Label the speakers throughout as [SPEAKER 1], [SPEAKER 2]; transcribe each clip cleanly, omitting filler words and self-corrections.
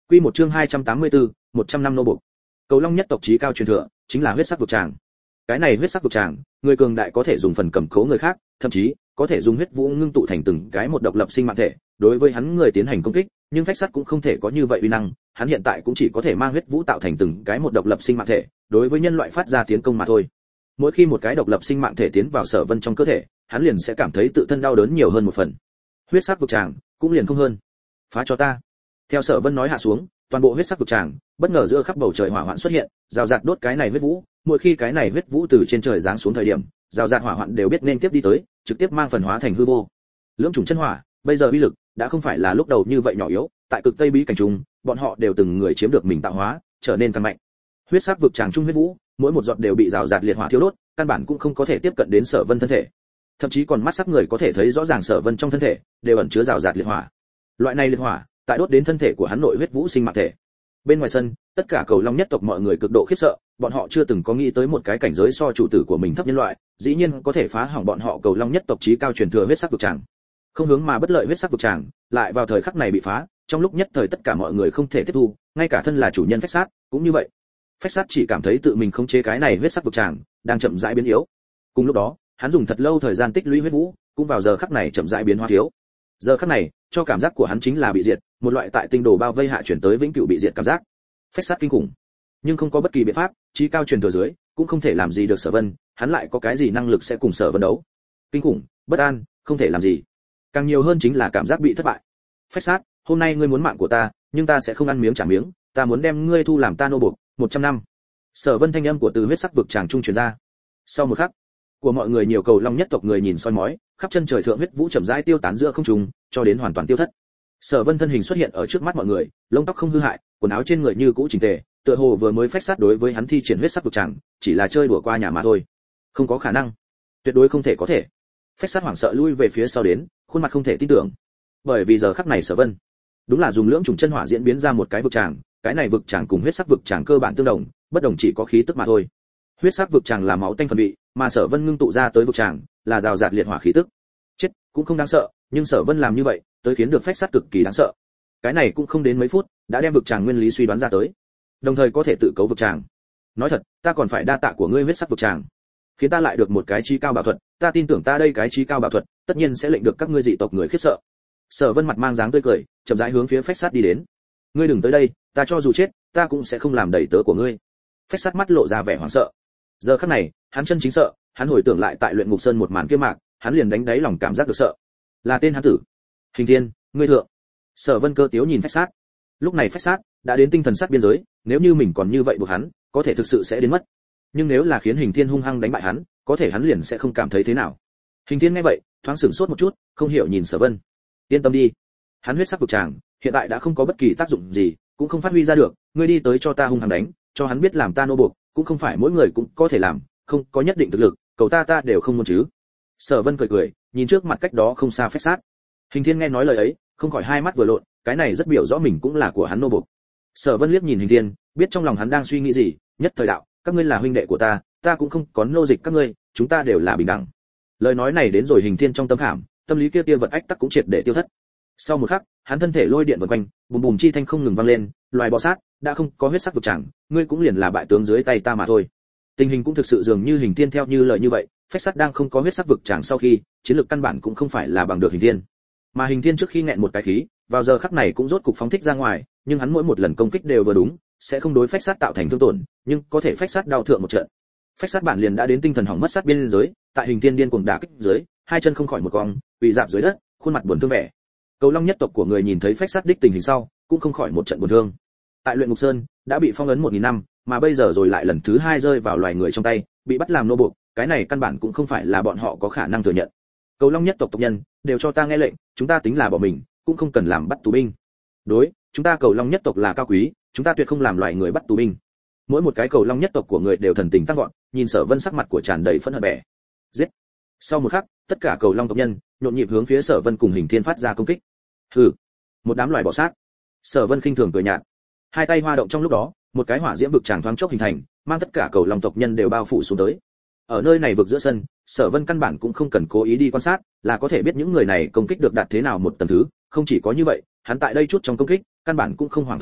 [SPEAKER 1] Quy một chương 284, 100 năm nô buộc. Cầu Long nhất tộc chí cao truyền thừa, chính là huyết sắc vực tràng. Cái này huyết sắc vực tràng, người cường đại có thể dùng phần cầm cố người khác, thậm chí có thể dùng huyết vũ ngưng tụ thành từng cái một độc lập sinh mạng thể, đối với hắn người tiến hành công kích, nhưng phách sắt cũng không thể có như vậy uy năng, hắn hiện tại cũng chỉ có thể mang huyết vũ tạo thành từng cái một độc lập sinh mạng thể, đối với nhân loại phát ra tiến công mà thôi. Mỗi khi một cái độc lập sinh mạng thể tiến vào Sở Vân trong cơ thể, hắn liền sẽ cảm thấy tự thân đau đớn nhiều hơn một phần. Huyết sắc vực tràng cũng liền không hơn. Phá cho ta. Theo Sở Vân nói hạ xuống, toàn bộ huyết sắc vực tràng bất ngờ giữa khắp bầu trời hỏa hoạn xuất hiện, rào rạt đốt cái này huyết vũ, mỗi khi cái này huyết vũ từ trên trời giáng xuống thời điểm, rào rạt hỏa hoạn đều biết nên tiếp đi tới, trực tiếp mang phần hóa thành hư vô. Lưỡng chủng chân hỏa, bây giờ uy lực đã không phải là lúc đầu như vậy nhỏ yếu, tại cực tây bí cảnh trung, bọn họ đều từng người chiếm được mình tạo hóa, trở nên càng mạnh. Huyết sắc vực tràng trung huyết vũ, mỗi một giọt đều bị rào rạt liệt hỏa thiêu đốt, căn bản cũng không có thể tiếp cận đến Sở Vân thân thể. Thậm chí còn mắt sắc người có thể thấy rõ ràng Sở Vân trong thân thể đều ẩn chứa rào rạt liệt hỏa. Loại này liệt hỏa, tại đốt đến thân thể của hắn nội huyết vũ sinh mạng thể. Bên ngoài sân, tất cả Cầu Long nhất tộc mọi người cực độ khiếp sợ, bọn họ chưa từng có nghĩ tới một cái cảnh giới so chủ tử của mình thấp nhân loại, dĩ nhiên có thể phá hỏng bọn họ Cầu Long nhất tộc chí cao truyền thừa huyết sắc vực tràng. Không hướng mà bất lợi huyết sắc vực tràng, lại vào thời khắc này bị phá, trong lúc nhất thời tất cả mọi người không thể tiếp thu, ngay cả thân là chủ nhân phách sát, cũng như vậy. Phách sát chỉ cảm thấy tự mình khống chế cái này huyết sắc vực tràng, đang chậm rãi biến yếu. Cùng lúc đó, hắn dùng thật lâu thời gian tích lũy huyết vũ, cũng vào giờ khắc này chậm rãi biến hóa thiếu. Giờ khắc này, cho cảm giác của hắn chính là bị diệt, một loại tại tinh đồ bao vây hạ chuyển tới vĩnh cửu bị diệt cảm giác. Phách sát kinh khủng, nhưng không có bất kỳ biện pháp, chí cao truyền thừa dưới, cũng không thể làm gì được Sở Vân, hắn lại có cái gì năng lực sẽ cùng Sở Vân đấu? Kinh khủng, bất an, không thể làm gì. Càng nhiều hơn chính là cảm giác bị thất bại. Phách sát, hôm nay ngươi muốn mạng của ta, nhưng ta sẽ không ăn miếng trả miếng, ta muốn đem ngươi thu làm ta nô buộc, 100 năm. Sở Vân thanh âm của từ huyết sắc vực tràng trung truyền ra. Sau một khắc, của mọi người nhiều Cầu Long nhất tộc người nhìn soi mói, khắp chân trời thượng huyết vũ chậm rãi tiêu tán giữa không trung, cho đến hoàn toàn tiêu thất. Sở Vân thân hình xuất hiện ở trước mắt mọi người, lông tóc không hư hại, quần áo trên người như cũ chỉnh tề, tựa hồ vừa mới phách sát đối với hắn thi triển huyết sắc vực tràng, chỉ là chơi đùa qua nhà mà thôi. Không có khả năng, tuyệt đối không thể có thể. Phách sát hoảng sợ lui về phía sau đến, khuôn mặt không thể tin tưởng. Bởi vì giờ khắc này Sở Vân, đúng là dùng lưỡng chủng chân hỏa diễn biến ra một cái vực tràng, cái này vực tràng cùng huyết sắc vực tràng cơ bản tương đồng, bất đồng chỉ có khí tức mà thôi. Huyết sắc vực tràng là máu tanh phần vị, mà Sở Vân ngưng tụ ra tới vực tràng là rào rạt liệt hỏa khí tức. Chết cũng không đáng sợ, nhưng Sở Vân làm như vậy, tới khiến được phách sát cực kỳ đáng sợ. Cái này cũng không đến mấy phút, đã đem vực tràng nguyên lý suy đoán ra tới, đồng thời có thể tự cấu vực tràng. Nói thật, ta còn phải đa tạ của ngươi huyết sắc vực tràng, khiến ta lại được một cái chí cao bảo thuật, ta tin tưởng ta đây cái chí cao bảo thuật, tất nhiên sẽ lệnh được các ngươi dị tộc người khiếp sợ. Sở Vân mặt mang dáng tươi cười, chậm rãi hướng phía phách sát đi đến. Ngươi đừng tới đây, ta cho dù chết, ta cũng sẽ không làm đầy tớ của ngươi. Phách sát mắt lộ ra vẻ hoảng sợ. Giờ khắc này, hắn chân chính sợ, hắn hồi tưởng lại tại luyện ngục sơn một màn kia mạc, hắn liền đánh đáy lòng cảm giác được sợ. Là tên hắn tử. Hình Thiên, ngươi thượng. Sở Vân cơ tiếu nhìn phách sát. Lúc này phách sát đã đến tinh thần sát biên giới, nếu như mình còn như vậy buộc hắn, có thể thực sự sẽ đến mất. Nhưng nếu là khiến Hình Thiên hung hăng đánh bại hắn, có thể hắn liền sẽ không cảm thấy thế nào. Hình Thiên nghe vậy, thoáng sửng sốt một chút, không hiểu nhìn Sở Vân. Yên tâm đi, hắn huyết sắc vực tràng, hiện tại đã không có bất kỳ tác dụng gì, cũng không phát huy ra được, ngươi đi tới cho ta hung hăng đánh, cho hắn biết làm ta nô buộc, cũng không phải mỗi người cũng có thể làm, không có nhất định thực lực, cầu ta đều không muốn chứ. Sở Vân cười cười, nhìn trước mặt cách đó không xa phách sát. Hình Thiên nghe nói lời ấy, không khỏi hai mắt vừa lộn, cái này rất biểu rõ mình cũng là của hắn nô buộc. Sở Vân liếc nhìn Hình Thiên, biết trong lòng hắn đang suy nghĩ gì, nhất thời đạo, các ngươi là huynh đệ của ta cũng không có nô dịch các ngươi, chúng ta đều là bình đẳng. Lời nói này đến rồi Hình Thiên trong tâm khảm, tâm lý kia vật ách tắc cũng triệt để tiêu thất. Sau một khắc, hắn thân thể lôi điện vần quanh, bùm bùm chi thanh không ngừng vang lên, loài bò sát đã không có huyết sắc vực tràng, ngươi cũng liền là bại tướng dưới tay ta mà thôi. Tình hình cũng thực sự dường như Hình Thiên theo như lời như vậy, phách sắt đang không có huyết sắc vực tràng sau khi, chiến lược căn bản cũng không phải là bằng được Hình Thiên. Mà Hình Thiên trước khi nghẹn một cái khí, vào giờ khắc này cũng rốt cục phóng thích ra ngoài, nhưng hắn mỗi một lần công kích đều vừa đúng, sẽ không đối phách sắt tạo thành thương tổn, nhưng có thể phách sắt đau thượng một trận. Phách sắt bản liền đã đến tinh thần hỏng mất sát biên giới, tại Hình Thiên điên cuồng đả kích dưới, hai chân không khỏi một cong, quỳ rạp dưới đất, khuôn mặt buồn thương vẻ. Cầu Long nhất tộc của người nhìn thấy phách sắt đích tình hình sau, cũng không khỏi một trận buồn thương. Tại luyện ngục sơn đã bị phong ấn 1000 năm, mà bây giờ rồi lại lần thứ hai rơi vào loài người trong tay, bị bắt làm nô buộc, cái này căn bản cũng không phải là bọn họ có khả năng thừa nhận. Cầu Long nhất tộc tộc nhân đều cho ta nghe lệnh, chúng ta tính là bỏ mình, cũng không cần làm bắt tù binh. Đối, chúng ta Cầu Long nhất tộc là cao quý, chúng ta tuyệt không làm loài người bắt tù binh. Mỗi một cái Cầu Long nhất tộc của người đều thần tình tăng vọt, nhìn Sở Vân sắc mặt của tràn đầy phẫn hận bẻ. Giết! Sau một khắc, tất cả Cầu Long tộc nhân nhộn nhịp hướng phía Sở Vân cùng Hình Thiên phát ra công kích. Hừ, một đám loài bò sát. Sở Vân khinh thường cười nhạt. Hai tay hoa động trong lúc đó, một cái hỏa diễm vực tràng thoáng chốc hình thành, mang tất cả Cầu Long tộc nhân đều bao phủ xuống tới. Ở nơi này vực giữa sân, Sở Vân căn bản cũng không cần cố ý đi quan sát, là có thể biết những người này công kích được đạt thế nào một tầng thứ, không chỉ có như vậy, hắn tại đây chút trong công kích, căn bản cũng không hoảng thông thả,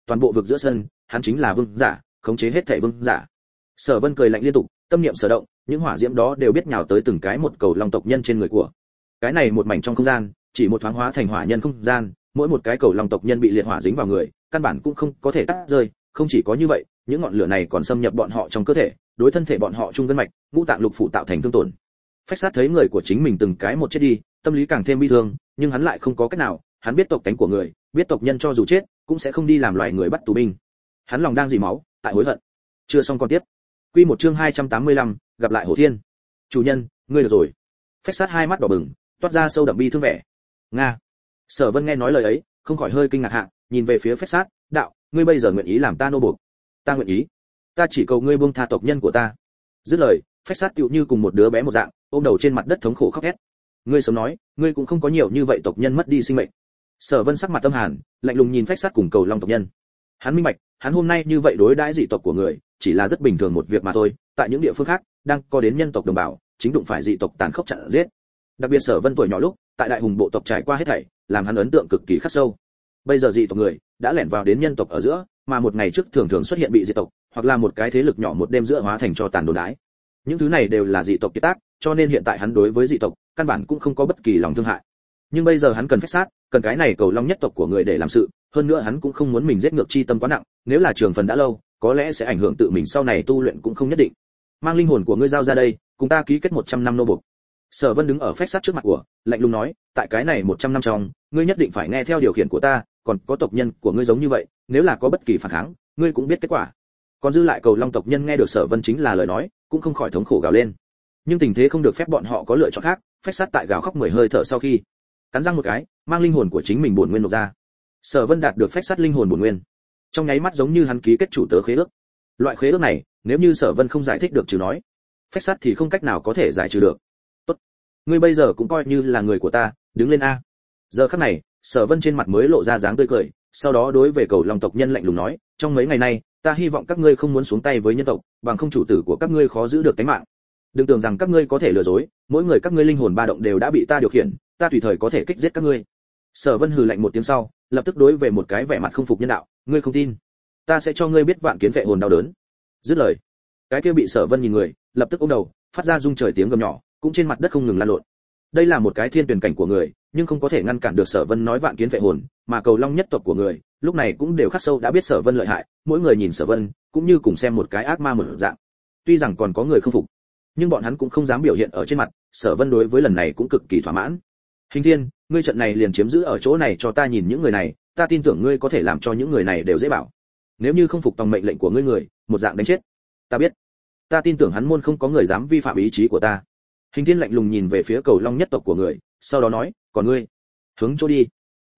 [SPEAKER 1] toàn bộ vực giữa sân, hắn chính là vương giả, khống chế hết thảy vương giả. Sở Vân cười lạnh liên tục, tâm niệm sở động, những hỏa diễm đó đều biết nhào tới từng cái một cầu long tộc nhân trên người của. Cái này một mảnh trong không gian, chỉ một thoáng hóa thành hỏa nhân không gian, mỗi một cái cầu long tộc nhân bị liệt hỏa dính vào người, căn bản cũng không có thể tắt rơi, không chỉ có như vậy, những ngọn lửa này còn xâm nhập bọn họ trong cơ thể, đối thân thể bọn họ trung gân mạch, ngũ tạng lục phủ tạo thành thương tổn. Phách Sát thấy người của chính mình từng cái một chết đi, tâm lý càng thêm bi thương, nhưng hắn lại không có cách nào, hắn biết tộc tánh của người, biết tộc nhân cho dù chết, cũng sẽ không đi làm loài người bắt tù binh. Hắn lòng đang dỉ máu, tại hối hận. Chưa xong con tiếp. Quy một chương 285, gặp lại Hổ Thiên. Chủ nhân, ngươi được rồi. Phách Sát hai mắt đỏ bừng, toát ra sâu đậm bi thương vẻ. Nga. Sở Vân nghe nói lời ấy, không khỏi hơi kinh ngạc hạ, nhìn về phía Phách Sát, đạo, ngươi bây giờ nguyện ý làm ta nô buộc? Ta nguyện ý. Ta chỉ cầu ngươi buông tha tộc nhân của ta. Dứt lời, Phách Sát tựu như cùng một đứa bé một dạng, ôm đầu trên mặt đất thống khổ khóc thét. Ngươi sớm nói, ngươi cũng không có nhiều như vậy tộc nhân mất đi sinh mệnh. Sở Vân sắc mặt tâm hàn, lạnh lùng nhìn Phách Sát cùng cầu long tộc nhân. Hắn minh bạch, hắn hôm nay như vậy đối đãi dị tộc của người, chỉ là rất bình thường một việc mà thôi, tại những địa phương khác, đang có đến nhân tộc đồng bào, chính đụng phải dị tộc tàn khốc chặn giết. Đặc biệt Sở Vân tuổi nhỏ lúc, tại đại hùng bộ tộc trải qua hết thảy, làm hắn ấn tượng cực kỳ khắc sâu. Bây giờ dị tộc người đã lẻn vào đến nhân tộc ở giữa, mà một ngày trước thường thường xuất hiện bị dị tộc, hoặc là một cái thế lực nhỏ một đêm giữa hóa thành cho tàn đồn đái. Những thứ này đều là dị tộc kiệt tác, cho nên hiện tại hắn đối với dị tộc, căn bản cũng không có bất kỳ lòng thương hại. Nhưng bây giờ hắn cần Phách Sát, cần cái này cầu long nhất tộc của người để làm sự, hơn nữa hắn cũng không muốn mình giết ngược chi tâm quá nặng, nếu là trường phần đã lâu, có lẽ sẽ ảnh hưởng tự mình sau này tu luyện cũng không nhất định. Mang linh hồn của ngươi giao ra đây, cùng ta ký kết 100 năm nô buộc. Sở Vân đứng ở Phách Sát trước mặt của, lạnh lùng nói, tại cái này 100 năm trong, ngươi nhất định phải nghe theo điều khiển của ta, còn có tộc nhân của ngươi giống như vậy, nếu là có bất kỳ phản kháng, ngươi cũng biết kết quả. Còn dư lại cầu long tộc nhân nghe được Sở Vân chính là lời nói, cũng không khỏi thống khổ gào lên. Nhưng tình thế không được phép bọn họ có lựa chọn khác, Phách Sát tại gào khóc 10 hơi thở sau khi, cắn răng một cái, mang linh hồn của chính mình bổn nguyên nộp ra. Sở Vân đạt được Phách Sát linh hồn bổn nguyên, trong nháy mắt giống như hắn ký kết chủ tớ khế ước. Loại khế ước này, nếu như Sở Vân không giải thích được trừ nói, Phách Sát thì không cách nào có thể giải trừ được. Tốt, ngươi bây giờ cũng coi như là người của ta, đứng lên a. Giờ khắc này, Sở Vân trên mặt mới lộ ra dáng tươi cười, sau đó đối về cầu long tộc nhân lạnh lùng nói, trong mấy ngày nay, ta hy vọng các ngươi không muốn xuống tay với nhân tộc, bằng không chủ tử của các ngươi khó giữ được tính mạng. Đừng tưởng rằng các ngươi có thể lừa dối, mỗi người các ngươi linh hồn ba động đều đã bị ta điều khiển, ta tùy thời có thể kích giết các ngươi. Sở Vân hừ lạnh một tiếng sau, lập tức đối về một cái vẻ mặt không phục nhân đạo, ngươi không tin, ta sẽ cho ngươi biết vạn kiến vệ hồn đau đớn. Dứt lời, cái kia bị Sở Vân nhìn người, lập tức ôm đầu, phát ra rung trời tiếng gầm nhỏ, cũng trên mặt đất không ngừng lăn lộn. Đây là một cái thiên tuyển cảnh của người, nhưng không có thể ngăn cản được Sở Vân nói vạn kiến vệ hồn, mà cầu long nhất tộc của người, lúc này cũng đều khắc sâu đã biết Sở Vân lợi hại, mỗi người nhìn Sở Vân, cũng như cùng xem một cái ác ma mở dạng. Tuy rằng còn có người không phục, nhưng bọn hắn cũng không dám biểu hiện ở trên mặt, Sở Vân đối với lần này cũng cực kỳ thỏa mãn. Hình Thiên, ngươi trận này liền chiếm giữ ở chỗ này cho ta nhìn những người này, ta tin tưởng ngươi có thể làm cho những người này đều dễ bảo. Nếu như không phục tòng mệnh lệnh của ngươi người, một dạng đánh chết. Ta biết. Ta tin tưởng hắn môn không có người dám vi phạm ý chí của ta. Hình Thiên lạnh lùng nhìn về phía cầu long nhất tộc của người, sau đó nói, còn ngươi, hướng chỗ đi.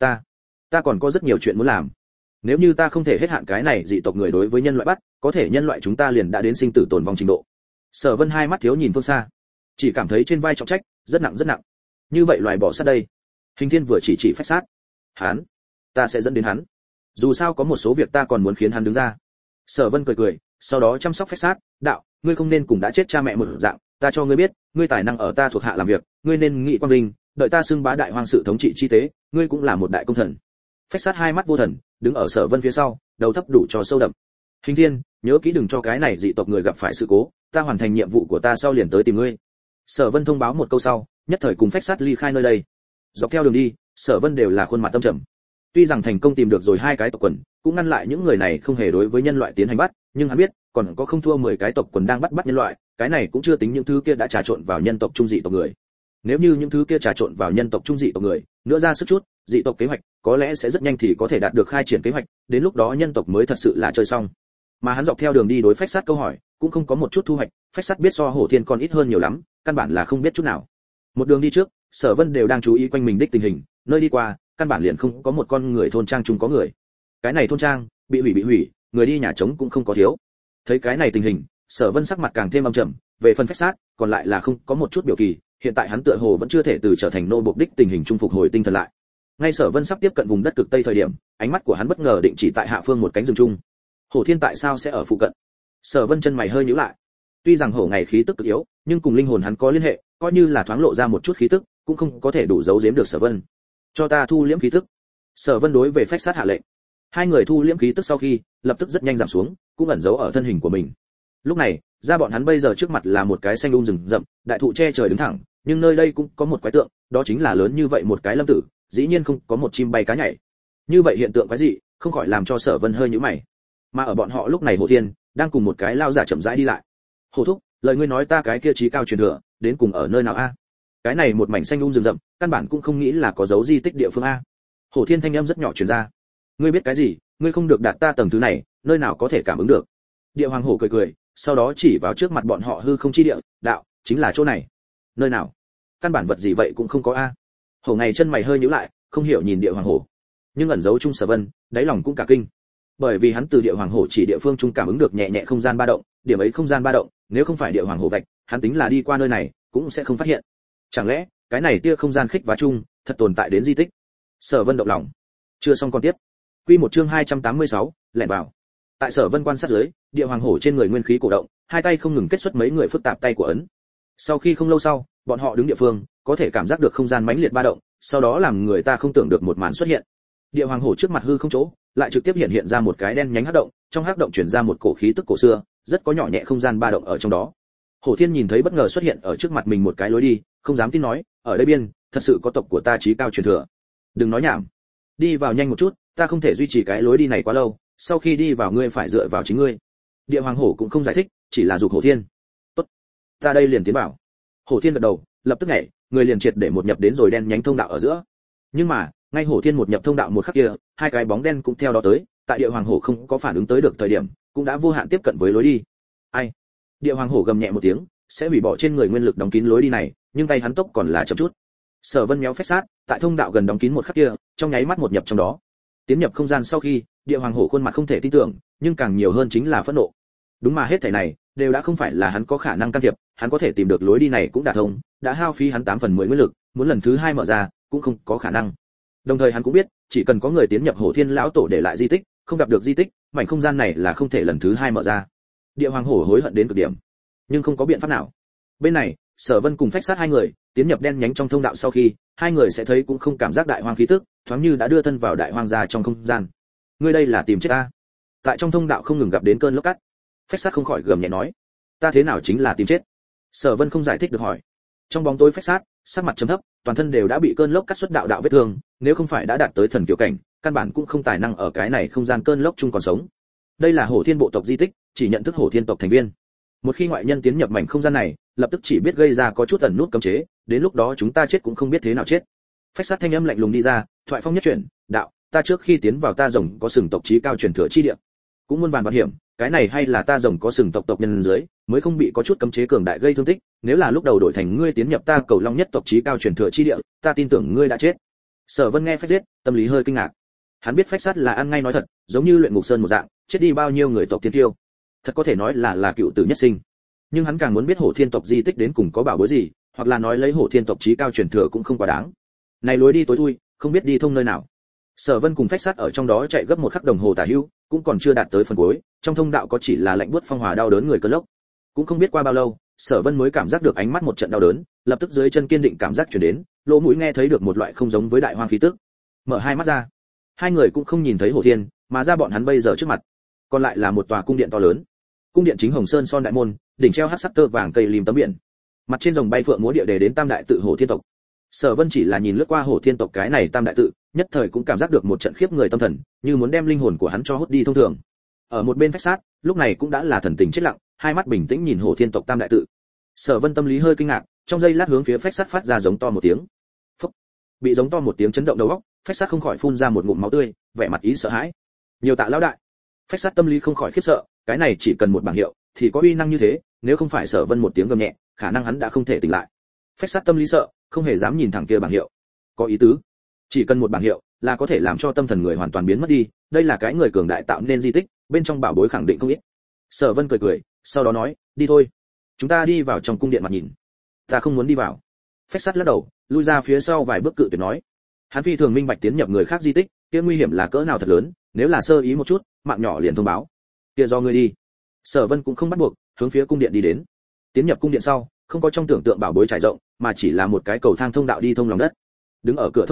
[SPEAKER 1] Ta còn có rất nhiều chuyện muốn làm. Nếu như ta không thể hết hạn cái này dị tộc người đối với nhân loại bắt, có thể nhân loại chúng ta liền đã đến sinh tử tồn vong trình độ. Sở Vân hai mắt thiếu nhìn phương xa, chỉ cảm thấy trên vai trọng trách rất nặng rất nặng. Như vậy loài bỏ sát đây. Hình Thiên vừa chỉ Phách Sát. Hắn, ta sẽ dẫn đến hắn. Dù sao có một số việc ta còn muốn khiến hắn đứng ra. Sở Vân cười cười, sau đó chăm sóc Phách Sát, đạo, ngươi không nên cùng đã chết cha mẹ một dạng, ta cho ngươi biết, ngươi tài năng ở ta thuộc hạ làm việc, ngươi nên nghị quang vinh, đợi ta xưng bá đại hoang sự thống trị chi tế, ngươi cũng là một đại công thần. Phách Sát hai mắt vô thần, đứng ở Sở Vân phía sau, đầu thấp đủ cho sâu đậm. Hình Thiên, nhớ kỹ đừng cho cái này dị tộc người gặp phải sự cố, ta hoàn thành nhiệm vụ của ta sau liền tới tìm ngươi. Sở Vân thông báo một câu sau, nhất thời cùng Phách Sát ly khai nơi đây. Dọc theo đường đi, Sở Vân đều là khuôn mặt tâm trầm. Tuy rằng thành công tìm được rồi hai cái tộc quần, cũng ngăn lại những người này không hề đối với nhân loại tiến hành bắt, nhưng hắn biết, còn có không thua 10 cái tộc quần đang bắt nhân loại, cái này cũng chưa tính những thứ kia đã trà trộn vào nhân tộc trung dị tộc người. Nếu như những thứ kia trà trộn vào nhân tộc trung dị tộc người, nữa ra sức chút, dị tộc kế hoạch có lẽ sẽ rất nhanh thì có thể đạt được khai triển kế hoạch, đến lúc đó nhân tộc mới thật sự là chơi xong. Mà hắn dọc theo đường đi đối Phách Sát câu hỏi, cũng không có một chút thu hoạch, Phách Sát biết so Hổ Thiên còn ít hơn nhiều lắm, căn bản là không biết chút nào. Một đường đi trước, Sở Vân đều đang chú ý quanh mình đích tình hình, nơi đi qua, căn bản liền không có một con người thôn trang chung có người. Cái này thôn trang bị hủy, người đi nhà trống cũng không có thiếu. Thấy cái này tình hình, Sở Vân sắc mặt càng thêm âm trầm, về phần Phách Sát, còn lại là không có một chút biểu kỳ, hiện tại hắn tựa hồ vẫn chưa thể từ trở thành nô bộc đích tình hình trung phục hồi tinh thần lại. Ngay Sở Vân sắp tiếp cận vùng đất cực tây thời điểm, ánh mắt của hắn bất ngờ định chỉ tại hạ phương một cánh rừng trung. Hổ Thiên tại sao sẽ ở phụ cận? Sở Vân chân mày hơi nhíu lại. Tuy rằng hổ ngày khí tức cực yếu, nhưng cùng linh hồn hắn có liên hệ, coi như là thoáng lộ ra một chút khí tức, cũng không có thể đủ giấu giếm được Sở Vân. Cho ta thu liễm khí tức. Sở Vân đối về Phách Sát hạ lệnh. Hai người thu liễm khí tức sau khi, lập tức rất nhanh giảm xuống, cũng ẩn giấu ở thân hình của mình. Lúc này, ra bọn hắn bây giờ trước mặt là một cái xanh rừng rậm, đại thụ che trời đứng thẳng, nhưng nơi đây cũng có một quái tượng, đó chính là lớn như vậy một cái lâm tử, dĩ nhiên không có một chim bay cá nhảy. Như vậy hiện tượng quái dị, không khỏi làm cho Sở Vân hơi nhíu mày. Mà ở bọn họ lúc này Hồ Thiên đang cùng một cái lao giả chậm rãi đi lại. Hồ thúc, lời ngươi nói ta cái kia trí cao truyền thừa, đến cùng ở nơi nào a? Cái này một mảnh xanh rừng rậm, căn bản cũng không nghĩ là có dấu di tích địa phương a. Hồ Thiên thanh âm rất nhỏ truyền ra. Ngươi biết cái gì? Ngươi không được đạt ta tầng thứ này, nơi nào có thể cảm ứng được? Địa Hoàng Hổ cười cười, sau đó chỉ vào trước mặt bọn họ hư không chi địa, đạo, chính là chỗ này. Nơi nào? Căn bản vật gì vậy cũng không có a. Hổ ngày chân mày hơi nhíu lại, không hiểu nhìn Địa Hoàng Hổ. Nhưng ẩn giấu chung Sở Vân, đáy lòng cũng cả kinh. Bởi vì hắn từ Địa Hoàng Hổ chỉ địa phương trung cảm ứng được nhẹ nhẹ không gian ba động, điểm ấy không gian ba động, nếu không phải Địa Hoàng Hổ vạch, hắn tính là đi qua nơi này, cũng sẽ không phát hiện. Chẳng lẽ, cái này tia không gian khích và chung, thật tồn tại đến di tích? Sở Vân động lòng. Chưa xong con tiếp. Quy một chương 286, lẻn vào. Tại Sở Vân quan sát dưới, Địa Hoàng Hổ trên người nguyên khí cổ động, hai tay không ngừng kết xuất mấy người phức tạp tay của ấn. Sau khi không lâu sau, bọn họ đứng địa phương, có thể cảm giác được không gian mãnh liệt ba động, sau đó làm người ta không tưởng được một màn xuất hiện. Địa Hoàng Hổ trước mặt hư không chỗ, lại trực tiếp hiện ra một cái đen nhánh hắc động, trong hắc động truyền ra một cổ khí tức cổ xưa, rất có nhỏ nhẹ không gian ba động ở trong đó. Hổ Thiên nhìn thấy bất ngờ xuất hiện ở trước mặt mình một cái lối đi, không dám tin nói, ở đây biên, thật sự có tộc của ta chí cao truyền thừa. Đừng nói nhảm, đi vào nhanh một chút, ta không thể duy trì cái lối đi này quá lâu, sau khi đi vào ngươi phải dựa vào chính ngươi. Địa Hoàng Hổ cũng không giải thích, chỉ là giục Hổ Thiên. Tốt, ta đây liền tiến vào. Hổ Thiên gật đầu, lập tức nhảy, người liền triệt để một nhập đến rồi đen nhánh thông đạo ở giữa. Nhưng mà, ngay Hổ Thiên một nhập thông đạo một khắc kia, hai cái bóng đen cũng theo đó tới, tại Địa Hoàng Hổ không có phản ứng tới được thời điểm, cũng đã vô hạn tiếp cận với lối đi. Ai? Địa Hoàng Hổ gầm nhẹ một tiếng, sẽ hủy bỏ trên người nguyên lực đóng kín lối đi này, nhưng tay hắn tốc còn là chậm chút. Sở Vân méo phách sát, tại thông đạo gần đóng kín một khắc kia, trong nháy mắt một nhập trong đó. Tiến nhập không gian sau khi, Địa Hoàng Hổ khuôn mặt không thể tin tưởng, nhưng càng nhiều hơn chính là phẫn nộ. Đúng mà hết thảy này đều đã không phải là hắn có khả năng can thiệp, hắn có thể tìm được lối đi này cũng đã thông, đã hao phí hắn 8/10 nguyên lực, muốn lần thứ hai mở ra cũng không có khả năng. Đồng thời hắn cũng biết, chỉ cần có người tiến nhập Hổ Thiên lão tổ để lại di tích, không gặp được di tích, mảnh không gian này là không thể lần thứ hai mở ra. Địa Hoàng Hổ hối hận đến cực điểm, nhưng không có biện pháp nào. Bên này, Sở Vân cùng phách sát hai người tiến nhập đen nhánh trong thông đạo sau khi, hai người sẽ thấy cũng không cảm giác đại hoang khí tức, thoáng như đã đưa thân vào đại hoang gia trong không gian. Ngươi đây là tìm chết ta? Tại trong thông đạo không ngừng gặp đến cơn lốc cát. Phách sát không khỏi gầm nhẹ nói, ta thế nào chính là tìm chết? Sở Vân không giải thích được hỏi. Trong bóng tối phách sát, sắc mặt trầm thấp, toàn thân đều đã bị cơn lốc cắt xuất đạo đạo vết thương, nếu không phải đã đạt tới thần kiều cảnh, căn bản cũng không tài năng ở cái này không gian cơn lốc chung còn sống. Đây là Hổ Thiên bộ tộc di tích, chỉ nhận thức Hổ Thiên tộc thành viên. Một khi ngoại nhân tiến nhập mảnh không gian này, lập tức chỉ biết gây ra có chút ẩn nút cấm chế, đến lúc đó chúng ta chết cũng không biết thế nào chết. Phách sát thanh âm lạnh lùng đi ra, thoại phong nhất chuyển, đạo, ta trước khi tiến vào ta rồng có sừng tộc chí cao truyền thừa chi địa, cũng muôn vàn bảo hiểm, cái này hay là ta rồng có sừng tộc tộc nhân dưới, mới không bị có chút cấm chế cường đại gây thương tích, nếu là lúc đầu đổi thành ngươi tiến nhập ta Cầu Long nhất tộc chí cao truyền thừa chi địa, ta tin tưởng ngươi đã chết. Sở Vân nghe phách giết, tâm lý hơi kinh ngạc. Hắn biết phách sát là ăn ngay nói thật, giống như luyện ngục sơn một dạng, chết đi bao nhiêu người tộc tiên tiêu, thật có thể nói là cựu tử nhất sinh. Nhưng hắn càng muốn biết Hổ Thiên tộc di tích đến cùng có bảo bối gì, hoặc là nói lấy Hổ Thiên tộc chí cao truyền thừa cũng không quá đáng. Này lối đi tối thui, không biết đi thông nơi nào. Sở Vân cùng phách sát ở trong đó chạy gấp một khắc đồng hồ tả hữu, cũng còn chưa đạt tới phần cuối, trong thông đạo có chỉ là lạnh buốt phong hòa đau đớn người cơn lốc. Cũng không biết qua bao lâu, Sở Vân mới cảm giác được ánh mắt một trận đau đớn, lập tức dưới chân kiên định cảm giác truyền đến, lỗ mũi nghe thấy được một loại không giống với đại hoang khí tức. Mở hai mắt ra, hai người cũng không nhìn thấy Hổ Thiên, mà ra bọn hắn bây giờ trước mặt, còn lại là một tòa cung điện to lớn. Cung điện chính hồng sơn son đại môn, đỉnh treo hắc sắc tơ vàng cây lim tấm biển, mặt trên rồng bay phượng múa địa đề đến tam đại tự Hổ Thiên tộc. Sở Vân chỉ là nhìn lướt qua Hổ Thiên tộc cái này tam đại tự, nhất thời cũng cảm giác được một trận khiếp người tâm thần, như muốn đem linh hồn của hắn cho hút đi thông thường. Ở một bên phách sát, lúc này cũng đã là thần tình chết lặng, hai mắt bình tĩnh nhìn Hổ Thiên tộc tam đại tự. Sở Vân tâm lý hơi kinh ngạc, trong giây lát hướng phía phách sát phát ra giống to một tiếng. Phốc. Bị giống to một tiếng chấn động đầu óc, phách sát không khỏi phun ra một ngụm máu tươi, vẻ mặt ý sợ hãi. Nhiều tạ lão đại. Phách sát tâm lý không khỏi khiếp sợ, cái này chỉ cần một bảng hiệu thì có uy năng như thế, nếu không phải Sở Vân một tiếng gầm nhẹ, khả năng hắn đã không thể tỉnh lại. Phách sát tâm lý sợ, không hề dám nhìn thẳng kia bảng hiệu. Có ý tứ, chỉ cần một bảng hiệu là có thể làm cho tâm thần người hoàn toàn biến mất đi, đây là cái người cường đại tạo nên di tích, bên trong bảo bối khẳng định không ít. Sở Vân cười cười, sau đó nói, đi thôi, chúng ta đi vào trong cung điện mặt nhìn. Ta không muốn đi vào. Phách sát lắc đầu, lui ra phía sau vài bước cự tuyệt nói. Hắn phi thường minh bạch tiến nhập người khác di tích, kia nguy hiểm là cỡ nào thật lớn, nếu là sơ ý một chút, mạng nhỏ liền thông báo. Kia do ngươi đi. Sở Vân cũng không bắt buộc, hướng phía cung điện đi đến. Tiến nhập cung điện sau, không có trong tưởng tượng bảo bối trải rộng, mà chỉ là một cái cầu thang thông đạo đi thông lòng đất. Đứng ở cửa thông đạo,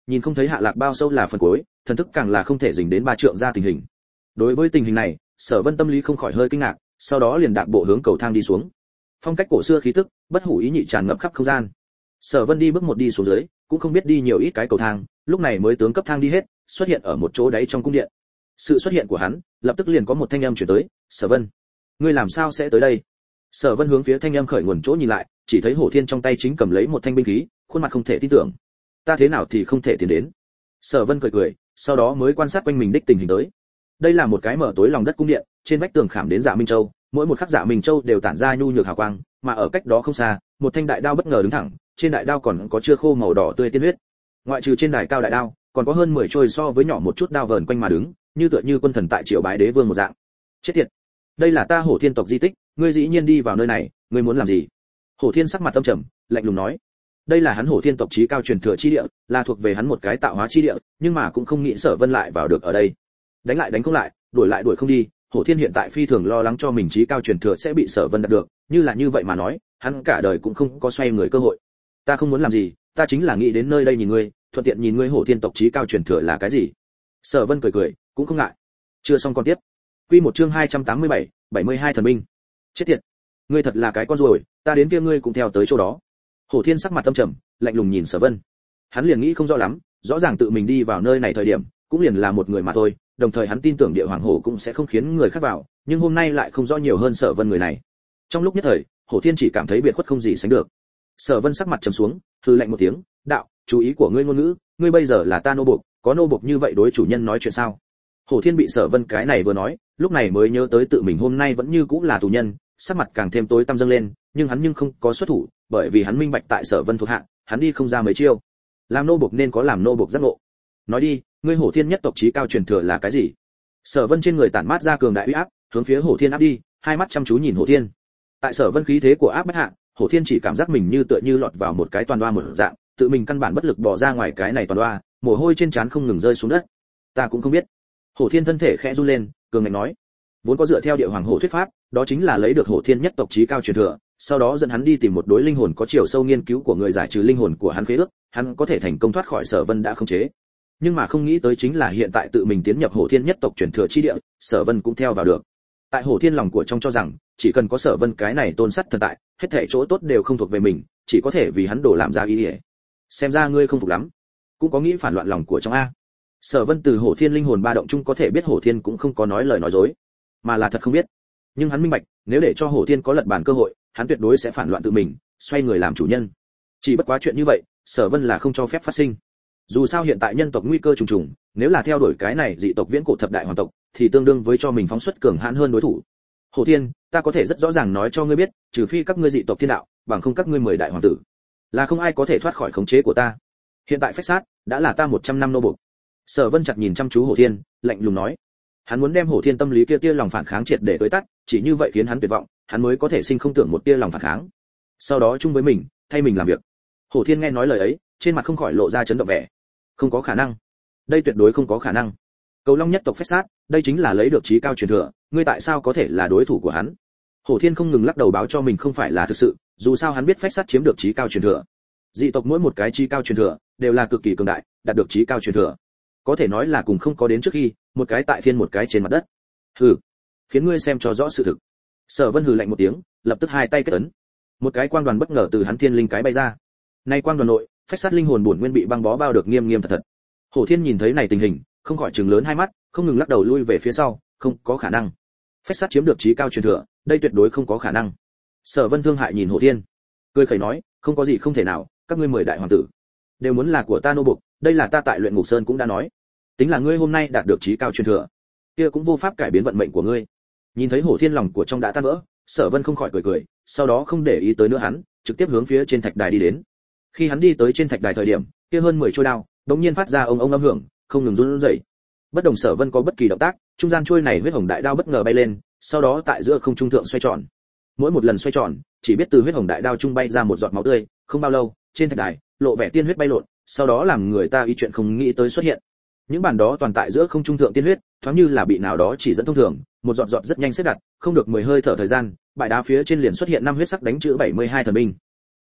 [SPEAKER 1] nhìn không thấy hạ lạc bao sâu là phần cuối, thần thức càng là không thể dình đến 3 trượng ra tình hình. Đối với tình hình này, Sở Vân tâm lý không khỏi hơi kinh ngạc, sau đó liền đạp bộ hướng cầu thang đi xuống. Phong cách cổ xưa khí tức, bất hủ ý nhị tràn ngập khắp không gian. Sở Vân đi bước một đi xuống dưới, cũng không biết đi nhiều ít cái cầu thang, lúc này mới tướng cấp thang đi hết, xuất hiện ở một chỗ đáy trong cung điện. Sự xuất hiện của hắn, lập tức liền có một thanh âm truyền tới, "Sở Vân, ngươi làm sao sẽ tới đây?" Sở Vân hướng phía thanh âm khởi nguồn chỗ nhìn lại, chỉ thấy Hổ Thiên trong tay chính cầm lấy một thanh binh khí, khuôn mặt không thể tin tưởng. "Ta thế nào thì không thể tiến đến?" Sở Vân cười cười, sau đó mới quan sát quanh mình đích tình hình tới. Đây là một cái mở tối lòng đất cung điện, trên vách tường khảm đến Dạ Minh Châu, mỗi một khắc Dạ Minh Châu đều tản ra nhu nhược hào quang, mà ở cách đó không xa, một thanh đại đao bất ngờ đứng thẳng, trên đại đao còn có chưa khô màu đỏ tươi tiên huyết. Ngoại trừ trên đài cao đại đao, còn có hơn 10 trôi so với nhỏ một chút đao vờn quanh mà đứng, như tựa như quân thần tại triều bái đế vương một dạng. Chết tiệt, đây là ta Hổ Thiên tộc di tích, ngươi dĩ nhiên đi vào nơi này, ngươi muốn làm gì? Hổ Thiên sắc mặt âm trầm, lạnh lùng nói. Đây là hắn Hổ Thiên tộc chí cao truyền thừa chi địa, là thuộc về hắn một cái tạo hóa chi địa, nhưng mà cũng không nghĩ Sở Vân lại vào được ở đây. Đánh lại đánh không lại, đuổi lại đuổi không đi, Hổ Thiên hiện tại phi thường lo lắng cho mình chí cao truyền thừa sẽ bị Sở Vân đạt được, như là như vậy mà nói, hắn cả đời cũng không có xoay người cơ hội. Ta không muốn làm gì, ta chính là nghĩ đến nơi đây nhìn ngươi, thuận tiện nhìn ngươi Hổ Thiên tộc chí cao truyền thừa là cái gì. Sở Vân cười cười, cũng không ngại. Chưa xong con tiếp. Quy một chương 287, 72 thần binh. Chết tiệt, ngươi thật là cái con ruồi, ta đến kia ngươi cũng theo tới chỗ đó. Hổ Thiên sắc mặt âm trầm, lạnh lùng nhìn Sở Vân. Hắn liền nghĩ không rõ lắm, rõ ràng tự mình đi vào nơi này thời điểm, cũng liền là một người mà thôi, đồng thời hắn tin tưởng địa hoàng hổ cũng sẽ không khiến người khác vào, nhưng hôm nay lại không rõ nhiều hơn Sở Vân người này. Trong lúc nhất thời, Hổ Thiên chỉ cảm thấy biệt khuất không gì sánh được. Sở Vân sắc mặt trầm xuống, hừ lạnh một tiếng, "Đạo, chú ý của ngươi ngôn ngữ, ngươi bây giờ là ta nô buộc, có nô buộc như vậy đối chủ nhân nói chuyện sao?" Hổ Thiên bị Sở Vân cái này vừa nói, lúc này mới nhớ tới tự mình hôm nay vẫn như cũng là tù nhân, sắc mặt càng thêm tối tăm dâng lên, nhưng hắn không có xuất thủ, bởi vì hắn minh bạch tại Sở Vân thuộc hạ, hắn đi không ra mấy chiêu. Làm nô buộc nên có làm nô buộc giác ngộ. Nói đi, ngươi Hổ Thiên nhất tộc chí cao truyền thừa là cái gì? Sở Vân trên người tản mát ra cường đại uy áp, hướng phía Hổ Thiên áp đi, hai mắt chăm chú nhìn Hổ Thiên. Tại Sở Vân khí thế của áp bách hạ, Hổ Thiên chỉ cảm giác mình như tựa như lọt vào một cái toàn đoa một dạng, tự mình căn bản bất lực bỏ ra ngoài cái này toàn đoa, mồ hôi trên trán không ngừng rơi xuống đất. Ta cũng không biết. Hổ Thiên thân thể khẽ run lên, cường ngạnh nói, vốn có dựa theo địa hoàng hổ thuyết pháp, đó chính là lấy được Hổ Thiên nhất tộc chí cao truyền thừa, sau đó dẫn hắn đi tìm một đối linh hồn có chiều sâu nghiên cứu của người giải trừ linh hồn của hắn khế ước, hắn có thể thành công thoát khỏi Sở Vân đã khống chế. Nhưng mà không nghĩ tới chính là hiện tại tự mình tiến nhập Hổ Thiên nhất tộc truyền thừa chi địa, Sở Vân cũng theo vào được. Tại Hổ Thiên lòng của trong cho rằng, chỉ cần có Sở Vân cái này tôn sắt thần tại, hết thảy chỗ tốt đều không thuộc về mình, chỉ có thể vì hắn đổ làm ra ý nghĩa. Xem ra ngươi không phục lắm, cũng có nghĩ phản loạn lòng của trong a. Sở Vân từ Hổ Thiên linh hồn ba động chung có thể biết Hổ Thiên cũng không có nói lời nói dối, mà là thật không biết. Nhưng hắn minh bạch, nếu để cho Hổ Thiên có lật bàn cơ hội, hắn tuyệt đối sẽ phản loạn tự mình, xoay người làm chủ nhân. Chỉ bất quá chuyện như vậy, Sở Vân là không cho phép phát sinh. Dù sao hiện tại nhân tộc nguy cơ trùng trùng, nếu là theo đuổi cái này dị tộc viễn cổ thập đại hoàng tộc, thì tương đương với cho mình phóng xuất cường hãn hơn đối thủ. Hổ Thiên, ta có thể rất rõ ràng nói cho ngươi biết, trừ phi các ngươi dị tộc thiên đạo, bằng không các ngươi 10 đại hoàng tử, là không ai có thể thoát khỏi khống chế của ta. Hiện tại phách sát đã là ta 100 năm nô buộc. Sở Vân chặt nhìn chăm chú Hổ Thiên, lạnh lùng nói, hắn muốn đem Hổ Thiên tâm lý kia lòng phản kháng triệt để tối tắt, chỉ như vậy khiến hắn tuyệt vọng, hắn mới có thể sinh không tưởng một tia lòng phản kháng. Sau đó chung với mình, thay mình làm việc. Hổ Thiên nghe nói lời ấy, trên mặt không khỏi lộ ra chấn động vẻ. Không có khả năng, đây tuyệt đối không có khả năng. Cầu Long nhất tộc phách sát, đây chính là lấy được chí cao truyền thừa, ngươi tại sao có thể là đối thủ của hắn? Hổ Thiên không ngừng lắc đầu báo cho mình không phải là thực sự, dù sao hắn biết phách sát chiếm được chí cao truyền thừa. Dị tộc mỗi một cái chí cao truyền thừa đều là cực kỳ cường đại, đạt được chí cao truyền thừa, có thể nói là cùng không có đến trước khi, một cái tại thiên một cái trên mặt đất. Hừ, khiến ngươi xem cho rõ sự thực. Sở Vân hừ lạnh một tiếng, lập tức hai tay kết ấn. Một cái quang đoàn bất ngờ từ hắn thiên linh cái bay ra. Nay quang đoàn nội, phách sát linh hồn bổn nguyên bị băng bó bao được nghiêm nghiêm thật thật. Hổ Thiên nhìn thấy này tình hình, không khỏi trừng lớn hai mắt, không ngừng lắc đầu lui về phía sau, không có khả năng. Phách sát chiếm được chí cao truyền thừa, đây tuyệt đối không có khả năng. Sở Vân thương hại nhìn Hổ Thiên, cười khẩy nói, không có gì không thể nào, các ngươi 10 đại hoàng tử đều muốn là của ta nô buộc, đây là ta tại Luyện Ngục Sơn cũng đã nói. Tính là ngươi hôm nay đạt được chí cao truyền thừa, kia cũng vô pháp cải biến vận mệnh của ngươi. Nhìn thấy Hổ Thiên lòng của trong đã tan vỡ, Sở Vân không khỏi cười cười, sau đó không để ý tới nữa hắn, trực tiếp hướng phía trên thạch đài đi đến. Khi hắn đi tới trên thạch đài thời điểm, kia hơn 10 trôi đao đột nhiên phát ra ông âm hưởng, không ngừng run rẩy. Bất đồng Sở Vân có bất kỳ động tác, trung gian trôi này huyết hồng đại đao bất ngờ bay lên, sau đó tại giữa không trung thượng xoay tròn. Mỗi một lần xoay tròn, chỉ biết từ huyết hồng đại đao trung bay ra một giọt máu tươi, không bao lâu, trên thạch đài lộ vẻ tiên huyết bay lộn, sau đó làm người ta y chuyện không nghĩ tới xuất hiện. Những bản đó toàn tại giữa không trung thượng tiên huyết, thoáng như là bị nào đó chỉ dẫn thông thường, một giọt giọt rất nhanh xếp đặt, không được 10 hơi thở thời gian, bãi đá phía trên liền xuất hiện 5 huyết sắc đánh chữ 72 thần binh.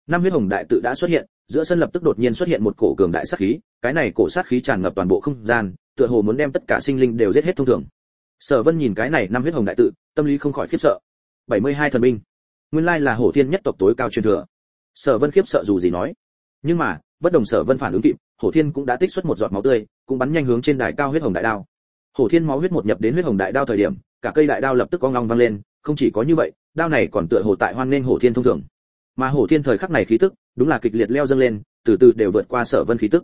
[SPEAKER 1] năm huyết hồng đại tự đã xuất hiện, giữa sân lập tức đột nhiên xuất hiện một cổ cường đại sát khí, cái này cổ sát khí tràn ngập toàn bộ không gian, tựa hồ muốn đem tất cả sinh linh đều giết hết thông thường. Sở Vân nhìn cái này năm huyết hồng đại tự, tâm lý không khỏi khiếp sợ. 72 thần binh, nguyên lai là Hổ Thiên nhất tộc tối cao truyền thừa. Sở Vân khiếp sợ dù gì nói, nhưng mà bất đồng Sở Vân phản ứng kịp, Hổ Thiên cũng đã tích xuất một giọt máu tươi, cũng bắn nhanh hướng trên đài cao huyết hồng đại đao. Hổ Thiên máu huyết một nhập đến huyết hồng đại đao thời điểm, cả cây đại đao lập tức ong ong vang lên, không chỉ có như vậy, đao này còn tựa hồ tại hoan nghênh Hổ Thiên thông thường. Mà Hổ Thiên thời khắc này khí tức, đúng là kịch liệt leo dâng lên, từ từ đều vượt qua Sở Vân khí tức.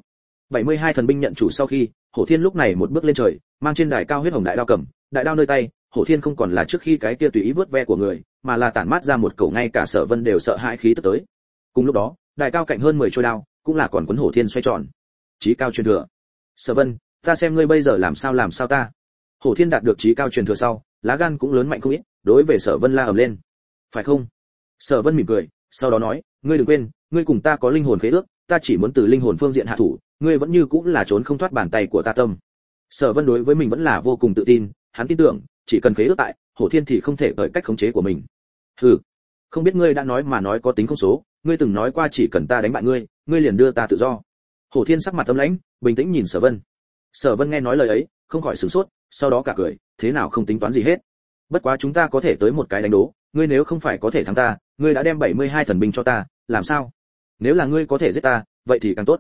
[SPEAKER 1] 72 thần binh nhận chủ sau khi, Hổ Thiên lúc này một bước lên trời, mang trên đài cao huyết hồng đại đao cầm, đại đao nơi tay, Hổ Thiên không còn là trước khi cái kia tùy ý vớt ve của người, mà là tản mát ra một cổ ngay cả Sở Vân đều sợ hãi khí tức tới. Cùng lúc đó, đài cao cạnh hơn 10 trôi đao, cũng là còn quấn Hổ Thiên xoay tròn. Chí cao truyền thừa. Sở Vân, ta xem ngươi bây giờ làm sao ta. Hổ Thiên đạt được chí cao truyền thừa sau, lá gan cũng lớn mạnh không ít, đối về Sở Vân la ầm lên. Phải không? Sở Vân mỉm cười, sau đó nói, ngươi đừng quên, ngươi cùng ta có linh hồn khế ước, ta chỉ muốn từ linh hồn phương diện hạ thủ, ngươi vẫn như cũng là trốn không thoát bàn tay của ta tâm. Sở Vân đối với mình vẫn là vô cùng tự tin, hắn tin tưởng, chỉ cần khế ước tại, Hổ Thiên thì không thể cởi cách khống chế của mình. Hừ, không biết ngươi đã nói mà nói có tính không số, ngươi từng nói qua chỉ cần ta đánh bại ngươi, ngươi liền đưa ta tự do. Hổ Thiên sắc mặt âm lãnh, bình tĩnh nhìn Sở Vân. Sở Vân nghe nói lời ấy, không khỏi sửng sốt, sau đó cả cười, thế nào không tính toán gì hết. Bất quá chúng ta có thể tới một cái đánh đố, ngươi nếu không phải có thể thắng ta, ngươi đã đem 72 thần binh cho ta, làm sao? Nếu là ngươi có thể giết ta, vậy thì càng tốt.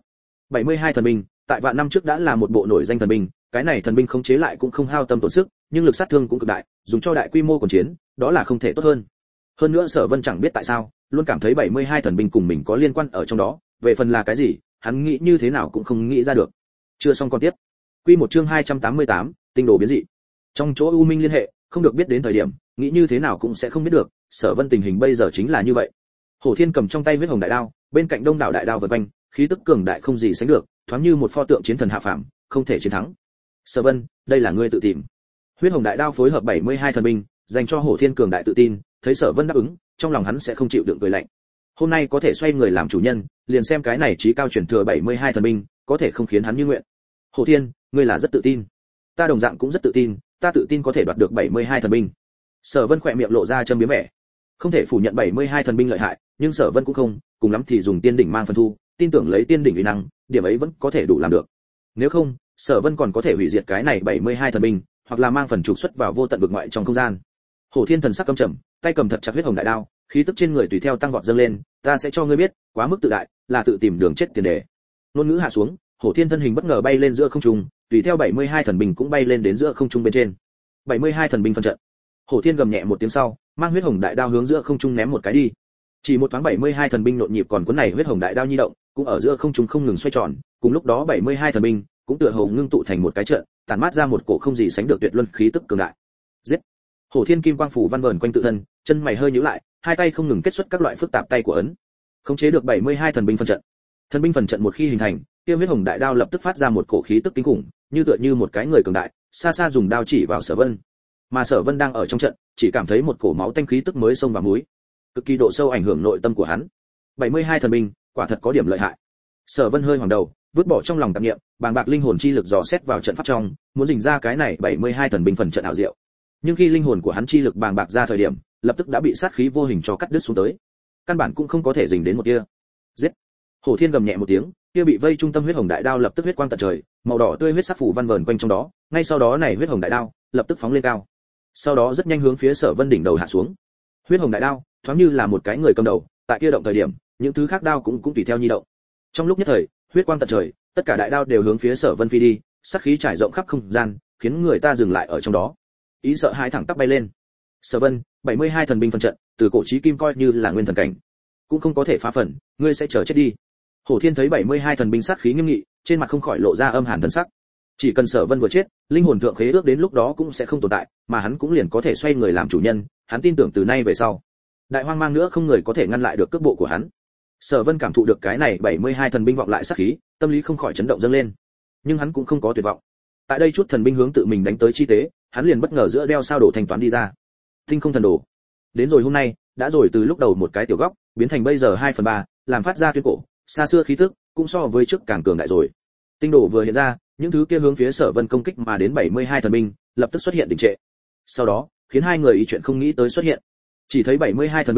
[SPEAKER 1] 72 thần binh, tại vạn năm trước đã là một bộ nổi danh thần binh, cái này thần binh khống chế lại cũng không hao tâm tổn sức, nhưng lực sát thương cũng cực đại, dùng cho đại quy mô quần chiến, đó là không thể tốt hơn. Hơn nữa Sở Vân chẳng biết tại sao, luôn cảm thấy 72 thần binh cùng mình có liên quan ở trong đó, về phần là cái gì, hắn nghĩ như thế nào cũng không nghĩ ra được. Chưa xong con tiếp. Quy một chương 288, tinh đồ biến dị. Trong chỗ U Minh liên hệ, không được biết đến thời điểm, nghĩ như thế nào cũng sẽ không biết được, Sở Vân tình hình bây giờ chính là như vậy. Hổ Thiên cầm trong tay huyết hồng đại đao, bên cạnh đông đảo đại đao vần quanh, khí tức cường đại không gì sánh được, thoáng như một pho tượng chiến thần hạ phàm, không thể chiến thắng. Sở Vân, đây là ngươi tự tìm. Huyết hồng đại đao phối hợp 72 thần binh, dành cho Hổ Thiên cường đại tự tin, thấy Sở Vân đáp ứng, trong lòng hắn sẽ không chịu đựng cười lạnh. Hôm nay có thể xoay người làm chủ nhân, liền xem cái này chí cao truyền thừa 72 thần binh, có thể không khiến hắn như nguyện. Hổ Thiên, ngươi là rất tự tin. Ta đồng dạng cũng rất tự tin, ta tự tin có thể đoạt được 72 thần binh. Sở Vân khỏe miệng lộ ra châm biếm vẻ. Không thể phủ nhận 72 thần binh lợi hại, nhưng Sở Vân cũng không, cùng lắm thì dùng tiên đỉnh mang phần thu, tin tưởng lấy tiên đỉnh uy năng, điểm ấy vẫn có thể đủ làm được. Nếu không, Sở Vân còn có thể hủy diệt cái này 72 thần binh, hoặc là mang phần trục xuất vào vô tận vực ngoại trong không gian. Hổ Thiên thần sắc căm trầm, tay cầm thật chặt huyết hồng đại đao, khí tức trên người tùy theo tăng vọt dâng lên, ta sẽ cho ngươi biết, quá mức tự đại, là tự tìm đường chết tiền đề. Ngôn ngữ hạ xuống, Hổ Thiên thân hình bất ngờ bay lên giữa không trung, tùy theo 72 thần binh cũng bay lên đến giữa không trung bên trên. 72 thần binh phân trận. Hổ Thiên gầm nhẹ một tiếng sau, mang huyết hồng đại đao hướng giữa không trung ném một cái đi. Chỉ một thoáng 72 thần binh nhộn nhịp còn cuốn này huyết hồng đại đao nhi động, cũng ở giữa không trung không ngừng xoay tròn, cùng lúc đó 72 thần binh cũng tựa hồ ngưng tụ thành một cái trận, tản mát ra một cổ không gì sánh được tuyệt luân khí tức cường đại. Giết! Hổ Thiên kim quang phủ văn vờn quanh tự thân, chân mày hơi nhíu lại, hai tay không ngừng kết xuất các loại phức tạp tay của ấn. Khống chế được 72 thần binh phân trận. Thần binh phần trận một khi hình thành, kia huyết hồng đại đao lập tức phát ra một cổ khí tức kinh khủng, như tựa như một cái người cường đại, xa xa dùng đao chỉ vào Sở Vân. Mà Sở Vân đang ở trong trận, chỉ cảm thấy một cổ máu tanh khí tức mới xông vào mũi, cực kỳ độ sâu ảnh hưởng nội tâm của hắn. 72 thần binh, quả thật có điểm lợi hại. Sở Vân hơi hoảng đầu, vứt bỏ trong lòng tạp niệm, bàng bạc linh hồn chi lực dò xét vào trận pháp trong, muốn rình ra cái này 72 thần binh phần trận ảo diệu. Nhưng khi linh hồn của hắn chi lực bàng bạc ra thời điểm, lập tức đã bị sát khí vô hình cho cắt đứt xuống tới. Căn bản cũng không có thể rình đến một tia. Giết! Hổ Thiên gầm nhẹ một tiếng, kia bị vây trung tâm huyết hồng đại đao lập tức huyết quang tận trời, màu đỏ tươi huyết sắc phủ văn vờn quanh trong đó, ngay sau đó này huyết hồng đại đao lập tức phóng lên cao. Sau đó rất nhanh hướng phía Sở Vân đỉnh đầu hạ xuống. Huyết hồng đại đao, thoáng như là một cái người cầm đầu, tại kia động thời điểm, những thứ khác đao cũng tùy theo nhi động. Trong lúc nhất thời, huyết quang tận trời, tất cả đại đao đều hướng phía Sở Vân phi đi, sát khí trải rộng khắp không gian, khiến người ta dừng lại ở trong đó. Ý sợ hãi thẳng tắp bay lên. Sở Vân, 72 thần binh phân trận, từ cổ chí kim coi như là nguyên thần cảnh, cũng không có thể phá phần, ngươi sẽ chờ chết đi. Hổ Thiên thấy 72 thần binh sát khí nghiêm nghị, trên mặt không khỏi lộ ra âm hàn thần sắc. Chỉ cần Sở Vân vừa chết, linh hồn thượng khế ước đến lúc đó cũng sẽ không tồn tại, mà hắn cũng liền có thể xoay người làm chủ nhân, hắn tin tưởng từ nay về sau, đại hoang mang nữa không người có thể ngăn lại được cước bộ của hắn. Sở Vân cảm thụ được cái này 72 thần binh vọng lại sát khí, tâm lý không khỏi chấn động dâng lên. Nhưng hắn cũng không có tuyệt vọng. Tại đây chút thần binh hướng tự mình đánh tới chi tế, hắn liền bất ngờ giữa đeo sao đổ thanh toán đi ra. Tinh không thần đồ. Đến rồi hôm nay, đã rồi từ lúc đầu một cái tiểu góc, biến thành bây giờ 2/3, làm phát ra tuyên cổ, xa xưa khí tức, cũng so với trước càng cường đại rồi. Tinh đồ vừa hiện ra, những thứ kia hướng phía Sở Vân công kích mà đến 72 thần binh, lập tức xuất hiện đình trệ. Sau đó, khiến hai người ý chuyện không nghĩ tới xuất hiện. Chỉ thấy 72 thần binh,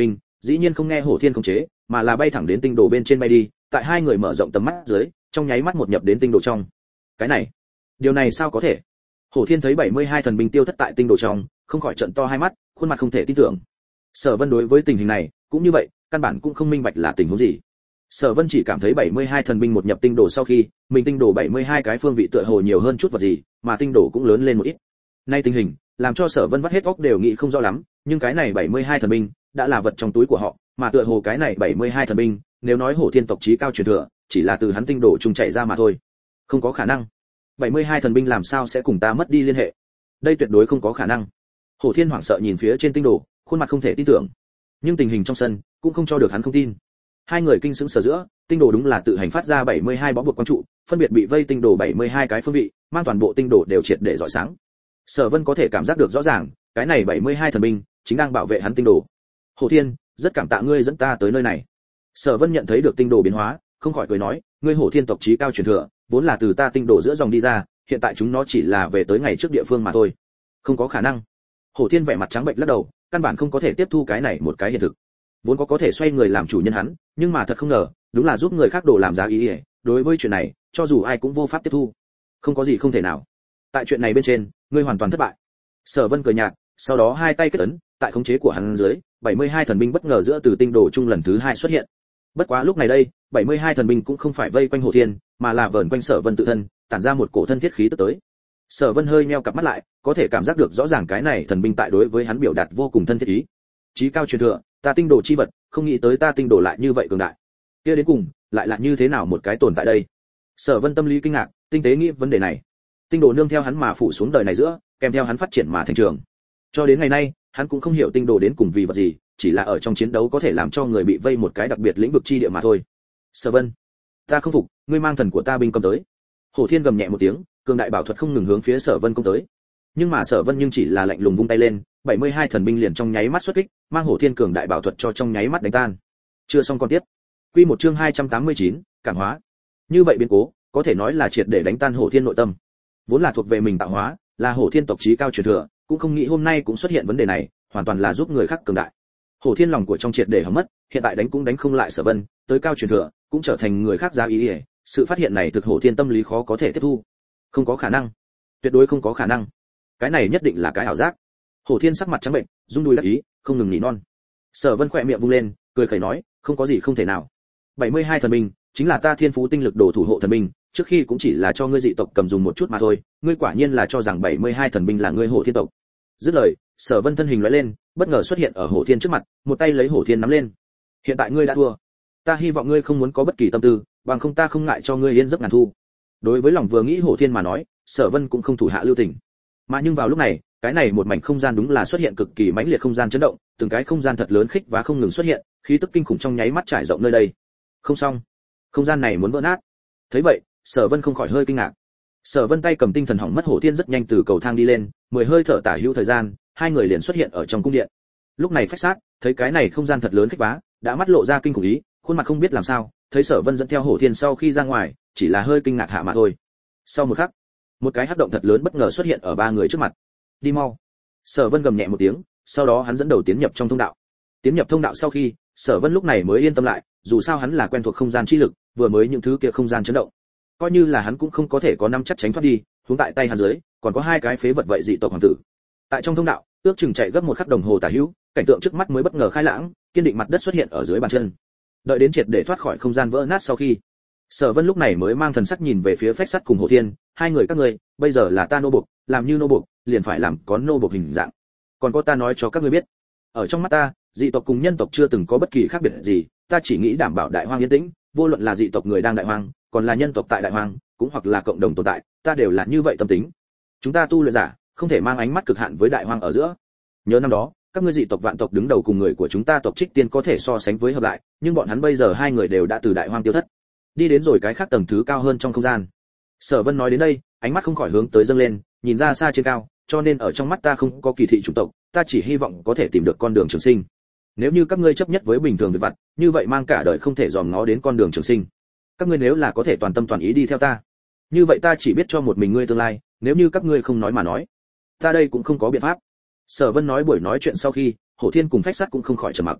[SPEAKER 1] dĩ nhiên không nghe Hổ Thiên khống chế, mà là bay thẳng đến tinh đồ bên trên bay đi, tại hai người mở rộng tầm mắt dưới, trong nháy mắt một nhập đến tinh đồ trong. Cái này, điều này sao có thể? Hổ Thiên thấy 72 thần binh tiêu thất tại tinh đồ trong, không khỏi trợn to hai mắt, khuôn mặt không thể tin tưởng. Sở Vân đối với tình hình này, cũng như vậy, căn bản cũng không minh bạch là tình huống gì. Sở Vân chỉ cảm thấy 72 thần binh một nhập tinh đồ sau khi, mình tinh đồ 72 cái phương vị tựa hồ nhiều hơn chút vật gì, mà tinh đồ cũng lớn lên một ít. Nay tình hình, làm cho Sở Vân vắt hết óc đều nghĩ không rõ lắm, nhưng cái này 72 thần binh đã là vật trong túi của họ, mà tựa hồ cái này 72 thần binh, nếu nói Hổ Thiên tộc chí cao truyền thừa, chỉ là từ hắn tinh đồ trung chạy ra mà thôi. Không có khả năng. 72 thần binh làm sao sẽ cùng ta mất đi liên hệ? Đây tuyệt đối không có khả năng. Hổ Thiên hoảng sợ nhìn phía trên tinh đồ, khuôn mặt không thể tin tưởng. Nhưng tình hình trong sân cũng không cho được hắn không tin. Hai người kinh sững sờ giữa, tinh đồ đúng là tự hành phát ra 72 bó buộc quang trụ, phân biệt bị vây tinh đồ 72 cái phương vị, mang toàn bộ tinh đồ đều triệt để rọi sáng. Sở Vân có thể cảm giác được rõ ràng, cái này 72 thần binh chính đang bảo vệ hắn tinh đồ. Hổ Thiên, rất cảm tạ ngươi dẫn ta tới nơi này. Sở Vân nhận thấy được tinh đồ biến hóa, không khỏi cười nói, ngươi Hổ Thiên tộc chí cao truyền thừa, vốn là từ ta tinh đồ giữa dòng đi ra, hiện tại chúng nó chỉ là về tới ngày trước địa phương mà thôi. Không có khả năng. Hổ Thiên vẻ mặt trắng bệch lắc đầu, căn bản không có thể tiếp thu cái này một cái hiện thực. Vốn có thể xoay người làm chủ nhân hắn, nhưng mà thật không ngờ, đúng là giúp người khác đổ làm giá ý ý, đối với chuyện này, cho dù ai cũng vô pháp tiếp thu. Không có gì không thể nào. Tại chuyện này bên trên, ngươi hoàn toàn thất bại. Sở Vân cười nhạt, sau đó hai tay kết ấn, tại khống chế của hắn dưới, 72 thần binh bất ngờ giữa từ tinh đồ trung lần thứ hai xuất hiện. Bất quá lúc này đây, 72 thần binh cũng không phải vây quanh Hổ Thiên, mà là vờn quanh Sở Vân tự thân, tản ra một cổ thân thiết khí tức tới. Sở Vân hơi nheo cặp mắt lại, có thể cảm giác được rõ ràng cái này thần binh tại đối với hắn biểu đạt vô cùng thân thiết ý. Chí cao truyền thừa, ta tinh đồ chi vật, không nghĩ tới ta tinh đồ lại như vậy cường đại. Kia đến cùng, lại là như thế nào một cái tồn tại đây? Sở Vân tâm lý kinh ngạc, tinh tế nghĩ vấn đề này. Tinh đồ nương theo hắn mà phủ xuống đời này giữa, kèm theo hắn phát triển mà thành trường. Cho đến ngày nay, hắn cũng không hiểu tinh đồ đến cùng vì vật gì, chỉ là ở trong chiến đấu có thể làm cho người bị vây một cái đặc biệt lĩnh vực chi địa mà thôi. Sở Vân, ta không phục, ngươi mang thần của ta binh công tới. Hổ Thiên gầm nhẹ một tiếng, cường đại bảo thuật không ngừng hướng phía Sở Vân công tới. Nhưng mà Sở Vân nhưng chỉ là lạnh lùng vung tay lên, 72 thần binh liền trong nháy mắt xuất kích, mang Hổ Thiên cường đại bảo thuật cho trong nháy mắt đánh tan. Chưa xong con tiếp. Quy một chương 289, cảm hóa. Như vậy biến cố, có thể nói là triệt để đánh tan Hổ Thiên nội tâm. Vốn là thuộc về mình tạo hóa, là Hổ Thiên tộc chí cao truyền thừa, cũng không nghĩ hôm nay cũng xuất hiện vấn đề này, hoàn toàn là giúp người khác cường đại. Hổ Thiên lòng của trong triệt để hỏng mất, hiện tại đánh cũng đánh không lại Sở Vân, tới cao truyền thừa, cũng trở thành người khác giá ý. Sự phát hiện này thực Hổ Thiên tâm lý khó có thể tiếp thu. Không có khả năng, tuyệt đối không có khả năng. Cái này nhất định là cái ảo giác. Hổ Thiên sắc mặt trắng bệnh, rung đùi đắc ý, không ngừng nỉ non. Sở Vân khẽ miệng vung lên, cười khẩy nói, không có gì không thể nào. 72 thần binh, chính là ta thiên phú tinh lực đồ thủ hộ thần binh, trước khi cũng chỉ là cho ngươi dị tộc cầm dùng một chút mà thôi, ngươi quả nhiên là cho rằng 72 thần binh là ngươi Hổ Thiên tộc. Dứt lời, Sở Vân thân hình lóe lên, bất ngờ xuất hiện ở Hổ Thiên trước mặt, một tay lấy Hổ Thiên nắm lên. Hiện tại ngươi đã thua, ta hy vọng ngươi không muốn có bất kỳ tâm tư, bằng không ta không ngại cho ngươi yên giấc ngàn thu. Đối với lòng vừa nghĩ Hổ Thiên mà nói, Sở Vân cũng không thủ hạ lưu tình. Mà nhưng vào lúc này, cái này một mảnh không gian đúng là xuất hiện cực kỳ mãnh liệt không gian chấn động, từng cái không gian thật lớn khích và không ngừng xuất hiện, khí tức kinh khủng trong nháy mắt trải rộng nơi đây. Không xong, không gian này muốn vỡ nát. Thấy vậy, Sở Vân không khỏi hơi kinh ngạc. Sở Vân tay cầm tinh thần hỏng mất Hổ Thiên rất nhanh từ cầu thang đi lên, 10 hơi thở tả hữu thời gian, hai người liền xuất hiện ở trong cung điện. Lúc này Phách Sát thấy cái này không gian thật lớn khích vá, đã mắt lộ ra kinh khủng ý, khuôn mặt không biết làm sao, thấy Sở Vân dẫn theo Hổ Thiên sau khi ra ngoài, chỉ là hơi kinh ngạc hạ mà thôi. Sau một khắc, một cái hắc động thật lớn bất ngờ xuất hiện ở ba người trước mặt. Đi mau. Sở Vân gầm nhẹ một tiếng, sau đó hắn dẫn đầu tiến nhập trong thông đạo. Tiến nhập thông đạo sau khi, Sở Vân lúc này mới yên tâm lại, dù sao hắn là quen thuộc không gian chi lực, vừa mới những thứ kia không gian chấn động, coi như là hắn cũng không có thể có năm chắc tránh thoát đi, huống tại tay hắn dưới, còn có hai cái phế vật vậy dị tộc hoàng tử. Tại trong thông đạo, ước chừng chạy gấp một khắc đồng hồ tả hữu, cảnh tượng trước mắt mới bất ngờ khai lãng, kiên định mặt đất xuất hiện ở dưới bàn chân. Đợi đến triệt để thoát khỏi không gian vỡ nát sau khi, Sở Vân lúc này mới mang thần sắc nhìn về phía Phách Sắt cùng Hổ Thiên, hai người các ngươi, bây giờ là ta nô buộc, làm như nô buộc, liền phải làm có nô buộc hình dạng. Còn có ta nói cho các ngươi biết, ở trong mắt ta, dị tộc cùng nhân tộc chưa từng có bất kỳ khác biệt gì, ta chỉ nghĩ đảm bảo đại hoang yên tĩnh, vô luận là dị tộc người đang đại hoang, còn là nhân tộc tại đại hoang, cũng hoặc là cộng đồng tồn tại, ta đều là như vậy tâm tính. Chúng ta tu luyện giả, không thể mang ánh mắt cực hạn với đại hoang ở giữa. Nhớ năm đó, các ngươi dị tộc vạn tộc đứng đầu cùng người của chúng ta tộc Trích Tiên có thể so sánh với hợp lại, nhưng bọn hắn bây giờ hai người đều đã từ đại hoang tiêu thất, đi đến rồi cái khác tầng thứ cao hơn trong không gian. Sở Vân nói đến đây, ánh mắt không khỏi hướng tới dâng lên, nhìn ra xa trên cao, cho nên ở trong mắt ta không có kỳ thị chủng tộc, ta chỉ hy vọng có thể tìm được con đường trường sinh. Nếu như các ngươi chấp nhất với bình thường việc vặt, như vậy mang cả đời không thể dòm ngó đến con đường trường sinh. Các ngươi nếu là có thể toàn tâm toàn ý đi theo ta, như vậy ta chỉ biết cho một mình ngươi tương lai, nếu như các ngươi không nói mà nói, ta đây cũng không có biện pháp. Sở Vân nói buổi nói chuyện sau khi, Hổ Thiên cùng Phách Sắt cũng không khỏi trầm mặc.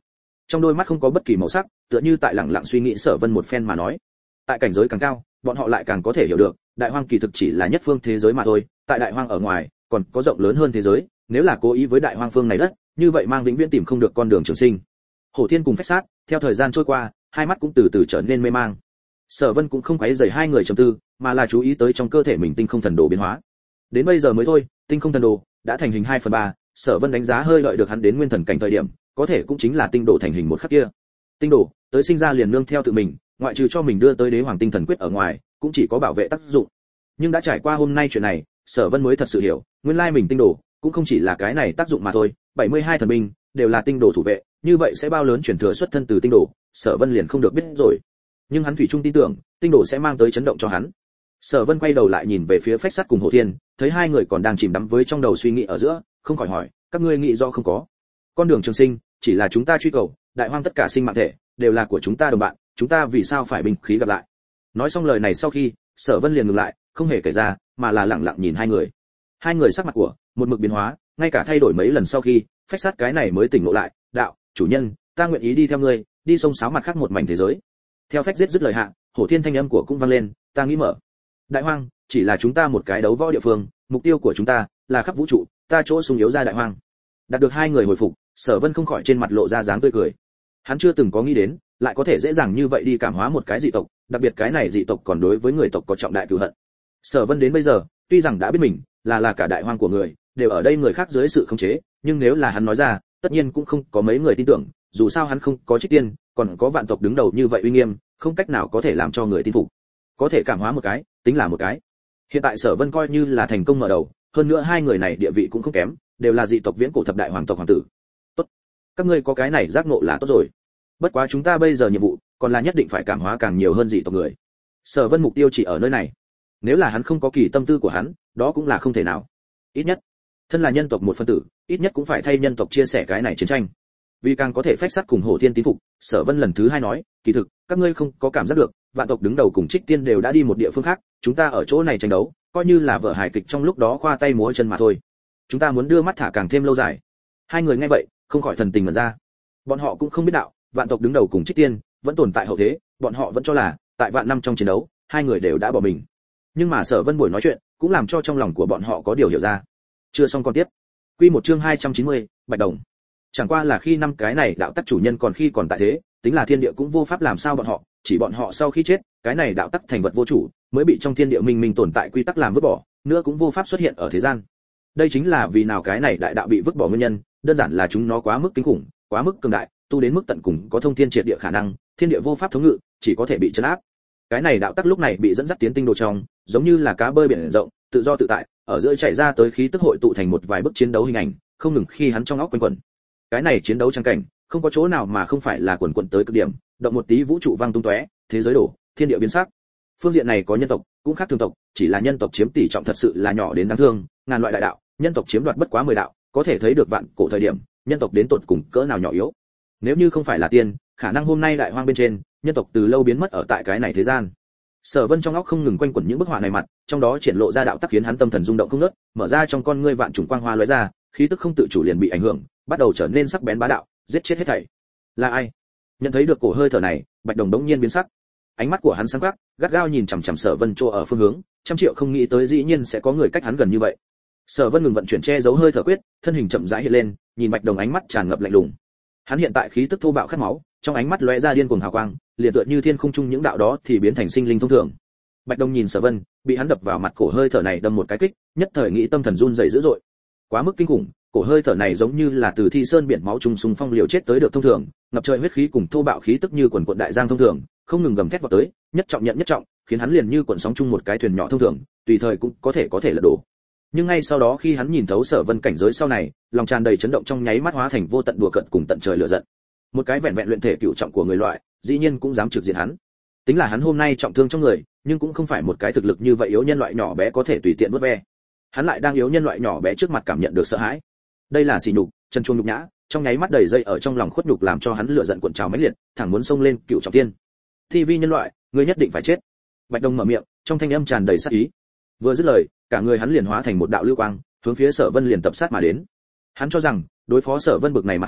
[SPEAKER 1] trong đôi mắt không có bất kỳ màu sắc, tựa như tại lặng lặng suy nghĩ Sở Vân một phen mà nói. Tại cảnh giới càng cao, bọn họ lại càng có thể hiểu được, đại hoang kỳ thực chỉ là nhất phương thế giới mà thôi, tại đại hoang ở ngoài, còn có rộng lớn hơn thế giới, nếu là cố ý với đại hoang phương này đất, như vậy mang vĩnh viễn tìm không được con đường trường sinh. Hổ Thiên cùng Phách Sát, theo thời gian trôi qua, hai mắt cũng từ từ trở nên mê mang. Sở Vân cũng không quấy rầy hai người trầm tư, mà là chú ý tới trong cơ thể mình tinh không thần đồ biến hóa. Đến bây giờ mới thôi, tinh không thần đồ đã thành hình 2/3, Sở Vân đánh giá hơi lợi được hắn đến nguyên thần cảnh thời điểm, có thể cũng chính là tinh đồ thành hình một khắc kia. Tinh đồ, tới sinh ra liền nương theo tự mình, ngoại trừ cho mình đưa tới đế hoàng tinh thần quyết ở ngoài, cũng chỉ có bảo vệ tác dụng. Nhưng đã trải qua hôm nay chuyện này, Sở Vân mới thật sự hiểu, nguyên lai mình tinh đồ cũng không chỉ là cái này tác dụng mà thôi, 72 thần binh đều là tinh đồ thủ vệ, như vậy sẽ bao lớn chuyển thừa xuất thân từ tinh đồ, Sở Vân liền không được biết rồi. Nhưng hắn thủy chung tin tưởng, tinh đồ sẽ mang tới chấn động cho hắn. Sở Vân quay đầu lại nhìn về phía Phách Sắt cùng Hổ Thiên, thấy hai người còn đang chìm đắm với trong đầu suy nghĩ ở giữa, không khỏi hỏi, các ngươi nghĩ do không có? Con đường trường sinh chỉ là chúng ta truy cầu, đại hoang tất cả sinh mạng thể đều là của chúng ta đồng bạn, chúng ta vì sao phải binh khí gặp lại? Nói xong lời này sau khi, Sở Vân liền ngừng lại, không hề kể ra, mà là lặng lặng nhìn hai người. Hai người sắc mặt của một mực biến hóa, ngay cả thay đổi mấy lần sau khi, Phách Sắt cái này mới tỉnh ngộ lại, đạo, chủ nhân, ta nguyện ý đi theo ngươi, đi sông sáo mặt khác một mảnh thế giới. Theo Phách giết dứt lời hạ, Hổ Thiên thanh âm của cũng vang lên, ta nghĩ mở. Đại hoang chỉ là chúng ta một cái đấu võ địa phương, mục tiêu của chúng ta là khắp vũ trụ, ta chỗ sung yếu ra đại hoang. Đạt được hai người hồi phục, Sở Vân không khỏi trên mặt lộ ra dáng tươi cười. Hắn chưa từng có nghĩ đến, lại có thể dễ dàng như vậy đi cảm hóa một cái dị tộc, đặc biệt cái này dị tộc còn đối với người tộc có trọng đại cừu hận. Sở Vân đến bây giờ, tuy rằng đã biết mình là cả đại hoang của người, đều ở đây người khác dưới sự khống chế, nhưng nếu là hắn nói ra, tất nhiên cũng không có mấy người tin tưởng, dù sao hắn không có Trích Tiên, còn có vạn tộc đứng đầu như vậy uy nghiêm, không cách nào có thể làm cho người tin phục. Có thể cảm hóa một cái, tính là một cái. Hiện tại Sở Vân coi như là thành công mở đầu, hơn nữa hai người này địa vị cũng không kém, đều là dị tộc viễn cổ thập đại hoàng tộc hoàng tử. Tốt, các ngươi có cái này giác ngộ là tốt rồi. Bất quá chúng ta bây giờ nhiệm vụ, còn là nhất định phải cảm hóa càng nhiều hơn dị tộc người. Sở Vân mục tiêu chỉ ở nơi này. Nếu là hắn không có kỳ tâm tư của hắn, đó cũng là không thể nào. Ít nhất, thân là nhân tộc một phân tử, ít nhất cũng phải thay nhân tộc chia sẻ cái này chiến tranh. Vì càng có thể Phách Sắt cùng Hổ Thiên tín phục, Sở Vân lần thứ hai nói, kỳ thực, các ngươi không có cảm giác được, vạn tộc đứng đầu cùng Trích Tiên đều đã đi một địa phương khác, chúng ta ở chỗ này tranh đấu, coi như là vở hài kịch trong lúc đó khoa tay múa chân mà thôi. Chúng ta muốn đưa mắt thả càng thêm lâu dài. Hai người nghe vậy, không khỏi thần tình mở ra. Bọn họ cũng không biết đạo, vạn tộc đứng đầu cùng Trích Tiên vẫn tồn tại hậu thế, bọn họ vẫn cho là tại vạn năm trong chiến đấu, hai người đều đã bỏ mình. Nhưng mà Sở Vân buổi nói chuyện, cũng làm cho trong lòng của bọn họ có điều hiểu ra. Chưa xong con tiếp. Quy một chương 290, Bạch Đồng. Chẳng qua là khi năm cái này đạo tắc chủ nhân còn khi còn tại thế, tính là thiên địa cũng vô pháp làm sao bọn họ, chỉ bọn họ sau khi chết, cái này đạo tắc thành vật vô chủ, mới bị trong thiên địa minh minh tồn tại quy tắc làm vứt bỏ, nữa cũng vô pháp xuất hiện ở thế gian. Đây chính là vì nào cái này đại đạo bị vứt bỏ nguyên nhân, đơn giản là chúng nó quá mức kinh khủng, quá mức cường đại, tu đến mức tận cùng có thông thiên triệt địa khả năng, thiên địa vô pháp thống ngự, chỉ có thể bị trấn áp. Cái này đạo tắc lúc này bị dẫn dắt tiến tinh đồ trong, giống như là cá bơi biển rộng, tự do tự tại, ở giữa chảy ra tới khí tức hội tụ thành một vài bức chiến đấu hình ảnh, không ngừng khi hắn trong óc quanh quẩn. Cái này chiến đấu trang cảnh, không có chỗ nào mà không phải là quần quần tới cực điểm, động một tí vũ trụ vang tung tóe, thế giới đổ, thiên địa biến sắc. Phương diện này có nhân tộc, cũng khác thường tộc, chỉ là nhân tộc chiếm tỷ trọng thật sự là nhỏ đến đáng thương, ngàn loại đại đạo, nhân tộc chiếm đoạt bất quá 10 đạo, có thể thấy được vạn cổ thời điểm, nhân tộc đến tột cùng cỡ nào nhỏ yếu. Nếu như không phải là tiên, khả năng hôm nay đại hoang bên trên, nhân tộc từ lâu biến mất ở tại cái này thế gian. Sở Vân trong óc không ngừng quanh quẩn những bức họa này mặt, trong đó triển lộ ra đạo tắc khiến hắn tâm thần rung động không ngớt, mở ra trong con ngươi vạn trùng quang hoa lóe ra, khí tức không tự chủ liền bị ảnh hưởng, bắt đầu trở nên sắc bén bá đạo, giết chết hết thảy. Là ai? Nhận thấy được cổ hơi thở này, Bạch Đồng đống nhiên biến sắc. Ánh mắt của hắn sáng quắc, gắt gao nhìn chằm chằm Sở Vân chỗ ở phương hướng, trăm triệu không nghĩ tới dĩ nhiên sẽ có người cách hắn gần như vậy. Sở Vân ngừng vận chuyển che giấu hơi thở quyết, thân hình chậm rãi hiện lên, nhìn Bạch Đồng ánh mắt tràn ngập lạnh lùng. Hắn hiện tại khí tức thô bạo khát máu, trong ánh mắt lóe ra điên cuồng hào quang, liền tựa như thiên khung trung những đạo đó thì biến thành sinh linh thông thường. Bạch Đồng nhìn Sở Vân, bị hắn đập vào mặt cổ hơi thở này đâm một cái kích, nhất thời nghĩ tâm thần run rẩy dữ dội. Quá mức kinh khủng, cổ hơi thở này giống như là từ thi sơn biển máu trùng xung phong liều chết tới được thông thường, ngập trời huyết khí cùng thô bạo khí tức như quần quần đại giang thông thường, không ngừng gầm thét vào tới, nhất trọng nhận nhất trọng, khiến hắn liền như cuộn sóng chung một cái thuyền nhỏ thông thường, tùy thời cũng có thể lật đổ. Nhưng ngay sau đó khi hắn nhìn thấu Sở Vân cảnh giới sau này, lòng tràn đầy chấn động trong nháy mắt hóa thành vô tận đùa cợt cùng tận trời lửa giận. Một cái vẹn vẹn luyện thể cửu trọng của người loại, dĩ nhiên cũng dám trực diện hắn. Tính là hắn hôm nay trọng thương trong người, nhưng cũng không phải một cái thực lực như vậy yếu nhân loại nhỏ bé có thể tùy tiện vuốt ve. Hắn lại đang yếu nhân loại nhỏ bé trước mặt cảm nhận được sợ hãi. Đây là sỉ nhục, chân chuông nhục nhã, trong nháy mắt đầy dây ở trong lòng khuất nhục làm cho hắn lửa giận cuộn trào mãnh liệt, thẳng muốn xông lên cựu trọng thiên. Thi vi nhân loại, ngươi nhất định phải chết. Bạch Đồng mở miệng, trong thanh âm tràn đầy sát ý. Vừa dứt lời, cả người hắn liền hóa thành một đạo lưu quang, hướng phía Sở Vân liền tập sát mà đến. Hắn cho rằng, đối phó Sở Vân bực này mặt hàng,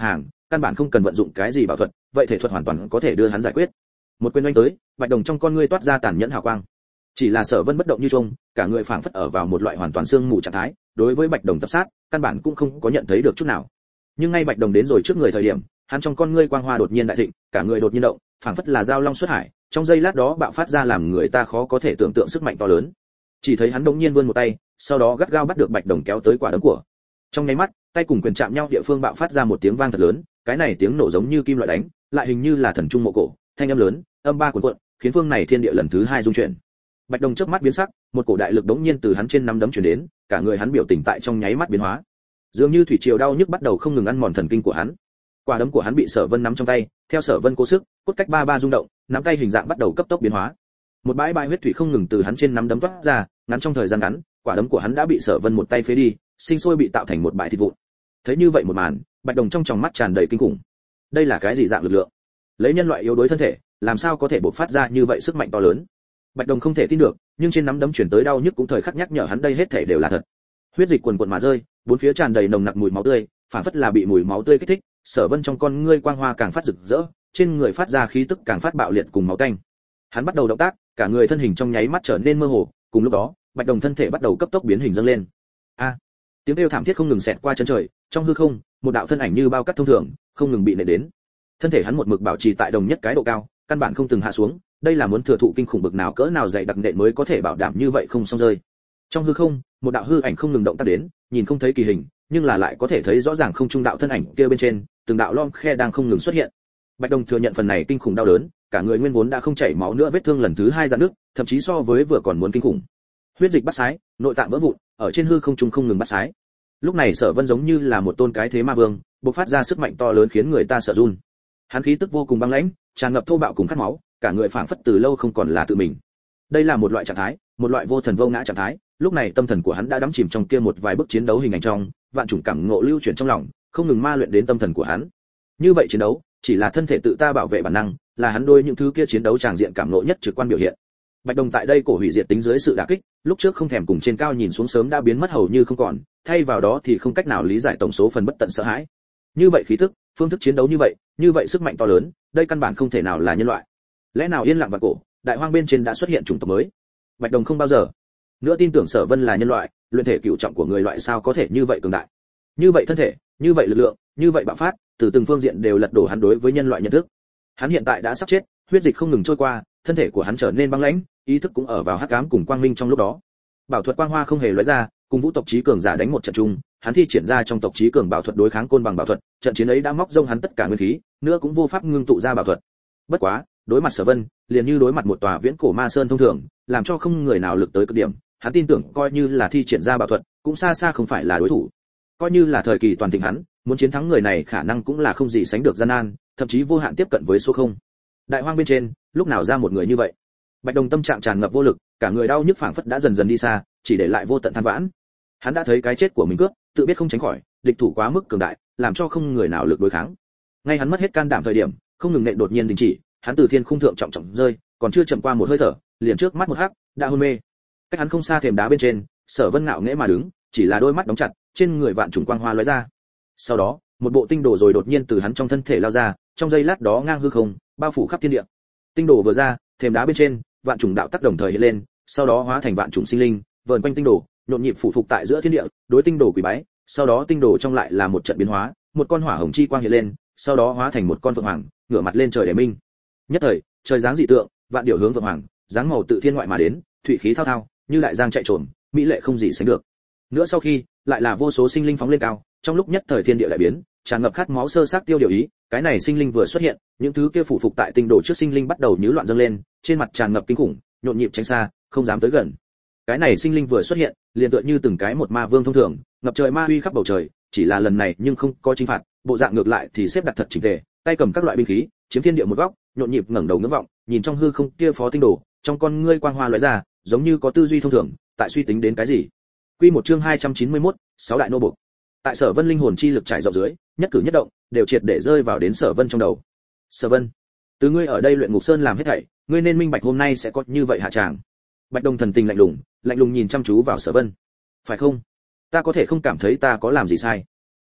[SPEAKER 1] căn bản không cần vận dụng cái gì bảo thuật, vậy thể thuật hoàn toàn có thể đưa hắn giải quyết. Một quyền oanh tới, Bạch Đồng trong con ngươi toát ra tàn nhẫn hào quang. Chỉ là Sở Vân bất động như chung, cả người phảng phất ở vào một loại hoàn toàn sương mù trạng thái, đối với Bạch Đồng tập sát, căn bản cũng không có nhận thấy được chút nào. Nhưng ngay Bạch Đồng đến rồi trước người thời điểm, hắn trong con ngươi quang hoa đột nhiên đại thịnh, cả người đột nhiên động, phảng phất là dao long xuất hải, trong giây lát đó bạo phát ra làm người ta khó có thể tưởng tượng sức mạnh to lớn. Chỉ thấy hắn đột nhiên vươn một tay, sau đó gắt gao bắt được Bạch Đồng kéo tới quả đấm của. Trong nháy mắt, tay cùng quyền chạm nhau địa phương bạo phát ra một tiếng vang thật lớn, cái này tiếng nổ giống như kim loại đánh, lại hình như là thần trung mộ cổ, thanh âm lớn, âm ba cuồn cuộn, khiến phương này thiên địa lần thứ hai rung chuyển. Bạch Đồng chớp mắt biến sắc, một cổ đại lực đống nhiên từ hắn trên nắm đấm truyền đến, cả người hắn biểu tình tại trong nháy mắt biến hóa. Dường như thủy triều đau nhức bắt đầu không ngừng ăn mòn thần kinh của hắn. Quả đấm của hắn bị Sở Vân nắm trong tay, theo Sở Vân cố sức, cốt cách ba ba rung động, nắm tay hình dạng bắt đầu cấp tốc biến hóa. Một bãi huyết thủy không ngừng từ hắn trên nắm đấm toát ra, ngắn trong thời gian ngắn, quả đấm của hắn đã bị Sở Vân một tay phế đi, sinh sôi bị tạo thành một bãi thịt vụn. Thấy như vậy một màn, Bạch Đồng trong tròng mắt tràn đầy kinh khủng. Đây là cái gì dạng lực lượng? Lấy nhân loại yếu đuối thân thể, làm sao có thể bộc phát ra như vậy sức mạnh to lớn? Bạch Đồng không thể tin được, nhưng trên nắm đấm chuyển tới đau nhức cũng thời khắc nhắc nhở hắn đây hết thể đều là thật. Huyết dịch cuồn cuộn mà rơi, bốn phía tràn đầy nồng nặc mùi máu tươi, phản phất là bị mùi máu tươi kích thích. Sở Vân trong con ngươi quang hoa càng phát rực rỡ, trên người phát ra khí tức càng phát bạo liệt cùng máu tanh. Hắn bắt đầu động tác, cả người thân hình trong nháy mắt trở nên mơ hồ, cùng lúc đó, Bạch Đồng thân thể bắt đầu cấp tốc biến hình dâng lên. A! Tiếng kêu thảm thiết không ngừng xẹt qua chân trời, trong hư không, một đạo thân ảnh như bao cát thông thường, không ngừng bị nện đến. Thân thể hắn một mực bảo trì tại đồng nhất cái độ cao, căn bản không từng hạ xuống, đây là muốn thừa thụ kinh khủng bực nào cỡ nào dày đặc nện mới có thể bảo đảm như vậy không xong rơi. Trong hư không, một đạo hư ảnh không ngừng động tác đến, nhìn không thấy kỳ hình, nhưng là lại có thể thấy rõ ràng không trung đạo thân ảnh kia bên trên, từng đạo lom khe đang không ngừng xuất hiện. Bạch Đồng thừa nhận phần này kinh khủng đau đớn, cả người nguyên vốn đã không chảy máu nữa, vết thương lần thứ hai rạn nứt, thậm chí so với vừa còn muốn kinh khủng. Huyết dịch bắt sái, nội tạng vỡ vụn, ở trên hư không trung không ngừng bắt sái. Lúc này Sở Vân giống như là một tôn cái thế ma vương, bộc phát ra sức mạnh to lớn khiến người ta sợ run. Hắn khí tức vô cùng băng lãnh, tràn ngập thô bạo cùng khát máu, cả người phảng phất từ lâu không còn là tự mình. Đây là một loại trạng thái, một loại vô thần vô ngã trạng thái. Lúc này tâm thần của hắn đã đắm chìm trong kia một vài bức chiến đấu hình ảnh trong, vạn chủng cảm ngộ lưu chuyển trong lòng, không ngừng ma luyện đến tâm thần của hắn. Như vậy chiến đấu, chỉ là thân thể tự ta bảo vệ bản năng, là hắn đôi những thứ kia chiến đấu tràng diện cảm ngộ nhất trực quan biểu hiện. Bạch Đồng tại đây cổ hủy diệt tính dưới sự đả kích, lúc trước không thèm cùng trên cao nhìn xuống sớm đã biến mất hầu như không còn, thay vào đó thì không cách nào lý giải tổng số phần bất tận sợ hãi. Như vậy khí tức, phương thức chiến đấu như vậy sức mạnh to lớn, đây căn bản không thể nào là nhân loại. Lẽ nào yên lặng và cổ, đại hoang bên trên đã xuất hiện chủng tộc mới? Bạch Đồng không bao giờ nữa tin tưởng Sở Vân là nhân loại, luyện thể cửu trọng của người loại sao có thể như vậy cường đại? Như vậy thân thể, như vậy lực lượng, như vậy bạo phát, từ từng phương diện đều lật đổ hắn đối với nhân loại nhận thức. Hắn hiện tại đã sắp chết, huyết dịch không ngừng trôi qua, thân thể của hắn trở nên băng lãnh, ý thức cũng ở vào hắc ám cùng quang minh trong lúc đó. Bảo thuật quang hoa không hề lóe ra, cùng vũ tộc trí cường giả đánh một trận chung, hắn thi triển ra trong tộc trí cường bảo thuật đối kháng côn bằng bảo thuật, trận chiến ấy đã móc rông hắn tất cả nguyên khí, nữa cũng vô pháp ngưng tụ ra bảo thuật. Bất quá, đối mặt Sở Vân, liền như đối mặt một tòa viễn cổ ma sơn thông thường, làm cho không người nào lực tới cực điểm, hắn tin tưởng coi như là thi triển ra bảo thuật, cũng xa xa không phải là đối thủ. Coi như là thời kỳ toàn thịnh hắn, muốn chiến thắng người này khả năng cũng là không gì sánh được gian nan, thậm chí vô hạn tiếp cận với số không. Đại hoang bên trên, lúc nào ra một người như vậy? Bạch Đồng tâm trạng tràn ngập vô lực, cả người đau nhức phảng phất đã dần dần đi xa, chỉ để lại vô tận than vãn. Hắn đã thấy cái chết của mình cướp, tự biết không tránh khỏi, địch thủ quá mức cường đại, làm cho không người nào lực đối kháng. Ngay hắn mất hết can đảm thời điểm, không ngừng nện đột nhiên đình chỉ, hắn từ thiên khung thượng trọng trọng rơi, còn chưa chậm qua một hơi thở, liền trước mắt một hắc, đã hôn mê. Cách hắn không xa thềm đá bên trên, Sở Vân ngạo nghễ mà đứng, chỉ là đôi mắt đóng chặt, trên người vạn trùng quang hoa lóe ra. Sau đó, một bộ tinh đồ rồi đột nhiên từ hắn trong thân thể lao ra, trong giây lát đó ngang hư không, bao phủ khắp thiên địa. Tinh đồ vừa ra, thềm đá bên trên, vạn trùng đạo tắc đồng thời hiện lên, sau đó hóa thành vạn trùng sinh linh, vờn quanh tinh đồ, nhộn nhịp phủ phục tại giữa thiên địa, đối tinh đồ quỳ bái. Sau đó tinh đồ trong lại là một trận biến hóa, một con hỏa hồng chi quang hiện lên, sau đó hóa thành một con phượng hoàng, ngửa mặt lên trời để minh. Nhất thời, trời dáng dị tượng, vạn điểu hướng phượng hoàng, dáng màu tự thiên ngoại mà đến, thủy khí thao thao, như đại giang chạy trồm, mỹ lệ không gì sánh được. Nữa sau khi, lại là vô số sinh linh phóng lên cao, trong lúc nhất thời thiên địa đại biến, tràn ngập khát máu sơ xác tiêu điều ý, cái này sinh linh vừa xuất hiện, những thứ kia phủ phục tại tinh đồ trước sinh linh bắt đầu nhứ loạn dâng lên, trên mặt tràn ngập kinh khủng, nhộn nhịp tránh xa, không dám tới gần. Cái này sinh linh vừa xuất hiện, liền tựa như từng cái một ma vương thông thường, ngập trời ma uy khắp bầu trời, chỉ là lần này nhưng không có chính phạt, bộ dạng ngược lại thì xếp đặt thật chỉnh tề, tay cầm các loại binh khí, chiếm thiên địa một góc, nhộn nhịp ngẩng đầu ngưỡng vọng, nhìn trong hư không kia phó tinh đồ, trong con ngươi quang hoa lóe ra, giống như có tư duy thông thường, tại suy tính đến cái gì. Quy một chương 291, sáu đại nô buộc. Tại Sở Vân linh hồn chi lực trải rộng dưới, nhất cử nhất động đều triệt để rơi vào đến Sở Vân trong đầu. Sở Vân, từ ngươi ở đây luyện ngục sơn làm hết thảy, ngươi nên minh bạch hôm nay sẽ có như vậy hạ tràng. Bạch Đồng thần tình lạnh lùng nhìn chăm chú vào Sở Vân. Phải không? Ta có thể không cảm thấy ta có làm gì sai.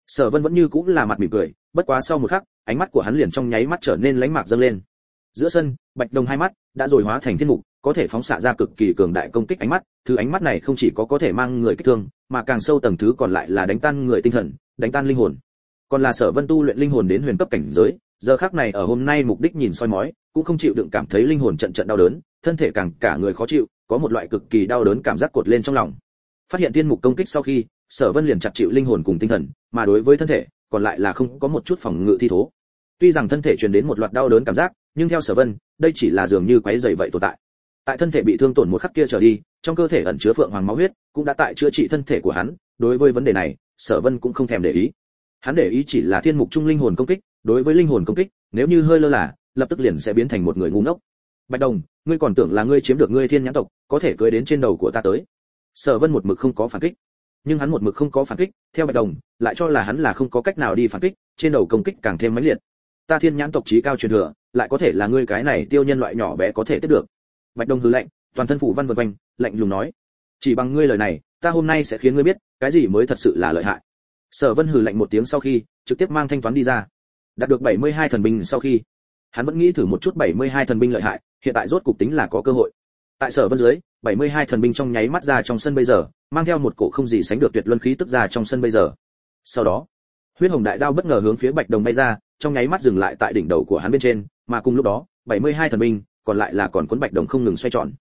[SPEAKER 1] Sở Vân vẫn như cũng là mặt mỉm cười, bất quá sau một khắc, ánh mắt của hắn liền trong nháy mắt trở nên lánh mạc dâng lên. Giữa sân, Bạch Đồng hai mắt đã rồi hóa thành thiên mục, có thể phóng xạ ra cực kỳ cường đại công kích ánh mắt, thứ ánh mắt này không chỉ có thể mang người kích thương, mà càng sâu tầng thứ còn lại là đánh tan người tinh thần, đánh tan linh hồn. Còn là Sở Vân tu luyện linh hồn đến huyền cấp cảnh giới, giờ khắc này ở hôm nay mục đích nhìn soi mói, cũng không chịu đựng cảm thấy linh hồn trận trận đau đớn, thân thể càng cả người khó chịu, có một loại cực kỳ đau đớn cảm giác cột lên trong lòng. Phát hiện thiên mục công kích sau khi, Sở Vân liền chặt chịu linh hồn cùng tinh thần, mà đối với thân thể, còn lại là không có một chút phòng ngự thi thố. Tuy rằng thân thể truyền đến một loạt đau đớn cảm giác, nhưng theo Sở Vân, đây chỉ là dường như quấy rầy vậy tồn tại. Tại thân thể bị thương tổn một khắc kia trở đi, trong cơ thể ẩn chứa phượng hoàng máu huyết, cũng đã tại chữa trị thân thể của hắn, đối với vấn đề này, Sở Vân cũng không thèm để ý. Hắn để ý chỉ là thiên mục trung linh hồn công kích, đối với linh hồn công kích, nếu như hơi lơ là, lập tức liền sẽ biến thành một người ngu ngốc. Bạch Đồng, ngươi còn tưởng là ngươi chiếm được ngươi thiên nhãn tộc, có thể cưỡi đến trên đầu của ta tới. Sở Vân một mực không có phản kích, nhưng hắn một mực không có phản kích, theo Bạch Đồng, lại cho là hắn là không có cách nào đi phản kích, trên đầu công kích càng thêm mãnh liệt. Ta thiên nhãn tộc chí cao truyền thừa, lại có thể là ngươi cái này tiêu nhân loại nhỏ bé có thể tiếp được. Bạch Đồng hừ lạnh, toàn thân phủ văn vần quanh, lạnh lùng nói: chỉ bằng ngươi lời này, ta hôm nay sẽ khiến ngươi biết, cái gì mới thật sự là lợi hại. Sở Vân hừ lạnh một tiếng sau khi, trực tiếp mang thanh toán đi ra. Đạt được 72 thần binh sau khi, hắn vẫn nghĩ thử một chút 72 thần binh lợi hại, hiện tại rốt cục tính là có cơ hội. Tại Sở Vân dưới, 72 thần binh trong nháy mắt ra trong sân bây giờ, mang theo một cổ không gì sánh được tuyệt luân khí tức ra trong sân bây giờ. Sau đó, huyết hồng đại đao bất ngờ hướng phía Bạch Đồng bay ra, trong nháy mắt dừng lại tại đỉnh đầu của hắn bên trên, mà cùng lúc đó, 72 thần binh, còn lại là còn cuốn Bạch Đồng không ngừng xoay tròn.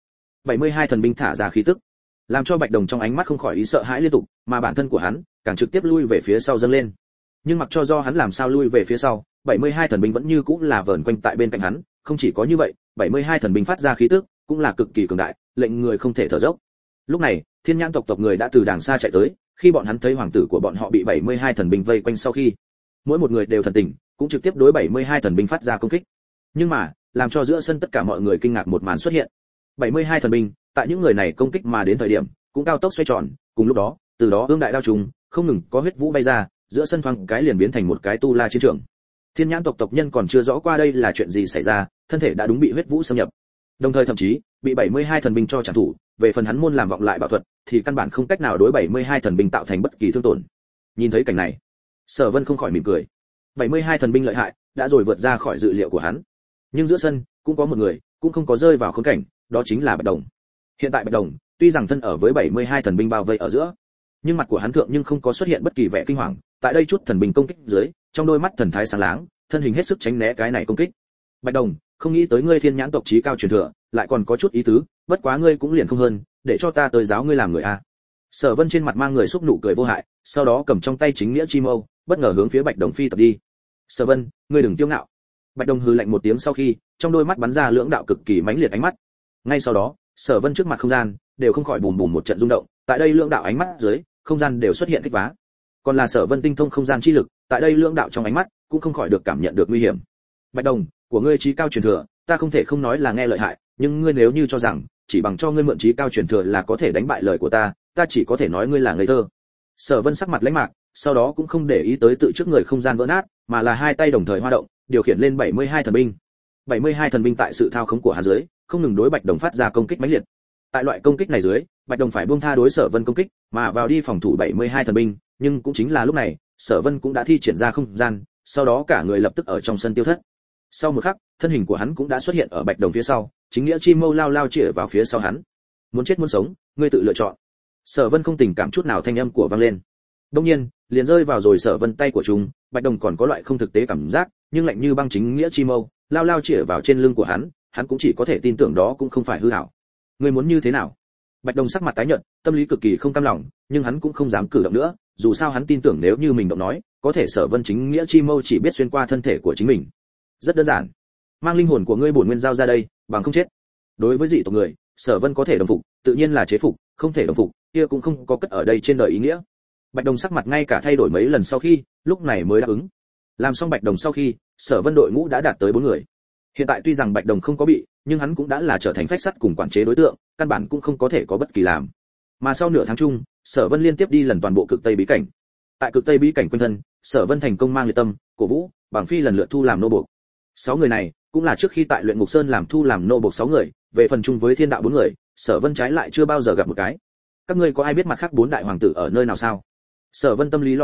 [SPEAKER 1] 72 thần binh thả ra khí tức, làm cho Bạch Đồng trong ánh mắt không khỏi ý sợ hãi liên tục, mà bản thân của hắn càng trực tiếp lui về phía sau dâng lên. Nhưng mặc cho do hắn làm sao lui về phía sau, 72 thần binh vẫn như cũ là vờn quanh tại bên cạnh hắn, không chỉ có như vậy, 72 thần binh phát ra khí tức cũng là cực kỳ cường đại, lệnh người không thể thở dốc. Lúc này, Thiên Nhãn tộc người đã từ đàng xa chạy tới, khi bọn hắn thấy hoàng tử của bọn họ bị 72 thần binh vây quanh sau khi, mỗi một người đều thần tình, cũng trực tiếp đối 72 thần binh phát ra công kích. Nhưng mà, làm cho giữa sân tất cả mọi người kinh ngạc một màn xuất hiện. 72 thần binh, tại những người này công kích mà đến thời điểm, cũng cao tốc xoay tròn, cùng lúc đó, từ đó ương đại đao trùng, không ngừng có huyết vũ bay ra, giữa sân thoáng cái liền biến thành một cái tu la chiến trường. Thiên Nhãn tộc tộc nhân còn chưa rõ qua đây là chuyện gì xảy ra, thân thể đã đúng bị huyết vũ xâm nhập. Đồng thời thậm chí bị 72 thần binh cho trả thủ, về phần hắn môn làm vọng lại bảo thuật, thì căn bản không cách nào đối 72 thần binh tạo thành bất kỳ thương tổn. Nhìn thấy cảnh này, Sở Vân không khỏi mỉm cười. 72 thần binh lợi hại, đã rồi vượt ra khỏi dự liệu của hắn. Nhưng giữa sân, cũng có một người, cũng không có rơi vào khốn cảnh, đó chính là Bạch Đồng. Hiện tại Bạch Đồng, tuy rằng thân ở với 72 thần binh bao vây ở giữa, nhưng mặt của hắn thượng nhưng không có xuất hiện bất kỳ vẻ kinh hoàng, tại đây chút thần binh công kích dưới, trong đôi mắt thần thái sáng láng, thân hình hết sức tránh né cái này công kích. Bạch Đồng, không nghĩ tới ngươi Thiên Nhãn tộc chí cao truyền thừa, lại còn có chút ý tứ, bất quá ngươi cũng liền không hơn, để cho ta tới giáo ngươi làm người a. Sở Vân trên mặt mang người xúc nụ cười vô hại, sau đó cầm trong tay chính nghĩa chi mâu, bất ngờ hướng phía Bạch Đồng phi tập đi. Sở Vân, ngươi đừng kiêu ngạo. Bạch Đồng hừ lạnh một tiếng sau khi, trong đôi mắt bắn ra lưỡng đạo cực kỳ mãnh liệt ánh mắt. Ngay sau đó, Sở Vân trước mặt không gian đều không khỏi bùm bùm một trận rung động, tại đây lưỡng đạo ánh mắt dưới, không gian đều xuất hiện kích vá. Còn là Sở Vân tinh thông không gian chi lực, tại đây lưỡng đạo trong ánh mắt cũng không khỏi được cảm nhận được nguy hiểm. Bạch Đồng, của ngươi chí cao truyền thừa, ta không thể không nói là nghe lợi hại, nhưng ngươi nếu như cho rằng chỉ bằng cho ngươi mượn chí cao truyền thừa là có thể đánh bại lời của ta, ta chỉ có thể nói ngươi là ngây thơ. Sở Vân sắc mặt lãnh mạc, sau đó cũng không để ý tới tự trước người không gian vỡ nát, mà là hai tay đồng thời hoa động, điều khiển lên 72 thần binh. 72 thần binh tại sự thao khống của hắn dưới, không ngừng đối Bạch Đồng phát ra công kích mãnh liệt. Tại loại công kích này dưới, Bạch Đồng phải buông tha đối Sở Vân công kích, mà vào đi phòng thủ 72 thần binh, nhưng cũng chính là lúc này, Sở Vân cũng đã thi triển ra không gian, sau đó cả người lập tức ở trong sân tiêu thất. Sau một khắc, thân hình của hắn cũng đã xuất hiện ở Bạch Đồng phía sau, chính nghĩa chi mâu lao lao chĩa vào phía sau hắn. Muốn chết muốn sống, ngươi tự lựa chọn. Sở Vân không tình cảm chút nào thanh âm của vang lên. Đương nhiên, liền rơi vào rồi Sở Vân tay của chúng, Bạch Đồng còn có loại không thực tế cảm giác, nhưng lạnh như băng chính nghĩa chi mâu, lao lao chĩa vào trên lưng của hắn cũng chỉ có thể tin tưởng đó cũng không phải hư ảo. Ngươi muốn như thế nào? Bạch Đồng sắc mặt tái nhợt, tâm lý cực kỳ không cam lòng, nhưng hắn cũng không dám cử động nữa, dù sao hắn tin tưởng nếu như mình động nói, có thể Sở Vân chính nghĩa chi mâu chỉ biết xuyên qua thân thể của chính mình. Rất đơn giản, mang linh hồn của ngươi bổn nguyên giao ra đây, bằng không chết. Đối với dị tộc người, Sở Vân có thể đồng phục, tự nhiên là chế phục, không thể đồng phục, kia cũng không có cất ở đây trên đời ý nghĩa. Bạch Đồng sắc mặt ngay cả thay đổi mấy lần sau khi, lúc này mới đáp ứng. Làm xong Bạch Đồng sau khi, Sở Vân đội ngũ đã đạt tới 4 người. Hiện tại tuy rằng Bạch Đồng không có bị, nhưng hắn cũng đã là trở thành phách sắt cùng quản chế đối tượng, căn bản cũng không có thể có bất kỳ làm. Mà sau nửa tháng chung, Sở Vân liên tiếp đi lần toàn bộ cực Tây bí cảnh. Tại cực Tây bí cảnh quanh thân, Sở Vân thành công mang liệt tâm, cổ vũ, bằng phi lần lượt thu làm nô buộc. 6 người này cũng là trước khi tại luyện ngục sơn làm thu làm nô buộc 6 người, về phần chung với thiên đạo 4 người, Sở Vân trái lại chưa bao giờ gặp một cái. Các ngươi có ai biết mặt khác 4 đại hoàng tử ở nơi nào sao? Sở Vân tâm lý lo lắng,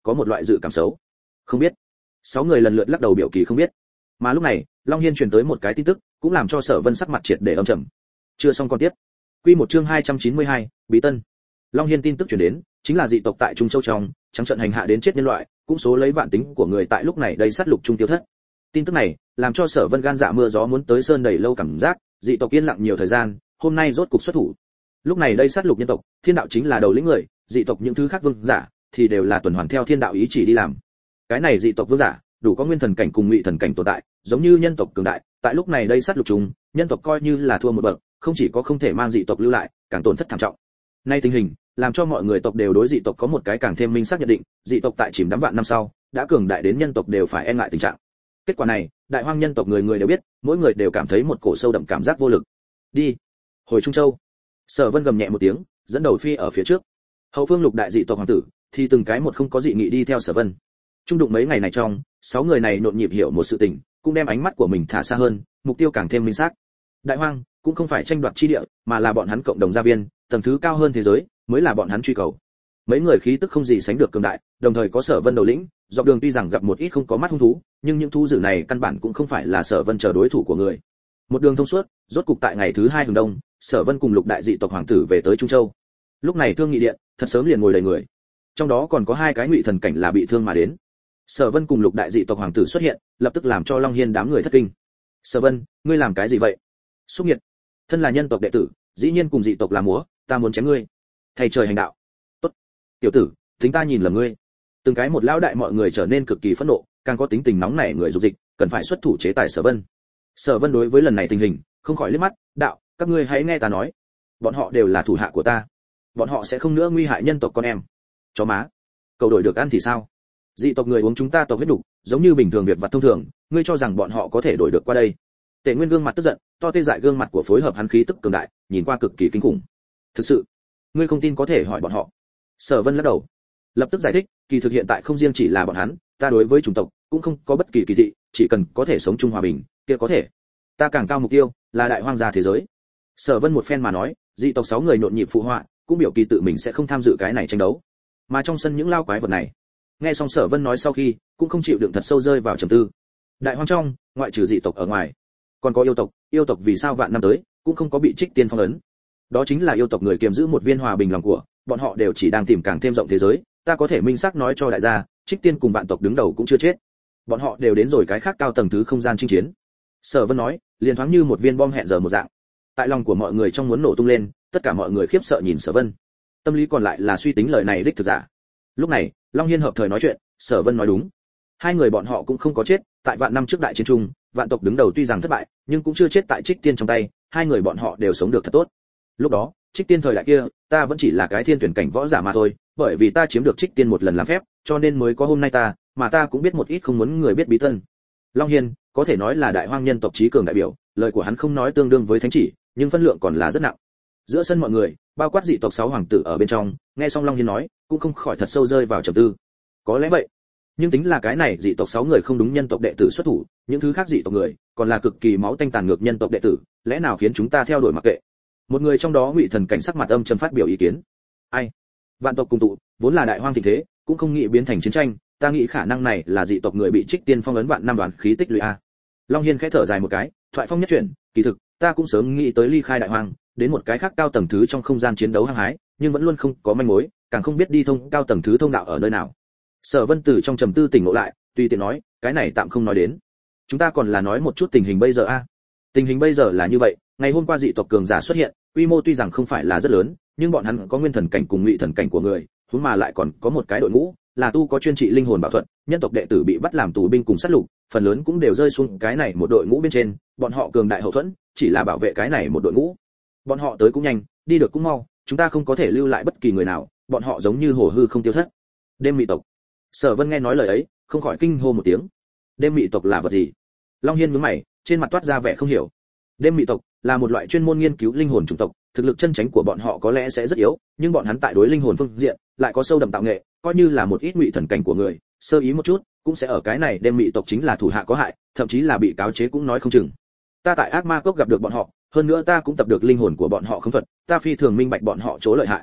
[SPEAKER 1] có một loại dự cảm xấu. Không biết. 6 người lần lượt lắc đầu biểu kỳ không biết. Mà lúc này, Long Hiên truyền tới một cái tin tức, cũng làm cho Sở Vân sắc mặt triệt để âm trầm. Chưa xong con tiếp. Quy một chương 292, Bí Tân. Long Hiên tin tức truyền đến, chính là dị tộc tại Trung Châu trong, trắng trận hành hạ đến chết nhân loại, cũng số lấy vạn tính của người tại lúc này đây sát lục trung tiêu thất. Tin tức này, làm cho Sở Vân gan dạ mưa gió muốn tới sơn đầy lâu cảm giác, dị tộc yên lặng nhiều thời gian, hôm nay rốt cục xuất thủ. Lúc này đây sát lục nhân tộc, thiên đạo chính là đầu lĩnh người, dị tộc những thứ khác vương giả thì đều là tuần hoàn theo thiên đạo ý chỉ đi làm. Cái này dị tộc vương giả, đủ có nguyên thần cảnh cùng ngụy thần cảnh tồn tại, giống như nhân tộc cường đại, tại lúc này đây sát lục chúng, nhân tộc coi như là thua một bậc, không chỉ có không thể mang dị tộc lưu lại, càng tổn thất thảm trọng. Nay tình hình, làm cho mọi người tộc đều đối dị tộc có một cái càng thêm minh xác nhận định, dị tộc tại chìm đắm vạn năm sau, đã cường đại đến nhân tộc đều phải e ngại tình trạng. Kết quả này, đại hoang nhân tộc người người đều biết, mỗi người đều cảm thấy một cổ sâu đậm cảm giác vô lực. Đi, hồi Trung Châu. Sở Vân gầm nhẹ một tiếng, dẫn đầu phi ở phía trước. Hậu phương lục đại dị tộc hoàng tử thì từng cái một không có dị nghị đi theo Sở Vân. Trung đụng mấy ngày này trong, 6 người này nhộn nhịp hiểu một sự tình, cũng đem ánh mắt của mình thả xa hơn, mục tiêu càng thêm minh xác. Đại hoang cũng không phải tranh đoạt chi địa, mà là bọn hắn cộng đồng gia viên, tầng thứ cao hơn thế giới mới là bọn hắn truy cầu. Mấy người khí tức không gì sánh được cường đại, đồng thời có Sở Vân đầu lĩnh, dọc đường tuy rằng gặp một ít không có mắt hung thú, nhưng những thú dữ này căn bản cũng không phải là Sở Vân chờ đối thủ của người. Một đường thông suốt, rốt cục tại ngày thứ 2 hừng đông, Sở Vân cùng lục đại dị tộc hoàng tử về tới Trung Châu. Lúc này thương nghị điện, thật sớm liền ngồi đầy người. Trong đó còn có 2 cái ngụy thần cảnh là bị thương mà đến. Sở Vân cùng lục đại dị tộc hoàng tử xuất hiện, lập tức làm cho Long Hiên đám người thất kinh. Sở Vân, ngươi làm cái gì vậy? Xúc nhiệt. Thân là nhân tộc đệ tử, dĩ nhiên cùng dị tộc làm múa, ta muốn chém ngươi. Thầy trời hành đạo. Tốt. Tiểu tử, tính ta nhìn lầm ngươi. Từng cái một lão đại mọi người trở nên cực kỳ phẫn nộ, càng có tính tình nóng nảy người dục dịch, cần phải xuất thủ chế tài Sở Vân. Sở Vân đối với lần này tình hình, không khỏi liếc mắt, đạo, các ngươi hãy nghe ta nói, bọn họ đều là thủ hạ của ta, bọn họ sẽ không nữa nguy hại nhân tộc con em. Chó má, cầu đổi được ăn thì sao? Dị tộc người uống chúng ta tộc huyết đủ, giống như bình thường việc vặt thông thường, ngươi cho rằng bọn họ có thể đổi được qua đây? Tề Nguyên gương mặt tức giận, to tê dại gương mặt của phối hợp hắn khí tức cường đại, nhìn qua cực kỳ kinh khủng. Thực sự, ngươi không tin có thể hỏi bọn họ. Sở Vân lắc đầu, lập tức giải thích, kỳ thực hiện tại không riêng chỉ là bọn hắn, ta đối với chủng tộc cũng không có bất kỳ kỳ thị, chỉ cần có thể sống chung hòa bình, kia có thể. Ta càng cao mục tiêu là đại hoang gia thế giới. Sở Vân một phen mà nói, dị tộc 6 người nhộn nhịp phụ họa, cũng biểu kỳ tự mình sẽ không tham dự cái này tranh đấu. Mà trong sân những lao quái vật này, nghe xong Sở Vân nói sau khi, cũng không chịu đựng thật sâu rơi vào trầm tư. Đại hoang trong, ngoại trừ dị tộc ở ngoài, còn có yêu tộc vì sao vạn năm tới cũng không có bị Trích Tiên phong ấn? Đó chính là yêu tộc người kiềm giữ một viên hòa bình lòng của, bọn họ đều chỉ đang tìm càng thêm rộng thế giới, ta có thể minh xác nói cho đại gia, Trích Tiên cùng vạn tộc đứng đầu cũng chưa chết. Bọn họ đều đến rồi cái khác cao tầng thứ không gian chinh chiến. Sở Vân nói, liền thoáng như một viên bom hẹn giờ một dạng. Tại lòng của mọi người trong muốn nổ tung lên, tất cả mọi người khiếp sợ nhìn Sở Vân. Tâm lý còn lại là suy tính lời này đích thực giả. Lúc này, Long Hiên hợp thời nói chuyện, Sở Vân nói đúng. 2 người bọn họ cũng không có chết, tại vạn năm trước đại chiến trung, vạn tộc đứng đầu tuy rằng thất bại, nhưng cũng chưa chết tại Trích Tiên trong tay, 2 người bọn họ đều sống được thật tốt. Lúc đó, Trích Tiên thời đại kia, ta vẫn chỉ là cái thiên tuyển cảnh võ giả mà thôi, bởi vì ta chiếm được Trích Tiên một lần làm phép, cho nên mới có hôm nay ta, mà ta cũng biết một ít không muốn người biết bí tân. Long Hiên, có thể nói là đại hoang nhân tộc trí cường đại biểu, lời của hắn không nói tương đương với thánh chỉ, nhưng phân lượng còn là rất nặng. Giữa sân mọi người, bao quát dị tộc 6 hoàng tử ở bên trong, nghe xong Long Hiên nói, cũng không khỏi thật sâu rơi vào trầm tư. Có lẽ vậy, nhưng tính là cái này dị tộc 6 người không đúng nhân tộc đệ tử xuất thủ, những thứ khác dị tộc người, còn là cực kỳ máu tanh tàn ngược nhân tộc đệ tử, lẽ nào khiến chúng ta theo đuổi mặc kệ? Một người trong đó ngụy thần cảnh sắc mặt âm trầm phát biểu ý kiến. Ai? Vạn tộc cùng tụ, vốn là đại hoang thịnh thế, cũng không nghĩ biến thành chiến tranh, ta nghĩ khả năng này là dị tộc người bị Trích Tiên phong ấn vạn năm đoàn khí tích lũy a. Long Hiên khẽ thở dài một cái, thoại phong nhất chuyển, kỳ thực, ta cũng sớm nghĩ tới ly khai đại hoang, đến một cái khác cao tầng thứ trong không gian chiến đấu hăng hái, nhưng vẫn luôn không có manh mối, càng không biết đi thông cao tầng thứ thông đạo ở nơi nào. Sở Vân từ trong trầm tư tỉnh ngộ lại, tùy tiện nói, cái này tạm không nói đến. Chúng ta còn là nói một chút tình hình bây giờ a. Tình hình bây giờ là như vậy, ngày hôm qua dị tộc cường giả xuất hiện, quy mô tuy rằng không phải là rất lớn, nhưng bọn hắn có nguyên thần cảnh cùng ngụy thần cảnh của người, huống mà lại còn có một cái đội ngũ, là tu có chuyên trị linh hồn bảo thuật, nhân tộc đệ tử bị bắt làm tù binh cùng sát lục, phần lớn cũng đều rơi xuống cái này một đội ngũ bên trên, bọn họ cường đại hậu thuẫn, chỉ là bảo vệ cái này một đội ngũ. Bọn họ tới cũng nhanh, đi được cũng mau, chúng ta không có thể lưu lại bất kỳ người nào, bọn họ giống như hồ hư không tiêu thất. Đêm mị tộc. Sở Vân nghe nói lời ấy, không khỏi kinh hô một tiếng. Đêm mị tộc là vật gì? Long Hiên nhướng mày, trên mặt toát ra vẻ không hiểu. Đêm mị tộc là một loại chuyên môn nghiên cứu linh hồn chủng tộc, thực lực chân chính của bọn họ có lẽ sẽ rất yếu, nhưng bọn hắn tại đối linh hồn phương diện lại có sâu đậm tạo nghệ, coi như là một ít ngụy thần cảnh của người, sơ ý một chút, cũng sẽ ở cái này đêm mị tộc chính là thủ hạ có hại, thậm chí là bị cáo chế cũng nói không chừng. Ta tại ác ma cốc gặp được bọn họ, hơn nữa ta cũng tập được linh hồn của bọn họ không thuật, ta phi thường minh bạch bọn họ chỗ lợi hại.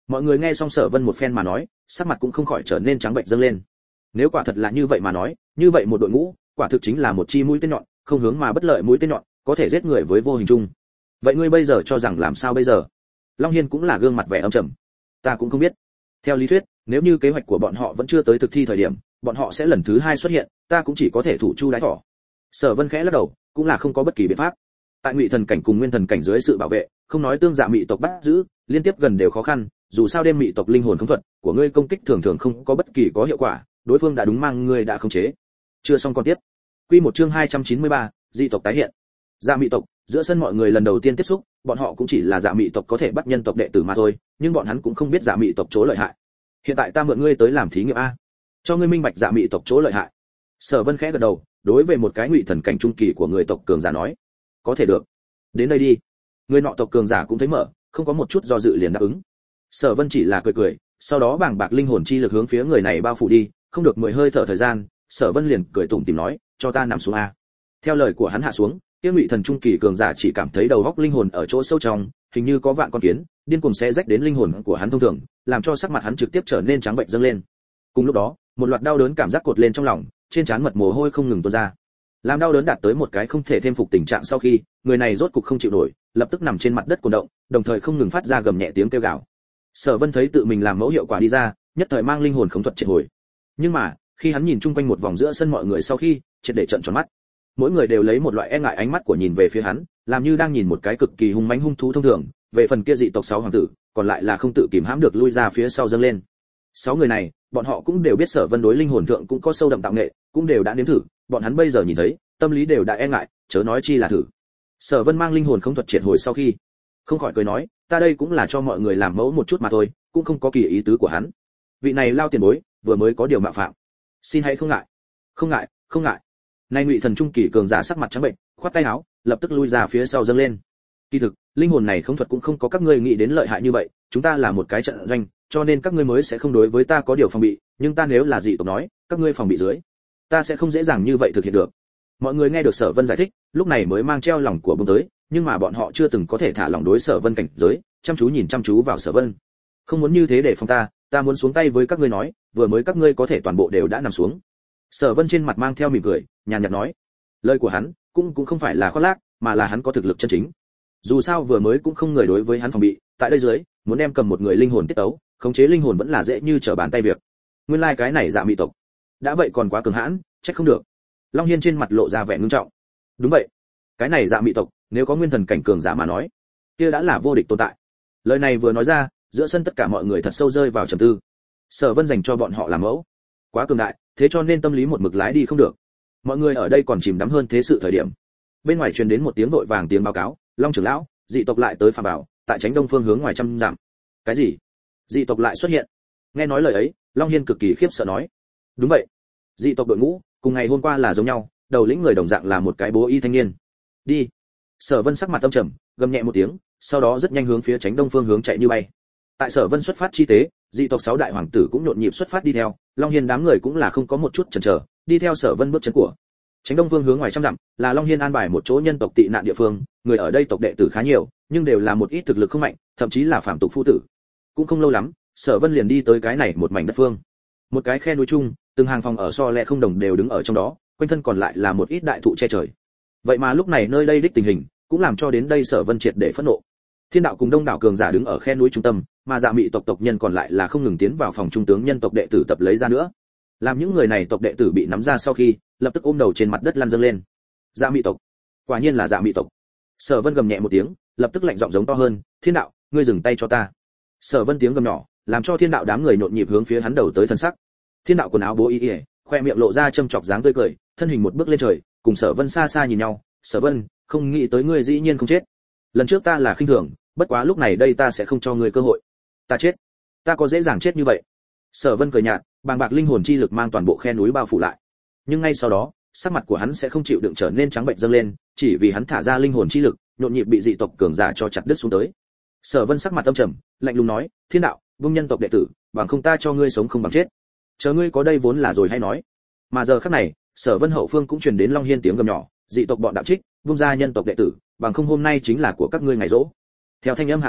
[SPEAKER 1] Mọi người nghe xong Sở Vân một phen mà nói, sắc mặt cũng không khỏi trở nên trắng bệch dâng lên. Nếu quả thật là như vậy mà nói, như vậy một đội ngũ, quả thực chính là một chi mũi tên nhọn, không hướng mà bất lợi mũi tên nhọn, có thể giết người với vô hình chung. Vậy ngươi bây giờ cho rằng làm sao bây giờ? Long Hiên cũng là gương mặt vẻ âm trầm. Ta cũng không biết. Theo lý thuyết, nếu như kế hoạch của bọn họ vẫn chưa tới thực thi thời điểm, bọn họ sẽ lần thứ hai xuất hiện, ta cũng chỉ có thể thủ chu đái thỏ. Sở Vân khẽ lắc đầu, cũng là không có bất kỳ biện pháp. Tại Ngụy Thần cảnh cùng Nguyên Thần cảnh dưới sự bảo vệ, không nói tương dạ mị tộc bắt giữ, liên tiếp gần đều khó khăn, dù sao đêm mị tộc linh hồn khống thuật của ngươi công kích thường thường không có bất kỳ có hiệu quả, đối phương đã đúng mang ngươi đã khống chế. Chưa xong con tiếp. Quy một chương 293, dị tộc tái hiện. Dạ mị tộc, giữa sân mọi người lần đầu tiên tiếp xúc, bọn họ cũng chỉ là dạ mị tộc có thể bắt nhân tộc đệ tử mà thôi, nhưng bọn hắn cũng không biết dạ mị tộc chỗ lợi hại. Hiện tại ta mượn ngươi tới làm thí nghiệm a, cho ngươi minh bạch dạ mị tộc chỗ lợi hại. Sở Vân khẽ gật đầu, đối với một cái Ngụy Thần cảnh trung kỳ của người tộc cường giả nói, có thể được, đến đây đi. Người nọ tộc cường giả cũng thấy mở, không có một chút do dự liền đáp ứng. Sở Vân chỉ là cười cười, sau đó bàng bạc linh hồn chi lực hướng phía người này bao phủ đi, không được 10 hơi thở thời gian, Sở Vân liền cười tủm tỉm nói, cho ta nằm xuống a. Theo lời của hắn hạ xuống, kia Ngụy Thần trung kỳ cường giả chỉ cảm thấy đầu óc linh hồn ở chỗ sâu trong, hình như có vạn con kiến, điên cuồng xé rách đến linh hồn của hắn thông thường, làm cho sắc mặt hắn trực tiếp trở nên trắng bệch dâng lên. Cùng lúc đó, một loạt đau đớn cảm giác cột lên trong lòng, trên trán mật mồ hôi không ngừng tuôn ra. Làm đau đớn đạt tới một cái không thể thêm phục tình trạng sau khi, người này rốt cục không chịu nổi, lập tức nằm trên mặt đất cuồng động, đồng thời không ngừng phát ra gầm nhẹ tiếng kêu gào. Sở Vân thấy tự mình làm mẫu hiệu quả đi ra, nhất thời mang linh hồn khống thuật triệt hồi. Nhưng mà, khi hắn nhìn chung quanh một vòng giữa sân mọi người sau khi, triệt để trợn tròn mắt. Mỗi người đều lấy một loại e ngại ánh mắt của nhìn về phía hắn, làm như đang nhìn một cái cực kỳ hung mãnh hung thú thông thường. Về phần kia dị tộc 6 hoàng tử, còn lại là không tự kìm hãm được lui ra phía sau dâng lên. 6 người này, bọn họ cũng đều biết Sở Vân đối linh hồn thượng cũng có sâu đậm tạo nghệ, cũng đều đã nếm thử, bọn hắn bây giờ nhìn thấy, tâm lý đều đã e ngại, chớ nói chi là thử. Sở Vân mang linh hồn không thuật triệt hồi sau khi, không khỏi cười nói, ta đây cũng là cho mọi người làm mẫu một chút mà thôi, cũng không có kỳ ý tứ của hắn. Vị này lao tiền bối, vừa mới có điều mạo phạm, xin hãy không ngại. Không ngại, không ngại. Nay Ngụy Thần trung kỳ cường giả sắc mặt trắng bệnh, khoát tay áo, lập tức lui ra phía sau dâng lên. Kỳ thực, linh hồn này không thuật cũng không có các ngươi nghĩ đến lợi hại như vậy, chúng ta là một cái trận doanh, cho nên các ngươi mới sẽ không đối với ta có điều phòng bị, nhưng ta nếu là dị tộc nói, các ngươi phòng bị dưới, ta sẽ không dễ dàng như vậy thực hiện được. Mọi người nghe được Sở Vân giải thích, lúc này mới mang treo lòng của bông tới, nhưng mà bọn họ chưa từng có thể thả lòng đối Sở Vân cảnh giới, chăm chú nhìn chăm chú vào Sở Vân. Không muốn như thế để phòng ta muốn xuống tay với các ngươi nói, vừa mới các ngươi có thể toàn bộ đều đã nằm xuống. Sở Vân trên mặt mang theo mỉm cười, nhàn nhạt nói, lời của hắn cũng không phải là khoác lác, mà là hắn có thực lực chân chính. Dù sao vừa mới cũng không người đối với hắn phòng bị, tại đây dưới, muốn đem cầm một người linh hồn tiết tấu, khống chế linh hồn vẫn là dễ như trở bàn tay việc. Nguyên lai cái này dạ mị tộc, đã vậy còn quá cường hãn, trách không được. Long Hiên trên mặt lộ ra vẻ ngưng trọng. Đúng vậy, cái này dạ mị tộc, nếu có nguyên thần cảnh cường giả mà nói, kia đã là vô địch tồn tại. Lời này vừa nói ra, giữa sân tất cả mọi người thật sâu rơi vào trầm tư. Sở Vân dành cho bọn họ làm mẫu, quá cường đại, thế cho nên tâm lý một mực lái đi không được. Mọi người ở đây còn chìm đắm hơn thế sự thời điểm. Bên ngoài truyền đến một tiếng vội vàng tiếng báo cáo, Long trưởng lão, dị tộc lại tới phàm bảo, tại tránh đông phương hướng ngoài trăm dặm. Cái gì? Dị tộc lại xuất hiện? Nghe nói lời ấy, Long Hiên cực kỳ khiếp sợ nói. Đúng vậy, dị tộc đội ngũ, cùng ngày hôm qua là giống nhau, đầu lĩnh người đồng dạng là một cái bố y thanh niên. Đi. Sở Vân sắc mặt âm trầm, gầm nhẹ một tiếng, sau đó rất nhanh hướng phía tránh đông phương hướng chạy như bay. Tại Sở Vân xuất phát chi tế, dị tộc 6 đại hoàng tử cũng nhộn nhịp xuất phát đi theo, Long Hiên đám người cũng là không có một chút chần chờ, đi theo Sở Vân bước chân của. Tránh đông phương hướng ngoài trăm dặm, là Long Hiên an bài một chỗ nhân tộc tị nạn địa phương, người ở đây tộc đệ tử khá nhiều, nhưng đều là một ít thực lực không mạnh, thậm chí là phàm tục phu tử. Cũng không lâu lắm, Sở Vân liền đi tới cái này một mảnh đất phương. Một cái khe núi chung, từng hàng phòng ở so lẹ không đồng đều đứng ở trong đó, quanh thân còn lại là một ít đại thụ che trời. Vậy mà lúc này nơi đây đích tình hình, cũng làm cho đến đây Sở Vân triệt để phẫn nộ. Thiên đạo cùng đông đảo cường giả đứng ở khe núi trung tâm, mà dạ mị tộc tộc nhân còn lại là không ngừng tiến vào phòng trung tướng nhân tộc đệ tử tập lấy ra nữa. Làm những người này tộc đệ tử bị nắm ra sau khi, lập tức ôm đầu trên mặt đất lăn dâng lên. Dạ mị tộc, quả nhiên là dạ mị tộc. Sở Vân gầm nhẹ một tiếng, lập tức lạnh giọng giống to hơn, Thiên đạo, ngươi dừng tay cho ta. Sở Vân tiếng gầm nhỏ, làm cho Thiên đạo đám người nhộn nhịp hướng phía hắn đầu tới thần sắc. Thiên đạo quần áo bố y, khoe miệng lộ ra châm chọc dáng tươi cười, thân hình một bước lên trời, cùng Sở Vân xa xa nhìn nhau. Sở Vân, không nghĩ tới ngươi dĩ nhiên không chết. Lần trước ta là khinh thường, bất quá lúc này đây ta sẽ không cho ngươi cơ hội. Ta chết, ta có dễ dàng chết như vậy? Sở Vân cười nhạt, bàng bạc linh hồn chi lực mang toàn bộ khe núi bao phủ lại. Nhưng ngay sau đó, sắc mặt của hắn sẽ không chịu đựng trở nên trắng bệch dâng lên, chỉ vì hắn thả ra linh hồn chi lực, nhộn nhịp bị dị tộc cường giả cho chặt đứt xuống tới. Sở Vân sắc mặt âm trầm, lạnh lùng nói, Thiên đạo, vung nhân tộc đệ tử, bằng không ta cho ngươi sống không bằng chết. Chờ ngươi có đây vốn là rồi hay nói. Mà giờ khắc này, Sở Vân hậu phương cũng truyền đến Long Hiên tiếng gầm nhỏ, dị tộc bọn đạo trích, vung ra nhân tộc đệ tử, bằng không hôm nay chính là của các ngươi ngày rỗ. Theo thanh âm hạ xuống,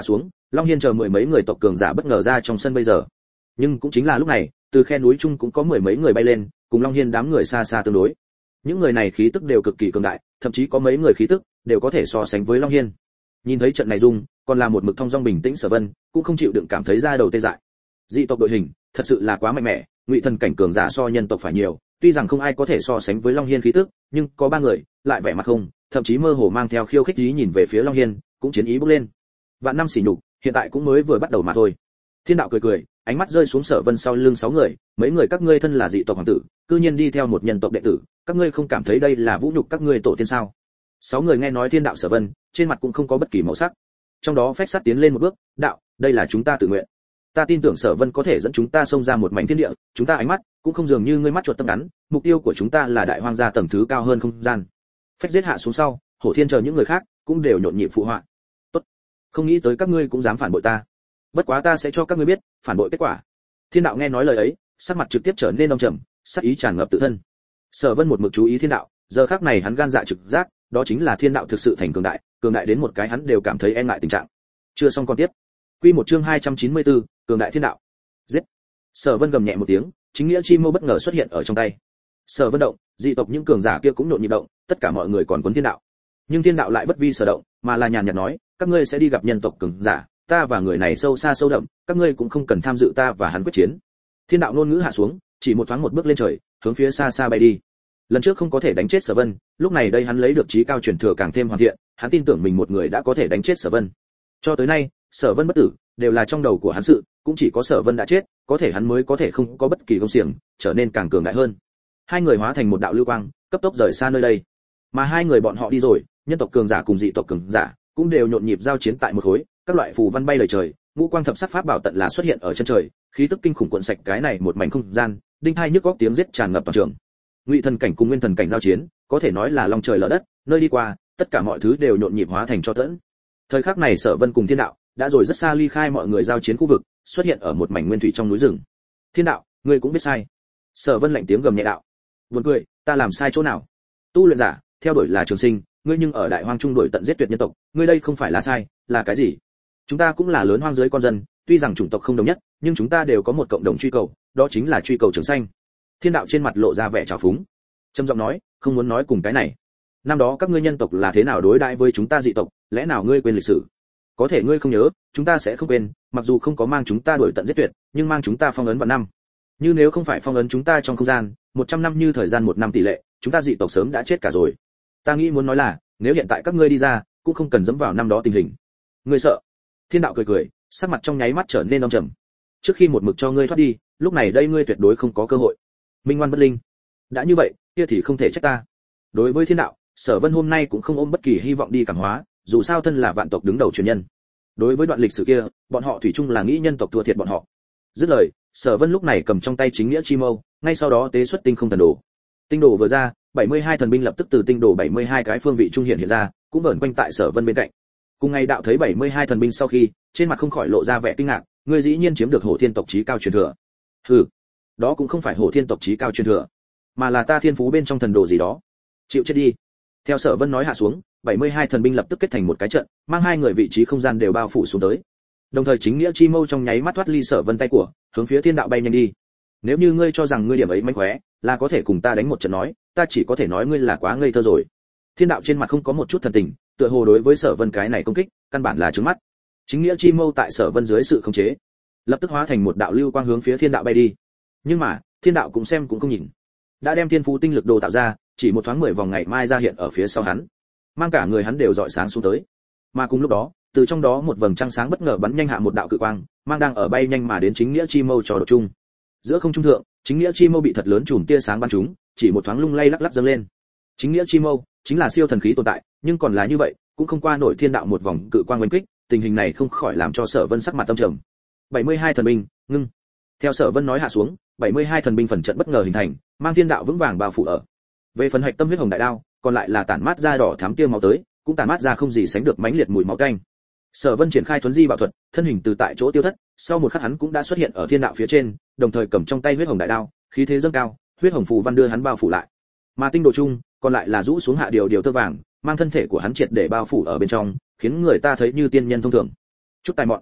[SPEAKER 1] Long Hiên chờ mười mấy người tộc cường giả bất ngờ ra trong sân bây giờ. Nhưng cũng chính là lúc này, từ khe núi chung cũng có mười mấy người bay lên, cùng Long Hiên đám người xa xa tương đối. Những người này khí tức đều cực kỳ cường đại, thậm chí có mấy người khí tức đều có thể so sánh với Long Hiên. Nhìn thấy trận này dung, còn là một mực thong dong bình tĩnh Sở Vân, cũng không chịu đựng cảm thấy da đầu tê dại. Dị tộc đội hình, thật sự là quá mạnh mẽ, ngụy thần cảnh cường giả so nhân tộc phải nhiều, tuy rằng không ai có thể so sánh với Long Hiên khí tức, nhưng có ba người lại vẻ mặt không, thậm chí mơ hồ mang theo khiêu khích ý nhìn về phía Long Hiên, cũng chiến ý bốc lên. Vạn năm sỉ nhục, hiện tại cũng mới vừa bắt đầu mà thôi. Thiên đạo cười cười, ánh mắt rơi xuống Sở Vân sau lưng 6 người, mấy người các ngươi thân là dị tộc hoàng tử, cư nhiên đi theo một nhân tộc đệ tử, các ngươi không cảm thấy đây là vũ nhục các ngươi tổ tiên sao? 6 người nghe nói Thiên đạo Sở Vân, trên mặt cũng không có bất kỳ màu sắc. Trong đó Phách Sắt tiến lên một bước, đạo, đây là chúng ta tự nguyện. Ta tin tưởng Sở Vân có thể dẫn chúng ta xông ra một mảnh thiên địa, chúng ta ánh mắt cũng không dường như ngươi mắt chuột tâm ngắn, mục tiêu của chúng ta là đại hoang gia tầng thứ cao hơn không gian. Phách giết hạ xuống sau, Hổ Thiên chờ những người khác cũng đều nhộn nhịp phụ họa. Tốt, không nghĩ tới các ngươi cũng dám phản bội ta. Bất quá ta sẽ cho các ngươi biết, phản bội kết quả. Thiên đạo nghe nói lời ấy, sắc mặt trực tiếp trở nên đông trầm, sát ý tràn ngập tự thân. Sở Vân một mực chú ý Thiên đạo, giờ khắc này hắn gan dạ trực giác, đó chính là Thiên đạo thực sự thành cường đại đến một cái hắn đều cảm thấy e ngại tình trạng. Chưa xong con tiếp. Quy một chương 294, cường đại Thiên đạo. Giết. Sở Vân gầm nhẹ một tiếng, chính nghĩa chi mâu bất ngờ xuất hiện ở trong tay. Sở Vân động, dị tộc những cường giả kia cũng nhộn nhịp động, tất cả mọi người còn cuốn Thiên đạo. Nhưng Thiên đạo lại bất vi sở động, mà là nhàn nhạt nói, các ngươi sẽ đi gặp nhân tộc cường giả, ta và người này sâu xa sâu đậm, các ngươi cũng không cần tham dự ta và hắn quyết chiến. Thiên đạo ngôn ngữ hạ xuống, chỉ một thoáng một bước lên trời, hướng phía xa xa bay đi. Lần trước không có thể đánh chết Sở Vân, lúc này đây hắn lấy được chí cao truyền thừa càng thêm hoàn thiện, hắn tin tưởng mình một người đã có thể đánh chết Sở Vân. Cho tới nay, Sở Vân bất tử, đều là trong đầu của hắn sự, cũng chỉ có Sở Vân đã chết, có thể hắn mới có thể không có bất kỳ công xiềng, trở nên càng cường đại hơn. Hai người hóa thành một đạo lưu quang, cấp tốc rời xa nơi đây. Mà hai người bọn họ đi rồi, nhân tộc cường giả cùng dị tộc cường giả cũng đều nhộn nhịp giao chiến tại một khối, các loại phù văn bay lời trời, ngũ quang thập sắc pháp bảo tận là xuất hiện ở chân trời, khí tức kinh khủng cuộn sạch cái này một mảnh không gian, đinh hai nhức óc tiếng giết tràn ngập toàn trường. Ngụy thần cảnh cùng nguyên thần cảnh giao chiến, có thể nói là long trời lở đất, nơi đi qua, tất cả mọi thứ đều nhộn nhịp hóa thành cho tẫn. Thời khắc này Sở Vân cùng Thiên đạo đã rồi rất xa ly khai mọi người giao chiến khu vực, xuất hiện ở một mảnh nguyên thủy trong núi rừng. Thiên đạo, ngươi cũng biết sai. Sở Vân lạnh tiếng gầm nhẹ đạo. Buồn cười, ta làm sai chỗ nào? Tu luyện giả, theo đuổi là trường sinh, ngươi nhưng ở đại hoang trung đuổi tận giết tuyệt nhân tộc, ngươi đây không phải là sai, là cái gì? Chúng ta cũng là lớn hoang dưới con dân, tuy rằng chủng tộc không đồng nhất, nhưng chúng ta đều có một cộng đồng truy cầu, đó chính là truy cầu trường sinh. Thiên đạo trên mặt lộ ra vẻ trào phúng, trầm giọng nói, không muốn nói cùng cái này. Năm đó các ngươi nhân tộc là thế nào đối đãi với chúng ta dị tộc, lẽ nào ngươi quên lịch sử? Có thể ngươi không nhớ, chúng ta sẽ không quên, mặc dù không có mang chúng ta đuổi tận giết tuyệt, nhưng mang chúng ta phong ấn vạn năm. Như nếu không phải phong ấn chúng ta trong không gian, 100 năm như thời gian 1 năm tỷ lệ, chúng ta dị tộc sớm đã chết cả rồi. Ta nghĩ muốn nói là, nếu hiện tại các ngươi đi ra, cũng không cần dẫm vào năm đó tình hình. Ngươi sợ? Thiên đạo cười cười, sắc mặt trong nháy mắt trở nên âm trầm. Trước khi một mực cho ngươi thoát đi, lúc này đây ngươi tuyệt đối không có cơ hội. Minh ngoan bất linh. Đã như vậy, kia thì không thể trách ta. Đối với Thiên đạo, Sở Vân hôm nay cũng không ôm bất kỳ hy vọng đi cảm hóa, dù sao thân là vạn tộc đứng đầu truyền nhân. Đối với đoạn lịch sử kia, bọn họ thủy chung là nghĩ nhân tộc thua thiệt bọn họ. Dứt lời, Sở Vân lúc này cầm trong tay chính nghĩa chi mâu, ngay sau đó tế xuất tinh không thần đồ. Tinh đồ vừa ra, 72 thần binh lập tức từ tinh đồ 72 cái phương vị trung hiện ra, cũng vẩn quanh tại Sở Vân bên cạnh. Cùng ngày đạo thấy 72 thần binh sau khi, trên mặt không khỏi lộ ra vẻ kinh ngạc, ngươi dĩ nhiên chiếm được Hổ Thiên tộc chí cao truyền thừa. Hừ, đó cũng không phải Hổ Thiên tộc chí cao truyền thừa, mà là ta thiên phú bên trong thần đồ gì đó. Chịu chết đi. Theo Sở Vân nói hạ xuống, 72 thần binh lập tức kết thành một cái trận, mang hai người vị trí không gian đều bao phủ xuống tới. Đồng thời chính nghĩa chi mâu trong nháy mắt thoát ly Sở Vân tay của, hướng phía Thiên đạo bay nhanh đi. Nếu như ngươi cho rằng ngươi điểm ấy mánh khóe, là có thể cùng ta đánh một trận nói, ta chỉ có thể nói ngươi là quá ngây thơ rồi. Thiên đạo trên mặt không có một chút thần tình, tựa hồ đối với Sở Vân cái này công kích, căn bản là trướng mắt. Chính nghĩa chi mâu tại Sở Vân dưới sự khống chế, lập tức hóa thành một đạo lưu quang hướng phía Thiên đạo bay đi. Nhưng mà, Thiên đạo cũng xem cũng không nhìn, đã đem thiên phú tinh lực đồ tạo ra, chỉ một thoáng 10 vòng ngày mai ra hiện ở phía sau hắn, mang cả người hắn đều rọi sáng xuống tới. Mà cùng lúc đó, từ trong đó một vầng trăng sáng bất ngờ bắn nhanh hạ một đạo cự quang, mang đang ở bay nhanh mà đến chính nghĩa chi mâu trò đột chung. Giữa không trung thượng, chính nghĩa chi mâu bị thật lớn chùm tia sáng bắn trúng, chỉ một thoáng lung lay lắc lắc dâng lên. Chính nghĩa chi mâu chính là siêu thần khí tồn tại, nhưng còn là như vậy, cũng không qua nổi Thiên đạo một vòng cự quang oanh kích, tình hình này không khỏi làm cho Sở Vân sắc mặt tâm trầm. 72 thần binh, ngưng. Theo Sở Vân nói hạ xuống, 72 thần binh phần trận bất ngờ hình thành, mang Thiên đạo vững vàng bao phủ ở. Về phần hạch tâm huyết hồng đại đao, còn lại là tản mát ra đỏ thắm tia máu tới, cũng tản mát ra không gì sánh được mãnh liệt mùi máu tanh. Sở Vân triển khai thuấn di bảo thuật, thân hình từ tại chỗ tiêu thất, sau một khắc hắn cũng đã xuất hiện ở Thiên đạo phía trên, đồng thời cầm trong tay huyết hồng đại đao, khí thế dâng cao, huyết hồng phù văn đưa hắn bao phủ lại. Mà tinh đồ chung, còn lại là rũ xuống hạ điều tơ vàng, mang thân thể của hắn triệt để bao phủ ở bên trong, khiến người ta thấy như tiên nhân thông thường. Chút tài mọn,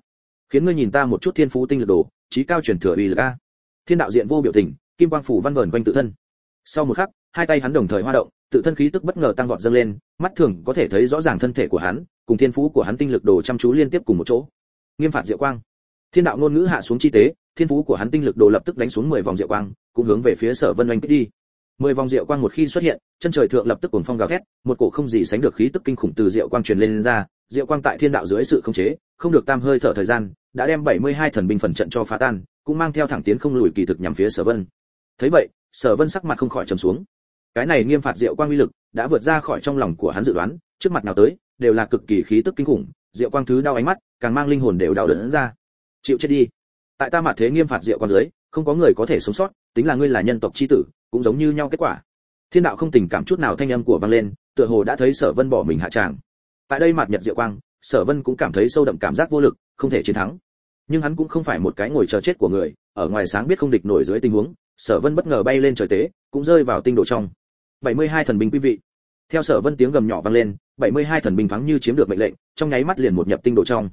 [SPEAKER 1] khiến ngươi nhìn ta một chút thiên phú tinh lực đồ, chí cao truyền thừa uy lực a. Thiên đạo diện vô biểu tình, kim quang phủ văn vờn quanh tự thân. Sau một khắc, hai tay hắn đồng thời hoa động, tự thân khí tức bất ngờ tăng vọt dâng lên, mắt thường có thể thấy rõ ràng thân thể của hắn, cùng thiên phú của hắn tinh lực đồ chăm chú liên tiếp cùng một chỗ. Nghiêm phạt diệu quang. Thiên đạo ngôn ngữ hạ xuống chi tế, thiên phú của hắn tinh lực đồ lập tức đánh xuống 10 vòng diệu quang, cũng hướng về phía Sở Vân oanh kích đi. 10 vòng diệu quang một khi xuất hiện, chân trời thượng lập tức cuồng phong gào thét, một cổ không gì sánh được khí tức kinh khủng từ diệu quang truyền lên ra, diệu quang tại thiên đạo dưới sự khống chế, không được tam hơi thở thời gian, đã đem 72 thần binh phần trận cho phá tan, cũng mang theo thẳng tiến không lùi kỳ thực nhằm phía Sở Vân. Thấy vậy, Sở Vân sắc mặt không khỏi trầm xuống. Cái này nghiêm phạt diệu quang uy lực đã vượt ra khỏi trong lòng của hắn dự đoán, trước mặt nào tới đều là cực kỳ khí tức kinh khủng, diệu quang thứ đau ánh mắt, càng mang linh hồn đều đau đớn ra. Chịu chết đi. Tại ta mặt thế nghiêm phạt diệu quang dưới, không có người có thể sống sót, tính là ngươi là nhân tộc chi tử, cũng giống như nhau kết quả. Thiên đạo không tình cảm chút nào thanh âm của vang lên, tựa hồ đã thấy Sở Vân bỏ mình hạ tràng. Tại đây mặt nhật diệu quang, Sở Vân cũng cảm thấy sâu đậm cảm giác vô lực, không thể chiến thắng. Nhưng hắn cũng không phải một cái ngồi chờ chết của người, ở ngoài sáng biết không địch nổi dưới tình huống, Sở Vân bất ngờ bay lên trời tế, cũng rơi vào tinh đồ trong. 72 thần binh quý vị. Theo Sở Vân tiếng gầm nhỏ vang lên, 72 thần binh thoáng như chiếm được mệnh lệnh, trong nháy mắt liền một nhập tinh đồ trong.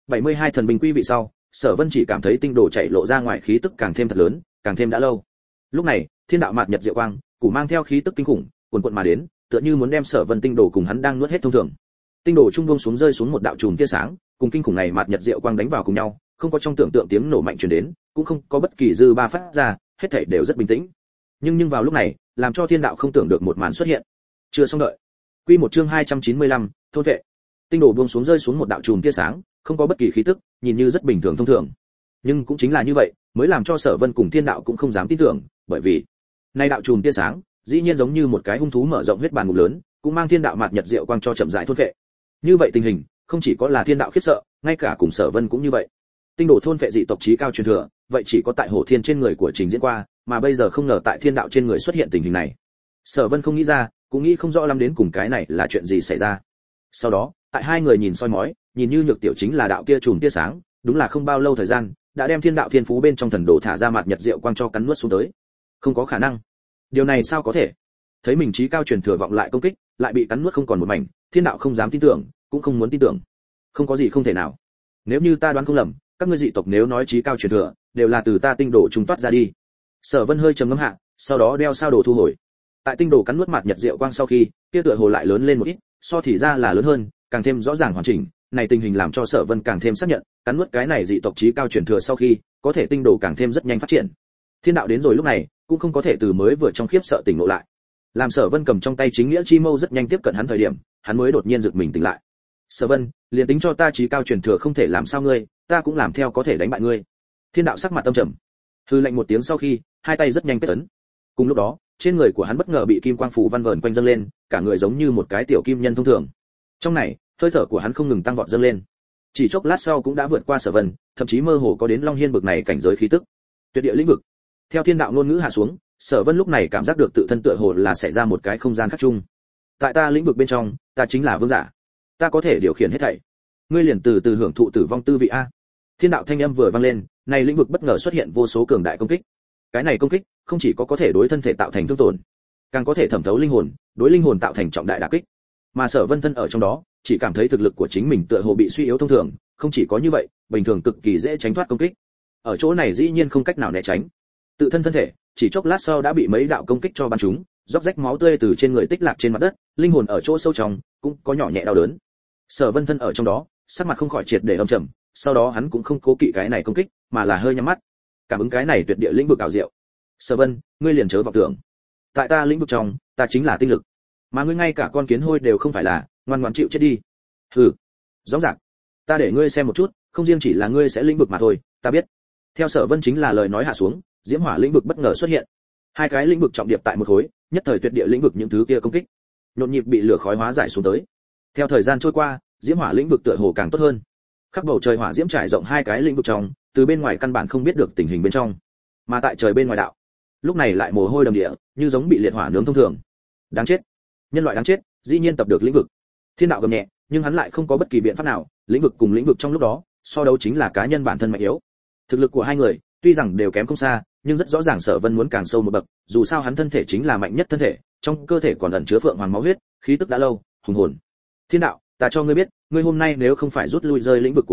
[SPEAKER 1] 72 thần binh quý vị sau, Sở Vân chỉ cảm thấy tinh đồ chạy lộ ra ngoài khí tức càng thêm thật lớn, càng thêm đã lâu. Lúc này, thiên đạo mạt nhật diệu quang, củ mang theo khí tức kinh khủng, cuồn cuộn mà đến, tựa như muốn đem Sở Vân tinh đồ cùng hắn đang nuốt hết thông thường. Tinh đồ trung buông xuống rơi xuống một đạo chùm tia sáng, cùng kinh khủng này mạt nhật diệu quang đánh vào cùng nhau, không có trong tưởng tượng tiếng nổ mạnh truyền đến, cũng không có bất kỳ dư ba phát ra, hết thảy đều rất bình tĩnh. Nhưng vào lúc này, làm cho thiên đạo không tưởng được một màn xuất hiện. Chưa xong đợi. Quy một chương 295, thôn vệ. Tinh đồ buông xuống rơi xuống một đạo chùm tia sáng, không có bất kỳ khí tức, nhìn như rất bình thường thông thường. Nhưng cũng chính là như vậy, mới làm cho Sở Vân cùng thiên đạo cũng không dám tin tưởng, bởi vì nay đạo chùm tia sáng, dĩ nhiên giống như một cái hung thú mở rộng huyết bàn ngục lớn, cũng mang thiên đạo mạt nhật diệu quang cho chậm rãi thôn vệ. Như vậy tình hình, không chỉ có là thiên đạo khiếp sợ, ngay cả cùng Sở Vân cũng như vậy. Tinh đồ thôn vệ dị tộc chí cao truyền thừa, vậy chỉ có tại Hổ Thiên trên người của Trình Diễn qua, mà bây giờ không ngờ tại thiên đạo trên người xuất hiện tình hình này. Sở Vân không nghĩ ra, cũng nghĩ không rõ lắm đến cùng cái này là chuyện gì xảy ra. Sau đó, tại hai người nhìn soi mói, nhìn như nhược tiểu chính là đạo kia chùm tia sáng, đúng là không bao lâu thời gian, đã đem thiên đạo thiên phú bên trong thần đồ thả ra mặt nhật diệu quang cho cắn nuốt xuống tới. Không có khả năng. Điều này sao có thể? Thấy mình chí cao truyền thừa vọng lại công kích, lại bị cắn nuốt không còn một mảnh, thiên đạo không dám tin tưởng, cũng không muốn tin tưởng. Không có gì không thể nào. Nếu như ta đoán không lầm, các ngươi dị tộc nếu nói chí cao truyền thừa, đều là từ ta tinh đồ trung toát ra đi. Sở Vân hơi trầm ngâm hạ, sau đó đeo sao đồ thu hồi. Tại tinh đồ cắn nuốt mặt nhật diệu quang sau khi, kia tựa hồ lại lớn lên một ít, so thì ra là lớn hơn, càng thêm rõ ràng hoàn chỉnh. Này tình hình làm cho Sở Vân càng thêm xác nhận, cắn nuốt cái này dị tộc chí cao truyền thừa sau khi, có thể tinh đồ càng thêm rất nhanh phát triển. Thiên đạo đến rồi lúc này, cũng không có thể từ mới vừa trong khiếp sợ tỉnh ngộ lại. Làm Sở Vân cầm trong tay chính nghĩa chi mâu rất nhanh tiếp cận hắn thời điểm, hắn mới đột nhiên giật mình tỉnh lại. Sở Vân, liền tính cho ta chí cao truyền thừa không thể làm sao ngươi, ta cũng làm theo có thể đánh bại ngươi. Thiên đạo sắc mặt tâm trầm, hư lệnh một tiếng sau khi, hai tay rất nhanh kết ấn. Cùng lúc đó, trên người của hắn bất ngờ bị kim quang phủ văn vờn quanh dâng lên, cả người giống như một cái tiểu kim nhân thông thường. Trong này, hơi thở của hắn không ngừng tăng vọt dâng lên. Chỉ chốc lát sau cũng đã vượt qua Sở Vân, thậm chí mơ hồ có đến Long Hiên bực này cảnh giới khí tức. Tuyệt địa lĩnh vực. Theo thiên đạo ngôn ngữ hạ xuống, Sở Vân lúc này cảm giác được tự thân tựa hồ là xảy ra một cái không gian khác chung. Tại ta lĩnh vực bên trong, ta chính là vương giả. Ta có thể điều khiển hết thảy. Ngươi liền từ từ hưởng thụ tử vong tư vị a. Thiên đạo thanh âm vừa vang lên, này lĩnh vực bất ngờ xuất hiện vô số cường đại công kích. Cái này công kích, không chỉ có thể đối thân thể tạo thành thương tổn, càng có thể thẩm thấu linh hồn, đối linh hồn tạo thành trọng đại đả kích. Mà Sở Vân thân ở trong đó, chỉ cảm thấy thực lực của chính mình tựa hồ bị suy yếu thông thường, không chỉ có như vậy, bình thường cực kỳ dễ tránh thoát công kích. Ở chỗ này dĩ nhiên không cách nào né tránh. Tự thân thân thể, chỉ chốc lát sau đã bị mấy đạo công kích cho bắn trúng, róc rách máu tươi từ trên người tích lạc trên mặt đất, linh hồn ở chỗ sâu trong cũng có nhỏ nhẹ đau đớn. Sở Vân thân ở trong đó, sắc mặt không khỏi triệt để âm trầm, sau đó hắn cũng không cố kỵ cái này công kích, mà là hơi nhắm mắt, cảm ứng cái này tuyệt địa lĩnh vực ảo diệu. Sở Vân, ngươi liền chớ vọng tưởng, tại ta lĩnh vực trong, ta chính là tinh lực, mà ngươi ngay cả con kiến hôi đều không phải là, ngoan ngoãn chịu chết đi. Hừ, rõ ràng, ta để ngươi xem một chút, không riêng chỉ là ngươi sẽ lĩnh vực mà thôi, ta biết. Theo Sở Vân chính là lời nói hạ xuống, diễm hỏa lĩnh vực bất ngờ xuất hiện, hai cái lĩnh vực trọng điệp tại một khối, nhất thời tuyệt địa lĩnh vực những thứ kia công kích, nhộn nhịp bị lửa khói hóa giải xuống tới. Theo thời gian trôi qua, diễm hỏa lĩnh vực tựa hồ càng tốt hơn. Khắp bầu trời hỏa diễm trải rộng hai cái lĩnh vực trong, từ bên ngoài căn bản không biết được tình hình bên trong, mà tại trời bên ngoài đạo, lúc này lại mồ hôi đầm địa, như giống bị liệt hỏa nướng thông thường. Đáng chết, nhân loại đáng chết, dĩ nhiên tập được lĩnh vực. Thiên đạo gầm nhẹ, nhưng hắn lại không có bất kỳ biện pháp nào, lĩnh vực cùng lĩnh vực trong lúc đó, so đấu chính là cá nhân bản thân mạnh yếu. Thực lực của hai người, tuy rằng đều kém không xa, nhưng rất rõ ràng Sở Vân muốn càng sâu một bậc, dù sao hắn thân thể chính là mạnh nhất thân thể, trong cơ thể còn ẩn chứa phượng hoàng máu huyết, khí tức đã lâu, hùng hồn. Thiên đạo, ta cho ngươi biết, ngươi hôm nay nếu không phải rút lui rơi lĩnh vực của ngươi,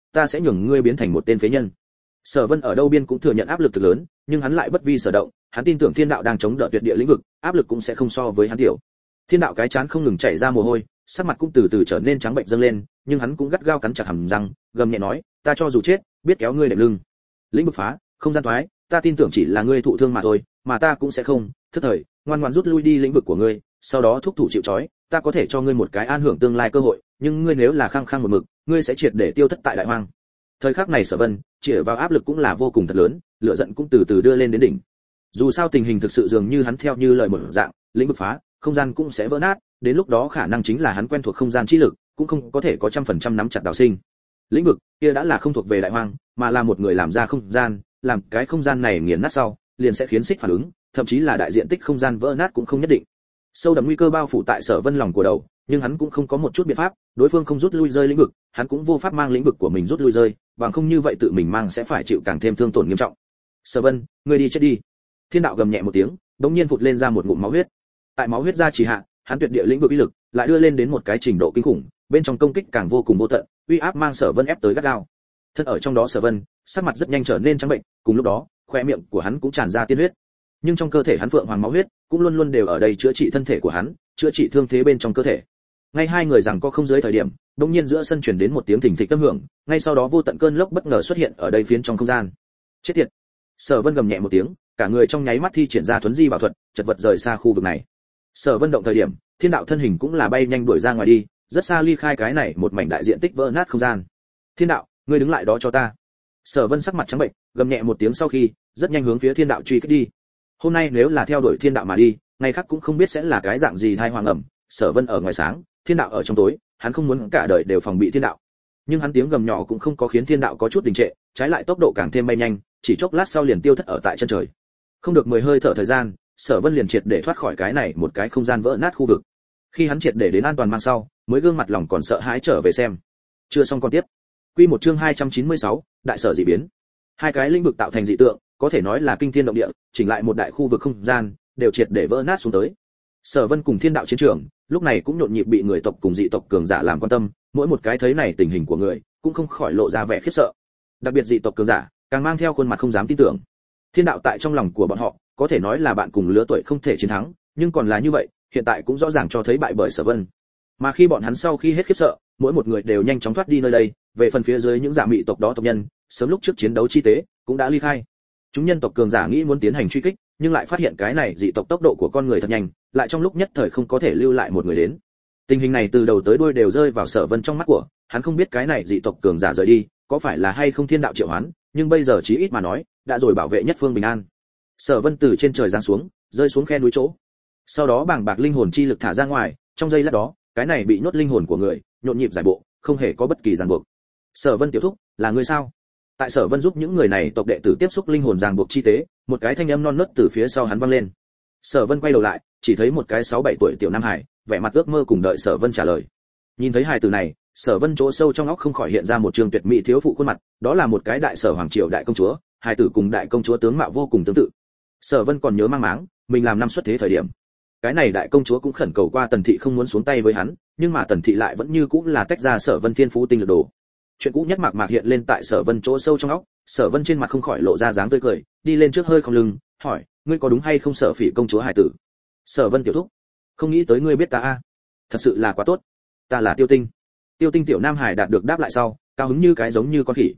[SPEAKER 1] ta sẽ nhường ngươi biến thành một tên phế nhân. Sở Vân ở đâu biên cũng thừa nhận áp lực thực lớn, nhưng hắn lại bất vi sở động, hắn tin tưởng Thiên đạo đang chống đỡ tuyệt địa lĩnh vực, áp lực cũng sẽ không so với hắn tiểu. Thiên đạo cái chán không ngừng chảy ra mồ hôi, sắc mặt cũng từ từ trở nên trắng bệnh dâng lên, nhưng hắn cũng gắt gao cắn chặt hàm răng, gầm nhẹ nói, ta cho dù chết, biết kéo ngươi đệm lưng. Lĩnh vực phá, không gian thoái, ta tin tưởng chỉ là ngươi thụ thương mà thôi, mà ta cũng sẽ không, thức thời, ngoan ngoãn rút lui đi lĩnh vực của ngươi, sau đó thúc thủ chịu trói, ta có thể cho ngươi một cái an hưởng tương lai cơ hội, nhưng ngươi nếu là khăng khăng một mực, ngươi sẽ triệt để tiêu thất tại đại hoang. Thời khắc này Sở Vân, chĩa vào áp lực cũng là vô cùng thật lớn, lửa giận cũng từ từ đưa lên đến đỉnh. Dù sao tình hình thực sự dường như hắn theo như lời một dạng, lĩnh vực phá, không gian cũng sẽ vỡ nát, đến lúc đó khả năng chính là hắn quen thuộc không gian chi lực, cũng không có thể có 100% nắm chặt đào sinh. Lĩnh vực kia đã là không thuộc về đại hoang, mà là một người làm ra không gian, làm cái không gian này nghiền nát sau, liền sẽ khiến xích phản ứng, thậm chí là đại diện tích không gian vỡ nát cũng không nhất định. Sâu đậm nguy cơ bao phủ tại Sở Vân lòng của đầu, nhưng hắn cũng không có một chút biện pháp, đối phương không rút lui rơi lĩnh vực, hắn cũng vô pháp mang lĩnh vực của mình rút lui rơi, bằng không như vậy tự mình mang sẽ phải chịu càng thêm thương tổn nghiêm trọng. Sở Vân, ngươi đi chết đi. Thiên đạo gầm nhẹ một tiếng, đống nhiên phụt lên ra một ngụm máu huyết. Tại máu huyết ra chỉ hạ, hắn tuyệt địa lĩnh vực uy lực lại đưa lên đến một cái trình độ kinh khủng, bên trong công kích càng vô cùng vô tận, uy áp mang Sở Vân ép tới gắt gao. Thân ở trong đó Sở Vân, sắc mặt rất nhanh trở nên trắng bệnh, cùng lúc đó, khóe miệng của hắn cũng tràn ra tiên huyết. Nhưng trong cơ thể hắn phượng hoàng máu huyết cũng luôn luôn đều ở đây chữa trị thân thể của hắn, chữa trị thương thế bên trong cơ thể. Ngay hai người rằng có không dưới thời điểm, đột nhiên giữa sân truyền đến một tiếng thình thịch âm hưởng, ngay sau đó vô tận cơn lốc bất ngờ xuất hiện ở đây phiến trong không gian. Chết tiệt! Sở Vân gầm nhẹ một tiếng, cả người trong nháy mắt thi triển ra thuấn di bảo thuật, chật vật rời xa khu vực này. Sở Vân động thời điểm, Thiên đạo thân hình cũng là bay nhanh đuổi ra ngoài đi, rất xa ly khai cái này một mảnh đại diện tích vỡ nát không gian. Thiên đạo, ngươi đứng lại đó cho ta. Sở Vân sắc mặt trắng bệch, gầm nhẹ một tiếng sau khi, rất nhanh hướng phía Thiên đạo truy kích đi. Hôm nay nếu là theo đuổi Thiên đạo mà đi, ngày khác cũng không biết sẽ là cái dạng gì thai hoàng ẩm. Sở Vân ở ngoài sáng, Thiên đạo ở trong tối, hắn không muốn cả đời đều phòng bị Thiên đạo. Nhưng hắn tiếng gầm nhỏ cũng không có khiến Thiên đạo có chút đình trệ, trái lại tốc độ càng thêm bay nhanh, chỉ chốc lát sau liền tiêu thất ở tại chân trời. Không được 10 hơi thở thời gian, Sở Vân liền triệt để thoát khỏi cái này một cái không gian vỡ nát khu vực. Khi hắn triệt để đến an toàn mang sau, mới gương mặt lòng còn sợ hãi trở về xem. Chưa xong con tiếp. Quy một chương 296, đại sở dị biến. Hai cái lĩnh vực tạo thành dị tượng, có thể nói là kinh thiên động địa, chỉnh lại một đại khu vực không gian, đều triệt để vỡ nát xuống tới. Sở Vân cùng Thiên đạo chiến trường, lúc này cũng nhộn nhịp bị người tộc cùng dị tộc cường giả làm quan tâm, mỗi một cái thấy này tình hình của người, cũng không khỏi lộ ra vẻ khiếp sợ. Đặc biệt dị tộc cường giả, càng mang theo khuôn mặt không dám tin tưởng. Thiên đạo tại trong lòng của bọn họ, có thể nói là bạn cùng lứa tuổi không thể chiến thắng, nhưng còn là như vậy, hiện tại cũng rõ ràng cho thấy bại bởi Sở Vân. Mà khi bọn hắn sau khi hết khiếp sợ, mỗi một người đều nhanh chóng thoát đi nơi đây, về phần phía dưới những giả mị tộc đó tộc nhân, sớm lúc trước chiến đấu chi tế, cũng đã ly khai. Chúng nhân tộc cường giả nghĩ muốn tiến hành truy kích, nhưng lại phát hiện cái này dị tộc tốc độ của con người thật nhanh, lại trong lúc nhất thời không có thể lưu lại một người đến. Tình hình này từ đầu tới đuôi đều rơi vào Sở Vân trong mắt của, hắn không biết cái này dị tộc cường giả rời đi, có phải là hay không Thiên đạo triệu hoán, nhưng bây giờ chí ít mà nói, đã rồi bảo vệ nhất phương bình an. Sở Vân từ trên trời giáng xuống, rơi xuống khe núi chỗ. Sau đó bàng bạc linh hồn chi lực thả ra ngoài, trong giây lát đó, cái này bị nhốt linh hồn của người, nhộn nhịp giải bộ, không hề có bất kỳ ràng buộc. Sở Vân tiểu thúc, là người sao? Tại Sở Vân giúp những người này tộc đệ tử tiếp xúc linh hồn ràng buộc chi tế, một cái thanh âm non nớt từ phía sau hắn vang lên. Sở Vân quay đầu lại, chỉ thấy một cái 6-7 tuổi tiểu nam hải, vẻ mặt ước mơ cùng đợi Sở Vân trả lời. Nhìn thấy hài tử này, Sở Vân chỗ sâu trong óc không khỏi hiện ra một trường tuyệt mỹ thiếu phụ khuôn mặt, đó là một cái đại sở hoàng triều đại công chúa, hài tử cùng đại công chúa tướng mạo vô cùng tương tự. Sở Vân còn nhớ mang máng, mình làm năm xuất thế thời điểm, cái này đại công chúa cũng khẩn cầu qua Tần thị không muốn xuống tay với hắn, nhưng mà Tần thị lại vẫn như cũ là tách ra Sở Vân thiên phú tinh lực đồ. Chuyện cũ nhất mạc mạc hiện lên tại Sở Vân chỗ sâu trong óc, Sở Vân trên mặt không khỏi lộ ra dáng tươi cười, đi lên trước hơi không lưng, hỏi, ngươi có đúng hay không Sở Phỉ công chúa hài tử? Sở Vân tiểu thúc, không nghĩ tới ngươi biết ta a, thật sự là quá tốt, ta là Tiêu Tinh. Tiêu Tinh tiểu nam hải đạt được đáp lại sau, cao hứng như cái giống như con khỉ.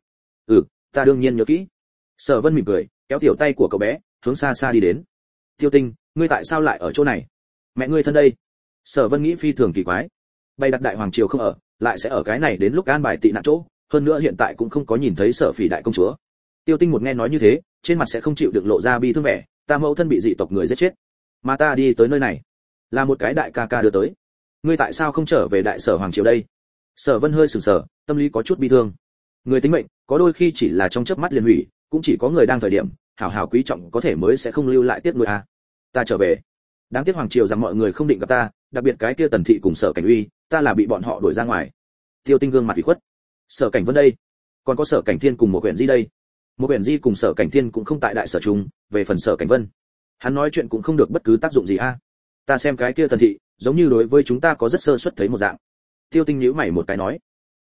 [SPEAKER 1] Ta đương nhiên nhớ kỹ. Sở Vân mỉm cười, kéo tiểu tay của cậu bé, hướng xa xa đi đến. Tiêu Tinh, ngươi tại sao lại ở chỗ này? Mẹ ngươi thân đây. Sở Vân nghĩ phi thường kỳ quái. Bày đặt đại hoàng triều không ở, lại sẽ ở cái này đến lúc an bài tị nạn chỗ, hơn nữa hiện tại cũng không có nhìn thấy Sở Phỉ đại công chúa. Tiêu Tinh một nghe nói như thế, trên mặt sẽ không chịu được lộ ra bi thương vẻ, ta mẫu thân bị dị tộc người giết chết, mà ta đi tới nơi này, là một cái đại ca ca đưa tới. Ngươi tại sao không trở về đại sở hoàng triều đây? Sở Vân hơi sửng sở, tâm lý có chút bi thương. Người tính mệnh, có đôi khi chỉ là trong chớp mắt liền hủy, cũng chỉ có người đang thời điểm hảo hảo quý trọng có thể mới sẽ không lưu lại tiếc nuối a. Ta trở về. Đáng tiếc hoàng triều rằng mọi người không định gặp ta, đặc biệt cái kia Tần thị cùng Sở Cảnh Uy, ta là bị bọn họ đuổi ra ngoài. Tiêu Tinh gương mặt ủy khuất. Sở Cảnh Vân đây, còn có Sở Cảnh Thiên cùng một huyện di đây. Một huyện di cùng Sở Cảnh Thiên cũng không tại đại sở chúng, về phần Sở Cảnh Vân, hắn nói chuyện cũng không được bất cứ tác dụng gì a. Ta xem cái kia Tần thị, giống như đối với chúng ta có rất sơ suất thấy một dạng. Tiêu Tinh nhíu mày một cái nói.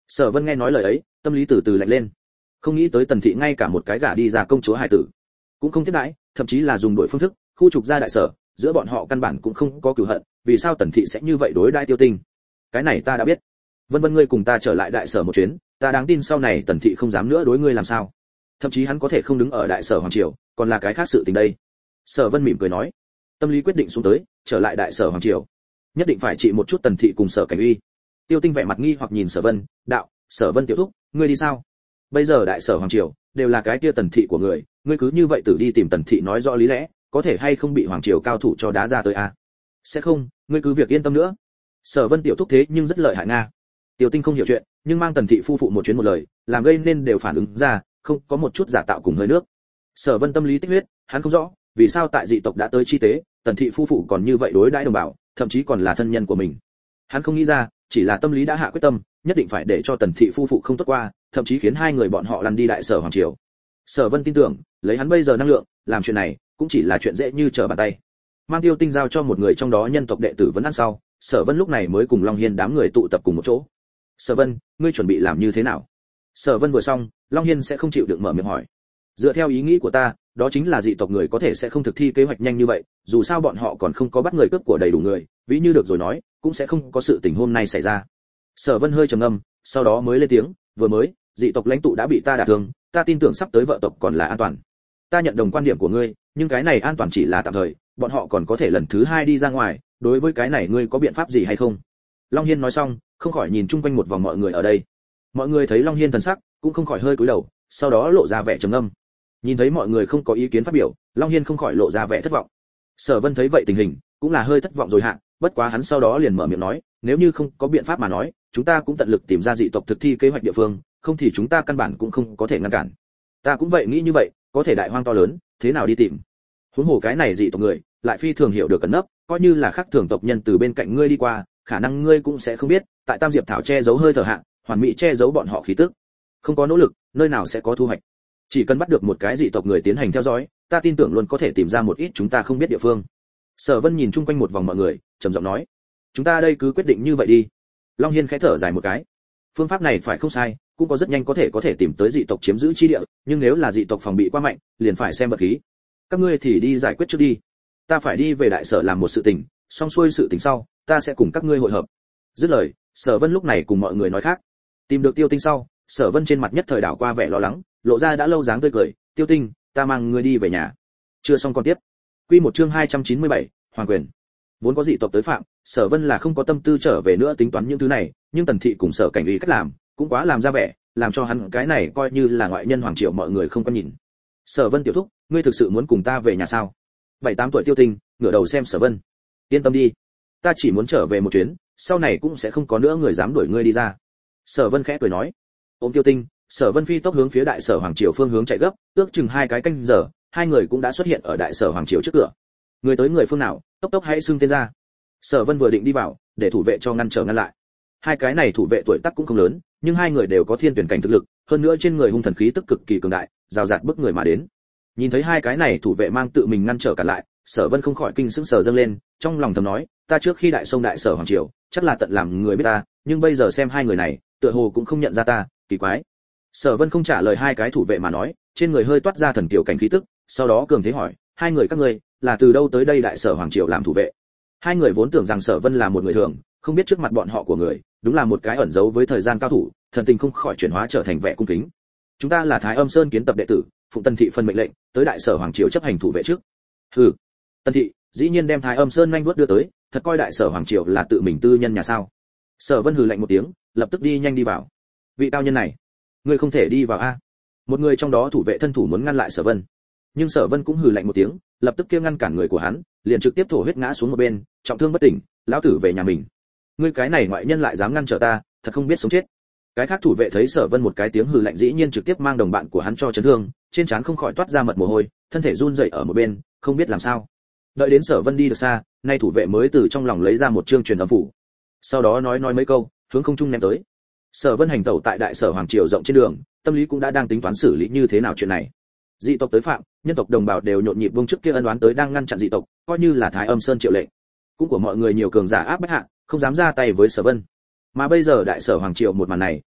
[SPEAKER 1] Sở Vân nghe nói lời ấy, tâm lý từ từ lạnh lên. Không nghĩ tới Tần thị ngay cả một cái gả đi ra công chúa hài tử cũng không tiếp đãi, thậm chí là dùng đổi phương thức khu trục ra đại sở, giữa bọn họ căn bản cũng không có cừu hận, vì sao Tần thị sẽ như vậy đối đãi Tiêu Tinh? Cái này ta đã biết. Vân Vân ngươi cùng ta trở lại đại sở một chuyến, ta đáng tin sau này Tần thị không dám nữa đối ngươi làm sao? Thậm chí hắn có thể không đứng ở đại sở hoàng triều, còn là cái khác sự tình đây. Sở Vân mỉm cười nói, tâm lý quyết định xuống tới, trở lại đại sở hoàng triều, nhất định phải trị một chút Tần thị cùng Sở Cảnh Uy. Tiêu Tinh vẻ mặt nghi hoặc nhìn Sở Vân, đạo, Sở Vân tiểu thúc, ngươi đi sao? Bây giờ đại sở hoàng triều đều là cái kia Tần thị của người, ngươi cứ như vậy tự đi tìm Tần thị nói rõ lý lẽ, có thể hay không bị hoàng triều cao thủ cho đá ra tới a? Sẽ không, ngươi cứ việc yên tâm nữa. Sở Vân tiểu thúc thế nhưng rất lợi hại nga. Tiêu Tinh không hiểu chuyện, nhưng mang Tần thị phu phụ một chuyến một lời, làm gây nên đều phản ứng ra, không có một chút giả tạo cùng hơi nước. Sở Vân tâm lý tích huyết, hắn không rõ, vì sao tại dị tộc đã tới chi tế, Tần thị phu phụ còn như vậy đối đãi đồng bào, thậm chí còn là thân nhân của mình. Hắn không nghĩ ra, chỉ là tâm lý đã hạ quyết tâm, nhất định phải để cho Tần thị phu phụ không tốt qua, thậm chí khiến hai người bọn họ lăn đi đại sở hoàng triều. Sở Vân tin tưởng, lấy hắn bây giờ năng lượng, làm chuyện này cũng chỉ là chuyện dễ như trở bàn tay. Mang Tiêu Tinh giao cho một người trong đó nhân tộc đệ tử vấn ăn sau, Sở Vân lúc này mới cùng Long Hiên đám người tụ tập cùng một chỗ. Sở Vân, ngươi chuẩn bị làm như thế nào? Sở Vân vừa xong, Long Hiên sẽ không chịu được mở miệng hỏi. Dựa theo ý nghĩ của ta, đó chính là dị tộc người có thể sẽ không thực thi kế hoạch nhanh như vậy, dù sao bọn họ còn không có bắt người cướp của đầy đủ người, ví như được rồi nói, cũng sẽ không có sự tình hôm nay xảy ra. Sở Vân hơi trầm ngâm, sau đó mới lên tiếng, vừa mới, dị tộc lãnh tụ đã bị ta đả thương, ta tin tưởng sắp tới vợ tộc còn là an toàn. Ta nhận đồng quan điểm của ngươi, nhưng cái này an toàn chỉ là tạm thời, bọn họ còn có thể lần thứ hai đi ra ngoài, đối với cái này ngươi có biện pháp gì hay không? Long Hiên nói xong, không khỏi nhìn chung quanh một vòng mọi người ở đây. Mọi người thấy Long Hiên thần sắc, cũng không khỏi hơi cúi đầu, sau đó lộ ra vẻ trầm ngâm. Nhìn thấy mọi người không có ý kiến phát biểu, Long Hiên không khỏi lộ ra vẻ thất vọng. Sở Vân thấy vậy tình hình, cũng là hơi thất vọng rồi hạ, bất quá hắn sau đó liền mở miệng nói, nếu như không có biện pháp mà nói, chúng ta cũng tận lực tìm ra dị tộc thực thi kế hoạch địa phương, không thì chúng ta căn bản cũng không có thể ngăn cản. Ta cũng vậy nghĩ như vậy, có thể đại hoang to lớn, thế nào đi tìm? Huống hồ cái này dị tộc người, lại phi thường hiểu được cẩn nấp, coi như là khác thường tộc nhân từ bên cạnh ngươi đi qua, khả năng ngươi cũng sẽ không biết, tại Tam Diệp thảo che giấu hơi thở hạ, hoàn mỹ che giấu bọn họ khí tức. Không có nỗ lực, nơi nào sẽ có thu hoạch. Chỉ cần bắt được một cái dị tộc người tiến hành theo dõi, ta tin tưởng luôn có thể tìm ra một ít chúng ta không biết địa phương. Sở Vân nhìn chung quanh một vòng mọi người, trầm giọng nói, chúng ta đây cứ quyết định như vậy đi. Long Hiên khẽ thở dài một cái. Phương pháp này phải không sai, cũng có rất nhanh có thể tìm tới dị tộc chiếm giữ chi địa, nhưng nếu là dị tộc phòng bị quá mạnh, liền phải xem vật khí. Các ngươi thì đi giải quyết trước đi. Ta phải đi về đại sở làm một sự tình, xong xuôi sự tình sau, ta sẽ cùng các ngươi hội hợp. Dứt lời, Sở Vân lúc này cùng mọi người nói khác. Tìm được Tiêu Tinh sau, Sở Vân trên mặt nhất thời đảo qua vẻ lo lắng, lộ ra đã lâu dáng tươi cười, "Tiêu Tinh, ta mang ngươi đi về nhà." Chưa xong còn tiếp. Quy một chương 297, Hoàng quyền. Vốn có dị tộc tới phạm, Sở Vân là không có tâm tư trở về nữa tính toán những thứ này, nhưng Tần thị cùng Sở Cảnh Uy cách làm, cũng quá làm ra vẻ, làm cho hắn cái này coi như là ngoại nhân hoàng triều mọi người không có nhìn. "Sở Vân tiểu thúc, ngươi thực sự muốn cùng ta về nhà sao?" 7-8 tuổi Tiêu Tinh, ngửa đầu xem Sở Vân. "Yên tâm đi, ta chỉ muốn trở về một chuyến, sau này cũng sẽ không có nữa người dám đuổi ngươi đi ra." Sở Vân khẽ cười nói. Ôm Tiêu Tinh, Sở Vân phi tốc hướng phía đại sở hoàng triều phương hướng chạy gấp, ước chừng 2 cái canh giờ, hai người cũng đã xuất hiện ở đại sở hoàng triều trước cửa. Người tới người phương nào, tốc tốc hãy xưng tên ra. Sở Vân vừa định đi vào, để thủ vệ cho ngăn lại. Hai cái này thủ vệ tuổi tác cũng không lớn, nhưng hai người đều có thiên tuyển cảnh thực lực, hơn nữa trên người hung thần khí tức cực kỳ cường đại, rào rạt bức người mà đến. Nhìn thấy hai cái này thủ vệ mang tự mình ngăn trở cả lại, Sở Vân không khỏi kinh sững sờ dâng lên, trong lòng thầm nói, ta trước khi đại xông đại sở hoàng triều, chắc là tận làm người biết ta, nhưng bây giờ xem hai người này, tựa hồ cũng không nhận ra ta, kỳ quái. Sở Vân không trả lời hai cái thủ vệ mà nói, trên người hơi toát ra thần kiều cảnh khí tức, sau đó cường thế hỏi, hai người các ngươi là từ đâu tới đây đại sở hoàng triều làm thủ vệ? Hai người vốn tưởng rằng Sở Vân là một người thường, không biết trước mặt bọn họ của người, đúng là một cái ẩn giấu với thời gian cao thủ, thần tình không khỏi chuyển hóa trở thành vẻ cung kính. Chúng ta là Thái Âm Sơn kiến tập đệ tử, phụng Tần thị phân mệnh lệnh, tới đại sở hoàng triều chấp hành thủ vệ trước. Hừ, Tần thị dĩ nhiên đem Thái Âm Sơn nhanh vuốt đưa tới, thật coi đại sở hoàng triều là tự mình tư nhân nhà sao? Sở Vân hừ lạnh một tiếng, lập tức đi nhanh đi vào. Vị cao nhân này, ngươi không thể đi vào a. Một người trong đó thủ vệ thân thủ muốn ngăn lại Sở Vân, nhưng Sở Vân cũng hừ lạnh một tiếng, lập tức kia ngăn cản người của hắn, liền trực tiếp thổ huyết ngã xuống một bên, trọng thương bất tỉnh, lão tử về nhà mình. Ngươi cái này ngoại nhân lại dám ngăn trở ta, thật không biết sống chết. Cái khác thủ vệ thấy Sở Vân một cái tiếng hừ lạnh dĩ nhiên trực tiếp mang đồng bạn của hắn cho chấn thương, trên trán không khỏi toát ra mật mồ hôi, thân thể run rẩy ở một bên, không biết làm sao. Đợi đến Sở Vân đi được xa, nay thủ vệ mới từ trong lòng lấy ra một chương truyền âm phủ. Sau đó nói mấy câu, hướng không trung ném tới. Sở Vân hành tẩu tại đại sở hoàng triều rộng trên đường, tâm lý cũng đã đang tính toán xử lý như thế nào chuyện này. Dị tộc tới phạm, nhân tộc đồng bào đều nhộn nhịp buông trước kia ân oán tới đang ngăn chặn dị tộc, coi như là Thái Âm Sơn triệu lệnh. Cũng của mọi người nhiều cường giả áp bách hạ, không dám ra tay với Sở Vân. Mà bây giờ đại sở hoàng triều một màn này,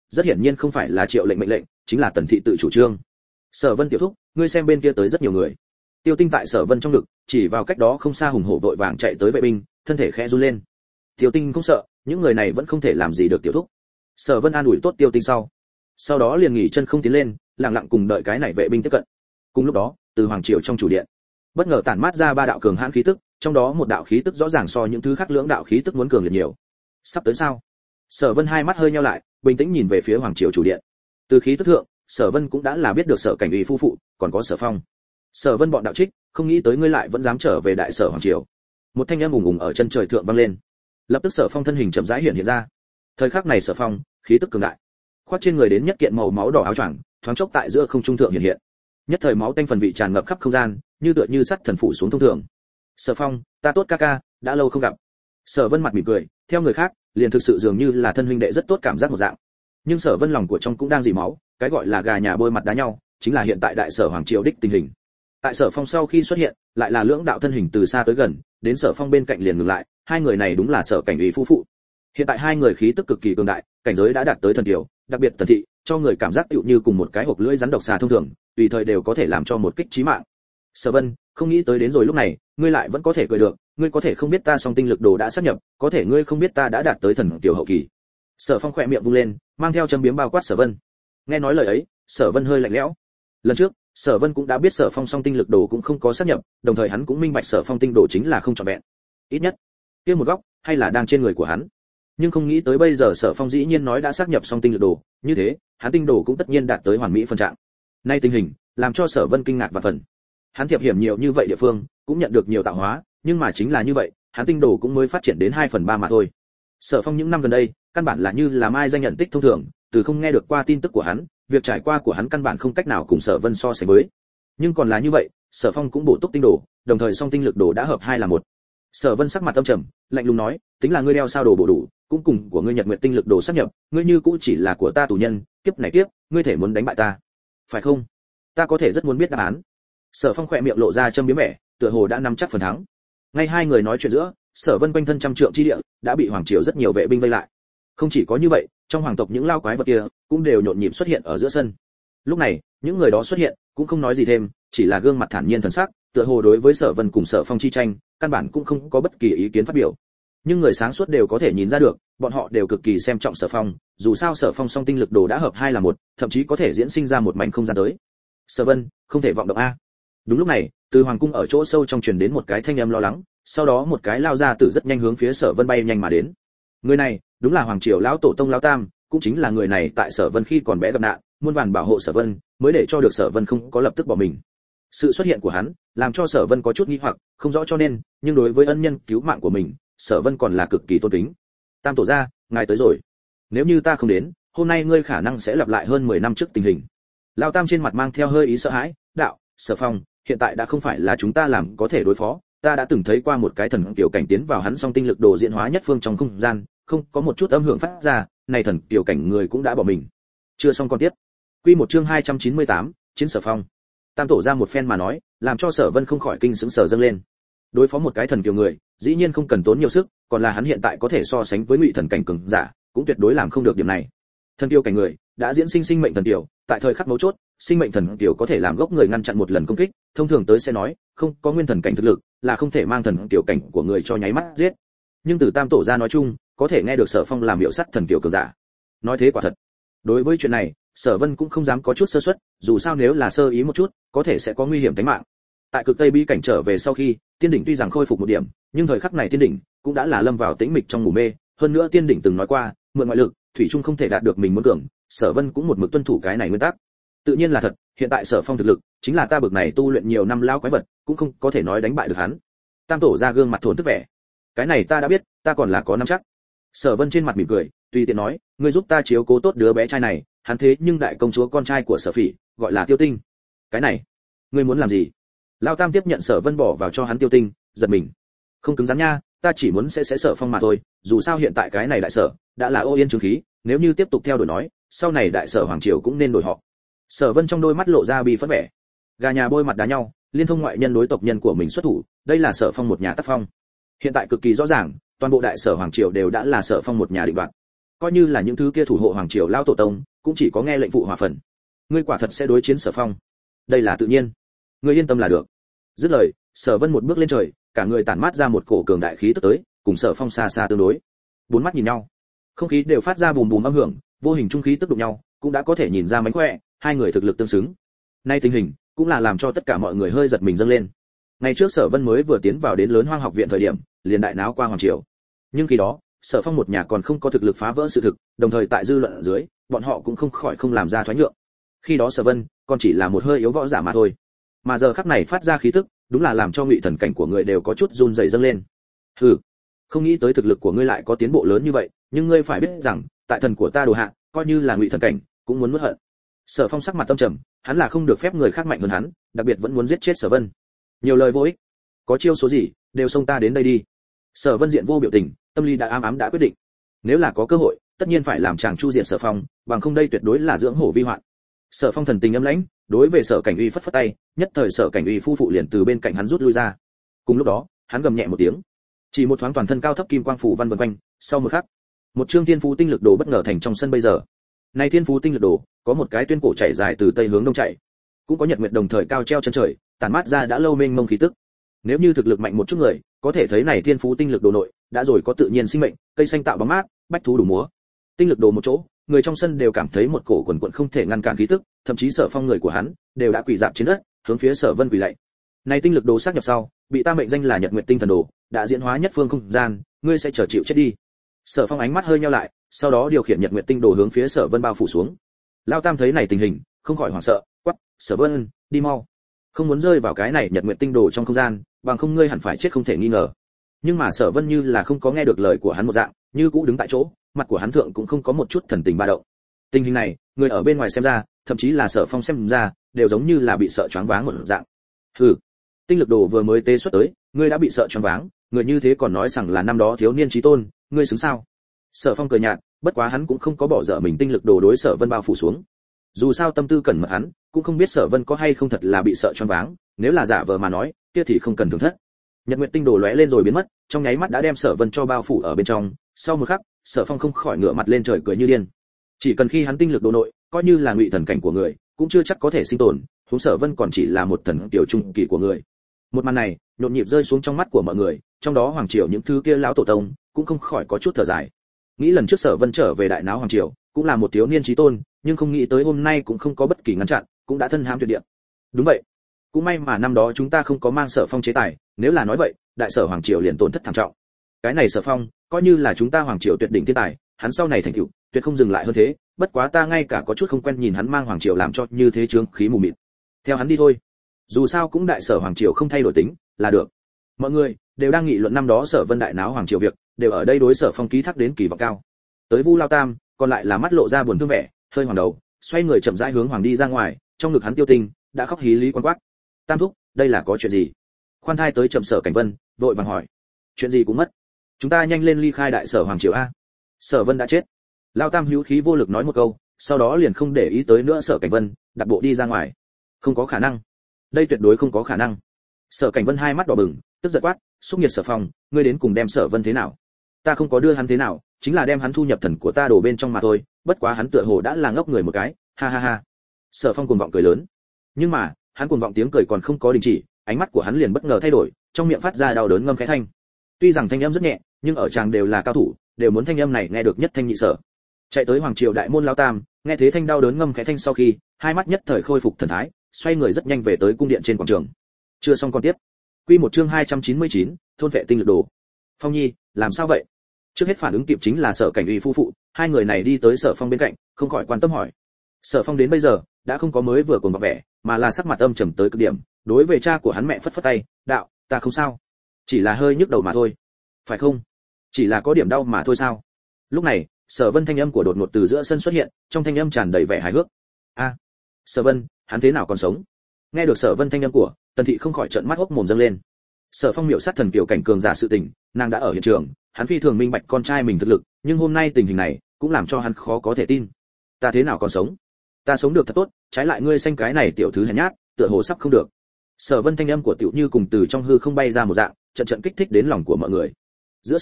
[SPEAKER 1] rất hiển nhiên không phải là Triệu lệnh mệnh lệnh, chính là Tần thị tự chủ trương. Sở Vân tiểu thúc, ngươi xem bên kia tới rất nhiều người. Tiêu Tinh tại Sở Vân trong ngực, chỉ vào cách đó không xa hùng hổ vội vàng chạy tới vệ binh, thân thể khẽ run lên. Tiêu Tinh không sợ, những người này vẫn không thể làm gì được tiểu thúc. Sở Vân an ủi tốt Tiêu Tinh sau đó liền nghỉ chân không tiến lên, lặng lặng cùng đợi cái này vệ binh tiếp cận. Cùng lúc đó, từ hoàng triều trong chủ điện, bất ngờ tản mát ra ba đạo cường hãn khí tức, trong đó một đạo khí tức rõ ràng so những thứ khác lưỡng đạo khí tức muốn cường liệt nhiều. Sắp tới sao? Sở Vân hai mắt hơi nheo lại, bình tĩnh nhìn về phía hoàng triều chủ điện. Từ khí tức thượng, Sở Vân cũng đã là biết được Sở Cảnh Uy phu phụ, còn có Sở Phong. Sở Vân bọn đạo trích, không nghĩ tới ngươi lại vẫn dám trở về đại sở hoàng triều. Một thanh âm ùng ùng ở chân trời thượng vang lên. Lập tức Sở Phong thân hình chậm rãi hiện ra. Thời khắc này Sở Phong, khí tức cường đại, khoác trên người đến nhất kiện màu máu đỏ áo choàng, thoáng chốc tại giữa không trung thượng hiện. Nhất thời máu tanh phần vị tràn ngập khắp không gian, như tựa như sắt thần phủ xuống thông thường. Sở Phong, ta tốt ca ca, đã lâu không gặp. Sở Vân mặt mỉm cười, theo người khác, liền thực sự dường như là thân huynh đệ rất tốt cảm giác một dạng. Nhưng Sở Vân lòng của trong cũng đang dỉ máu, cái gọi là gà nhà bôi mặt đá nhau, chính là hiện tại đại sở hoàng triều đích tình hình. Tại Sở Phong sau khi xuất hiện, lại là lưỡng đạo thân hình từ xa tới gần, đến Sở Phong bên cạnh liền ngừng lại, hai người này đúng là Sở Cảnh Uy phu phụ. Hiện tại hai người khí tức cực kỳ cường đại, cảnh giới đã đạt tới thần tiểu, đặc biệt Tần thị, cho người cảm giác tựu như cùng một cái hộp lưỡi rắn độc xà thông thường, tùy thời đều có thể làm cho một kích chí mạng. Sở Vân, không nghĩ tới đến rồi lúc này, ngươi lại vẫn có thể cười được, ngươi có thể không biết ta song tinh lực đồ đã sát nhập, có thể ngươi không biết ta đã đạt tới thần tiểu hậu kỳ. Sở Phong khẽ miệng vung lên, mang theo châm biếm bao quát Sở Vân. Nghe nói lời ấy, Sở Vân hơi lạnh lẽo. Lần trước, Sở Vân cũng đã biết Sở Phong song tinh lực đồ cũng không có sát nhập, đồng thời hắn cũng minh bạch Sở Phong tinh đồ chính là không trọn vẹn. Ít nhất, kia một góc hay là đang trên người của hắn. Nhưng không nghĩ tới bây giờ Sở Phong dĩ nhiên nói đã sát nhập song tinh lực đồ, như thế, hắn tinh đồ cũng tất nhiên đạt tới hoàn mỹ phân trạng. Nay tình hình, làm cho Sở Vân kinh ngạc và phần. Hắn thiệp hiểm nhiều như vậy địa phương, cũng nhận được nhiều tạo hóa, nhưng mà chính là như vậy, hắn tinh đồ cũng mới phát triển đến 2/3 mà thôi. Sở Phong những năm gần đây, căn bản là như là mai danh nhận tích thông thường, từ không nghe được qua tin tức của hắn, việc trải qua của hắn căn bản không cách nào cùng Sở Vân so sánh với. Nhưng còn là như vậy, Sở Phong cũng bổ túc tinh đồ, đồng thời song tinh lực đồ đã hợp hai là một. Sở Vân sắc mặt âm trầm, lạnh lùng nói, tính là ngươi đeo sao đồ bổ đủ, cũng cùng của ngươi Nhật Nguyệt tinh lực đồ sát nhập, ngươi như cũ chỉ là của ta tù nhân, kiếp này kiếp, ngươi thể muốn đánh bại ta, phải không? Ta có thể rất muốn biết đáp án. Sở Phong khẽ miệng lộ ra châm biếm vẻ, tựa hồ đã nắm chắc phần thắng. Ngay hai người nói chuyện giữa, Sở Vân quanh thân trăm trượng chi địa đã bị hoàng triều rất nhiều vệ binh vây lại. Không chỉ có như vậy, trong hoàng tộc những lao quái vật kia cũng đều nhộn nhịp xuất hiện ở giữa sân. Lúc này, những người đó xuất hiện, cũng không nói gì thêm, chỉ là gương mặt thản nhiên thần sắc, tựa hồ đối với Sở Vân cùng Sở Phong chi tranh, căn bản cũng không có bất kỳ ý kiến phát biểu. Nhưng người sáng suốt đều có thể nhìn ra được, bọn họ đều cực kỳ xem trọng Sở Phong, dù sao Sở Phong song tinh lực đồ đã hợp hai là một, thậm chí có thể diễn sinh ra một mảnh không gian tới. Sở Vân, không thể vọng động a. Đúng lúc này, từ hoàng cung ở chỗ sâu trong truyền đến một cái thanh âm lo lắng, sau đó một cái lao ra tử rất nhanh hướng phía Sở Vân bay nhanh mà đến. Người này, đúng là hoàng triều lão tổ tông lão tam, cũng chính là người này tại Sở Vân khi còn bé gặp nạn, muôn vàn bảo hộ Sở Vân, mới để cho được Sở Vân không có lập tức bỏ mình. Sự xuất hiện của hắn, làm cho Sở Vân có chút nghi hoặc, không rõ cho nên, nhưng đối với ân nhân cứu mạng của mình, Sở Vân còn là cực kỳ tôn kính. Tam tổ gia, ngài tới rồi. Nếu như ta không đến, hôm nay ngươi khả năng sẽ lặp lại hơn 10 năm trước tình hình. Lão tam trên mặt mang theo hơi ý sợ hãi, đạo, Sở Phong, hiện tại đã không phải là chúng ta làm có thể đối phó, ta đã từng thấy qua một cái thần kiều cảnh tiến vào hắn song tinh lực đồ diễn hóa nhất phương trong không gian, không có một chút âm hưởng phát ra, này thần kiều cảnh người cũng đã bỏ mình. Chưa xong con tiếp. Quy một chương 298, chiến Sở Phong. Tam tổ ra một phen mà nói, làm cho Sở Vân không khỏi kinh sững sờ dâng lên. Đối phó một cái thần kiều người, dĩ nhiên không cần tốn nhiều sức, còn là hắn hiện tại có thể so sánh với ngụy thần cảnh cường giả, cũng tuyệt đối làm không được điểm này. Thần kiều cảnh người đã diễn sinh sinh mệnh thần kiều, tại thời khắc mấu chốt, sinh mệnh thần kiều có thể làm gốc người ngăn chặn một lần công kích, thông thường tới sẽ nói, không có nguyên thần cảnh thực lực, là không thể mang thần kiều cảnh của người cho nháy mắt giết. Nhưng từ Tam tổ ra nói chung, có thể nghe được Sở Phong làm hiệu sắt thần kiều cường giả. Nói thế quả thật. Đối với chuyện này, Sở Vân cũng không dám có chút sơ suất, dù sao nếu là sơ ý một chút, có thể sẽ có nguy hiểm tính mạng. Tại cực tây bi cảnh trở về sau khi, tiên đỉnh tuy rằng khôi phục một điểm, nhưng thời khắc này tiên đỉnh cũng đã là lâm vào tĩnh mịch trong ngủ mê, hơn nữa tiên đỉnh từng nói qua, mượn ngoại lực, thủy chung không thể đạt được mình muốn tưởng, Sở Vân cũng một mực tuân thủ cái này nguyên tắc. Tự nhiên là thật, hiện tại Sở Phong thực lực, chính là ta bực này tu luyện nhiều năm lao quái vật, cũng không có thể nói đánh bại được hắn. Tam tổ ra gương mặt thốn tức vẻ. Cái này ta đã biết, ta còn là có nắm chắc. Sở Vân trên mặt mỉm cười, tùy tiện nói, ngươi giúp ta chiếu cố tốt đứa bé trai này, hắn thế nhưng đại công chúa con trai của Sở Phỉ, gọi là Tiêu Tinh. Cái này, ngươi muốn làm gì? Lão Tam tiếp nhận Sở Vân bỏ vào cho hắn Tiêu Tinh, giật mình. Không cứng rắn nha, ta chỉ muốn sẽ Sở Phong mà thôi, dù sao hiện tại cái này đại sở đã là ô yên chứng khí, nếu như tiếp tục theo đuổi nói, sau này đại sở hoàng triều cũng nên đổi họ. Sở Vân trong đôi mắt lộ ra bi phẫn vẻ. Gà nhà bôi mặt đá nhau, liên thông ngoại nhân đối tộc nhân của mình xuất thủ, đây là Sở Phong một nhà tác phong. Hiện tại cực kỳ rõ ràng, toàn bộ đại sở hoàng triều đều đã là Sở Phong một nhà định đoạt. coi như là những thứ kia thủ hộ hoàng triều lao tổ tông cũng chỉ có nghe lệnh phụ hòa phần. Ngươi quả thật sẽ đối chiến Sở Phong? Đây là tự nhiên, ngươi yên tâm là được. Dứt lời, Sở Vân một bước lên trời, cả người tản mát ra một cổ cường đại khí tức tới, cùng Sở Phong xa xa tương đối. Bốn mắt nhìn nhau, không khí đều phát ra bùm bùm âm hưởng, vô hình trung khí tức đụng nhau, cũng đã có thể nhìn ra mánh khỏe, hai người thực lực tương xứng. Nay tình hình cũng là làm cho tất cả mọi người hơi giật mình dâng lên. Ngày trước Sở Vân mới vừa tiến vào đến Lớn Hoang học viện thời điểm, liền đại náo qua hoàng triều. Nhưng khi đó, Sở Phong một nhà còn không có thực lực phá vỡ sự thực, đồng thời tại dư luận ở dưới, bọn họ cũng không khỏi không làm ra thoái nhượng. Khi đó Sở Vân còn chỉ là một hơi yếu võ giả mà thôi. Mà giờ khắc này phát ra khí tức, đúng là làm cho ngụy thần cảnh của người đều có chút run rẩy dâng lên. Hừ, không nghĩ tới thực lực của ngươi lại có tiến bộ lớn như vậy, nhưng ngươi phải biết rằng, tại thần của ta đồ hạ, coi như là ngụy thần cảnh, cũng muốn nuốt hận. Sở Phong sắc mặt tâm trầm, hắn là không được phép người khác mạnh hơn hắn, đặc biệt vẫn muốn giết chết Sở Vân. Nhiều lời vô ích, có chiêu số gì, đều xông ta đến đây đi. Sở Vân diện vô biểu tình, tâm lý đã ám đã quyết định. Nếu là có cơ hội, tất nhiên phải làm chàng chu diện Sở Phong, bằng không đây tuyệt đối là dưỡng hổ vi hoạn. Sở Phong thần tình âm lãnh, đối về Sở Cảnh Uy phất phất tay, nhất thời Sở Cảnh Uy phu phụ liền từ bên cạnh hắn rút lui ra. Cùng lúc đó, hắn gầm nhẹ một tiếng, chỉ một thoáng toàn thân cao thấp kim quang phủ văn vần quanh, sau một khắc, một chương thiên phú tinh lực đồ bất ngờ thành trong sân bây giờ. Này thiên phú tinh lực đồ, có một cái tuyên cổ chảy dài từ tây hướng đông chạy, cũng có nhật nguyệt đồng thời cao treo chân trời, tản mát ra đã lâu mênh mông khí tức. Nếu như thực lực mạnh một chút người, có thể thấy này thiên phú tinh lực đồ nội, đã rồi có tự nhiên sinh mệnh, cây xanh tạo bóng mát, bách thú đủ múa. Tinh lực đồ một chỗ, người trong sân đều cảm thấy một cổ quần quần không thể ngăn cản khí tức, thậm chí Sở Phong người của hắn đều đã quỳ rạp trên đất, hướng phía Sở Vân quỳ lạy. Này tinh lực đồ xác nhập sau, bị ta mệnh danh là Nhật Nguyệt Tinh Thần Đồ, đã diễn hóa nhất phương không gian, ngươi sẽ chờ chịu chết đi. Sở Phong ánh mắt hơi nheo lại, sau đó điều khiển Nhật Nguyệt Tinh Đồ hướng phía Sở Vân bao phủ xuống. Lão Tam thấy này tình hình, không khỏi hoảng sợ, quát: "Sở Vân, đi mau, không muốn rơi vào cái này Nhật Nguyệt Tinh Đồ trong không gian, bằng không ngươi hẳn phải chết không thể nghi ngờ." Nhưng mà Sở Vân như là không có nghe được lời của hắn một dạng, như cũ đứng tại chỗ, mặt của hắn thượng cũng không có một chút thần tình ba động. Tình hình này, người ở bên ngoài xem ra, thậm chí là Sở Phong xem ra, đều giống như là bị sợ choáng váng một dạng. Hừ, tinh lực đồ vừa mới tế xuất tới, ngươi đã bị sợ choáng váng, người như thế còn nói rằng là năm đó thiếu niên chí tôn, ngươi xứng sao? Sở Phong cười nhạt, bất quá hắn cũng không có bỏ dở mình tinh lực đồ đối Sở Vân bao phủ xuống. Dù sao tâm tư cẩn mật hắn, cũng không biết Sở Vân có hay không thật là bị sợ choáng váng, nếu là giả vờ mà nói, kia thì không cần thưởng thất. Nhật Nguyệt Tinh Đồ lóe lên rồi biến mất, trong nháy mắt đã đem Sở Vân cho bao phủ ở bên trong, sau một khắc, Sở Phong không khỏi ngửa mặt lên trời cười như điên. Chỉ cần khi hắn tinh lực đồ nội, coi như là ngụy thần cảnh của người, cũng chưa chắc có thể sinh tồn, huống Sở Vân còn chỉ là một thần tiểu trung kỳ của người. Một màn này, nhộn nhịp rơi xuống trong mắt của mọi người, trong đó hoàng triều những thứ kia lão tổ tông cũng không khỏi có chút thở dài. Nghĩ lần trước Sở Vân trở về đại náo hoàng triều, cũng là một thiếu niên chí tôn, nhưng không nghĩ tới hôm nay cũng không có bất kỳ ngăn chặn, cũng đã thân hãm tuyệt địa. Đúng vậy, cũng may mà năm đó chúng ta không có mang Sở Phong chế tài, nếu là nói vậy, đại sở hoàng triều liền tổn thất thảm trọng. Cái này Sở Phong, coi như là chúng ta hoàng triều tuyệt đỉnh thiên tài, hắn sau này thành tựu, tuyệt không dừng lại hơn thế, bất quá ta ngay cả có chút không quen nhìn hắn mang hoàng triều làm cho như thế chướng khí mù mịt. Theo hắn đi thôi. Dù sao cũng đại sở hoàng triều không thay đổi tính, là được. Mọi người đều đang nghị luận năm đó Sở Vân đại náo hoàng triều việc, đều ở đây đối Sở Phong ký thác đến kỳ vọng cao. Tới Vu Lao Tam, còn lại là mắt lộ ra buồn thương vẻ, hơi hoàng đầu, xoay người chậm rãi hướng hoàng đi ra ngoài, trong ngực hắn Tiêu Tinh đã khóc hí lý quan quát: "Tam thúc, đây là có chuyện gì?" Khoan thai tới chậm Sở Cảnh Vân, vội vàng hỏi: "Chuyện gì cũng mất, chúng ta nhanh lên ly khai đại sở hoàng triều a." Sở Vân đã chết. Lao Tam hữu khí vô lực nói một câu, sau đó liền không để ý tới nữa Sở Cảnh Vân, đặt bộ đi ra ngoài. Không có khả năng, đây tuyệt đối không có khả năng. Sở Cảnh Vân hai mắt đỏ bừng, tức giận quát: "Xúc nhiệt Sở Phong, ngươi đến cùng đem Sở Vân thế nào?" "Ta không có đưa hắn thế nào, chính là đem hắn thu nhập thần của ta đổ bên trong mà thôi, bất quá hắn tựa hồ đã là ngốc người một cái, ha ha ha." Sở Phong cuồng vọng cười lớn. Nhưng mà, hắn cuồng vọng tiếng cười còn không có đình chỉ, ánh mắt của hắn liền bất ngờ thay đổi, trong miệng phát ra đau đớn ngâm khẽ thanh. Tuy rằng thanh âm rất nhẹ, nhưng ở tràng đều là cao thủ, đều muốn thanh âm này nghe được nhất thanh nhị sở. Chạy tới hoàng triều đại môn Lão Tam, nghe thế thanh đau đớn ngâm khẽ thanh sau khi, hai mắt nhất thời khôi phục thần thái, xoay người rất nhanh về tới cung điện trên quảng trường. Chưa xong con tiếp. Quy một chương 299, thôn vệ tinh lực đồ. Phong Nhi, làm sao vậy? Trước hết phản ứng kịp chính là Sở Cảnh Uy phu phụ, hai người này đi tới Sở Phong bên cạnh, không khỏi quan tâm hỏi. Sở Phong đến bây giờ đã không có mới vừa cuồng vọng vẻ, mà là sắc mặt âm trầm tới cực điểm, đối về cha của hắn mẹ phất phất tay, đạo: "Ta không sao, chỉ là hơi nhức đầu mà thôi." "Phải không? Chỉ là có điểm đau mà thôi sao?" Lúc này, Sở Vân thanh âm của đột ngột từ giữa sân xuất hiện, trong thanh âm tràn đầy vẻ hài hước. "A, Sở Vân, hắn thế nào còn sống?" Nghe được Sở Vân thanh âm của, Tần Thị không khỏi trợn mắt hốc mồm dâng lên. Sở Phong miểu sát thần kiều cảnh cường giả sự tình, nàng đã ở hiện trường, hắn phi thường minh bạch con trai mình thực lực, nhưng hôm nay tình hình này cũng làm cho hắn khó có thể tin. "Ta thế nào còn sống? Ta sống được thật tốt, trái lại ngươi xanh cái này tiểu thứ hèn nhát, tựa hồ sắp không được." Sở Vân thanh âm của Tiểu Như cùng từ trong hư không bay ra một dạng, trận trận kích thích đến lòng của mọi người. Giữa sân,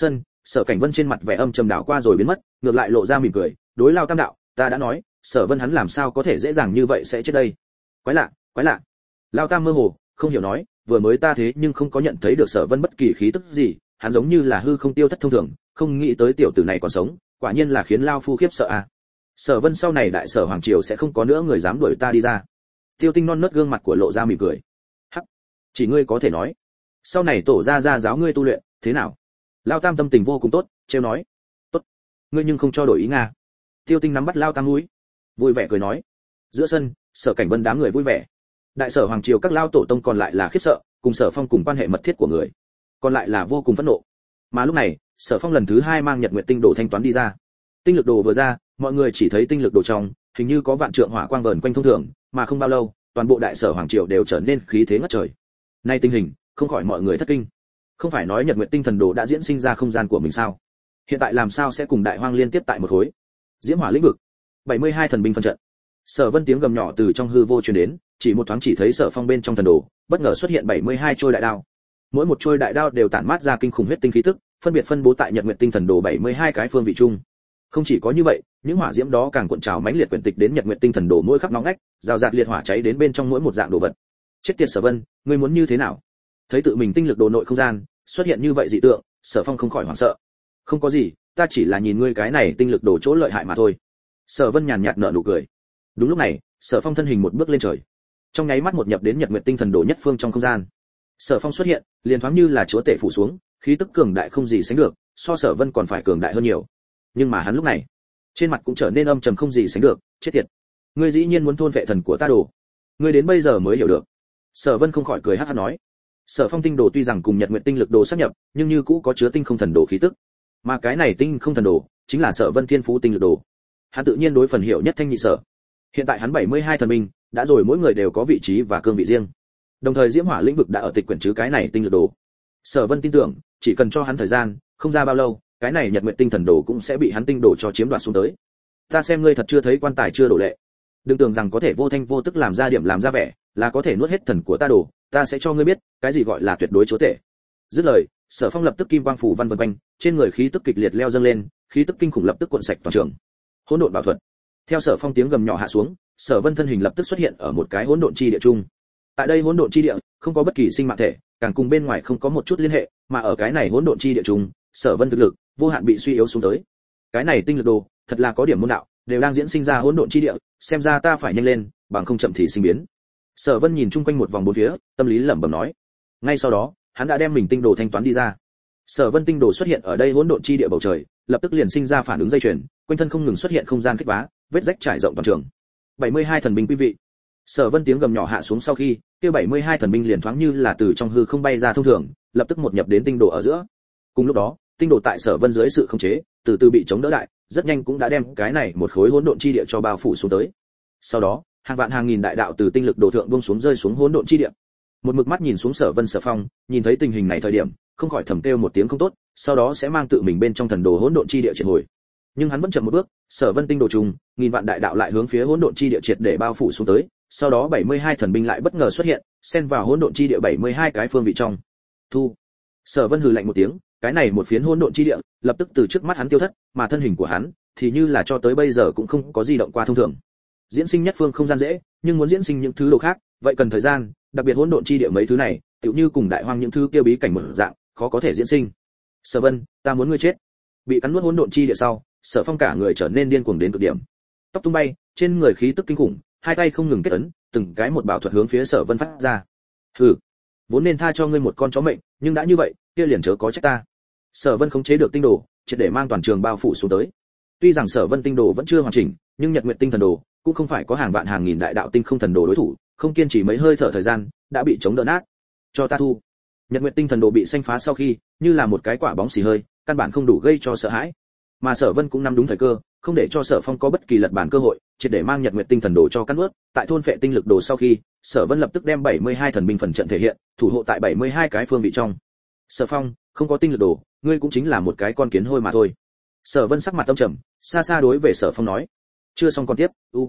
[SPEAKER 1] Sở Cảnh Vân trên mặt vẻ âm trầm đảo qua rồi biến mất, ngược lại lộ ra mỉm cười, đối Lao Tam đạo, ta đã nói, Sở Vân hắn làm sao có thể dễ dàng như vậy sẽ chết đây. Quái lạ, quái lạ. Lao Tam mơ hồ, không hiểu nói, vừa mới ta thế nhưng không có nhận thấy được Sở Vân bất kỳ khí tức gì, hắn giống như là hư không tiêu thất thông thường, không nghĩ tới tiểu tử này còn sống, quả nhiên là khiến Lao phu khiếp sợ à. Sở Vân sau này đại sở hoàng triều sẽ không có nữa người dám đuổi ta đi ra. Tiêu Tinh non nớt gương mặt của lộ ra mỉm cười. Hắc, chỉ ngươi có thể nói. Sau này tổ ra giáo ngươi tu luyện, thế nào? Lao Tam tâm tình vô cùng tốt, trêu nói. Tốt. Ngươi nhưng không cho đổi ý nga. Tiêu Tinh nắm bắt Lao Tam mũi, vui vẻ cười nói. Giữa sân, Sở Cảnh Vân đám người vui vẻ. Đại sở hoàng triều các lao tổ tông còn lại là khiếp sợ, cùng Sở Phong cùng quan hệ mật thiết của người, còn lại là vô cùng phẫn nộ. Mà lúc này, Sở Phong lần thứ 2 mang Nhật Nguyệt tinh đồ thanh toán đi ra. Tinh lực đồ vừa ra, mọi người chỉ thấy tinh lực đồ trong, hình như có vạn trượng hỏa quang vờn quanh thông thường, mà không bao lâu, toàn bộ đại sở hoàng triều đều trở nên khí thế ngất trời. Nay tình hình, không khỏi mọi người thất kinh. Không phải nói Nhật Nguyệt tinh thần đồ đã diễn sinh ra không gian của mình sao? Hiện tại làm sao sẽ cùng đại hoang liên tiếp tại một khối? Diễm hỏa lĩnh vực, 72 thần binh phân trận. Sở Vân tiếng gầm nhỏ từ trong hư vô truyền đến, chỉ một thoáng chỉ thấy Sở Phong bên trong thần đồ, bất ngờ xuất hiện 72 trôi đại đao. Mỗi một trôi đại đao đều tản mát ra kinh khủng huyết tinh khí tức, phân biệt phân bố tại Nhật Nguyệt tinh thần đồ 72 cái phương vị chung. Không chỉ có như vậy, những hỏa diễm đó càng cuộn trào mãnh liệt quyển tịch đến Nhật Nguyệt tinh thần đồ mỗi khắp nóng ngách, rào rạt liệt hỏa cháy đến bên trong mỗi một dạng đồ vật. Chết tiệt Sở Vân, ngươi muốn như thế nào? Thấy tự mình tinh lực đồ nội không gian xuất hiện như vậy dị tượng, Sở Phong không khỏi hoảng sợ. Không có gì, ta chỉ là nhìn ngươi cái này tinh lực đồ chỗ lợi hại mà thôi. Sở Vân nhàn nhạt nở nụ cười. Đúng lúc này, Sở Phong thân hình một bước lên trời, trong nháy mắt một nhập đến Nhật Nguyệt tinh thần đồ nhất phương trong không gian. Sở Phong xuất hiện, liền thoáng như là chúa tể phủ xuống, khí tức cường đại không gì sánh được, so Sở Vân còn phải cường đại hơn nhiều. Nhưng mà hắn lúc này, trên mặt cũng trở nên âm trầm không gì sánh được, chết tiệt. Ngươi dĩ nhiên muốn thôn vệ thần của ta đồ. Ngươi đến bây giờ mới hiểu được. Sở Vân không khỏi cười hắc hắc nói. Sở Phong tinh đồ tuy rằng cùng Nhật Nguyệt tinh lực đồ sáp nhập, nhưng như cũ có chứa tinh không thần đồ khí tức. Mà cái này tinh không thần đồ, chính là Sở Vân thiên phú tinh lực đồ. Hắn tự nhiên đối phần hiểu nhất thanh nhị sở. Hiện tại hắn 72 thần binh, đã rồi mỗi người đều có vị trí và cương vị riêng. Đồng thời Diễm Hỏa lĩnh vực đã ở tịch quyển chứ cái này tinh lực đồ. Sở Vân tin tưởng, chỉ cần cho hắn thời gian, không ra bao lâu, cái này Nhật Nguyệt tinh thần đồ cũng sẽ bị hắn tinh đồ cho chiếm đoạt xuống tới. Ta xem ngươi thật chưa thấy quan tài chưa đổ lệ. Đừng tưởng rằng có thể vô thanh vô tức làm ra điểm làm ra vẻ, là có thể nuốt hết thần của ta đồ, ta sẽ cho ngươi biết, cái gì gọi là tuyệt đối chúa tể. Dứt lời, Sở Phong lập tức kim quang phủ văn vần quanh, trên người khí tức kịch liệt leo dâng lên, khí tức kinh khủng lập tức cuộn sạch toàn trường. Hỗn độn bảo thuật. Theo Sở Phong tiếng gầm nhỏ hạ xuống, Sở Vân thân hình lập tức xuất hiện ở một cái hỗn độn chi địa chung. Tại đây hỗn độn chi địa, không có bất kỳ sinh mạng thể, càng cùng bên ngoài không có một chút liên hệ, mà ở cái này hỗn độn chi địa chung, Sở Vân thực lực vô hạn bị suy yếu xuống tới. Cái này tinh lực đồ, thật là có điểm môn đạo, đều đang diễn sinh ra hỗn độn chi địa, xem ra ta phải nhanh lên, bằng không chậm thì sinh biến. Sở Vân nhìn chung quanh một vòng bốn phía, tâm lý lẩm bẩm nói. Ngay sau đó, hắn đã đem mình tinh đồ thanh toán đi ra. Sở Vân tinh đồ xuất hiện ở đây hỗn độn chi địa bầu trời, lập tức liền sinh ra phản ứng dây chuyền, quanh thân không ngừng xuất hiện không gian kích vá, vết rách trải rộng toàn trường. 72 thần binh quý vị. Sở Vân tiếng gầm nhỏ hạ xuống sau khi, kia 72 thần binh liền thoáng như là từ trong hư không bay ra thông thường, lập tức một nhập đến tinh đồ ở giữa. Cùng lúc đó, tinh đồ tại Sở Vân dưới sự khống chế, từ từ bị chống đỡ lại, rất nhanh cũng đã đem cái này một khối hỗn độn chi địa cho bao phủ xuống tới. Sau đó, hàng vạn hàng nghìn đại đạo từ tinh lực đồ thượng buông xuống rơi xuống hỗn độn chi địa. Một mực mắt nhìn xuống Sở Vân Sở Phong, nhìn thấy tình hình này thời điểm, không khỏi thầm kêu một tiếng không tốt, sau đó sẽ mang tự mình bên trong thần đồ hỗn độn chi địa triệt hồi. Nhưng hắn vẫn chậm một bước, Sở Vân tinh đồ trùng, nghìn vạn đại đạo lại hướng phía hỗn độn chi địa triệt để bao phủ xuống tới, sau đó 72 thần binh lại bất ngờ xuất hiện, xen vào hỗn độn chi địa 72 cái phương vị trong. Thu. Sở Vân hừ lạnh một tiếng, cái này một phiến hỗn độn chi địa, lập tức từ trước mắt hắn tiêu thất, mà thân hình của hắn thì như là cho tới bây giờ cũng không có di động qua thông thường. Diễn sinh nhất phương không gian dễ, nhưng muốn diễn sinh những thứ đồ khác, vậy cần thời gian, đặc biệt hỗn độn chi địa mấy thứ này, tựu như cùng đại hoang những thứ kia bí cảnh một dạng, khó có thể diễn sinh. Sở Vân, ta muốn ngươi chết. Bị cắn nuốt hỗn độn chi địa sau, Sở Phong cả người trở nên điên cuồng đến cực điểm. Tóc tung bay, trên người khí tức kinh khủng, hai tay không ngừng kết ấn, từng cái một bảo thuật hướng phía Sở Vân phát ra. Hừ, vốn nên tha cho ngươi một con chó mệnh, nhưng đã như vậy, kia liền chớ có trách ta. Sở Vân khống chế được tinh đồ, triệt để mang toàn trường bao phủ xuống tới. Tuy rằng Sở Vân tinh đồ vẫn chưa hoàn chỉnh, nhưng Nhật Nguyệt tinh thần đồ cũng không phải có hàng vạn hàng nghìn đại đạo tinh không thần đồ đối thủ, không kiên trì mấy hơi thở thời gian, đã bị chống đỡ nát. Cho ta thu. Nhật Nguyệt tinh thần đồ bị xanh phá sau khi, như là một cái quả bóng xì hơi, căn bản không đủ gây cho sợ hãi. Mà Sở Vân cũng nắm đúng thời cơ, không để cho Sở Phong có bất kỳ lật bản cơ hội, triệt để mang Nhật Nguyệt tinh thần đồ cho cắt nuốt. Tại thôn phệ tinh lực đồ sau khi, Sở Vân lập tức đem 72 thần binh phần trận thể hiện, thủ hộ tại 72 cái phương vị trong. Sở Phong, không có tinh lực đồ, ngươi cũng chính là một cái con kiến hôi mà thôi. Sở Vân sắc mặt âm trầm, xa xa đối về Sở Phong nói. Chưa xong còn tiếp.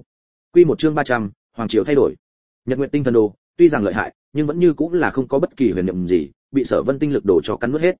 [SPEAKER 1] Quy một chương 300, hoàng triều thay đổi. Nhật Nguyệt tinh thần đồ, tuy rằng lợi hại, nhưng vẫn như cũng là không có bất kỳ huyền nhiệm gì, bị Sở Vân tinh lực đồ cho cắn nuốt hết.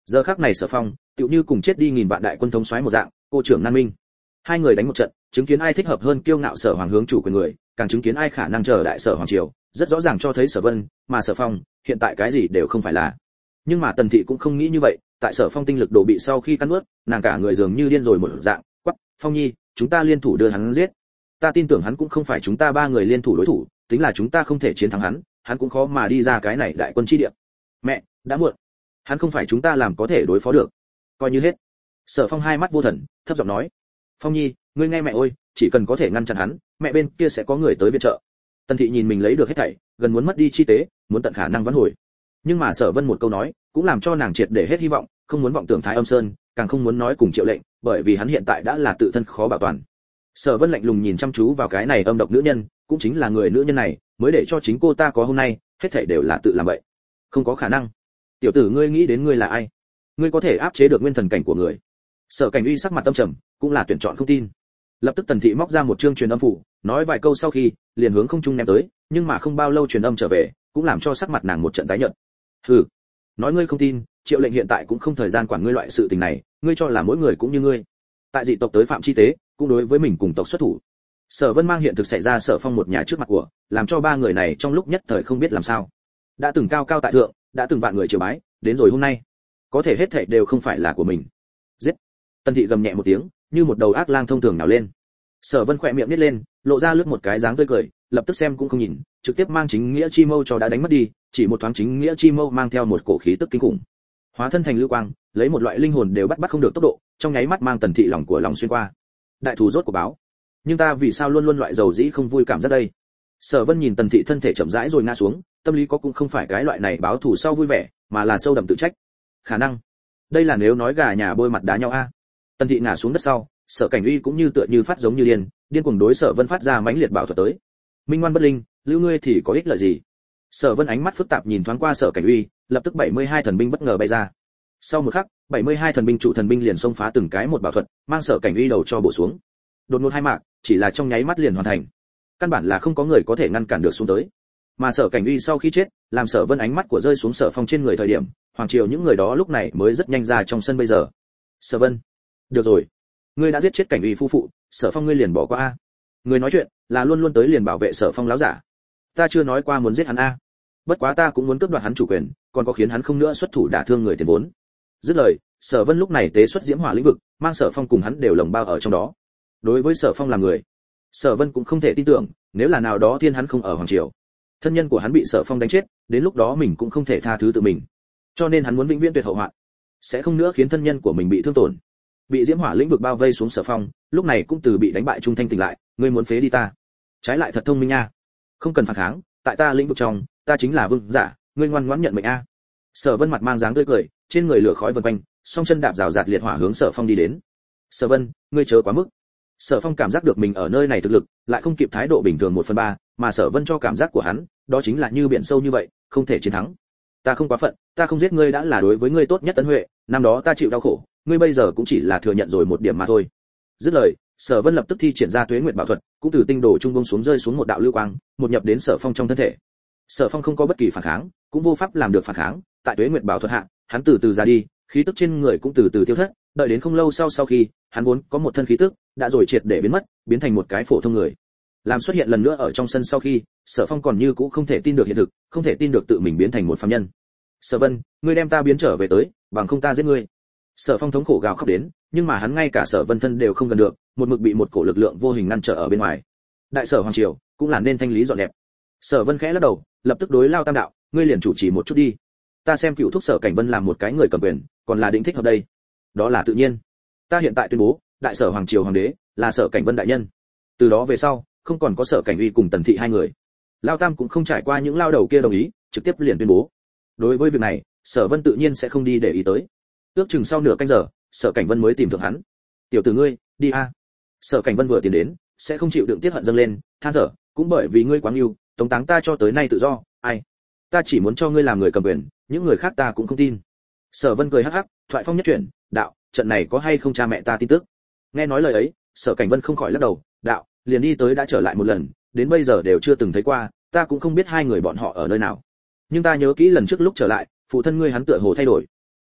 [SPEAKER 1] Giờ khắc này Sở Phong tựu như cùng chết đi nghìn vạn đại quân thống soái một dạng, cô trưởng nan minh. Hai người đánh một trận, chứng kiến ai thích hợp hơn kiêu ngạo Sở Hoàng hướng chủ quyền người, càng chứng kiến ai khả năng chờ đại Sở Hoàng triều, rất rõ ràng cho thấy Sở Vân, mà Sở Phong hiện tại cái gì đều không phải là. Nhưng mà Tần Thị cũng không nghĩ như vậy, tại Sở Phong tinh lực đổ bị sau khi cắn nuốt, nàng cả người dường như điên rồi một dạng, quắc, Phong Nhi, chúng ta liên thủ đưa hắn giết. Ta tin tưởng hắn cũng không phải chúng ta ba người liên thủ đối thủ, tính là chúng ta không thể chiến thắng hắn, hắn cũng khó mà đi ra cái này đại quân chi địa. Mẹ, đã muộn. Hắn không phải chúng ta làm có thể đối phó được. Coi như hết. Sở Phong hai mắt vô thần, thấp giọng nói: "Phong Nhi, ngươi nghe mẹ ơi, chỉ cần có thể ngăn chặn hắn, mẹ bên kia sẽ có người tới viện trợ." Tần Thị nhìn mình lấy được hết thảy, gần muốn mất đi chi tế, muốn tận khả năng vãn hồi. Nhưng mà Sở Vân một câu nói, cũng làm cho nàng triệt để hết hy vọng, không muốn vọng tưởng Thái Âm Sơn, càng không muốn nói cùng Triệu Lệnh, bởi vì hắn hiện tại đã là tự thân khó bảo toàn. Sở Vân lạnh lùng nhìn chăm chú vào cái này âm độc nữ nhân, cũng chính là người nữ nhân này, mới để cho chính cô ta có hôm nay, hết thảy đều là tự làm vậy. Không có khả năng. Tiểu tử ngươi nghĩ đến ngươi là ai? Ngươi có thể áp chế được nguyên thần cảnh của người? Sở Cảnh Uy sắc mặt tâm trầm, cũng là tuyển chọn không tin. Lập tức Tần Thị móc ra một chương truyền âm phủ, nói vài câu sau khi, liền hướng không trung ném tới, nhưng mà không bao lâu truyền âm trở về, cũng làm cho sắc mặt nàng một trận tái nhợt. Hừ, nói ngươi không tin, Triệu Lệnh hiện tại cũng không thời gian quản ngươi loại sự tình này, ngươi cho là mỗi người cũng như ngươi. Tại dị tộc tới phạm chi tế, cũng đối với mình cùng tộc xuất thủ. Sở Vân mang hiện thực xảy ra Sở Phong một nhà trước mặt của, làm cho ba người này trong lúc nhất thời không biết làm sao. Đã từng cao cao tại thượng, đã từng vạn người triều bái, đến rồi hôm nay, có thể hết thảy đều không phải là của mình. Giết! Tần Thị gầm nhẹ một tiếng, như một đầu ác lang thông thường nào lên. Sở Vân khẽ miệng nhếch lên, lộ ra lướt một cái dáng tươi cười, lập tức xem cũng không nhìn, trực tiếp mang chính nghĩa chi mâu cho đã đánh mất đi, chỉ một thoáng chính nghĩa chi mâu mang theo một cổ khí tức kinh khủng. Hóa thân thành lưu quang, lấy một loại linh hồn đều bắt không được tốc độ, trong nháy mắt mang Tần Thị lòng của lòng xuyên qua. Đại thù rốt của báo. Nhưng ta vì sao luôn luôn loại dầu dĩ không vui cảm giác đây? Sở Vân nhìn Tần Thị thân thể chậm rãi rồi ngã xuống, tâm lý có cũng không phải cái loại này báo thù sau vui vẻ, mà là sâu đậm tự trách. Khả năng, đây là nếu nói gà nhà bôi mặt đá nhau a. Tần Thị ngã xuống đất sau, Sở Cảnh Uy cũng như tựa như phát giống như điên cuồng đối Sở Vân phát ra mãnh liệt bảo thuật tới. Minh ngoan bất linh, lưu ngươi thì có ích lợi gì? Sở Vân ánh mắt phức tạp nhìn thoáng qua Sở Cảnh Uy, lập tức 72 thần binh bất ngờ bay ra. Sau một khắc, 72 thần binh chủ thần binh liền xông phá từng cái một bảo thuật, mang Sở Cảnh Uy đầu cho bổ xuống. Đột ngột hai mạc, chỉ là trong nháy mắt liền hoàn thành. Căn bản là không có người có thể ngăn cản được xuống tới. Mà Sở Cảnh Uy sau khi chết, làm Sở Vân ánh mắt của rơi xuống Sở Phong trên người thời điểm, hoàng triều những người đó lúc này mới rất nhanh ra trong sân bây giờ. Sở Vân, được rồi, ngươi đã giết chết Cảnh Uy phu phụ, Sở Phong ngươi liền bỏ qua a. Ngươi nói chuyện là luôn luôn tới liền bảo vệ Sở Phong láo giả. Ta chưa nói qua muốn giết hắn a. Bất quá ta cũng muốn cướp đoạt hắn chủ quyền, còn có khiến hắn không nữa xuất thủ đả thương người tiền vốn. Dứt lời, Sở Vân lúc này tế xuất diễm hỏa lĩnh vực, mang Sở Phong cùng hắn đều lồng bao ở trong đó. Đối với Sở Phong là người, Sở Vân cũng không thể tin tưởng, nếu là nào đó thiên hắn không ở hoàng triều, thân nhân của hắn bị Sở Phong đánh chết, đến lúc đó mình cũng không thể tha thứ tự mình. Cho nên hắn muốn vĩnh viễn tuyệt hậu hoạn, sẽ không nữa khiến thân nhân của mình bị thương tổn. Bị diễm hỏa lĩnh vực bao vây xuống Sở Phong, lúc này cũng từ bị đánh bại trung thanh tỉnh lại, ngươi muốn phế đi ta, trái lại thật thông minh nha, không cần phản kháng, tại ta lĩnh vực trong, ta chính là vương giả, ngươi ngoan ngoãn nhận mệnh a. Sở Vân mặt mang dáng tươi cười, trên người lửa khói vần quanh, song chân đạp rào rạt liệt hỏa hướng Sở Phong đi đến. Sở Vân, ngươi chớ quá mức. Sở Phong cảm giác được mình ở nơi này thực lực, lại không kịp thái độ bình thường 1/3, mà Sở Vân cho cảm giác của hắn, đó chính là như biển sâu như vậy, không thể chiến thắng. Ta không quá phận, ta không giết ngươi đã là đối với ngươi tốt nhất ân huệ, năm đó ta chịu đau khổ, ngươi bây giờ cũng chỉ là thừa nhận rồi một điểm mà thôi. Dứt lời, Sở Vân lập tức thi triển ra Tuế Nguyệt Bảo thuật, cũng từ tinh đồ trung bông xuống rơi xuống một đạo lưu quang, một nhập đến Sở Phong trong thân thể. Sở Phong không có bất kỳ phản kháng, cũng vô pháp làm được phản kháng, tại Tuế Nguyệt Bảo thuật hạ, hắn từ từ ra đi, khí tức trên người cũng từ từ tiêu thất, đợi đến không lâu sau khi, hắn vốn có một thân khí tức, đã rồi triệt để biến mất, biến thành một cái phổ thông người. Làm xuất hiện lần nữa ở trong sân sau khi, Sở Phong còn như cũ không thể tin được hiện thực, không thể tin được tự mình biến thành một phàm nhân. Sở Vân, ngươi đem ta biến trở về tới, bằng không ta giết ngươi. Sở Phong thống khổ gào khóc đến, nhưng mà hắn ngay cả Sở Vân thân đều không gần được, một mực bị một cổ lực lượng vô hình ngăn trở ở bên ngoài. Đại sở hoàng triều cũng là nên thanh lý dọn dẹp. Sở Vân khẽ lắc đầu, lập tức đối Lao Tam đạo, ngươi liền chủ trì một chút đi. Ta xem cựu thúc Sở Cảnh Vân làm một cái người cầm quyền, còn là định thích hợp đây. Đó là tự nhiên. Ta hiện tại tuyên bố, đại sở hoàng triều hoàng đế là Sở Cảnh Vân đại nhân. Từ đó về sau, không còn có Sở Cảnh Uy cùng Tần Thị hai người. Lao Tam cũng không trải qua những lao đầu kia đồng ý, trực tiếp liền tuyên bố. Đối với việc này, Sở Vân tự nhiên sẽ không đi để ý tới. Ước chừng sau nửa canh giờ, Sở Cảnh Vân mới tìm được hắn. Tiểu tử ngươi, đi a. Sở Cảnh Vân vừa tiến đến, sẽ không chịu đựng tiết hận dâng lên, than thở, cũng bởi vì ngươi quá yêu, tống táng ta cho tới nay tự do, ai? Ta chỉ muốn cho ngươi làm người cầm quyền, những người khác ta cũng không tin. Sở Vân cười hắc hắc, thoại phong nhất chuyển, đạo, trận này có hay không cha mẹ ta tin tức? Nghe nói lời ấy, Sở Cảnh Vân không khỏi lắc đầu, đạo, liền đi tới đã trở lại một lần, đến bây giờ đều chưa từng thấy qua, ta cũng không biết hai người bọn họ ở nơi nào. Nhưng ta nhớ kỹ lần trước lúc trở lại, phụ thân ngươi hắn tựa hồ thay đổi.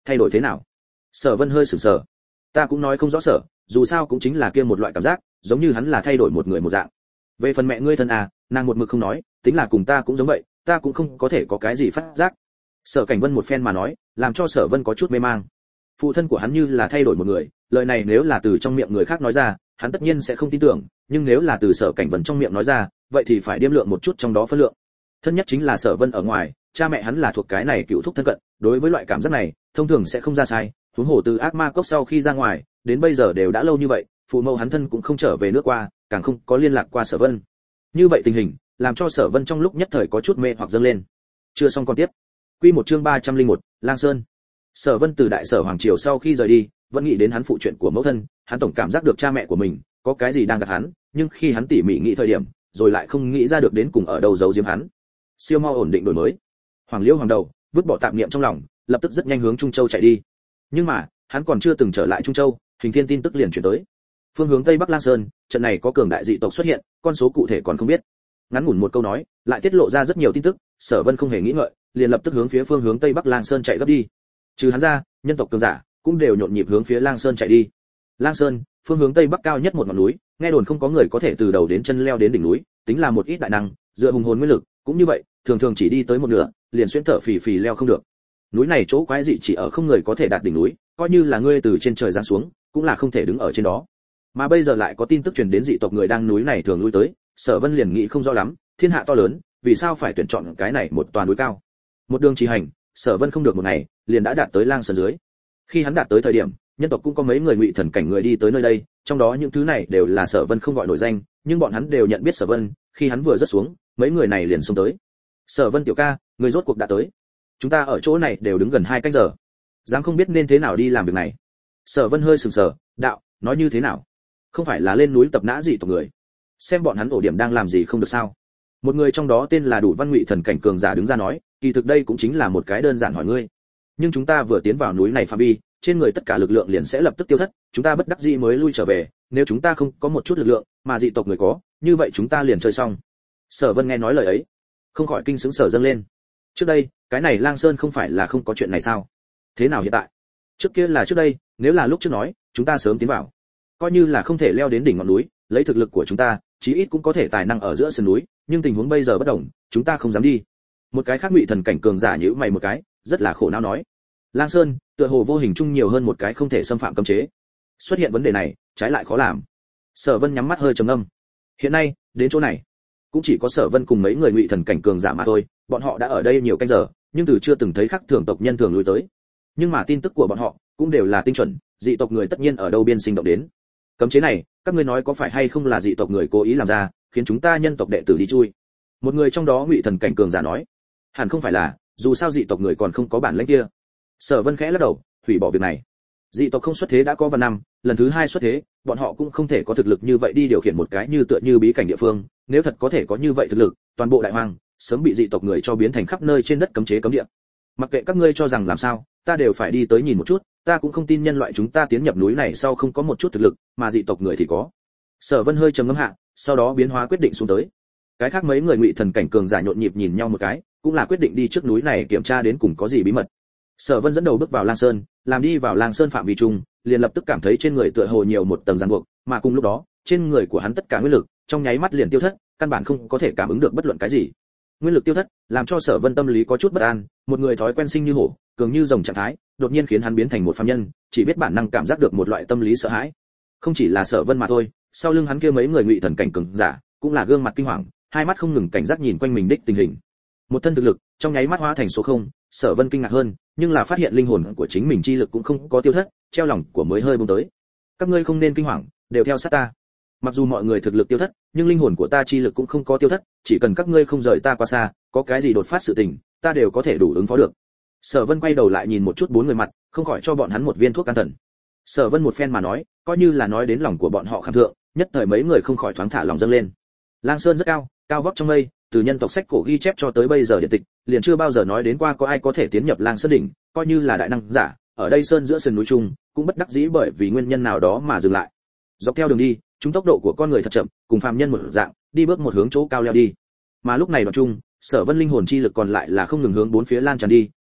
[SPEAKER 1] Thay đổi thế nào? Sở Vân hơi sửng sờ. Ta cũng nói không rõ sở, dù sao cũng chính là kia một loại cảm giác, giống như hắn là thay đổi một người một dạng. Về phần mẹ ngươi thân à, nàng một mực không nói, tính là cùng ta cũng giống vậy, ta cũng không có thể có cái gì phát giác. Sở Cảnh Vân một phen mà nói, làm cho Sở Vân có chút mê mang. Phụ thân của hắn như là thay đổi một người, lời này nếu là từ trong miệng người khác nói ra, hắn tất nhiên sẽ không tin tưởng, nhưng nếu là từ Sở Cảnh Vân trong miệng nói ra, vậy thì phải điềm lượng một chút trong đó phân lượng. Thân nhất chính là Sở Vân ở ngoài, cha mẹ hắn là thuộc cái này cựu thúc thân cận, đối với loại cảm giác này, thông thường sẽ không ra sai, huống hồ từ ác ma cốc sau khi ra ngoài, đến bây giờ đều đã lâu như vậy, phụ mẫu hắn thân cũng không trở về nước qua, càng không có liên lạc qua Sở Vân. Như vậy tình hình, làm cho Sở Vân trong lúc nhất thời có chút mê hoặc dâng lên. Chưa xong con tiếp. Quy một chương 301, Lang Sơn. Sở Vân từ đại sở hoàng triều sau khi rời đi, vẫn nghĩ đến hắn phụ chuyện của mẫu thân, hắn tổng cảm giác được cha mẹ của mình có cái gì đang gạt hắn, nhưng khi hắn tỉ mỉ nghĩ thời điểm, rồi lại không nghĩ ra được đến cùng ở đâu giấu giếm hắn. Siêu mau ổn định đổi mới. Hoàng Liễu hoàng đầu, vứt bỏ tạp niệm trong lòng, lập tức rất nhanh hướng Trung Châu chạy đi. Nhưng mà, hắn còn chưa từng trở lại Trung Châu, Hình Thiên tin tức liền chuyển tới. Phương hướng Tây Bắc Lang Sơn, trận này có cường đại dị tộc xuất hiện, con số cụ thể còn không biết. Ngắn ngủn một câu nói, lại tiết lộ ra rất nhiều tin tức, Sở Vân không hề nghĩ ngợi, liền lập tức hướng phía phương hướng Tây Bắc Lang Sơn chạy gấp đi. Trừ hắn ra, nhân tộc cường giả cũng đều nhộn nhịp hướng phía Lang Sơn chạy đi. Lang Sơn, phương hướng Tây Bắc cao nhất một ngọn núi, nghe đồn không có người có thể từ đầu đến chân leo đến đỉnh núi, tính là một ít đại năng, dựa hùng hồn nguyên lực, cũng như vậy, thường thường chỉ đi tới một nửa, liền xuyên thở phì phì leo không được. Núi này chỗ quái dị chỉ ở không người có thể đạt đỉnh núi, coi như là ngươi từ trên trời giáng xuống, cũng là không thể đứng ở trên đó. Mà bây giờ lại có tin tức truyền đến dị tộc người đang núi này thường lui tới, Sở Vân liền nghĩ không rõ lắm, thiên hạ to lớn, vì sao phải tuyển chọn cái này một toàn núi cao? Một đường trì hành, Sở Vân không được một ngày, liền đã đạt tới Lang Sơn dưới. Khi hắn đạt tới thời điểm, nhân tộc cũng có mấy người ngụy thần cảnh người đi tới nơi đây, trong đó những thứ này đều là Sở Vân không gọi nổi danh, nhưng bọn hắn đều nhận biết Sở Vân, khi hắn vừa rớt xuống, mấy người này liền xông tới. Sở Vân tiểu ca, người rốt cuộc đã tới. Chúng ta ở chỗ này đều đứng gần 2 canh giờ, dám không biết nên thế nào đi làm việc này. Sở Vân hơi sừng sờ, đạo, nói như thế nào? Không phải là lên núi tập nã dị tộc người? Xem bọn hắn ổ điểm đang làm gì không được sao? Một người trong đó tên là Đủ Văn Ngụy thần cảnh cường giả đứng ra nói, kỳ thực đây cũng chính là một cái đơn giản hỏi ngươi. Nhưng chúng ta vừa tiến vào núi này phạm vi, trên người tất cả lực lượng liền sẽ lập tức tiêu thất, chúng ta bất đắc dĩ mới lui trở về, nếu chúng ta không có một chút lực lượng, mà dị tộc người có, như vậy chúng ta liền chơi xong. Sở Vân nghe nói lời ấy, không khỏi kinh sững sở dâng lên. Trước đây, cái này Lang Sơn không phải là không có chuyện này sao? Thế nào hiện tại? Trước kia là trước đây, nếu là lúc trước nói, chúng ta sớm tiến vào. Coi như là không thể leo đến đỉnh ngọn núi, lấy thực lực của chúng ta, chí ít cũng có thể tài năng ở giữa sườn núi, nhưng tình huống bây giờ bất đồng, chúng ta không dám đi. Một cái khác Ngụy thần cảnh cường giả nhíu mày một cái, rất là khổ não nói. Lang Sơn, tựa hồ vô hình chung nhiều hơn một cái không thể xâm phạm cấm chế. Xuất hiện vấn đề này, trái lại khó làm. Sở Vân nhắm mắt hơi trầm ngâm. Hiện nay, đến chỗ này, cũng chỉ có Sở Vân cùng mấy người Ngụy thần cảnh cường giả mà thôi, bọn họ đã ở đây nhiều canh giờ, nhưng từ chưa từng thấy khác thường tộc nhân thường lui tới. Nhưng mà tin tức của bọn họ cũng đều là tinh chuẩn, dị tộc người tất nhiên ở đâu biên sinh động đến. Cấm chế này, các ngươi nói có phải hay không là dị tộc người cố ý làm ra, khiến chúng ta nhân tộc đệ tử đi chui? Một người trong đó Ngụy thần cảnh cường giả nói. Hẳn không phải là, dù sao dị tộc người còn không có bản lĩnh kia. Sở Vân khẽ lắc đầu, hủy bỏ việc này. Dị tộc không xuất thế đã có vài năm, lần thứ 2 xuất thế, bọn họ cũng không thể có thực lực như vậy đi điều khiển một cái như tựa như bí cảnh địa phương, nếu thật có thể có như vậy thực lực, toàn bộ đại hoang sớm bị dị tộc người cho biến thành khắp nơi trên đất cấm chế cấm địa. Mặc kệ các ngươi cho rằng làm sao, ta đều phải đi tới nhìn một chút, ta cũng không tin nhân loại chúng ta tiến nhập núi này sau không có một chút thực lực, mà dị tộc người thì có. Sở Vân hơi trầm ngâm hạ, sau đó biến hóa quyết định xuống tới. Cái khác mấy người Ngụy thần cảnh cường giả nhộn nhịp nhìn nhau một cái, cũng là quyết định đi trước núi này kiểm tra đến cùng có gì bí mật. Sở Vân dẫn đầu bước vào Lang Sơn, làm đi vào Lang Sơn phạm vi trung, liền lập tức cảm thấy trên người tựa hồ nhiều một tầng ràng buộc, mà cùng lúc đó, trên người của hắn tất cả nguyên lực, trong nháy mắt liền tiêu thất, căn bản không có thể cảm ứng được bất luận cái gì. Nguyên lực tiêu thất, làm cho Sở Vân tâm lý có chút bất an, một người thói quen sinh như hổ, cường như rồng trạng thái, đột nhiên khiến hắn biến thành một phàm nhân, chỉ biết bản năng cảm giác được một loại tâm lý sợ hãi. Không chỉ là Sở Vân mà thôi, sau lưng hắn kia mấy người Ngụy thần cảnh cường giả, cũng là gương mặt kinh hoàng, hai mắt không ngừng cảnh giác nhìn quanh mình đích tình hình. Một thân thực lực, trong nháy mắt hóa thành số không, Sở Vân kinh ngạc hơn, nhưng là phát hiện linh hồn của chính mình chi lực cũng không có tiêu thất, treo lòng của mới hơi buông tới. Các ngươi không nên kinh hoàng, đều theo sát ta. Mặc dù mọi người thực lực tiêu thất, nhưng linh hồn của ta chi lực cũng không có tiêu thất, chỉ cần các ngươi không rời ta quá xa, có cái gì đột phát sự tình, ta đều có thể đủ ứng phó được. Sở Vân quay đầu lại nhìn một chút 4 người mặt, không khỏi cho bọn hắn một viên thuốc can thần. Sở Vân một phen mà nói, coi như là nói đến lòng của bọn họ kham thượng, nhất thời mấy người không khỏi thoáng thả lòng dâng lên. Lang Sơn rất cao, cao vóc trong mây, từ nhân tộc sách cổ ghi chép cho tới bây giờ điện tịch, liền chưa bao giờ nói đến qua có ai có thể tiến nhập Lang Sơn đỉnh, coi như là đại năng giả, ở đây sơn giữa sườn núi trung, cũng bất đắc dĩ bởi vì nguyên nhân nào đó mà dừng lại. Dọc theo đường đi, chúng tốc độ của con người thật chậm, cùng phàm nhân một dạng, đi bước một hướng chỗ cao leo đi. Mà lúc này đoạn trung, Sở Vân linh hồn chi lực còn lại là không ngừng hướng bốn phía lan tràn đi,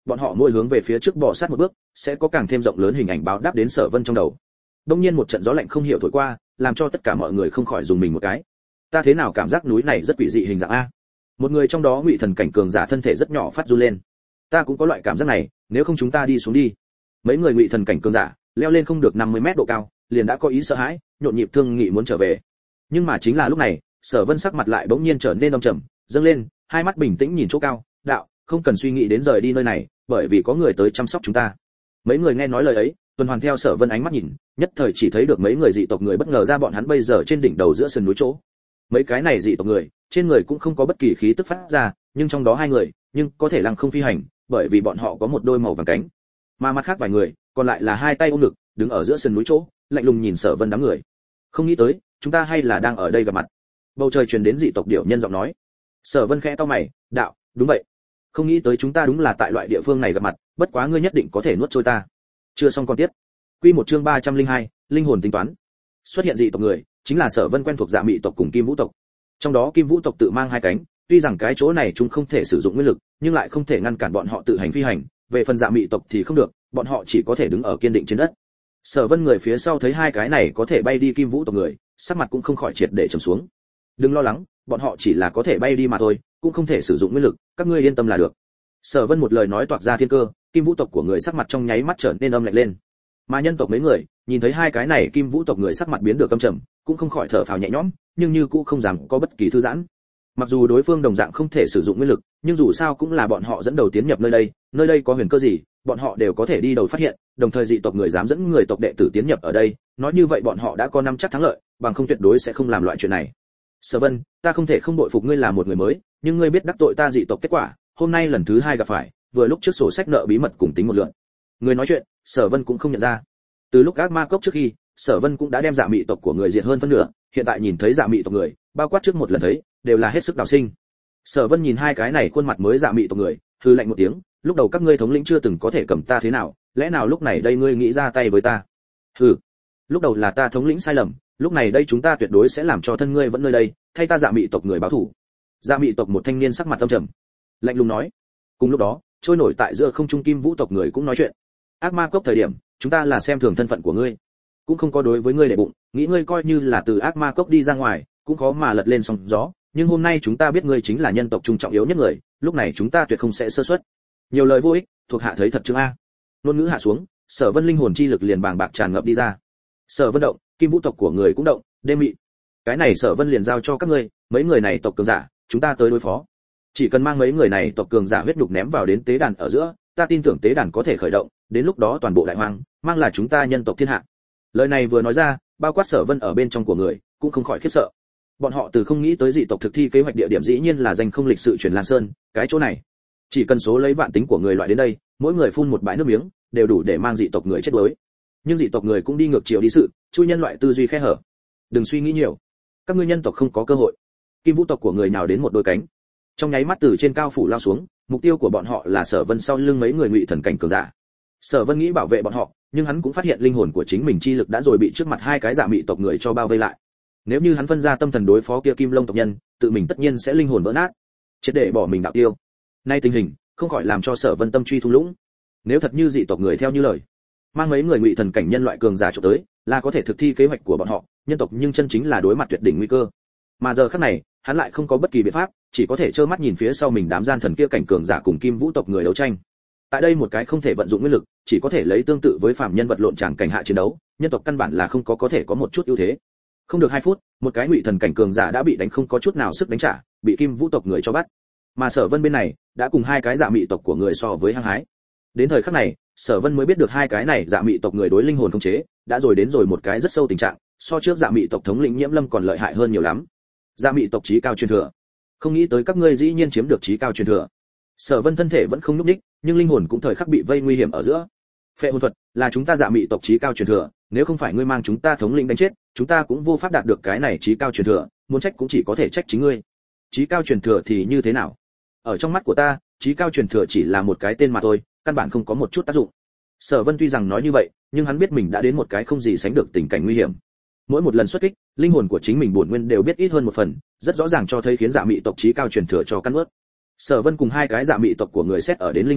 [SPEAKER 1] bọn họ mỗi hướng về phía trước bò sát một bước, sẽ có càng thêm rộng lớn hình ảnh báo đáp đến Sở Vân trong đầu. Đông nhiên một trận gió lạnh không hiểu thổi qua, làm cho tất cả mọi người không khỏi dùng mình một cái. Ta thế nào cảm giác núi này rất quỷ dị hình dạng a? Một người trong đó ngụy thần cảnh cường giả thân thể rất nhỏ phát run lên. Ta cũng có loại cảm giác này, nếu không chúng ta đi xuống đi. Mấy người ngụy thần cảnh cường giả leo lên không được 50 mét độ cao, liền đã có ý sợ hãi, nhộn nhịp thương nghị muốn trở về. Nhưng mà chính là lúc này, Sở Vân sắc mặt lại bỗng nhiên trở nên âm trầm, dâng lên, hai mắt bình tĩnh nhìn chỗ cao, đạo, không cần suy nghĩ đến rời đi nơi này, bởi vì có người tới chăm sóc chúng ta. Mấy người nghe nói lời ấy, tuần hoàn theo Sở Vân ánh mắt nhìn, nhất thời chỉ thấy được mấy người dị tộc người bất ngờ ra bọn hắn bây giờ trên đỉnh đầu giữa sườn núi chỗ. Mấy cái này dị tộc người, trên người cũng không có bất kỳ khí tức phát ra, nhưng trong đó hai người, nhưng có thể lăng không phi hành, bởi vì bọn họ có một đôi màu vàng cánh. Mà mặt khác vài người, còn lại là hai tay ôm ngực, đứng ở giữa sườn núi chỗ, lạnh lùng nhìn Sở Vân đám người. Không nghĩ tới, chúng ta hay là đang ở đây gặp mặt. Bầu trời truyền đến dị tộc điểu nhân giọng nói. Sở Vân khẽ cau mày, đạo, đúng vậy. Không nghĩ tới chúng ta đúng là tại loại địa phương này gặp mặt, bất quá ngươi nhất định có thể nuốt trôi ta. Chưa xong con tiếp. Quy một chương 302, linh hồn tính toán. Xuất hiện dị tộc người, chính là Sở Vân quen thuộc Dạ Mị tộc cùng Kim Vũ tộc. Trong đó Kim Vũ tộc tự mang hai cánh, tuy rằng cái chỗ này chúng không thể sử dụng nguyên lực, nhưng lại không thể ngăn cản bọn họ tự hành phi hành, về phần Dạ Mị tộc thì không được, bọn họ chỉ có thể đứng ở kiên định trên đất. Sở Vân người phía sau thấy hai cái này có thể bay đi Kim Vũ tộc người, sắc mặt cũng không khỏi triệt để trầm xuống. Đừng lo lắng, bọn họ chỉ là có thể bay đi mà thôi, cũng không thể sử dụng nguyên lực, các ngươi yên tâm là được. Sở Vân một lời nói toạc ra thiên cơ, Kim Vũ tộc của người sắc mặt trong nháy mắt trở nên âm lạnh lên. Mà nhân tộc mấy người, nhìn thấy hai cái này Kim Vũ tộc người sắc mặt biến được căm trầm, cũng không khỏi thở phào nhẹ nhõm, nhưng như cũng không dám có bất kỳ thư giãn. Mặc dù đối phương đồng dạng không thể sử dụng nguyên lực, nhưng dù sao cũng là bọn họ dẫn đầu tiến nhập nơi đây có huyền cơ gì, bọn họ đều có thể đi đầu phát hiện, đồng thời dị tộc người dám dẫn người tộc đệ tử tiến nhập ở đây, nói như vậy bọn họ đã có năm chắc thắng lợi, bằng không tuyệt đối sẽ không làm loại chuyện này. Sở Vân, ta không thể không bội phục ngươi là một người mới, nhưng ngươi biết đắc tội ta dị tộc kết quả, hôm nay lần thứ hai gặp phải, vừa lúc trước sổ sách nợ bí mật cùng tính một lượt. Người nói chuyện, Sở Vân cũng không nhận ra. Từ lúc ác ma cốc trước khi, Sở Vân cũng đã đem Dạ Mị tộc của người diệt hơn phân nửa, hiện tại nhìn thấy Dạ Mị tộc người, bao quát trước một lần thấy, đều là hết sức đào sinh. Sở Vân nhìn hai cái này khuôn mặt mới Dạ Mị tộc người, hừ lạnh một tiếng, lúc đầu các ngươi thống lĩnh chưa từng có thể cầm ta thế nào, lẽ nào lúc này đây ngươi nghĩ ra tay với ta? Hừ, lúc đầu là ta thống lĩnh sai lầm, lúc này đây chúng ta tuyệt đối sẽ làm cho thân ngươi vẫn nơi đây, thay ta Dạ Mị tộc người báo thù. Dạ Mị tộc một thanh niên sắc mặt âm trầm, lạnh lùng nói. Cùng lúc đó, trôi nổi tại giữa không trung Kim Vũ tộc người cũng nói chuyện. Ác ma cốc thời điểm, chúng ta là xem thường thân phận của ngươi, cũng không có đối với ngươi để bụng, nghĩ ngươi coi như là từ ác ma cốc đi ra ngoài, cũng khó mà lật lên sóng gió, nhưng hôm nay chúng ta biết ngươi chính là nhân tộc trung trọng yếu nhất người, lúc này chúng ta tuyệt không sẽ sơ suất. Nhiều lời vô ích, thuộc hạ thấy thật chương a. Ngôn ngữ hạ xuống, Sở Vân linh hồn chi lực liền bàng bạc tràn ngập đi ra. Sở Vân động, Kim Vũ tộc của người cũng động, đêm mị. Cái này Sở Vân liền giao cho các ngươi, mấy người này tộc cường giả, chúng ta tới đối phó. Chỉ cần mang mấy người này tộc cường giả huyết nhục ném vào đến tế đàn ở giữa, ta tin tưởng tế đàn có thể khởi động, đến lúc đó toàn bộ đại hoang, mang là chúng ta nhân tộc thiên hạ. Lời này vừa nói ra, bao quát Sở Vân ở bên trong của người, cũng không khỏi khiếp sợ. Bọn họ từ không nghĩ tới dị tộc thực thi kế hoạch địa điểm dĩ nhiên là danh không lịch sự chuyển Lan Sơn, cái chỗ này, chỉ cần số lấy vạn tính của người loại đến đây, mỗi người phun một bãi nước miếng, đều đủ để mang dị tộc người chết đuối. Nhưng dị tộc người cũng đi ngược chiều đi sự, chui nhân loại tư duy khe hở. Đừng suy nghĩ nhiều, các ngươi nhân tộc không có cơ hội. Kim Vũ tộc của người nào đến một đôi cánh, trong nháy mắt từ trên cao phủ lao xuống, mục tiêu của bọn họ là Sở Vân sau lưng mấy người ngụy thần cảnh cường giả. Sở Vân nghĩ bảo vệ bọn họ, nhưng hắn cũng phát hiện linh hồn của chính mình chi lực đã rồi bị trước mặt hai cái Dạ Mị tộc người cho bao vây lại. Nếu như hắn phân ra tâm thần đối phó kia Kim Long tộc nhân, tự mình tất nhiên sẽ linh hồn vỡ nát, triệt để bỏ mình đạo tiêu. Nay tình hình, không khỏi làm cho Sở Vân tâm truy thung lũng. Nếu thật như dị tộc người theo như lời, mang mấy người ngụy thần cảnh nhân loại cường giả chụp tới, là có thể thực thi kế hoạch của bọn họ, nhân tộc nhưng chân chính là đối mặt tuyệt đỉnh nguy cơ. Mà giờ khắc này, hắn lại không có bất kỳ biện pháp, chỉ có thể trơ mắt nhìn phía sau mình đám gian thần kia cảnh cường giả cùng Kim Vũ tộc người đấu tranh. Tại đây một cái không thể vận dụng nguyên lực, chỉ có thể lấy tương tự với phàm nhân vật lộn tràng cảnh hạ chiến đấu, nhân tộc căn bản là không có thể có một chút ưu thế. Không được 2 phút, một cái ngụy thần cảnh cường giả đã bị đánh không có chút nào sức đánh trả, bị Kim Vũ tộc người cho bắt. Mà Sở Vân bên này đã cùng hai cái Dạ Mị tộc của người so với hăng hái. Đến thời khắc này, Sở Vân mới biết được hai cái này Dạ Mị tộc người đối linh hồn khống chế, đã rồi đến rồi một cái rất sâu tình trạng, so trước Dạ Mị tộc thống lĩnh Nhiễm Lâm còn lợi hại hơn nhiều lắm. Dạ Mị tộc chí cao truyền thừa, không nghĩ tới các ngươi dĩ nhiên chiếm được chí cao truyền thừa. Sở Vân thân thể vẫn không nhúc nhích, nhưng linh hồn cũng thời khắc bị vây nguy hiểm ở giữa. Phệ hồn thuật là chúng ta Dạ Mị tộc chí cao truyền thừa, nếu không phải ngươi mang chúng ta thống lĩnh đánh chết, chúng ta cũng vô pháp đạt được cái này chí cao truyền thừa, muốn trách cũng chỉ có thể trách chính ngươi. Chí cao truyền thừa thì như thế nào? Ở trong mắt của ta, chí cao truyền thừa chỉ là một cái tên mà thôi, căn bản không có một chút tác dụng. Sở Vân tuy rằng nói như vậy, nhưng hắn biết mình đã đến một cái không gì sánh được tình cảnh nguy hiểm. Mỗi một lần xuất kích, linh hồn của chính mình bổn nguyên đều biết ít hơn một phần, rất rõ ràng cho thấy khiến Dạ Mị tộc chí cao truyền thừa cho căn nuốt. Sở Vân cùng hai cái Dạ Mị tộc của người xét ở đến linh hồn,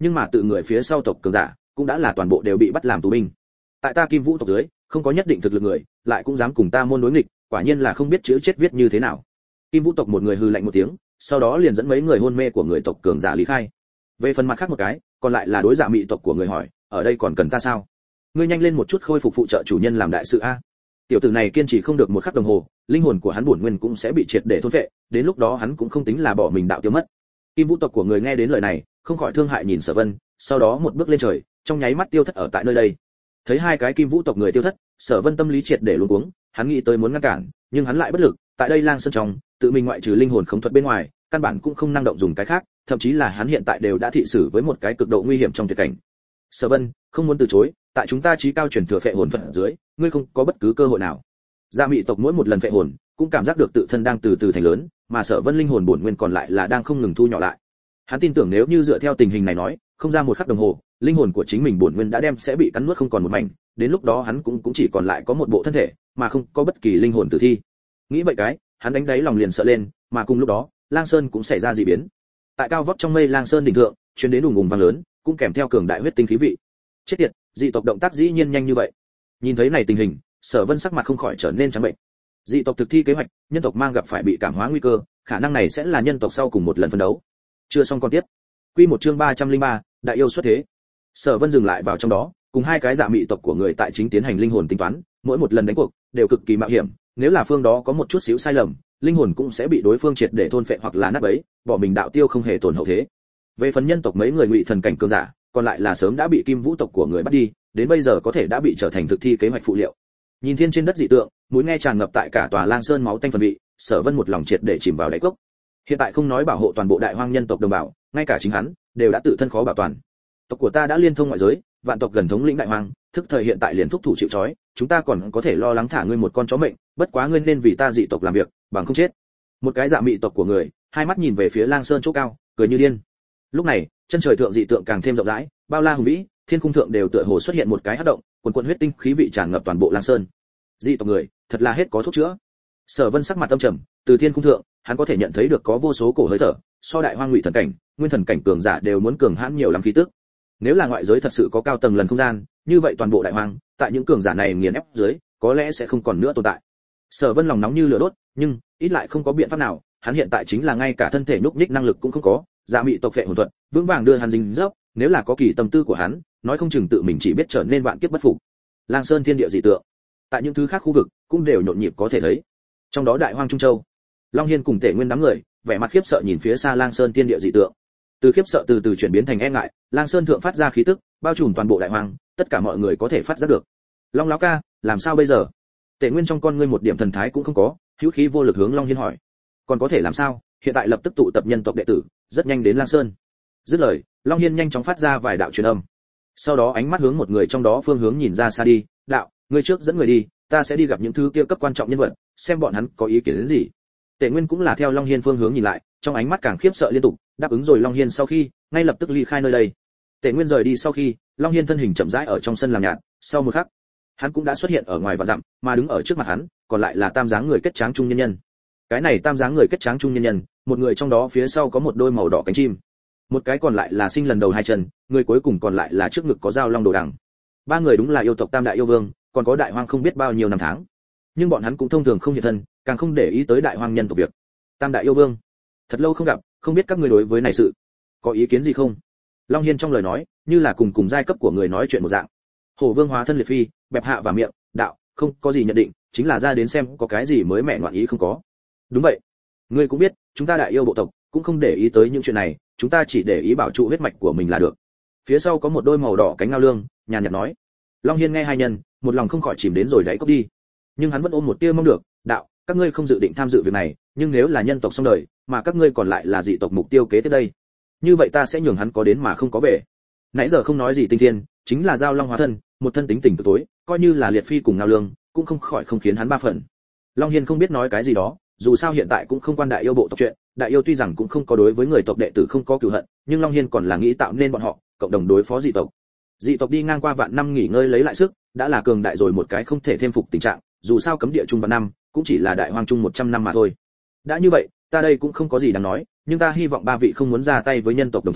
[SPEAKER 1] nhưng mà tự người phía sau tộc cường giả cũng đã là toàn bộ đều bị bắt làm tù binh. Tại ta Kim Vũ tộc dưới, không có nhất định thực lực người, lại cũng dám cùng ta môn đối nghịch, quả nhiên là không biết chữ chết viết như thế nào. Kim Vũ tộc một người hừ lạnh một tiếng, sau đó liền dẫn mấy người hôn mê của người tộc cường giả lý khai. Về phần mặt khác một cái, còn lại là đối Dạ Mị tộc của người hỏi, ở đây còn cần ta sao? Ngươi nhanh lên một chút khôi phục phụ trợ chủ nhân làm đại sự a. Tiểu tử này kiên trì không được một khắc đồng hồ, linh hồn của hắn bổn nguyên cũng sẽ bị triệt để thôn phệ, đến lúc đó hắn cũng không tính là bỏ mình đạo tiêu mất. Kim Vũ tộc của người nghe đến lời này, không khỏi thương hại nhìn Sở Vân, sau đó một bước lên trời, trong nháy mắt tiêu thất ở tại nơi đây. Thấy hai cái Kim Vũ tộc người tiêu thất, Sở Vân tâm lý triệt để luống cuống, hắn nghĩ tới muốn ngăn cản, nhưng hắn lại bất lực, tại đây Lang Sơn trong, tự mình ngoại trừ linh hồn khống thuật bên ngoài, căn bản cũng không năng động dùng cái khác, thậm chí là hắn hiện tại đều đã thị xử với một cái cực độ nguy hiểm trong tuyệt cảnh. Sở Vân, không muốn từ chối, tại chúng ta chí cao truyền thừa phệ hồn thuật dưới, ngươi không có bất cứ cơ hội nào. Dạ Mị tộc mỗi một lần phệ hồn, cũng cảm giác được tự thân đang từ từ thành lớn, mà Sở Vân linh hồn bổn nguyên còn lại là đang không ngừng thu nhỏ lại. Hắn tin tưởng nếu như dựa theo tình hình này nói, không ra một khắc đồng hồ, linh hồn của chính mình bổn nguyên đã đem sẽ bị cắn nuốt không còn một mảnh, đến lúc đó hắn cũng chỉ còn lại có một bộ thân thể, mà không có bất kỳ linh hồn tử thi. Nghĩ vậy cái, hắn đánh đáy lòng liền sợ lên, mà cùng lúc đó, Lang Sơn cũng xảy ra dị biến. Tại cao vóc trong mây Lang Sơn đỉnh thượng, truyền đến ùng ùng vang lớn, cũng kèm theo cường đại huyết tinh khí vị. Chết tiệt, dị tộc động tác dĩ nhiên nhanh như vậy. Nhìn thấy này tình hình, Sở Vân sắc mặt không khỏi trở nên trắng bệnh. Dị tộc thực thi kế hoạch, nhân tộc mang gặp phải bị cảm hóa nguy cơ, khả năng này sẽ là nhân tộc sau cùng một lần phân đấu. Chưa xong con tiếp. Quy một chương 303, đại yêu xuất thế. Sở Vân dừng lại vào trong đó, cùng hai cái Dạ Mị tộc của người tại chính tiến hành linh hồn tính toán, mỗi một lần đánh cuộc đều cực kỳ mạo hiểm, nếu là phương đó có một chút xíu sai lầm, linh hồn cũng sẽ bị đối phương triệt để thôn phệ hoặc là nát bấy, bỏ mình đạo tiêu không hề tổn hậu thế. Về phần nhân tộc mấy người Ngụy thần cảnh cường giả, còn lại là sớm đã bị Kim Vũ tộc của người bắt đi, đến bây giờ có thể đã bị trở thành thực thi kế hoạch phụ liệu. Nhìn thiên trên đất dị tượng, mũi nghe tràn ngập tại cả tòa Lang Sơn máu tanh phần vị, Sở Vân một lòng triệt để chìm vào đáy cốc. Hiện tại không nói bảo hộ toàn bộ đại hoang nhân tộc đồng bào, ngay cả chính hắn đều đã tự thân khó bảo toàn. Tộc của ta đã liên thông ngoại giới, vạn tộc gần thống lĩnh đại hoang, thức thời hiện tại liền thúc thủ chịu trói, chúng ta còn có thể lo lắng thả ngươi một con chó mệnh, bất quá ngươi nên vì ta dị tộc làm việc, bằng không chết. Một cái Dạ Mị tộc của người, hai mắt nhìn về phía Lang Sơn chỗ cao, cười như điên. Lúc này, chân trời thượng dị tượng càng thêm rộng rãi, bao la hùng vĩ, thiên khung thượng đều tựa hồ xuất hiện một cái hắc động, quần quần huyết tinh khí vị tràn ngập toàn bộ Lang Sơn. Dị tộc người, thật là hết có thuốc chữa. Sở Vân sắc mặt âm trầm, từ thiên khung thượng, hắn có thể nhận thấy được có vô số cổ hơi thở, so đại hoang Ngụy thần cảnh, nguyên thần cảnh cường giả đều muốn cường hãn nhiều lắm khí tức. Nếu là ngoại giới thật sự có cao tầng lần không gian, như vậy toàn bộ đại hoang, tại những cường giả này nghiền ép dưới, có lẽ sẽ không còn nữa tồn tại. Sở Vân lòng nóng như lửa đốt, nhưng ít lại không có biện pháp nào, hắn hiện tại chính là ngay cả thân thể nhúc nhích năng lực cũng không có, Dạ Mị tộc phệ hồn thuật, vững vàng đưa hắn dính dấp, nếu là có kỳ tâm tư của hắn, nói không chừng tự mình chỉ biết trở nên vạn kiếp bất phục. Lang Sơn thiên địa dị tượng, tại những thứ khác khu vực cũng đều nhộn nhịp có thể thấy. Trong đó đại hoang Trung Châu, Long Hiên cùng Tể Nguyên đám người, vẻ mặt khiếp sợ nhìn phía xa Lang Sơn thiên địa dị tượng. Từ khiếp sợ từ từ chuyển biến thành e ngại, Lang Sơn thượng phát ra khí tức, bao trùm toàn bộ đại hoang, tất cả mọi người có thể phát giác được. Long lão ca, làm sao bây giờ? Tể Nguyên trong con ngươi một điểm thần thái cũng không có, hữu khí vô lực hướng Long Hiên hỏi. Còn có thể làm sao? Hiện tại lập tức tụ tập nhân tộc đệ tử, rất nhanh đến Lang Sơn. Dứt lời, Long Hiên nhanh chóng phát ra vài đạo truyền âm. Sau đó ánh mắt hướng một người trong đó phương hướng nhìn ra xa đi, đạo, ngươi trước dẫn người đi, ta sẽ đi gặp những thứ kia cấp quan trọng nhân vật, xem bọn hắn có ý kiến đến gì. Tể Nguyên cũng là theo Long Hiên phương hướng nhìn lại, trong ánh mắt càng khiếp sợ liên tục, đáp ứng rồi Long Hiên sau khi, ngay lập tức ly khai nơi đây. Tể Nguyên rời đi sau khi, Long Hiên thân hình chậm rãi ở trong sân làm nhạt, sau một khắc, hắn cũng đã xuất hiện ở ngoài vạn dặm, mà đứng ở trước mặt hắn, còn lại là tam dáng người kết tráng trung nhân nhân. Cái này tam dáng người kết tráng trung nhân nhân, một người trong đó phía sau có một đôi màu đỏ cánh chim, một cái còn lại là sinh lần đầu hai chân, người cuối cùng còn lại là trước ngực có dao long đồ đằng. Ba người đúng là yêu tộc tam đại yêu vương, còn có đại hoang không biết bao nhiêu năm tháng, nhưng bọn hắn cũng thông thường không hiện thân, càng không để ý tới đại hoang nhân tộc việc. Tam đại yêu vương, thật lâu không gặp, không biết các ngươi đối với này sự có ý kiến gì không? Long Hiên trong lời nói như là cùng giai cấp của người nói chuyện một dạng. Hổ vương hóa thân liệt phi, bẹp hạ và miệng, đạo, không có gì nhận định, chính là ra đến xem có cái gì mới mẻ ngoạn ý không có. Đúng vậy, ngươi cũng biết, chúng ta đại yêu bộ tộc cũng không để ý tới những chuyện này, chúng ta chỉ để ý bảo trụ huyết mạch của mình là được. Phía sau có một đôi màu đỏ cánh ngao lương, nhàn nhạt nói. Long Hiên nghe hai nhân, một lòng không khỏi chìm đến rồi đáy cốc đi. Nhưng hắn vẫn ôm một tia mong được, đạo, các ngươi không dự định tham dự việc này, nhưng nếu là nhân tộc xong đời, mà các ngươi còn lại là dị tộc mục tiêu kế tới đây, như vậy ta sẽ nhường hắn có đến mà không có về. Nãy giờ không nói gì tinh thiên, chính là giao long hóa thân, một thân tính tình cực tối, coi như là liệt phi cùng ngao lương, cũng không khỏi không khiến hắn ba phần. Long Hiên không biết nói cái gì đó, dù sao hiện tại cũng không quan đại yêu bộ tộc chuyện, đại yêu tuy rằng cũng không có đối với người tộc đệ tử không có cừu hận, nhưng Long Hiên còn là nghĩ tạo nên bọn họ cộng đồng đối phó dị tộc. Dị tộc đi ngang qua vạn năm nghỉ ngơi lấy lại sức, đã là cường đại rồi một cái không thể thêm phục tình trạng, dù sao cấm địa trung vạn năm, cũng chỉ là đại hoang trung 100 năm mà thôi. Đã như vậy, ta đây cũng không có gì đáng nói, nhưng ta hy vọng ba vị không muốn ra tay với nhân tộc đồng thời,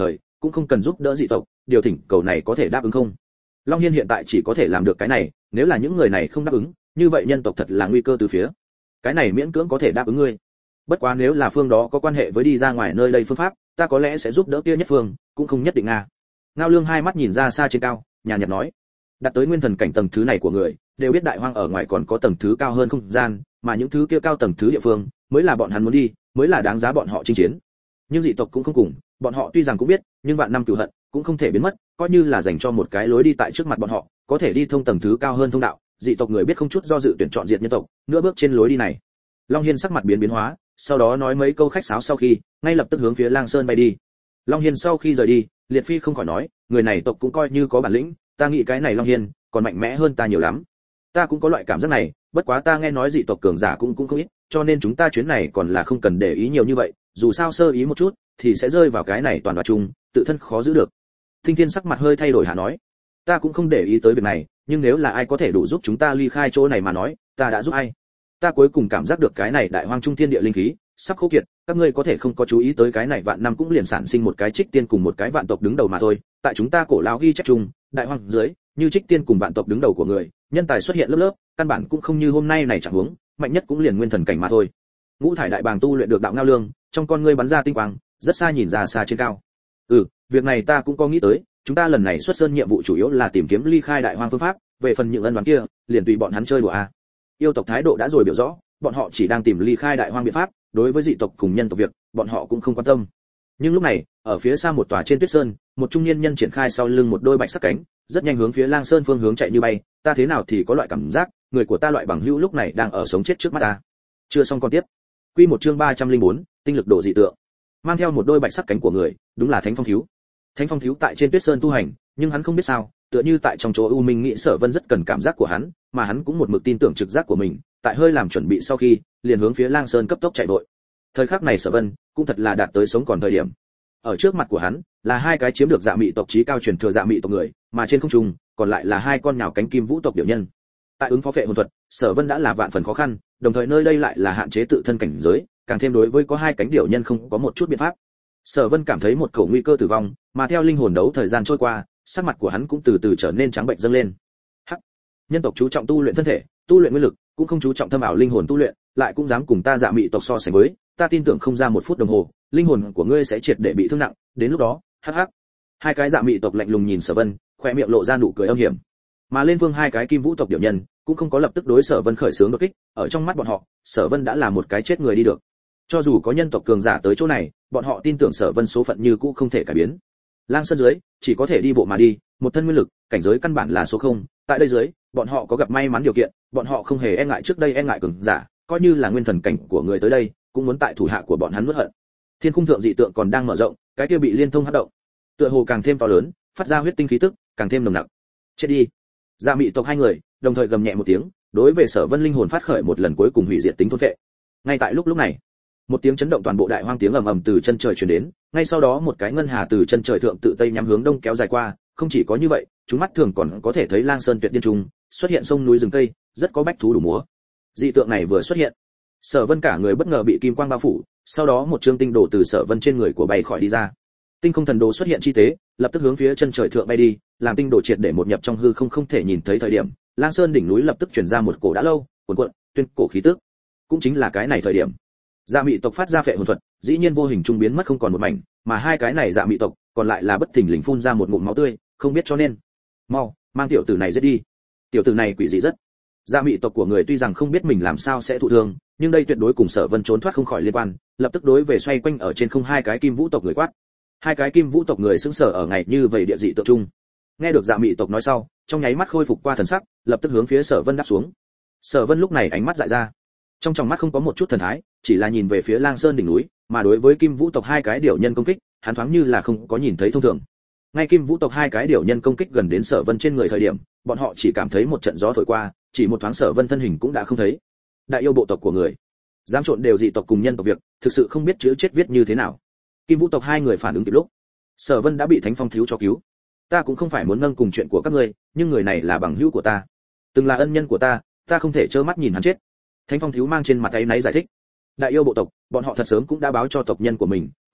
[SPEAKER 1] cũng không cần giúp đỡ dị tộc, điều thỉnh cầu này có thể đáp ứng không? Long Hiên hiện tại chỉ có thể làm được cái này, nếu là những người này không đáp ứng, như vậy nhân tộc thật là nguy cơ từ phía. Cái này miễn cưỡng có thể đáp ứng ngươi. Bất quá nếu là phương đó có quan hệ với đi ra ngoài nơi đây phương pháp, ta có lẽ sẽ giúp đỡ kia nhất phương, cũng không nhất định à. Ngao Lương hai mắt nhìn ra xa trên cao, nhàn nhạt nói, đặt tới nguyên thần cảnh tầng thứ này của người, đều biết đại hoang ở ngoài còn có tầng thứ cao hơn không gian, mà những thứ kia cao tầng thứ địa phương, mới là bọn hắn muốn đi, mới là đáng giá bọn họ chinh chiến. Nhưng dị tộc cũng không cùng, bọn họ tuy rằng cũng biết, nhưng vạn năm cửu hận cũng không thể biến mất, coi như là dành cho một cái lối đi tại trước mặt bọn họ, có thể đi thông tầng thứ cao hơn thông đạo, dị tộc người biết không chút do dự tuyển chọn diệt nhân tộc, nửa bước trên lối đi này. Long Hiên sắc mặt biến hóa, sau đó nói mấy câu khách sáo sau khi, ngay lập tức hướng phía Lang Sơn bay đi. Long Hiên sau khi rời đi, Liệt Phi không khỏi nói, người này tộc cũng coi như có bản lĩnh, ta nghĩ cái này Long Hiên còn mạnh mẽ hơn ta nhiều lắm. Ta cũng có loại cảm giác này, bất quá ta nghe nói dị tộc cường giả cũng không ít, cho nên chúng ta chuyến này còn là không cần để ý nhiều như vậy, dù sao sơ ý một chút thì sẽ rơi vào cái này toàn đoạt chung, tự thân khó giữ được. Thinh Thiên sắc mặt hơi thay đổi hạ nói, ta cũng không để ý tới việc này, nhưng nếu là ai có thể đủ giúp chúng ta ly khai chỗ này mà nói, ta đã giúp ai. Ta cuối cùng cảm giác được cái này đại hoang trung thiên địa linh khí sắp khô kiệt, các ngươi có thể không có chú ý tới cái này vạn năm cũng liền sản sinh một cái Trích Tiên cùng một cái vạn tộc đứng đầu mà thôi. Tại chúng ta cổ lão ghi chép chung, đại hoang dưới, như Trích Tiên cùng vạn tộc đứng đầu của người, nhân tài xuất hiện lớp lớp, căn bản cũng không như hôm nay này chẳng huống, mạnh nhất cũng liền nguyên thần cảnh mà thôi. Ngũ thải đại bàng tu luyện được đạo Ngao Lương, trong con ngươi bắn ra tinh quang, rất xa nhìn ra xa trên cao. Việc này ta cũng có nghĩ tới, chúng ta lần này xuất sơn nhiệm vụ chủ yếu là tìm kiếm ly khai đại hoang phương pháp, về phần những ân oán kia, liền tùy bọn hắn chơi đùa a. Yêu tộc thái độ đã rồi biểu rõ, bọn họ chỉ đang tìm ly khai đại hoang biện pháp, đối với dị tộc cùng nhân tộc việc, bọn họ cũng không quan tâm. Nhưng lúc này, ở phía xa một tòa trên tuyết sơn, một trung niên nhân triển khai sau lưng một đôi bạch sắc cánh, rất nhanh hướng phía Lang Sơn phương hướng chạy như bay, ta thế nào thì có loại cảm giác, người của ta loại bằng hữu lúc này đang ở sống chết trước mắt ta. Chưa xong con tiếp. Quy một chương 304, tinh lực độ dị tượng. Mang theo một đôi bạch sắc cánh của người, đúng là Thánh Phong thiếu. Thánh Phong thiếu tại trên tuyết sơn tu hành, nhưng hắn không biết sao, tựa như tại trong chỗ u minh nghĩ Sở Vân rất cần cảm giác của hắn, mà hắn cũng một mực tin tưởng trực giác của mình, tại hơi làm chuẩn bị sau khi, liền hướng phía Lang Sơn cấp tốc chạy vội. Thời khắc này Sở Vân cũng thật là đạt tới sống còn thời điểm. Ở trước mặt của hắn là hai cái chiếm được dạ mị tộc chí cao truyền thừa dạ mị tộc người, mà trên không trung còn lại là hai con nhào cánh kim vũ tộc điểu nhân. Tại ứng phó phệ hồn thuật, Sở Vân đã là vạn phần khó khăn, đồng thời nơi đây lại là hạn chế tự thân cảnh giới, càng thêm đối với có hai cánh điểu nhân không có một chút biện pháp. Sở Vân cảm thấy một cổ nguy cơ tử vong, mà theo linh hồn đấu thời gian trôi qua, sắc mặt của hắn cũng từ từ trở nên trắng bệnh dâng lên. Hắc, nhân tộc chú trọng tu luyện thân thể, tu luyện nguyên lực, cũng không chú trọng thâm ảo linh hồn tu luyện, lại cũng dám cùng ta dạ mị tộc so sánh với, ta tin tưởng không ra một phút đồng hồ, linh hồn của ngươi sẽ triệt để bị thương nặng, đến lúc đó, hắc hắc. Hai cái dạ mị tộc lạnh lùng nhìn Sở Vân, khóe miệng lộ ra nụ cười âm hiểm. Mà lên vương hai cái kim vũ tộc điểu nhân, cũng không có lập tức đối Sở Vân khởi xướng đột kích, ở trong mắt bọn họ, Sở Vân đã là một cái chết người đi được. Cho dù có nhân tộc cường giả tới chỗ này, bọn họ tin tưởng Sở Vân số phận như cũ không thể cải biến. Lang Sơn dưới, chỉ có thể đi bộ mà đi, một thân nguyên lực, cảnh giới căn bản là số không, tại đây dưới, bọn họ có gặp may mắn điều kiện, bọn họ không hề e ngại trước đây e ngại cường giả, coi như là nguyên thần cảnh của người tới đây, cũng muốn tại thủ hạ của bọn hắn nuốt hận. Thiên khung thượng dị tượng còn đang mở rộng, cái kia bị liên thông hấp động, tựa hồ càng thêm to lớn, phát ra huyết tinh khí tức, càng thêm nồng nặc. Chết đi. Dạ mị tộc hai người, đồng thời gầm nhẹ một tiếng, đối về Sở Vân linh hồn phát khởi một lần cuối cùng hủy diệt tính thôn phệ. Ngay tại lúc này, một tiếng chấn động toàn bộ đại hoang tiếng ầm ầm từ chân trời truyền đến, ngay sau đó một cái ngân hà từ chân trời thượng tự tây nhắm hướng đông kéo dài qua, không chỉ có như vậy, chúng mắt thường còn có thể thấy Lang Sơn tuyệt điên trung, xuất hiện sông núi rừng cây, rất có bách thú đủ múa. Dị tượng này vừa xuất hiện, Sở Vân cả người bất ngờ bị kim quang bao phủ, sau đó một chương tinh đồ từ Sở Vân trên người của bay khỏi đi ra. Tinh không thần đồ xuất hiện chi tế, lập tức hướng phía chân trời thượng bay đi, làm tinh đồ triệt để một nhập trong hư không không thể nhìn thấy thời điểm, Lang Sơn đỉnh núi lập tức truyền ra một cổ đã lâu, cuồn cuộn, tuyên cổ khí tức. Cũng chính là cái này thời điểm, dạ mị tộc phát ra phệ hồn thuật, dĩ nhiên vô hình trung biến mất không còn một mảnh, mà hai cái này dạ mị tộc còn lại là bất thình lình phun ra một ngụm máu tươi, không biết cho nên. Mau, mang tiểu tử này giết đi. Tiểu tử này quỷ dị rất. Dạ mị tộc của người tuy rằng không biết mình làm sao sẽ thụ thương, nhưng đây tuyệt đối cùng Sở Vân trốn thoát không khỏi liên quan, lập tức đối về xoay quanh ở trên không hai cái kim vũ tộc người quát. Hai cái kim vũ tộc người sững sờ ở ngày như vậy địa dị tượng trung. Nghe được dạ mị tộc nói sau, trong nháy mắt khôi phục qua thần sắc, lập tức hướng phía Sở Vân đáp xuống. Sở Vân lúc này ánh mắt dại ra, trong tròng mắt không có một chút thần thái, chỉ là nhìn về phía Lang Sơn đỉnh núi, mà đối với kim vũ tộc hai cái điểu nhân công kích, hắn thoáng như là không có nhìn thấy thông thường. Ngay kim vũ tộc hai cái điểu nhân công kích gần đến Sở Vân trên người thời điểm, bọn họ chỉ cảm thấy một trận gió thổi qua, chỉ một thoáng Sở Vân thân hình cũng đã không thấy. Đại yêu bộ tộc của người, dám trộn đều dị tộc cùng nhân tộc việc, thực sự không biết chữ chết viết như thế nào. Kim vũ tộc hai người phản ứng kịp lúc, Sở Vân đã bị Thánh Phong thiếu cho cứu. Ta cũng không phải muốn nâng cùng chuyện của các ngươi, nhưng người này là bằng hữu của ta, từng là ân nhân của ta, ta không thể trơ mắt nhìn hắn chết. Thánh Phong thiếu mang trên mặt áy náy giải thích. Đại yêu bộ tộc, bọn họ thật sớm cũng đã báo cho tộc nhân của mình,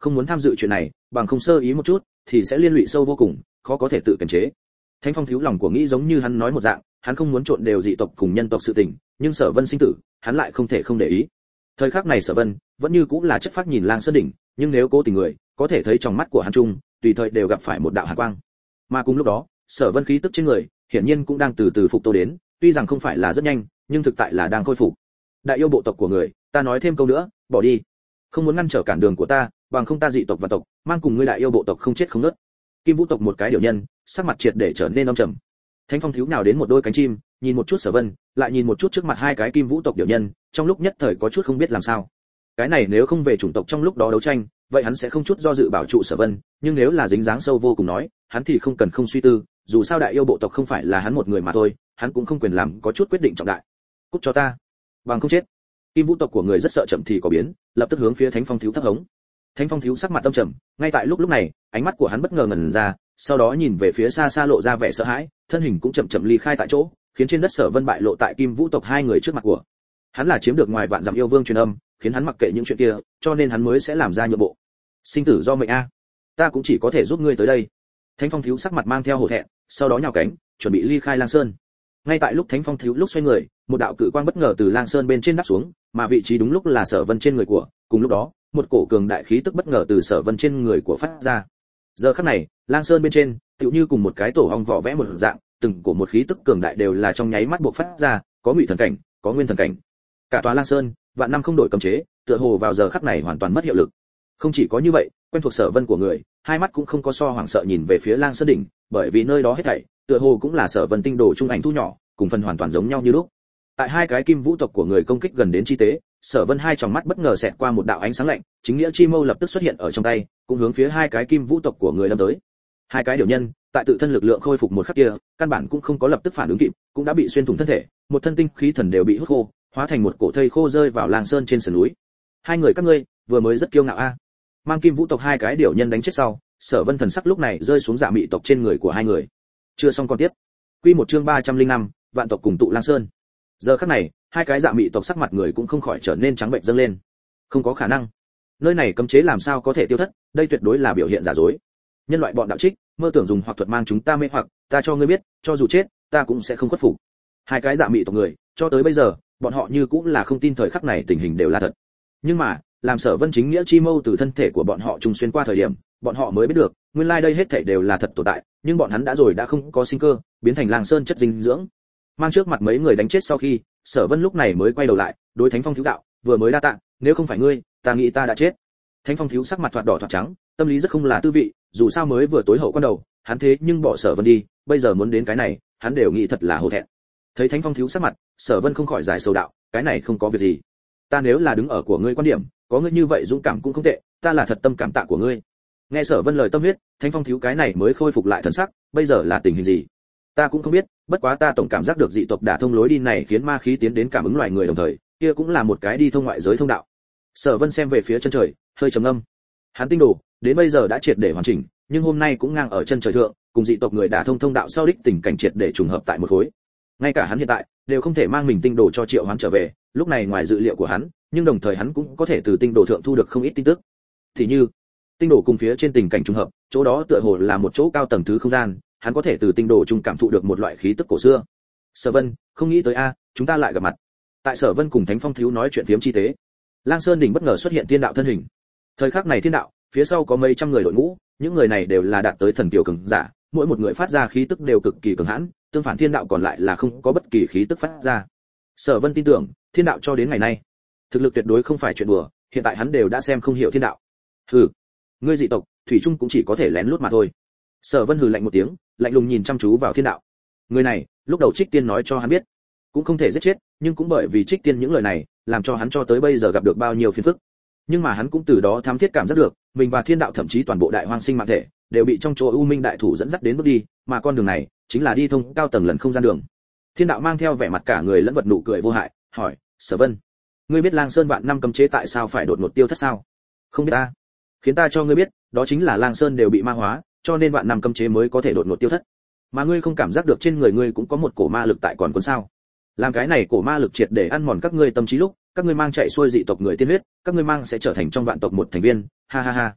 [SPEAKER 1] không muốn tham dự chuyện này, bằng không sơ ý một chút thì sẽ liên lụy sâu vô cùng, khó có thể tự kiềm chế. Thánh Phong thiếu lòng của nghĩ giống như hắn nói một dạng, hắn không muốn trộn đều dị tộc cùng nhân tộc sự tình, nhưng Sở Vân sinh tử, hắn lại không thể không để ý. Thời khắc này Sở Vân vẫn như cũng là chất phác nhìn Lang Sơn đỉnh, nhưng nếu cố tình người, có thể thấy trong mắt của hắn trung, tùy thời đều gặp phải một đạo hàn quang. Mà cùng lúc đó, Sở Vân khí tức trên người, hiển nhiên cũng đang từ từ phục tô đến, tuy rằng không phải là rất nhanh, nhưng thực tại là đang khôi phục. Đại yêu bộ tộc của người, ta nói thêm câu nữa, bỏ đi. Không muốn ngăn trở cản đường của ta, bằng không ta dị tộc và tộc, mang cùng ngươi đại yêu bộ tộc không chết không nứt. Kim Vũ tộc một cái điều nhân, sắc mặt triệt để trở nên âm trầm. Thánh Phong thiếu nào đến một đôi cánh chim, nhìn một chút Sở Vân, lại nhìn một chút trước mặt hai cái Kim Vũ tộc điều nhân, trong lúc nhất thời có chút không biết làm sao. Cái này nếu không về chủng tộc trong lúc đó đấu tranh, vậy hắn sẽ không chút do dự bảo trụ Sở Vân, nhưng nếu là dính dáng sâu vô cùng nói, hắn thì không cần không suy tư, dù sao đại yêu bộ tộc không phải là hắn một người mà thôi, hắn cũng không quyền làm có chút quyết định trọng đại. Cút cho ta, bằng không chết. Kim Vũ tộc của người rất sợ chậm thì có biến, lập tức hướng phía Thánh Phong thiếu thấp hống. Thánh Phong thiếu sắc mặt âm trầm, ngay tại lúc này, ánh mắt của hắn bất ngờ ngẩn ra, sau đó nhìn về phía xa xa lộ ra vẻ sợ hãi, thân hình cũng chậm chậm ly khai tại chỗ, khiến trên đất Sở Vân bại lộ tại Kim Vũ tộc hai người trước mặt của. Hắn là chiếm được ngoài vạn dặm yêu vương truyền âm, khiến hắn mặc kệ những chuyện kia, cho nên hắn mới sẽ làm ra nhượng bộ. Sinh tử do mệnh a, ta cũng chỉ có thể giúp ngươi tới đây. Thánh Phong thiếu sắc mặt mang theo hổ thẹn, sau đó nhào cánh, chuẩn bị ly khai Lang Sơn. Ngay tại lúc Thánh Phong thiếu lúc xoay người, một đạo cự quang bất ngờ từ Lang Sơn bên trên đáp xuống, mà vị trí đúng lúc là Sở Vân trên người của, cùng lúc đó, một cổ cường đại khí tức bất ngờ từ Sở Vân trên người của phát ra. Giờ khắc này, Lang Sơn bên trên, tựu như cùng một cái tổ ong vỏ vẽ một dạng, từng cổ một khí tức cường đại đều là trong nháy mắt bộc phát ra, có ngụy thần cảnh, có nguyên thần cảnh. Cả tòa Lang Sơn, vạn năm không đổi cấm chế, tựa hồ vào giờ khắc này hoàn toàn mất hiệu lực. Không chỉ có như vậy, quen thuộc Sở Vân của người, hai mắt cũng không có so hoảng sợ nhìn về phía Lang Sơn đỉnh, bởi vì nơi đó hết thảy, tựa hồ cũng là Sở Vân tinh đồ trung ảnh thu nhỏ, cùng phần hoàn toàn giống nhau như lúc. Tại hai cái Kim Vũ tộc của người công kích gần đến chi tế, Sở Vân hai tròng mắt bất ngờ xẹt qua một đạo ánh sáng lạnh, chính nghĩa chi mâu lập tức xuất hiện ở trong tay, cũng hướng phía hai cái Kim Vũ tộc của người đâm tới. Hai cái điều nhân, tại tự thân lực lượng khôi phục một khắc kia, căn bản cũng không có lập tức phản ứng kịp, cũng đã bị xuyên thủng thân thể, một thân tinh khí thần đều bị hút khô, hóa thành một cổ thây khô rơi vào Lang Sơn trên sườn núi. Hai người các ngươi, vừa mới rất kiêu ngạo a. Mang Kim Vũ tộc hai cái điều nhân đánh chết sau, Sở Vân thần sắc lúc này rơi xuống Dạ Mị tộc trên người của hai người. Chưa xong con tiếp. Quy một chương 305, vạn tộc cùng tụ Lang Sơn. Giờ khắc này, hai cái Dạ Mị tộc sắc mặt người cũng không khỏi trở nên trắng bệnh dâng lên. Không có khả năng. Nơi này cấm chế làm sao có thể tiêu thất, đây tuyệt đối là biểu hiện giả dối. Nhân loại bọn đạo trích, mơ tưởng dùng hoặc thuật mang chúng ta mê hoặc, ta cho ngươi biết, cho dù chết, ta cũng sẽ không khuất phục. Hai cái Dạ Mị tộc người, cho tới bây giờ, bọn họ như cũng là không tin thời khắc này tình hình đều là thật. Nhưng mà, làm Sở Vân chính nghĩa chi mâu từ thân thể của bọn họ trùng xuyên qua thời điểm, bọn họ mới biết được, nguyên lai đây hết thảy đều là thật tồn tại, nhưng bọn hắn đã rồi đã không có sinh cơ, biến thành Lang Sơn chất dinh dưỡng. Mang trước mặt mấy người đánh chết sau khi, Sở Vân lúc này mới quay đầu lại, đối Thánh Phong thiếu đạo, vừa mới đa tạ, nếu không phải ngươi, ta nghĩ ta đã chết. Thánh Phong thiếu sắc mặt thoạt đỏ thoạt trắng, tâm lý rất không là tư vị, dù sao mới vừa tối hậu quan đầu, hắn thế nhưng bỏ Sở Vân đi, bây giờ muốn đến cái này, hắn đều nghĩ thật là hổ thẹn. Thấy Thánh Phong thiếu sắc mặt, Sở Vân không khỏi giải sầu đạo, cái này không có việc gì. Ta nếu là đứng ở của ngươi quan điểm, có ngươi như vậy dũng cảm cũng không tệ, ta là thật tâm cảm tạ của ngươi. Nghe Sở Vân lời tâm huyết, Thánh Phong thiếu cái này mới khôi phục lại thần sắc, bây giờ là tình hình gì? Ta cũng không biết, bất quá ta tổng cảm giác được dị tộc đả thông lối đi này khiến ma khí tiến đến cảm ứng loài người đồng thời, kia cũng là một cái đi thông ngoại giới thông đạo. Sở Vân xem về phía chân trời, hơi trầm ngâm. Hắn tinh đồ đến bây giờ đã triệt để hoàn chỉnh, nhưng hôm nay cũng ngang ở chân trời thượng, cùng dị tộc người đả thông thông đạo sau đích tình cảnh triệt để trùng hợp tại một khối. Ngay cả hắn hiện tại đều không thể mang mình tinh đồ cho Triệu Hoán trở về, lúc này ngoài dự liệu của hắn, nhưng đồng thời hắn cũng có thể từ tinh đồ thượng thu được không ít tin tức. Thì như, tinh đồ cùng phía trên tình cảnh trùng hợp, chỗ đó tựa hồ là một chỗ cao tầng thứ không gian, hắn có thể từ tinh đồ trung cảm thụ được một loại khí tức cổ xưa. Sở Vân, không nghĩ tới a, chúng ta lại gặp mặt. Tại Sở Vân cùng Thánh Phong thiếu nói chuyện phiếm chi tế, Lang Sơn đỉnh bất ngờ xuất hiện thiên đạo thân hình. Thời khắc này thiên đạo, phía sau có mấy trăm người đội ngũ, những người này đều là đạt tới thần kiều cường giả, mỗi một người phát ra khí tức đều cực kỳ cường hãn, tương phản thiên đạo còn lại là không có bất kỳ khí tức phát ra. Sở Vân tin tưởng, thiên đạo cho đến ngày nay, thực lực tuyệt đối không phải chuyện đùa, hiện tại hắn đều đã xem không hiểu thiên đạo. Hừ, ngươi dị tộc, thủy chung cũng chỉ có thể lén lút mà thôi. Sở Vân hừ lạnh một tiếng, lạnh lùng nhìn chăm chú vào thiên đạo. Người này, lúc đầu Trích Tiên nói cho hắn biết, cũng không thể giết chết, nhưng cũng bởi vì Trích Tiên những lời này, làm cho hắn cho tới bây giờ gặp được bao nhiêu phiền phức. Nhưng mà hắn cũng từ đó thám thiết cảm giác được, mình và thiên đạo thậm chí toàn bộ đại hoang sinh mạng thể, đều bị trong chỗ U Minh đại thủ dẫn dắt đến bước đi, mà con đường này chính là đi thông cao tầng lần không gian đường. Thiên đạo mang theo vẻ mặt cả người lẫn vật nụ cười vô hại, hỏi: "Sở Vân, ngươi biết Lang Sơn vạn năm cấm chế tại sao phải đột ngột tiêu thất sao?" "Không biết ta." "Khiến ta cho ngươi biết, đó chính là Lang Sơn đều bị ma hóa, cho nên vạn năm cấm chế mới có thể đột ngột tiêu thất. Mà ngươi không cảm giác được trên người ngươi cũng có một cổ ma lực tại còn cuốn sao? Làm cái này cổ ma lực triệt để ăn mòn các ngươi tâm trí lúc, các ngươi mang chạy xuôi dị tộc người tiên huyết, các ngươi mang sẽ trở thành trong vạn tộc một thành viên, ha ha ha."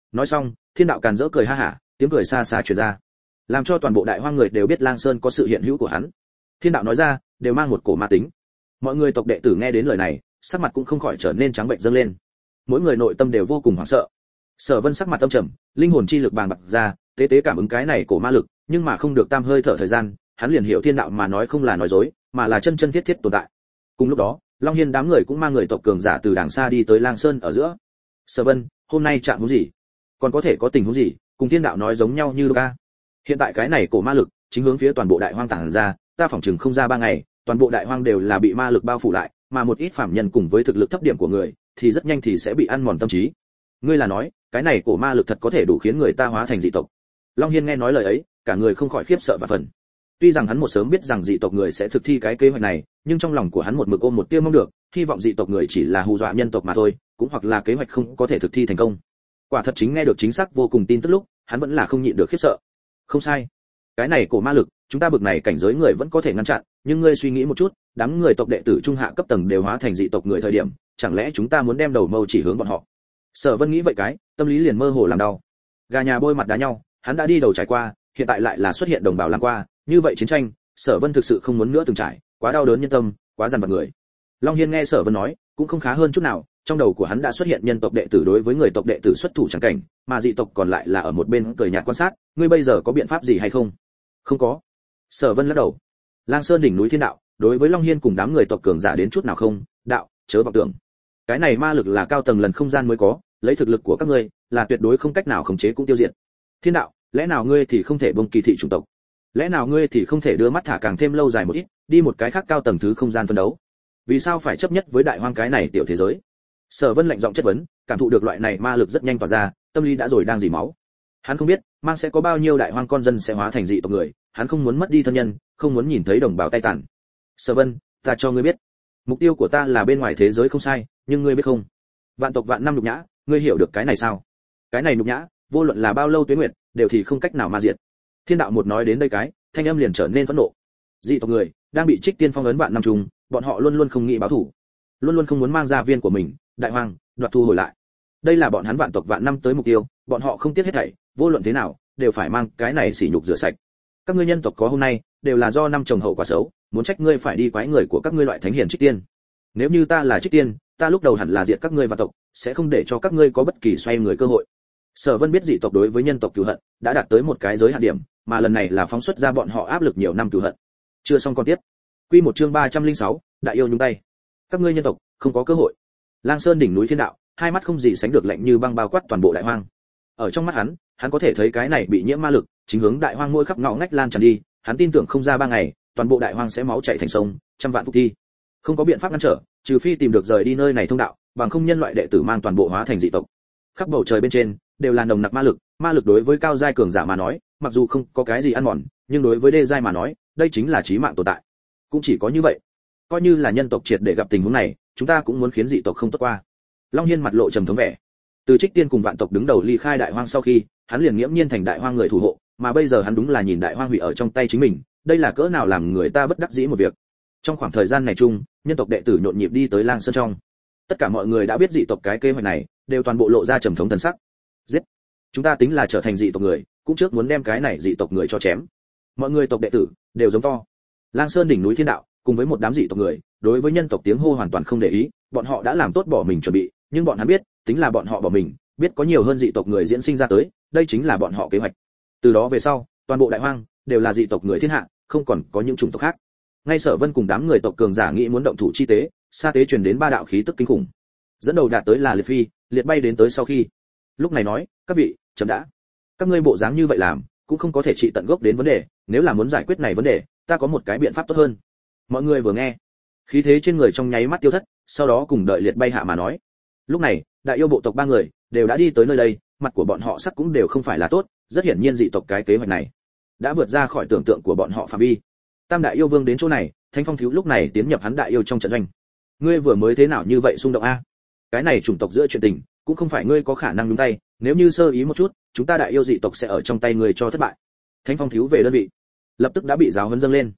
[SPEAKER 1] Nói xong, Thiên đạo càn rỡ cười ha hả, tiếng cười xa xa truyền ra, làm cho toàn bộ đại hoang người đều biết Lang Sơn có sự hiện hữu của hắn. Thiên đạo nói ra, đều mang một cổ ma tính. Mọi người tộc đệ tử nghe đến lời này, sắc mặt cũng không khỏi trở nên trắng bệnh dâng lên. Mỗi người nội tâm đều vô cùng hoảng sợ. Sở Vân sắc mặt âm trầm, linh hồn chi lực bàng bạc ra, tế tế cảm ứng cái này cổ ma lực, nhưng mà không được tam hơi thở thời gian, hắn liền hiểu thiên đạo mà nói không là nói dối, mà là chân chân thiết thiết tồn tại. Cùng lúc đó, Long Hiên đám người cũng mang người tộc cường giả từ đàng xa đi tới Lang Sơn ở giữa. Sở Vân, hôm nay chạm huống gì? Còn có thể có tình huống gì? Cùng thiên đạo nói giống nhau như lúc a. Hiện tại cái này cổ ma lực chính hướng phía toàn bộ đại hoang tản ra, ta phỏng chừng không ra 3 ngày, toàn bộ đại hoang đều là bị ma lực bao phủ lại, mà một ít phàm nhân cùng với thực lực thấp điểm của người, thì rất nhanh thì sẽ bị ăn mòn tâm trí. Ngươi là nói, cái này cổ ma lực thật có thể đủ khiến người ta hóa thành dị tộc? Long Hiên nghe nói lời ấy, cả người không khỏi khiếp sợ và phần. Tuy rằng hắn một sớm biết rằng dị tộc người sẽ thực thi cái kế hoạch này, nhưng trong lòng của hắn một mực ôm một tia mong được, hy vọng dị tộc người chỉ là hù dọa nhân tộc mà thôi, cũng hoặc là kế hoạch không có thể thực thi thành công. Quả thật chính nghe được chính xác vô cùng tin tức lúc, hắn vẫn là không nhịn được khiếp sợ. Không sai, cái này cổ ma lực, chúng ta bực này cảnh giới người vẫn có thể ngăn chặn, nhưng ngươi suy nghĩ một chút, đám người tộc đệ tử trung hạ cấp tầng đều hóa thành dị tộc người thời điểm, chẳng lẽ chúng ta muốn đem đầu mâu chỉ hướng bọn họ? Sở Vân nghĩ vậy cái, tâm lý liền mơ hồ làm đau. Gà nhà bôi mặt đá nhau, hắn đã đi đầu trải qua, hiện tại lại là xuất hiện đồng bào làm qua, như vậy chiến tranh, Sở Vân thực sự không muốn nữa từng trải, quá đau đớn nhân tâm, quá dằn vặt người. Long Hiên nghe Sở Vân nói, cũng không khá hơn chút nào, trong đầu của hắn đã xuất hiện nhân tộc đệ tử đối với người tộc đệ tử xuất thủ chẳng cảnh, mà dị tộc còn lại là ở một bên cười nhạt quan sát, ngươi bây giờ có biện pháp gì hay không? Không có. Sở Vân lắc đầu. Lang Sơn đỉnh núi thiên đạo, đối với Long Hiên cùng đám người tộc cường giả đến chút nào không, đạo, chớ vọng tưởng. Cái này ma lực là cao tầng lần không gian mới có, lấy thực lực của các ngươi, là tuyệt đối không cách nào khống chế cũng tiêu diệt. Thiên đạo, lẽ nào ngươi thì không thể bông kỳ thị chủng tộc? Lẽ nào ngươi thì không thể đưa mắt thả càng thêm lâu dài một ít, đi một cái khác cao tầng thứ không gian phân đấu? Vì sao phải chấp nhất với đại hoang cái này tiểu thế giới? Sở Vân lạnh giọng chất vấn, cảm thụ được loại này ma lực rất nhanh tỏa ra, tâm lý đã rồi đang dỉ máu. Hắn không biết, mang sẽ có bao nhiêu đại hoang con dân sẽ hóa thành dị tộc người, hắn không muốn mất đi thân nhân, không muốn nhìn thấy đồng bào tay tàn. Sở Vân, ta cho ngươi biết, mục tiêu của ta là bên ngoài thế giới không sai, nhưng ngươi biết không? Vạn tộc vạn năm nhục nhã, ngươi hiểu được cái này sao? Cái này nhục nhã, vô luận là bao lâu tuế nguyệt, đều thì không cách nào ma diệt. Thiên đạo một nói đến đây cái, thanh âm liền trở nên phẫn nộ. Dị tộc người đang bị Trích Tiên phong ấn vạn năm trùng, bọn họ luôn luôn không nghĩ báo thù, luôn luôn không muốn mang gia viên của mình, đại hoang, đoạt thu hồi lại. Đây là bọn hắn vạn tộc vạn năm tới mục tiêu, bọn họ không tiếc hết thảy, vô luận thế nào, đều phải mang cái này sỉ nhục rửa sạch. Các ngươi nhân tộc có hôm nay, đều là do năm chồng hậu quả xấu, muốn trách ngươi phải đi quái người của các ngươi loại thánh hiền Trích Tiên. Nếu như ta là Trích Tiên, ta lúc đầu hẳn là diệt các ngươi vạn tộc, sẽ không để cho các ngươi có bất kỳ xoay người cơ hội. Sở Vân biết dị tộc đối với nhân tộc cừu hận đã đạt tới một cái giới hạn điểm, mà lần này là phóng xuất ra bọn họ áp lực nhiều năm cừu hận. Chưa xong con tiếp. Quy một chương 306, đại yêu nhúng tay. Các ngươi nhân tộc không có cơ hội. Lang Sơn đỉnh núi thiên đạo, hai mắt không gì sánh được lạnh như băng bao quát toàn bộ đại hoang. Ở trong mắt hắn có thể thấy cái này bị nhiễm ma lực, chính hướng đại hoang mỗi khắp ngõ ngách lan tràn đi, hắn tin tưởng không ra 3 ngày, toàn bộ đại hoang sẽ máu chảy thành sông, trăm vạn phục thi. Không có biện pháp ngăn trở, trừ phi tìm được rời đi nơi này thông đạo, bằng không nhân loại đệ tử mang toàn bộ hóa thành dị tộc. Khắp bầu trời bên trên đều là nồng nặc ma lực đối với cao giai cường giả mà nói, mặc dù không có cái gì ăn mòn, nhưng đối với đê giai mà nói, đây chính là chí mạng tồn tại. Cũng chỉ có như vậy, coi như là nhân tộc triệt để gặp tình huống này, chúng ta cũng muốn khiến dị tộc không tốt qua. Long Hiên mặt lộ trầm thống vẻ. Từ Trích Tiên cùng vạn tộc đứng đầu ly khai đại hoang sau khi, hắn liền nghiễm nhiên thành đại hoang người thủ hộ, mà bây giờ hắn đúng là nhìn đại hoang hủy ở trong tay chính mình, đây là cỡ nào làm người ta bất đắc dĩ một việc. Trong khoảng thời gian này chung, nhân tộc đệ tử nhộn nhịp đi tới Lang Sơn trong. Tất cả mọi người đã biết dị tộc cái kế hoạch này, đều toàn bộ lộ ra trầm thống thần sắc. Giết! Chúng ta tính là trở thành dị tộc người, cũng trước muốn đem cái này dị tộc người cho chém. Mọi người tộc đệ tử đều giống to. Lang Sơn đỉnh núi thiên đạo, cùng với một đám dị tộc người, đối với nhân tộc tiếng hô hoàn toàn không để ý, bọn họ đã làm tốt bỏ mình chuẩn bị, nhưng bọn hắn biết, tính là bọn họ bỏ mình, biết có nhiều hơn dị tộc người diễn sinh ra tới, đây chính là bọn họ kế hoạch. Từ đó về sau, toàn bộ đại hoang đều là dị tộc người thiên hạ, không còn có những chủng tộc khác. Ngay Sở Vân cùng đám người tộc cường giả nghĩ muốn động thủ chi tế, sa tế truyền đến 3 đạo khí tức kinh khủng. Dẫn đầu đạt tới là Liệt Phi, Liệt bay đến tới sau khi. Lúc này nói, các vị, chấm đã. Các ngươi bộ dáng như vậy làm, cũng không có thể trị tận gốc đến vấn đề, nếu là muốn giải quyết này vấn đề, ta có một cái biện pháp tốt hơn. Mọi người vừa nghe, khí thế trên người trong nháy mắt tiêu thất, sau đó cùng đợi Liệt bay hạ mà nói. Lúc này, đại yêu bộ tộc 3 người đều đã đi tới nơi đây, mặt của bọn họ sắc cũng đều không phải là tốt, rất hiển nhiên dị tộc cái kế hoạch này đã vượt ra khỏi tưởng tượng của bọn họ phạm vi. Tam đại yêu vương đến chỗ này, Thánh Phong thiếu lúc này tiến nhập hắn đại yêu trong trận doanh. Ngươi vừa mới thế nào như vậy xung động a? Cái này chủng tộc giữa chuyện tình, cũng không phải ngươi có khả năng nhúng tay, nếu như sơ ý một chút, chúng ta đại yêu dị tộc sẽ ở trong tay ngươi cho thất bại. Thánh Phong thiếu về đơn vị, lập tức đã bị giáo huấn dâng lên.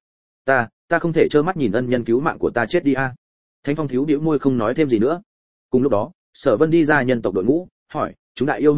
[SPEAKER 1] Ta không thể trơ mắt nhìn ân nhân cứu mạng của ta chết đi a. Thánh Phong thiếu bĩu môi không nói thêm gì nữa. Cùng lúc đó, Sở Vân đi ra nhân tộc đội ngũ, hỏi, chúng đại yêu huynh đệ,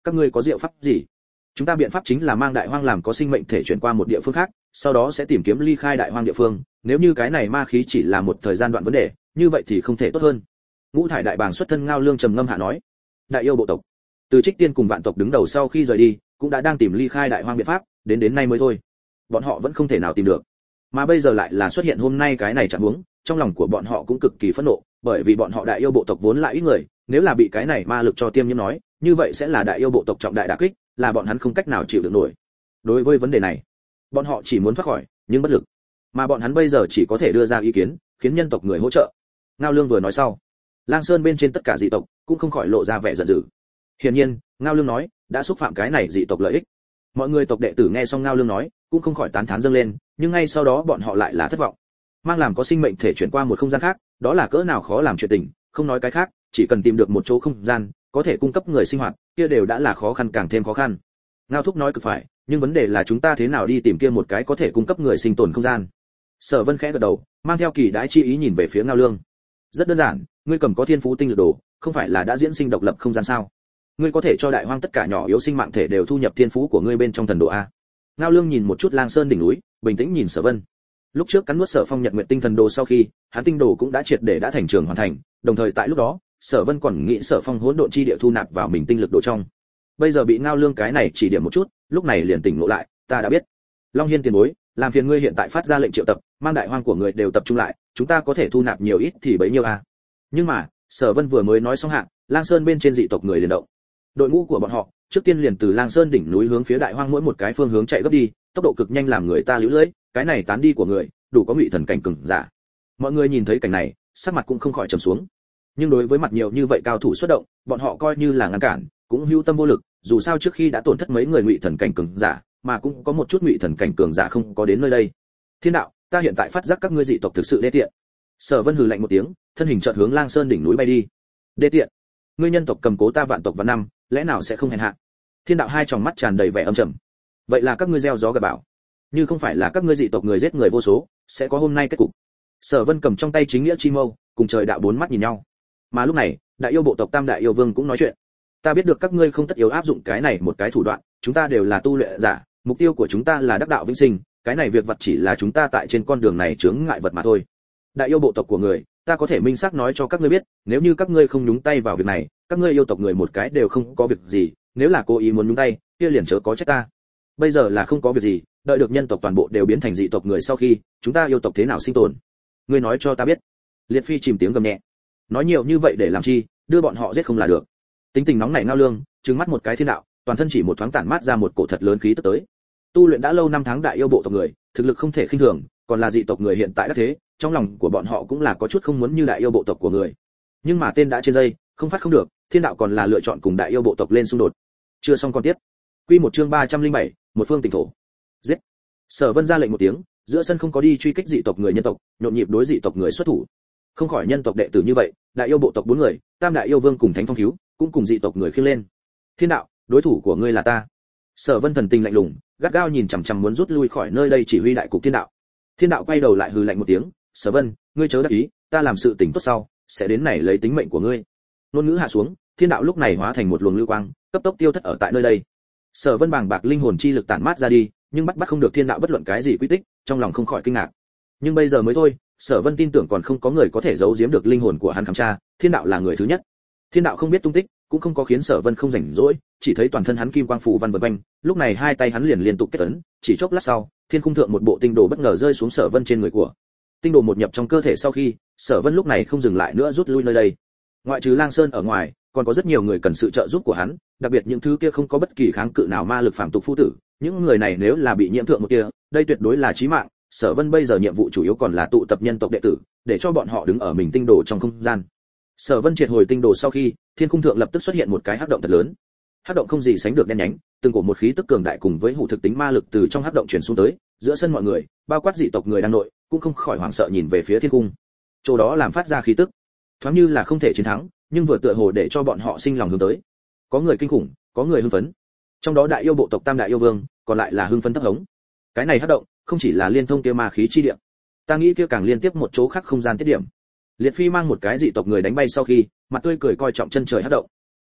[SPEAKER 1] các ngươi có diệu pháp gì? Chúng ta biện pháp chính là mang đại hoang làm có sinh mệnh thể chuyển qua một địa phương khác, sau đó sẽ tìm kiếm ly khai đại hoang địa phương, nếu như cái này ma khí chỉ là một thời gian đoạn vấn đề, như vậy thì không thể tốt hơn. Ngũ thải đại bàng xuất thân Ngao Lương trầm ngâm hạ nói. Đại yêu bộ tộc, từ Trích Tiên cùng Vạn tộc đứng đầu sau khi rời đi, cũng đã đang tìm ly khai đại hoang biện pháp, đến nay mới thôi. Bọn họ vẫn không thể nào tìm được. Mà bây giờ lại là xuất hiện hôm nay cái này chẳng huống, trong lòng của bọn họ cũng cực kỳ phẫn nộ, bởi vì bọn họ đại yêu bộ tộc vốn là ít người, nếu là bị cái này ma lực cho tiêm nhiễm nói, như vậy sẽ là đại yêu bộ tộc trọng đại đả kích, là bọn hắn không cách nào chịu đựng nổi. Đối với vấn đề này, bọn họ chỉ muốn thoát khỏi, nhưng bất lực. Mà bọn hắn bây giờ chỉ có thể đưa ra ý kiến, khiến nhân tộc người hỗ trợ. Ngao Lương vừa nói sau, Lang Sơn bên trên tất cả dị tộc cũng không khỏi lộ ra vẻ giận dữ. Hiển nhiên, Ngao Lương nói đã xúc phạm cái này dị tộc lợi ích. Mọi người tộc đệ tử nghe xong Ngao Lương nói, cũng không khỏi tán thán dâng lên, nhưng ngay sau đó bọn họ lại là thất vọng. Mang làm có sinh mệnh thể chuyển qua một không gian khác, đó là cỡ nào khó làm chuyện tình, không nói cái khác, chỉ cần tìm được một chỗ không gian có thể cung cấp người sinh hoạt, kia đều đã là khó khăn càng thêm khó khăn. Ngao Thúc nói cực phải, nhưng vấn đề là chúng ta thế nào đi tìm kia một cái có thể cung cấp người sinh tồn không gian. Sở Vân khẽ gật đầu, mang theo kỳ đãi chi ý nhìn về phía Ngao Lương. Rất đơn giản, ngươi cầm có thiên phú tinh lực đồ, không phải là đã diễn sinh độc lập không gian sao? Ngươi có thể cho đại hoang tất cả nhỏ yếu sinh mạng thể đều thu nhập thiên phú của ngươi bên trong thần đồ a. Ngao Lương nhìn một chút Lang Sơn đỉnh núi, bình tĩnh nhìn Sở Vân. Lúc trước cắn nuốt Sở Phong Nhật Nguyệt tinh thần đồ sau khi, hắn tinh đồ cũng đã triệt để đã thành trường hoàn thành, đồng thời tại lúc đó, Sở Vân còn nghĩ Sở Phong hỗn độn chi địa thu nạp vào mình tinh lực đồ trong. Bây giờ bị Ngao Lương cái này chỉ điểm một chút, lúc này liền tỉnh ngộ lại, ta đã biết. Long Hiên tiền bối, làm phiền ngươi hiện tại phát ra lệnh triệu tập, mang đại hoang của người đều tập trung lại, chúng ta có thể thu nạp nhiều ít thì bấy nhiêu a. Nhưng mà, Sở Vân vừa mới nói xong hạ, Lang Sơn bên trên dị tộc người liền động. Đội ngũ của bọn họ, trước tiên liền từ Lang Sơn đỉnh núi hướng phía đại hoang mỗi một cái phương hướng chạy gấp đi, tốc độ cực nhanh làm người ta liễu lưỡi, cái này tán đi của người, đủ có ngụy thần cảnh cường giả. Mọi người nhìn thấy cảnh này, sắc mặt cũng không khỏi trầm xuống. Nhưng đối với mặt nhiều như vậy cao thủ xuất động, bọn họ coi như là ngăn cản, cũng hữu tâm vô lực, dù sao trước khi đã tổn thất mấy người ngụy thần cảnh cường giả, mà cũng có một chút ngụy thần cảnh cường giả không có đến nơi đây. Thiên đạo, ta hiện tại phát giác các ngươi dị tộc thực sự đê tiện. Sở Vân hừ lạnh một tiếng, thân hình chợt hướng Lang Sơn đỉnh núi bay đi. Đê tiện? Ngươi nhân tộc cầm cố ta vạn tộc và năm, lẽ nào sẽ không hèn hạ? Thiên đạo hai tròng mắt tràn đầy vẻ âm trầm. Vậy là các ngươi gieo gió gặt bão, như không phải là các ngươi dị tộc người giết người vô số, sẽ có hôm nay kết cục. Sở Vân cầm trong tay chính nghĩa chi mâu, cùng trời đạo bốn mắt nhìn nhau. Mà lúc này, đại yêu bộ tộc Tam đại yêu vương cũng nói chuyện. Ta biết được các ngươi không tất yếu áp dụng cái này một cái thủ đoạn, chúng ta đều là tu luyện giả, mục tiêu của chúng ta là đắc đạo vĩnh sinh, cái này việc vật chỉ là chúng ta tại trên con đường này chướng ngại vật mà thôi. Đại yêu bộ tộc của người, ta có thể minh xác nói cho các ngươi biết, nếu như các ngươi không nhúng tay vào việc này, các ngươi yêu tộc người một cái đều không có việc gì, nếu là cố ý muốn nhúng tay, kia liền chớ có trách ta. Bây giờ là không có việc gì, đợi được nhân tộc toàn bộ đều biến thành dị tộc người sau khi, chúng ta yêu tộc thế nào sinh tồn? Ngươi nói cho ta biết. Liệt Phi chìm tiếng gầm nhẹ. Nói nhiều như vậy để làm chi, đưa bọn họ giết không là được. Tính tình nóng nảy Ngao Lương, trừng mắt một cái thiên đạo, toàn thân chỉ một thoáng tản mát ra một cổ thật lớn khí tức tới. Tu luyện đã lâu năm tháng đại yêu bộ tộc người, thực lực không thể khinh thường, còn là dị tộc người hiện tại đã thế, trong lòng của bọn họ cũng là có chút không muốn như đại yêu bộ tộc của người. Nhưng mà tên đã trên dây, không phát không được, thiên đạo còn là lựa chọn cùng đại yêu bộ tộc lên xung đột. Chưa xong con tiếp. Quy một chương 307, một phương tỉnh thổ. Giết. Sở Vân ra lệnh một tiếng, giữa sân không có đi truy kích dị tộc người nhân tộc, nhộn nhịp đối dị tộc người xuất thủ. Không khỏi nhân tộc đệ tử như vậy, đại yêu bộ tộc 4 người, Tam đại yêu vương cùng Thánh Phong thiếu, cũng cùng dị tộc người khiêng lên. Thiên đạo, đối thủ của ngươi là ta. Sở Vân thần tình lạnh lùng, gắt gao nhìn chằm chằm muốn rút lui khỏi nơi đây chỉ huy đại cục thiên đạo. Thiên đạo quay đầu lại hừ lạnh một tiếng, Sở Vân, ngươi chớ đắc ý, ta làm sự tình tốt sau, sẽ đến này lấy tính mệnh của ngươi. Ngôn ngữ hạ xuống, thiên đạo lúc này hóa thành một luồng lưu quang, cấp tốc tiêu thất ở tại nơi đây. Sở Vân bàng bạc linh hồn chi lực tản mát ra đi, nhưng bắt không được thiên đạo bất luận cái gì quy tích, trong lòng không khỏi kinh ngạc. Nhưng bây giờ mới thôi, Sở Vân tin tưởng còn không có người có thể giấu giếm được linh hồn của hắn khám tra, thiên đạo là người thứ nhất. Thiên đạo không biết tung tích, cũng không có khiến Sở Vân không rảnh rỗi, chỉ thấy toàn thân hắn kim quang phù văn vần quanh, lúc này hai tay hắn liền liên tục kết ấn, chỉ chốc lát sau, thiên khung thượng một bộ tinh đồ bất ngờ rơi xuống Sở Vân trên người của. Tinh đồ một nhập trong cơ thể sau khi, Sở Vân lúc này không dừng lại nữa rút lui nơi đây. Ngoại trừ Lang Sơn ở ngoài, còn có rất nhiều người cần sự trợ giúp của hắn, đặc biệt những thứ kia không có bất kỳ kháng cự nào ma lực phàm tục phu tử, những người này nếu là bị nhiễm thượng một kia, đây tuyệt đối là chí mạng. Sở Vân bây giờ nhiệm vụ chủ yếu còn là tụ tập nhân tộc đệ tử, để cho bọn họ đứng ở mình tinh đồ trong không gian. Sở Vân triệt hồi tinh đồ sau khi, thiên khung thượng lập tức xuất hiện một cái hắc động thật lớn. Hắc động không gì sánh được đen nhánh, từng cổ một khí tức cường đại cùng với hủ thực tính ma lực từ trong hắc động truyền xuống tới, giữa sân mọi người, bao quát dị tộc người đang nội, cũng không khỏi hoảng sợ nhìn về phía thiên cung. Chỗ đó làm phát ra khí tức, thoáng như là không thể chiến thắng, nhưng vừa tựa hồ để cho bọn họ sinh lòng hướng tới. Có người kinh khủng, có người hưng phấn. Trong đó đại yêu bộ tộc Tam đại yêu vương, còn lại là hưng phấn thấp hống. Cái này hắc động, không chỉ là liên thông kia ma khí chi địa, ta nghĩ kia càng liên tiếp một chỗ khác không gian tiết điểm. Liệt Phi mang một cái dị tộc người đánh bay sau khi, mặt tươi cười coi trọng chân trời hắc động.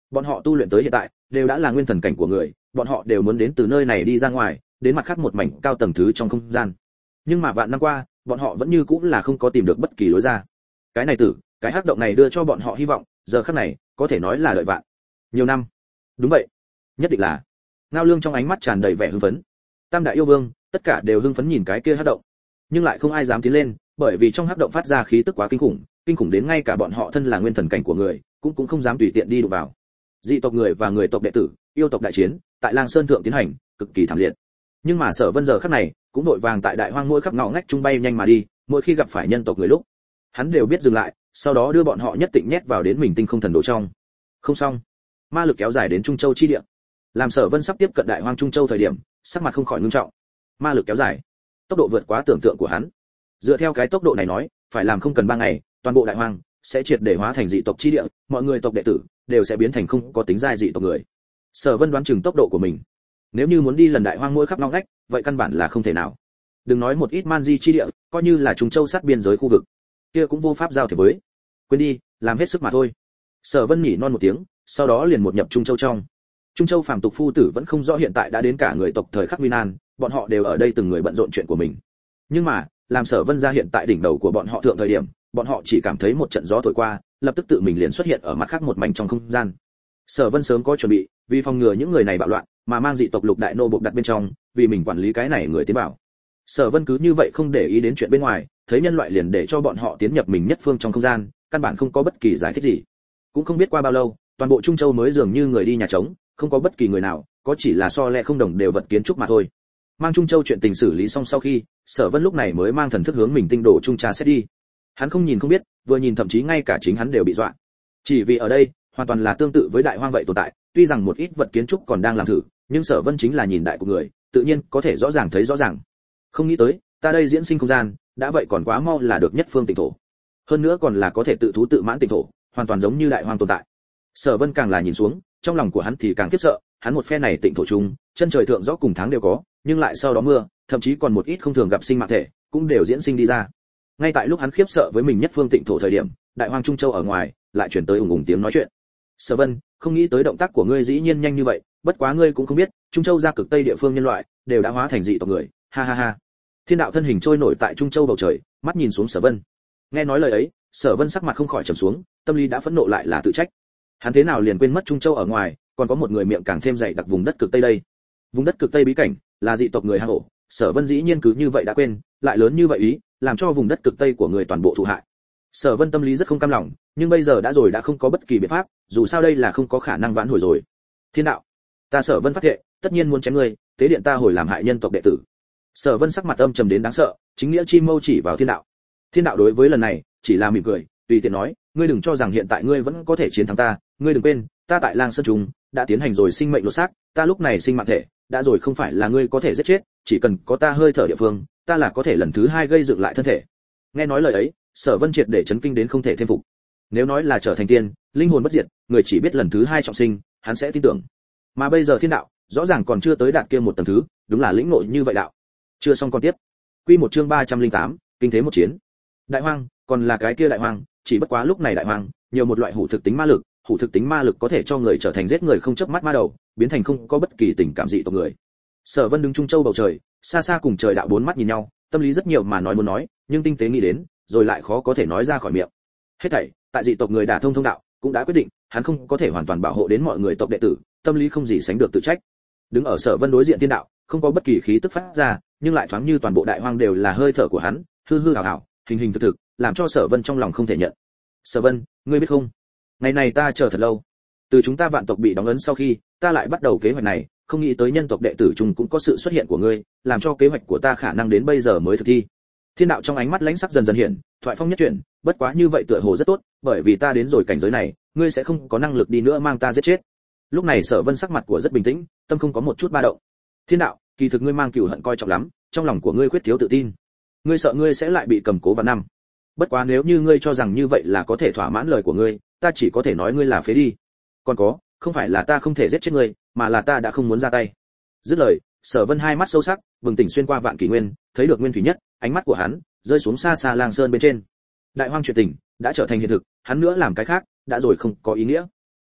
[SPEAKER 1] Bọn họ tu luyện tới hiện tại đều đã là nguyên thần cảnh của người, bọn họ đều muốn đến từ nơi này đi ra ngoài, đến mặt khác một mảnh cao tầng thứ trong không gian. Nhưng mà vạn năm qua, bọn họ vẫn như cũng là không có tìm được bất kỳ lối ra. Cái này cái hắc động này đưa cho bọn họ hy vọng, giờ khắc này có thể nói là đợi vạn nhiều năm. Đúng vậy, nhất định là. Ngao Lương trong ánh mắt tràn đầy vẻ hưng phấn. Tam đại yêu vương tất cả đều hưng phấn nhìn cái kia hắc động, nhưng lại không ai dám tiến lên, bởi vì trong hắc động phát ra khí tức quá kinh khủng đến ngay cả bọn họ thân là nguyên thần cảnh của người cũng không dám tùy tiện đi đụng vào. Dị tộc người và người tộc đệ tử, yêu tộc đại chiến tại Lang Sơn thượng tiến hành, cực kỳ thảm liệt. Nhưng mà Sở Vân giờ khắc này cũng vội vàng tại đại hoang mỗi khắp ngõ ngách trung bay nhanh mà đi, mỗi khi gặp phải nhân tộc người lúc, hắn đều biết dừng lại, sau đó đưa bọn họ nhất định nhét vào đến mình tinh không thần đồ trong. Không xong, ma lực kéo dài đến Trung Châu chi địa. Làm Sở Vân sắp tiếp cận đại hoang Trung Châu thời điểm, sắc mặt không khỏi ngưng trọng. Ma lực kéo dài, tốc độ vượt quá tưởng tượng của hắn. Dựa theo cái tốc độ này nói, phải làm không cần 3 ngày, toàn bộ đại hoang sẽ triệt để hóa thành dị tộc chi địa, mọi người tộc đệ tử đều sẽ biến thành không có tính giai dị tộc người. Sở Vân đoán chừng tốc độ của mình, nếu như muốn đi lần đại hoang mỗi khắp ngóc ngách, vậy căn bản là không thể nào. Đừng nói một ít man di chi địa, coi như là Trung Châu sát biên giới khu vực, kia cũng vô pháp giao thiệp với. Quên đi, làm hết sức mà thôi. Sở Vân nhỉ non một tiếng, sau đó liền một nhập Trung Châu trong. Trung Châu phàm tục phu tử vẫn không rõ hiện tại đã đến cả người tộc thời khắc nguy nan, bọn họ đều ở đây từng người bận rộn chuyện của mình. Nhưng mà, làm Sở Vân ra hiện tại đỉnh đầu của bọn họ thượng thời điểm, bọn họ chỉ cảm thấy một trận gió thổi qua, lập tức tự mình liền xuất hiện ở mặt khác một mảnh trong không gian. Sở Vân sớm có chuẩn bị, vì phòng ngừa những người này bạo loạn, mà mang dị tộc lục đại nô buộc đặt bên trong, vì mình quản lý cái này người tiến vào. Sở Vân cứ như vậy không để ý đến chuyện bên ngoài, thấy nhân loại liền để cho bọn họ tiến nhập mình nhất phương trong không gian, căn bản không có bất kỳ giải thích gì. Cũng không biết qua bao lâu, toàn bộ Trung Châu mới dường như người đi nhà trống, không có bất kỳ người nào, có chỉ là so lẹ không đồng đều vật kiến trúc mà thôi. Mang Trung Châu chuyện tình xử lý xong sau khi, Sở Vân lúc này mới mang thần thức hướng mình tinh đồ trung tra xét đi. Hắn không nhìn không biết, vừa nhìn thậm chí ngay cả chính hắn đều bị dọa. Chỉ vì ở đây, hoàn toàn là tương tự với đại hoang vậy tồn tại, tuy rằng một ít vật kiến trúc còn đang làm thử, nhưng Sở Vân chính là nhìn đại của người, tự nhiên có thể rõ ràng thấy rõ ràng. Không nghĩ tới, ta đây diễn sinh không gian, đã vậy còn quá mau là được nhất phương tịnh thổ. Hơn nữa còn là có thể tự thú tự mãn tịnh thổ, hoàn toàn giống như đại hoang tồn tại. Sở Vân càng là nhìn xuống, trong lòng của hắn thì càng khiếp sợ, hắn một phe này tịnh thổ chung, chân trời thượng rõ cùng tháng đều có, nhưng lại sau đó mưa, thậm chí còn một ít không thường gặp sinh mạng thể, cũng đều diễn sinh đi ra. Ngay tại lúc hắn khiếp sợ với mình nhất phương tịnh thổ thời điểm, đại hoang Trung Châu ở ngoài lại truyền tới ùng ùng tiếng nói chuyện. Sở Vân, không nghĩ tới động tác của ngươi dĩ nhiên nhanh như vậy, bất quá ngươi cũng không biết, Trung Châu ra cực tây địa phương nhân loại đều đã hóa thành dị tộc người, ha ha ha. Thiên đạo thân hình trôi nổi tại Trung Châu bầu trời, mắt nhìn xuống Sở Vân. Nghe nói lời ấy, Sở Vân sắc mặt không khỏi trầm xuống, tâm lý đã phẫn nộ lại là tự trách. Hắn thế nào liền quên mất Trung Châu ở ngoài, còn có một người miệng càng thêm dày đặc vùng đất cực tây đây. Vùng đất cực tây bí cảnh là dị tộc người hang ổ, Sở Vân dĩ nhiên cứ như vậy đã quên, lại lớn như vậy ý, làm cho vùng đất cực tây của người toàn bộ thụ hại. Sở Vân tâm lý rất không cam lòng, nhưng bây giờ đã rồi đã không có bất kỳ biện pháp, dù sao đây là không có khả năng vãn hồi rồi. Thiên đạo, ta Sở Vân phát thệ, tất nhiên muốn chém ngươi, tế điện ta hồi làm hại nhân tộc đệ tử. Sở Vân sắc mặt âm trầm đến đáng sợ, chính nghĩa chi mâu chỉ vào Thiên đạo. Thiên đạo đối với lần này chỉ là mỉm cười, tùy tiện nói, ngươi đừng cho rằng hiện tại ngươi vẫn có thể chiến thắng ta, ngươi đừng quên, ta tại Lang Sơn Trùng đã tiến hành rồi sinh mệnh lột xác, ta lúc này sinh mạng thể đã rồi không phải là ngươi có thể giết chết, chỉ cần có ta hơi thở địa phương, ta là có thể lần thứ 2 gây dựng lại thân thể. Nghe nói lời ấy, Sở Vân triệt để chấn kinh đến không thể thêm phục. Nếu nói là trở thành tiên, linh hồn bất diệt, người chỉ biết lần thứ 2 trọng sinh, hắn sẽ tin tưởng. Mà bây giờ Thiên đạo, rõ ràng còn chưa tới đạt kia một tầng thứ, đúng là lĩnh ngộ như vậy đạo. Chưa xong con tiếp. Quy một chương 308, kinh thế một chiến. Đại hoang, còn là cái kia đại hoang, chỉ bất quá lúc này đại hoang, nhiều một loại hủ thực tính ma lực, hủ thực tính ma lực có thể cho người trở thành giết người không chớp mắt ma đầu, biến thành không có bất kỳ tình cảm dị tộc người. Sở Vân đứng Trung Châu bầu trời, xa xa cùng trời đạo bốn mắt nhìn nhau, tâm lý rất nhiều mà nói muốn nói, nhưng tinh tế nghĩ đến, rồi lại khó có thể nói ra khỏi miệng. Hết thảy, tại dị tộc người đả thông thông đạo, cũng đã quyết định, hắn không có thể hoàn toàn bảo hộ đến mọi người tộc đệ tử, tâm lý không gì sánh được tự trách. Đứng ở Sở Vân đối diện tiên đạo, không có bất kỳ khí tức phát ra, nhưng lại thoáng như toàn bộ đại hoang đều là hơi thở của hắn, hư hư ảo ảo, hình hình thực thực, làm cho Sở Vân trong lòng không thể nhận. Sở Vân, ngươi biết không, ngày này ta chờ thật lâu. Từ chúng ta vạn tộc bị đóng ấn sau khi, ta lại bắt đầu kế hoạch này, không nghĩ tới nhân tộc đệ tử chung cũng có sự xuất hiện của ngươi, làm cho kế hoạch của ta khả năng đến bây giờ mới thực thi. Thiên đạo trong ánh mắt lãnh sắc dần dần hiện, thoại phong nhất chuyển, bất quá như vậy tựa hồ rất tốt, bởi vì ta đến rồi cảnh giới này, ngươi sẽ không có năng lực đi nữa mang ta giết chết. Lúc này Sở Vân sắc mặt của rất bình tĩnh, tâm không có một chút ba động. Thiên đạo, kỳ thực ngươi mang cừu hận coi trọng lắm, trong lòng của ngươi khuyết thiếu tự tin. Ngươi sợ ngươi sẽ lại bị cầm cố vào năm. Bất quá nếu như ngươi cho rằng như vậy là có thể thỏa mãn lời của ngươi, ta chỉ có thể nói ngươi là phế đi. Còn có, không phải là ta không thể giết chết ngươi, mà là ta đã không muốn ra tay. Dứt lời, Sở Vân hai mắt sâu sắc, bừng tỉnh xuyên qua vạn kỷ nguyên, thấy được nguyên thủy nhất, ánh mắt của hắn rơi xuống xa xa Lang Sơn bên trên. Đại hoang chuyện tình đã trở thành hiện thực, hắn nữa làm cái khác, đã rồi không có ý nghĩa.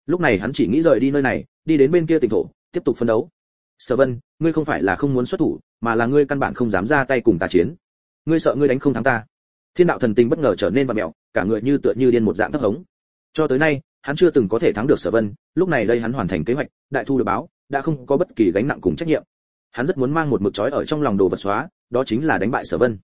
[SPEAKER 1] Lúc này hắn chỉ nghĩ rời đi nơi này, đi đến bên kia tỉnh thổ, tiếp tục phân đấu. Sở Vân, ngươi không phải là không muốn xuất thủ, mà là ngươi căn bản không dám ra tay cùng ta chiến. Ngươi sợ ngươi đánh không thắng ta. Thiên đạo thần tình bất ngờ trở nên vặn mèo, cả người như tựa như điên một dạng thấp hống. Cho tới nay, hắn chưa từng có thể thắng được Sở Vân, lúc này đây hắn hoàn thành kế hoạch, đại thu được báo, đã không có bất kỳ gánh nặng cùng trách nhiệm. Hắn rất muốn mang một mực trói ở trong lòng đồ vật xóa, đó chính là đánh bại Sở Vân.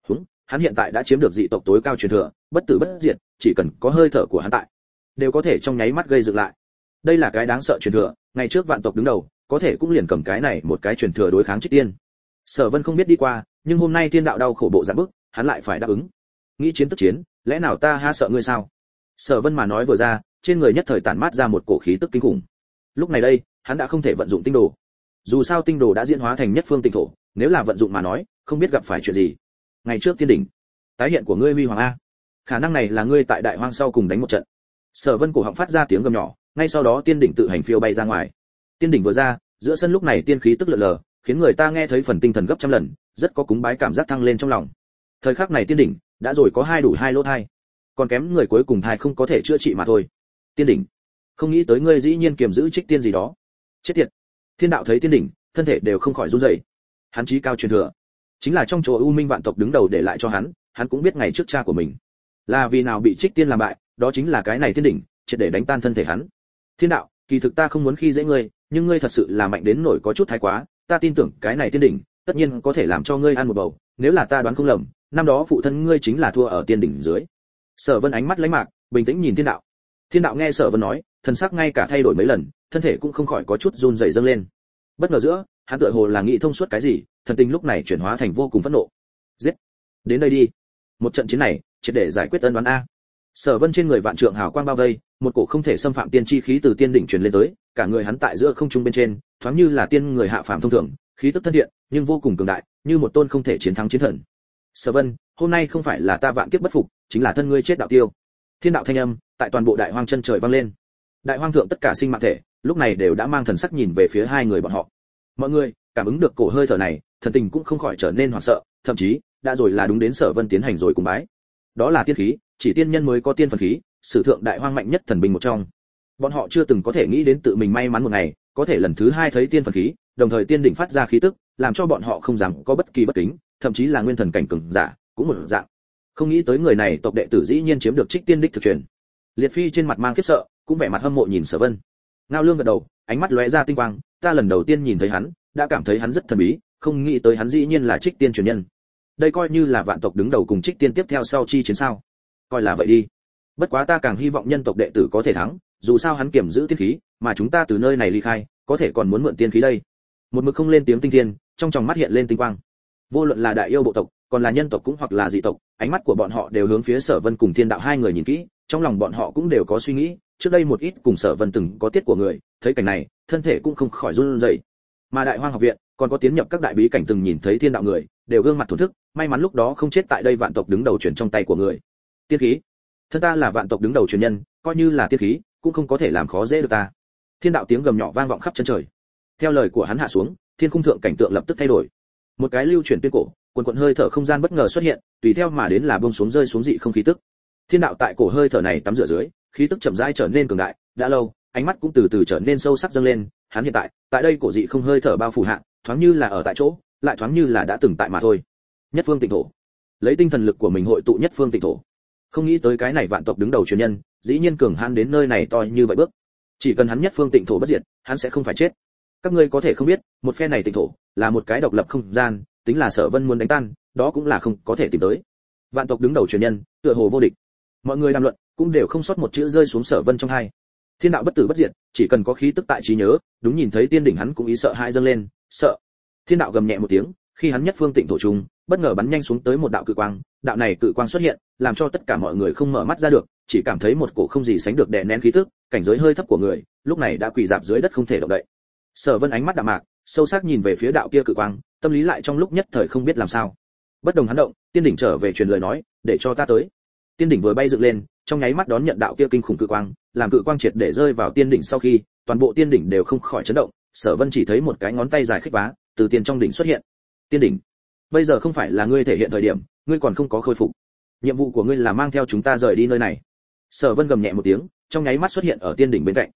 [SPEAKER 1] Hắn hiện tại đã chiếm được dị tộc tối cao truyền thừa, bất tử bất diệt, chỉ cần có hơi thở của hắn tại, đều có thể trong nháy mắt gây dựng lại. Đây là cái đáng sợ truyền thừa, ngày trước vạn tộc đứng đầu, có thể cũng liền cầm cái này một cái truyền thừa đối kháng Trích Tiên. Sở Vân không biết đi qua, nhưng hôm nay thiên đạo đau khổ bộ dạng bức, hắn lại phải đáp ứng. Nghĩ chiến tức chiến, lẽ nào ta ha sợ ngươi sao? Sở Vân mà nói vừa ra, trên người nhất thời tản mát ra một cổ khí tức kinh khủng. Lúc này đây, hắn đã không thể vận dụng tinh đồ. Dù sao tinh đồ đã diễn hóa thành nhất phương tinh thổ, nếu là vận dụng mà nói, không biết gặp phải chuyện gì. Ngày trước tiên đỉnh, tái hiện của ngươi huy hoàng a. Khả năng này là ngươi tại đại hoang sau cùng đánh một trận. Sở Vân cổ họng phát ra tiếng gầm nhỏ, ngay sau đó tiên đỉnh tự hành phiêu bay ra ngoài. Tiên đỉnh vừa ra, giữa sân lúc này tiên khí tức lượn lờ, khiến người ta nghe thấy phần tinh thần gấp trăm lần, rất có cúng bái cảm giác thăng lên trong lòng. Thời khắc này tiên đỉnh đã rồi có hai đủ hai lỗ thai, còn kém người cuối cùng thai không có thể chữa trị mà thôi. Tiên đỉnh, không nghĩ tới ngươi dĩ nhiên kiềm giữ Trích Tiên gì đó. Chết tiệt. Thiên đạo thấy tiên đỉnh, thân thể đều không khỏi run rẩy. Hắn chí cao truyền thừa, chính là trong chỗ U Minh vạn tộc đứng đầu để lại cho hắn, hắn cũng biết ngày trước cha của mình là vì nào bị Trích Tiên làm bại, đó chính là cái này tiên đỉnh, triệt để đánh tan thân thể hắn. Thiên đạo, kỳ thực ta không muốn khi dễ ngươi, nhưng ngươi thật sự là mạnh đến nỗi có chút thái quá, ta tin tưởng cái này tiên đỉnh, tất nhiên có thể làm cho ngươi ăn một bầu, nếu là ta đoán không lầm, năm đó phụ thân ngươi chính là thua ở tiên đỉnh dưới. Sở Vân ánh mắt lãnh mạc, bình tĩnh nhìn Thiên đạo. Thiên đạo nghe Sở Vân nói, thần sắc ngay cả thay đổi mấy lần, thân thể cũng không khỏi có chút run rẩy dâng lên. Bất ngờ giữa, hắn tựa hồ là nghĩ thông suốt cái gì, thần tình lúc này chuyển hóa thành vô cùng phẫn nộ. Giết! Đến đây đi. Một trận chiến này, triệt để giải quyết ân oán a. Sở Vân trên người vạn trượng hào quang bao vây, một cổ không thể xâm phạm tiên chi khí từ tiên đỉnh truyền lên tới, cả người hắn tại giữa không trung bên trên, thoáng như là tiên người hạ phàm thông thường, khí tức thân thiện, nhưng vô cùng cường đại, như một tôn không thể chiến thắng chiến thần. Sở Vân, hôm nay không phải là ta vạn kiếp bất phục, chính là thân ngươi chết đạo tiêu. Thiên đạo thanh âm tại toàn bộ đại hoang chân trời vang lên. Đại hoang thượng tất cả sinh mạng thể, lúc này đều đã mang thần sắc nhìn về phía hai người bọn họ. Mọi người cảm ứng được cổ hơi thở này, thần tình cũng không khỏi trở nên hoảng sợ, thậm chí đã rồi là đúng đến Sở Vân tiến hành rồi cùng bái. Đó là tiên khí, chỉ tiên nhân mới có tiên phần khí, sử thượng đại hoang mạnh nhất thần binh một trong. Bọn họ chưa từng có thể nghĩ đến tự mình may mắn một ngày, có thể lần thứ hai thấy tiên phần khí, đồng thời tiên đỉnh phát ra khí tức, làm cho bọn họ không dám có bất kỳ bất kính, thậm chí là nguyên thần cảnh cường giả, cũng một dạng. Không nghĩ tới người này tộc đệ tử dĩ nhiên chiếm được Trích Tiên đích thực truyền. Liệt Phi trên mặt mang khiếp sợ, cũng vẻ mặt hâm mộ nhìn Sở Vân. Ngao Lương gật đầu, ánh mắt lóe ra tinh quang, ta lần đầu tiên nhìn thấy hắn, đã cảm thấy hắn rất thần bí, không nghĩ tới hắn dĩ nhiên là Trích Tiên truyền nhân. Đây coi như là vạn tộc đứng đầu cùng Trích Tiên tiếp theo sau chi chiến sao? Coi là vậy đi. Bất quá ta càng hy vọng nhân tộc đệ tử có thể thắng, dù sao hắn kiểm giữ tiên khí, mà chúng ta từ nơi này ly khai, có thể còn muốn mượn tiên khí đây. Một mực không lên tiếng Tinh Thiên, trong tròng mắt hiện lên tinh quang. Vô luận là đại yêu bộ tộc, còn là nhân tộc cũng hoặc là dị tộc, ánh mắt của bọn họ đều hướng phía Sở Vân cùng Thiên đạo hai người nhìn kỹ, trong lòng bọn họ cũng đều có suy nghĩ, trước đây một ít cùng Sở Vân từng có tiết của người, thấy cảnh này, thân thể cũng không khỏi run rẩy. Mà Đại Hoang học viện, còn có tiến nhập các đại bí cảnh từng nhìn thấy Thiên đạo người, đều gương mặt thổn thức, may mắn lúc đó không chết tại đây vạn tộc đứng đầu chuyển trong tay của người. Tiên khí, thân ta là vạn tộc đứng đầu truyền nhân, coi như là tiên khí, cũng không có thể làm khó dễ được ta. Thiên đạo tiếng gầm nhỏ vang vọng khắp chân trời. Theo lời của hắn hạ xuống, thiên khung thượng cảnh tượng lập tức thay đổi. Một cái lưu chuyển tuyên cổ, quần quần hơi thở không gian bất ngờ xuất hiện, tùy theo mà đến là buông xuống rơi xuống dị không khí tức. Thiên đạo tại cổ hơi thở này tắm rửa dưới, khí tức chậm rãi trở nên cường đại, đã lâu, ánh mắt cũng từ từ trở nên sâu sắc dâng lên, hắn hiện tại đây cổ dị không hơi thở bao phủ hạ, thoáng như là ở tại chỗ, lại thoáng như là đã từng tại mà thôi. Nhất phương tịnh thổ. Lấy tinh thần lực của mình hội tụ nhất phương tịnh thổ. Không nghĩ tới cái này vạn tộc đứng đầu truyền nhân, dĩ nhiên cường hãn đến nơi này to như vậy bước. Chỉ cần hắn nhất phương tịnh thổ bất diệt, hắn sẽ không phải chết. Các ngươi có thể không biết, một phe này tịnh thổ là một cái độc lập không gian, tính là Sở Vân muốn đánh tan, đó cũng là không có thể tìm tới. Vạn tộc đứng đầu truyền nhân, tựa hồ vô địch. Mọi người đàm luận, cũng đều không sót một chữ rơi xuống Sở Vân trong hai. Thiên đạo bất tử bất diệt, chỉ cần có khí tức tại trí nhớ, đúng nhìn thấy tiên đỉnh hắn cũng ý sợ hãi dâng lên, sợ. Thiên đạo gầm nhẹ một tiếng, khi hắn nhất phương tịnh thổ trùng, bất ngờ bắn nhanh xuống tới một đạo cự quang, đạo này cự quang xuất hiện, làm cho tất cả mọi người không mở mắt ra được, chỉ cảm thấy một cổ không gì sánh được đè nén khí tức, cảnh giới hơi thấp của người, lúc này đã quỳ rạp dưới đất không thể động đậy. Sở Vân ánh mắt đạm mạc, sâu sắc nhìn về phía đạo kia cự quang, tâm lý lại trong lúc nhất thời không biết làm sao. Bất đồng hắn động, tiên đỉnh trở về truyền lời nói, để cho ta tới. Tiên đỉnh vừa bay dựng lên, trong nháy mắt đón nhận đạo kia kinh khủng cự quang, làm cự quang triệt để rơi vào tiên đỉnh sau khi, toàn bộ tiên đỉnh đều không khỏi chấn động, Sở Vân chỉ thấy một cái ngón tay dài khích vá, từ tiên trong đỉnh xuất hiện. Tiên đỉnh, bây giờ không phải là ngươi thể hiện thời điểm, ngươi còn không có khôi phục. Nhiệm vụ của ngươi là mang theo chúng ta rời đi nơi này. Sở Vân gầm nhẹ một tiếng, trong nháy mắt xuất hiện ở tiên đỉnh bên cạnh.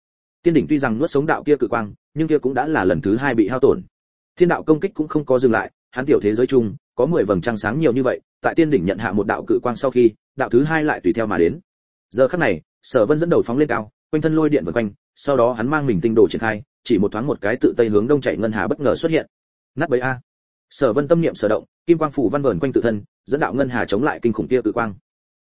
[SPEAKER 1] Tiên đỉnh tuy rằng nuốt sống đạo kia cự quang, nhưng kia cũng đã là lần thứ 2 bị hao tổn. Thiên đạo công kích cũng không có dừng lại, hắn tiểu thế giới chung có 10 vầng trăng sáng nhiều như vậy, tại tiên đỉnh nhận hạ một đạo cự quang sau khi, đạo thứ 2 lại tùy theo mà đến. Giờ khắc này, Sở Vân dẫn đầu phóng lên cao, quanh thân lôi điện vần quanh, sau đó hắn mang mình tinh đồ triển khai, chỉ một thoáng một cái tự tây hướng đông chạy ngân hà bất ngờ xuất hiện. Nát bấy a. Sở Vân tâm niệm sở động, kim quang phủ văn vờn quanh tự thân, dẫn đạo ngân hà chống lại kinh khủng kia cự quang.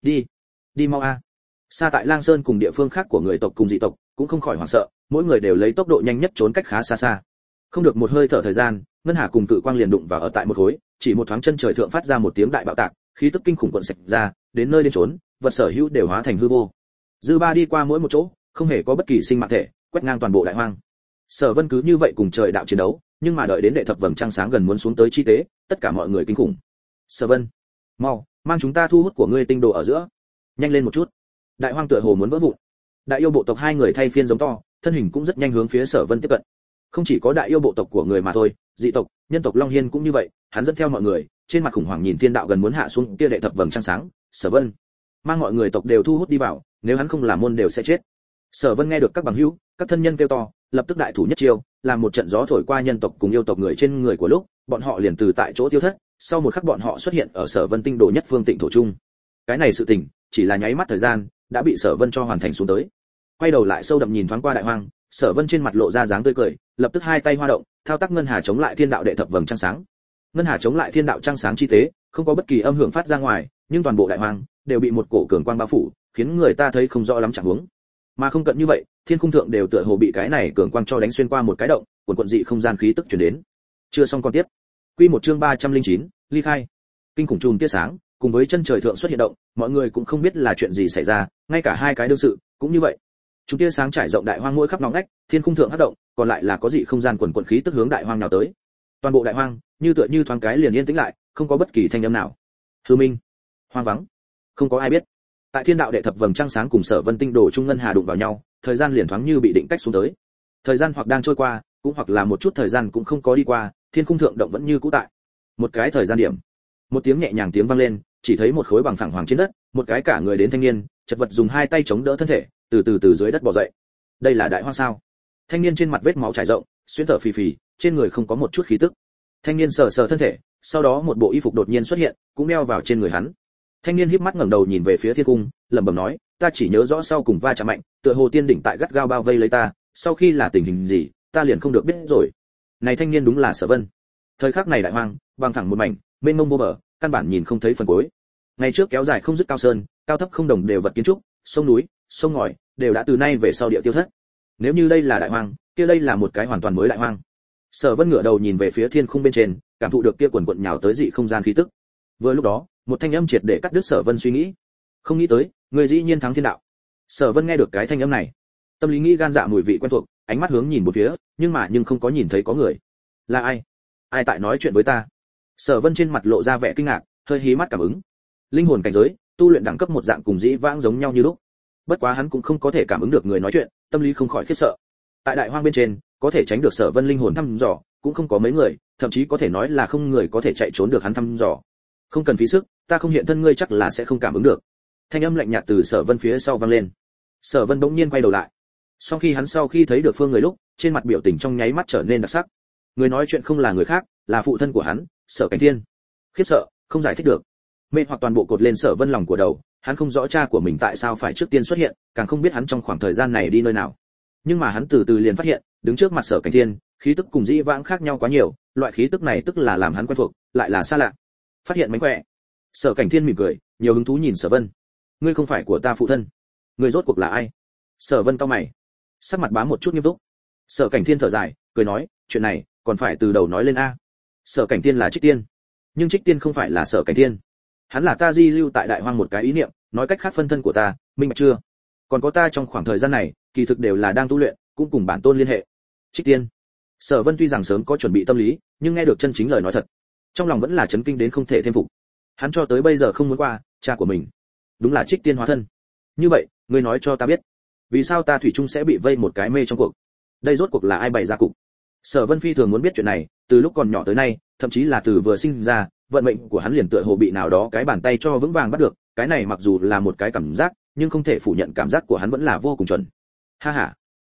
[SPEAKER 1] Đi mau a. Xa tại Lang Sơn cùng địa phương khác của người tộc cùng dị tộc, cũng không khỏi hoảng sợ, mỗi người đều lấy tốc độ nhanh nhất trốn cách khá xa xa. Không được một hơi thở thời gian, ngân hà cùng cự quang liền đụng vào ở tại một khối, chỉ một thoáng chân trời thượng phát ra một tiếng đại bạo tạc, khí tức kinh khủng cuộn sạch ra, đến nơi đến trốn, vật sở hữu đều hóa thành hư vô. Dư ba đi qua mỗi một chỗ, không hề có bất kỳ sinh mạng thể, quét ngang toàn bộ đại hoang. Sở Vân cứ như vậy cùng trời đạo chiến đấu, nhưng mà đợi đến đệ thập vầng trăng sáng gần muốn xuống tới chi tế, tất cả mọi người kinh khủng. Sở Vân, mau, mang chúng ta thu hút của ngươi tinh đồ ở giữa, nhanh lên một chút. Đại hoang tựa hồ muốn vỡ vụn. Đại yêu bộ tộc 2 người thay phiên giống to, thân hình cũng rất nhanh hướng phía Sở Vân tiếp cận. Không chỉ có đại yêu bộ tộc của người mà thôi, dị tộc, nhân tộc Long Hiên cũng như vậy, hắn dẫn theo mọi người, trên mặt khủng hoảng nhìn thiên đạo gần muốn hạ xuống kia đệ thập vầng trăng sáng. Sở Vân, mang mọi người tộc đều thu hút đi vào, nếu hắn không làm môn đều sẽ chết. Sở Vân nghe được các bằng hữu, các thân nhân kêu to, lập tức đại thủ nhất chiêu, làm một trận gió thổi qua nhân tộc cùng yêu tộc người trên người của lúc, bọn họ liền từ tại chỗ tiêu thất, sau một khắc bọn họ xuất hiện ở Sở Vân tinh đồ nhất phương tịnh thổ trung. Cái này sự tình, chỉ là nháy mắt thời gian, đã bị Sở Vân cho hoàn thành xuống tới. Quay đầu lại sâu đậm nhìn thoáng qua đại hoang, Sở Vân trên mặt lộ ra dáng tươi cười, lập tức 2 tay hoa động, thao tác ngân hà chống lại thiên đạo đệ thập vầng trăng sáng. Ngân hà chống lại thiên đạo trăng sáng chi tế, không có bất kỳ âm hưởng phát ra ngoài, nhưng toàn bộ đại hoang đều bị một cổ cường quang bao phủ, khiến người ta thấy không rõ lắm trạng huống. Mà không cận như vậy, thiên khung thượng đều tựa hồ bị cái này cường quang cho đánh xuyên qua một cái động, quần dị không gian khí tức truyền đến. Chưa xong còn tiếp. Quy một chương 309, ly khai. Kinh khủng chùm tia sáng, cùng với chân trời thượng xuất hiện động, mọi người cũng không biết là chuyện gì xảy ra, ngay cả 2 cái đương sự cũng như vậy. Chúng tia sáng trải rộng đại hoang mỗi khắp ngóc ngách, thiên khung thượng hất động, còn lại là có dị không gian quần khí tức hướng đại hoang nào tới. Toàn bộ đại hoang, như tựa như thoáng cái liền yên tĩnh lại, không có bất kỳ thanh âm nào. Hư minh, hoang vắng, không có ai biết. Tại thiên đạo đệ thập vầng trăng sáng cùng Sở Vân tinh đồ trung ngân hà đụng vào nhau, thời gian liền thoáng như bị định cách xuống tới. Thời gian hoặc đang trôi qua, cũng hoặc là một chút thời gian cũng không có đi qua, thiên khung thượng động vẫn như cũ tại. Một cái thời gian điểm, một tiếng nhẹ nhàng tiếng vang lên, chỉ thấy một khối bằng phẳng hoàng trên đất, một cái cả người đến thanh niên, chật vật dùng 2 tay chống đỡ thân thể, từ dưới đất bò dậy. Đây là đại hoang sao? Thanh niên trên mặt vết máu trải rộng, xuyên thở phì phì, trên người không có một chút khí tức. Thanh niên sờ sờ thân thể, sau đó một bộ y phục đột nhiên xuất hiện, cũng đeo vào trên người hắn. Thanh niên híp mắt ngẩng đầu nhìn về phía thiên cung, lẩm bẩm nói, ta chỉ nhớ rõ sau cùng va chạm mạnh, tựa hồ tiên đỉnh tại gắt gao bao vây lấy ta, sau khi là tình hình gì, ta liền không được biết rồi. Này thanh niên đúng là Sở Vân. Thời khắc này đại hoang, bằng thẳng một mảnh, mênh mông vô bờ, căn bản nhìn không thấy phần cuối. Ngày trước kéo dài không dứt cao sơn, cao thấp không đồng đều vật kiến trúc, sông núi, sông ngòi, đều đã từ nay về sau địa tiêu thất. Nếu như đây là đại hoang, kia đây là một cái hoàn toàn mới đại hoang. Sở Vân ngửa đầu nhìn về phía thiên khung bên trên, cảm thụ được kia quần quần nhào tới dị không gian khí tức. Vừa lúc đó, một thanh âm triệt để cắt đứt Sở Vân suy nghĩ. Không nghĩ tới, người dĩ nhiên thắng thiên đạo. Sở Vân nghe được cái thanh âm này, tâm lý nghĩ gan dạ mùi vị quen thuộc, ánh mắt hướng nhìn một phía, nhưng không có nhìn thấy có người. Là ai? Ai tại nói chuyện với ta? Sở Vân trên mặt lộ ra vẻ kinh ngạc, hơi hí mắt cảm ứng. Linh hồn cảnh giới, tu luyện đẳng cấp một dạng cùng dĩ vãng giống nhau như lúc. Bất quá hắn cũng không có thể cảm ứng được người nói chuyện, tâm lý không khỏi khiếp sợ. Tại đại hoang bên trên, có thể tránh được Sở Vân linh hồn thăm dò, cũng không có mấy người, thậm chí có thể nói là không người có thể chạy trốn được hắn thăm dò. Không cần phí sức, ta không hiện thân ngươi chắc là sẽ không cảm ứng được. Thanh âm lạnh nhạt từ Sở Vân phía sau vang lên. Sở Vân bỗng nhiên quay đầu lại. Sau khi thấy được phương người lúc, trên mặt biểu tình trong nháy mắt trở nên đặc sắc. Người nói chuyện không là người khác, là phụ thân của hắn, Sở Cảnh Thiên. Khiếp sợ, không giải thích được. Mê hoặc toàn bộ cột lên Sở Vân lòng của đầu, hắn không rõ cha của mình tại sao phải trước tiên xuất hiện, càng không biết hắn trong khoảng thời gian này đi nơi nào. Nhưng mà hắn từ từ liền phát hiện, đứng trước mặt Sở Cảnh Thiên, khí tức cùng dĩ vãng khác nhau quá nhiều, loại khí tức này tức là làm hắn quen thuộc, lại là xa lạ. Phát hiện mánh khỏe. Sở Cảnh Thiên mỉm cười, nhiều hứng thú nhìn Sở Vân. Ngươi không phải của ta phụ thân, ngươi rốt cuộc là ai? Sở Vân cau mày, sắc mặt bám một chút nghiêm túc. Sở Cảnh Thiên thở dài, cười nói, chuyện này còn phải từ đầu nói lên a. Sở Cảnh Thiên là Trích Tiên, nhưng Trích Tiên không phải là Sở Cảnh Thiên. Hắn là ta di lưu tại đại hoang một cái ý niệm, nói cách khác phân thân của ta, minh bạch chưa? Còn có ta trong khoảng thời gian này, kỳ thực đều là đang tu luyện, cũng cùng bản tôn liên hệ. Trích Tiên. Sở Vân tuy rằng sớm có chuẩn bị tâm lý, nhưng nghe được chân chính lời nói thật, trong lòng vẫn là chấn kinh đến không thể thêm phục. Hắn cho tới bây giờ không muốn qua, cha của mình đúng là Trích Tiên hóa thân. Như vậy, ngươi nói cho ta biết, vì sao ta thủy chung sẽ bị vây một cái mê trong cuộc? Đây rốt cuộc là ai bày ra cục? Sở Vân phi thường muốn biết chuyện này, từ lúc còn nhỏ tới nay, thậm chí là từ vừa sinh ra, vận mệnh của hắn liền tựa hồ bị nào đó cái bàn tay cho vững vàng bắt được, cái này mặc dù là một cái cảm giác, nhưng không thể phủ nhận cảm giác của hắn vẫn là vô cùng chuẩn. Ha ha,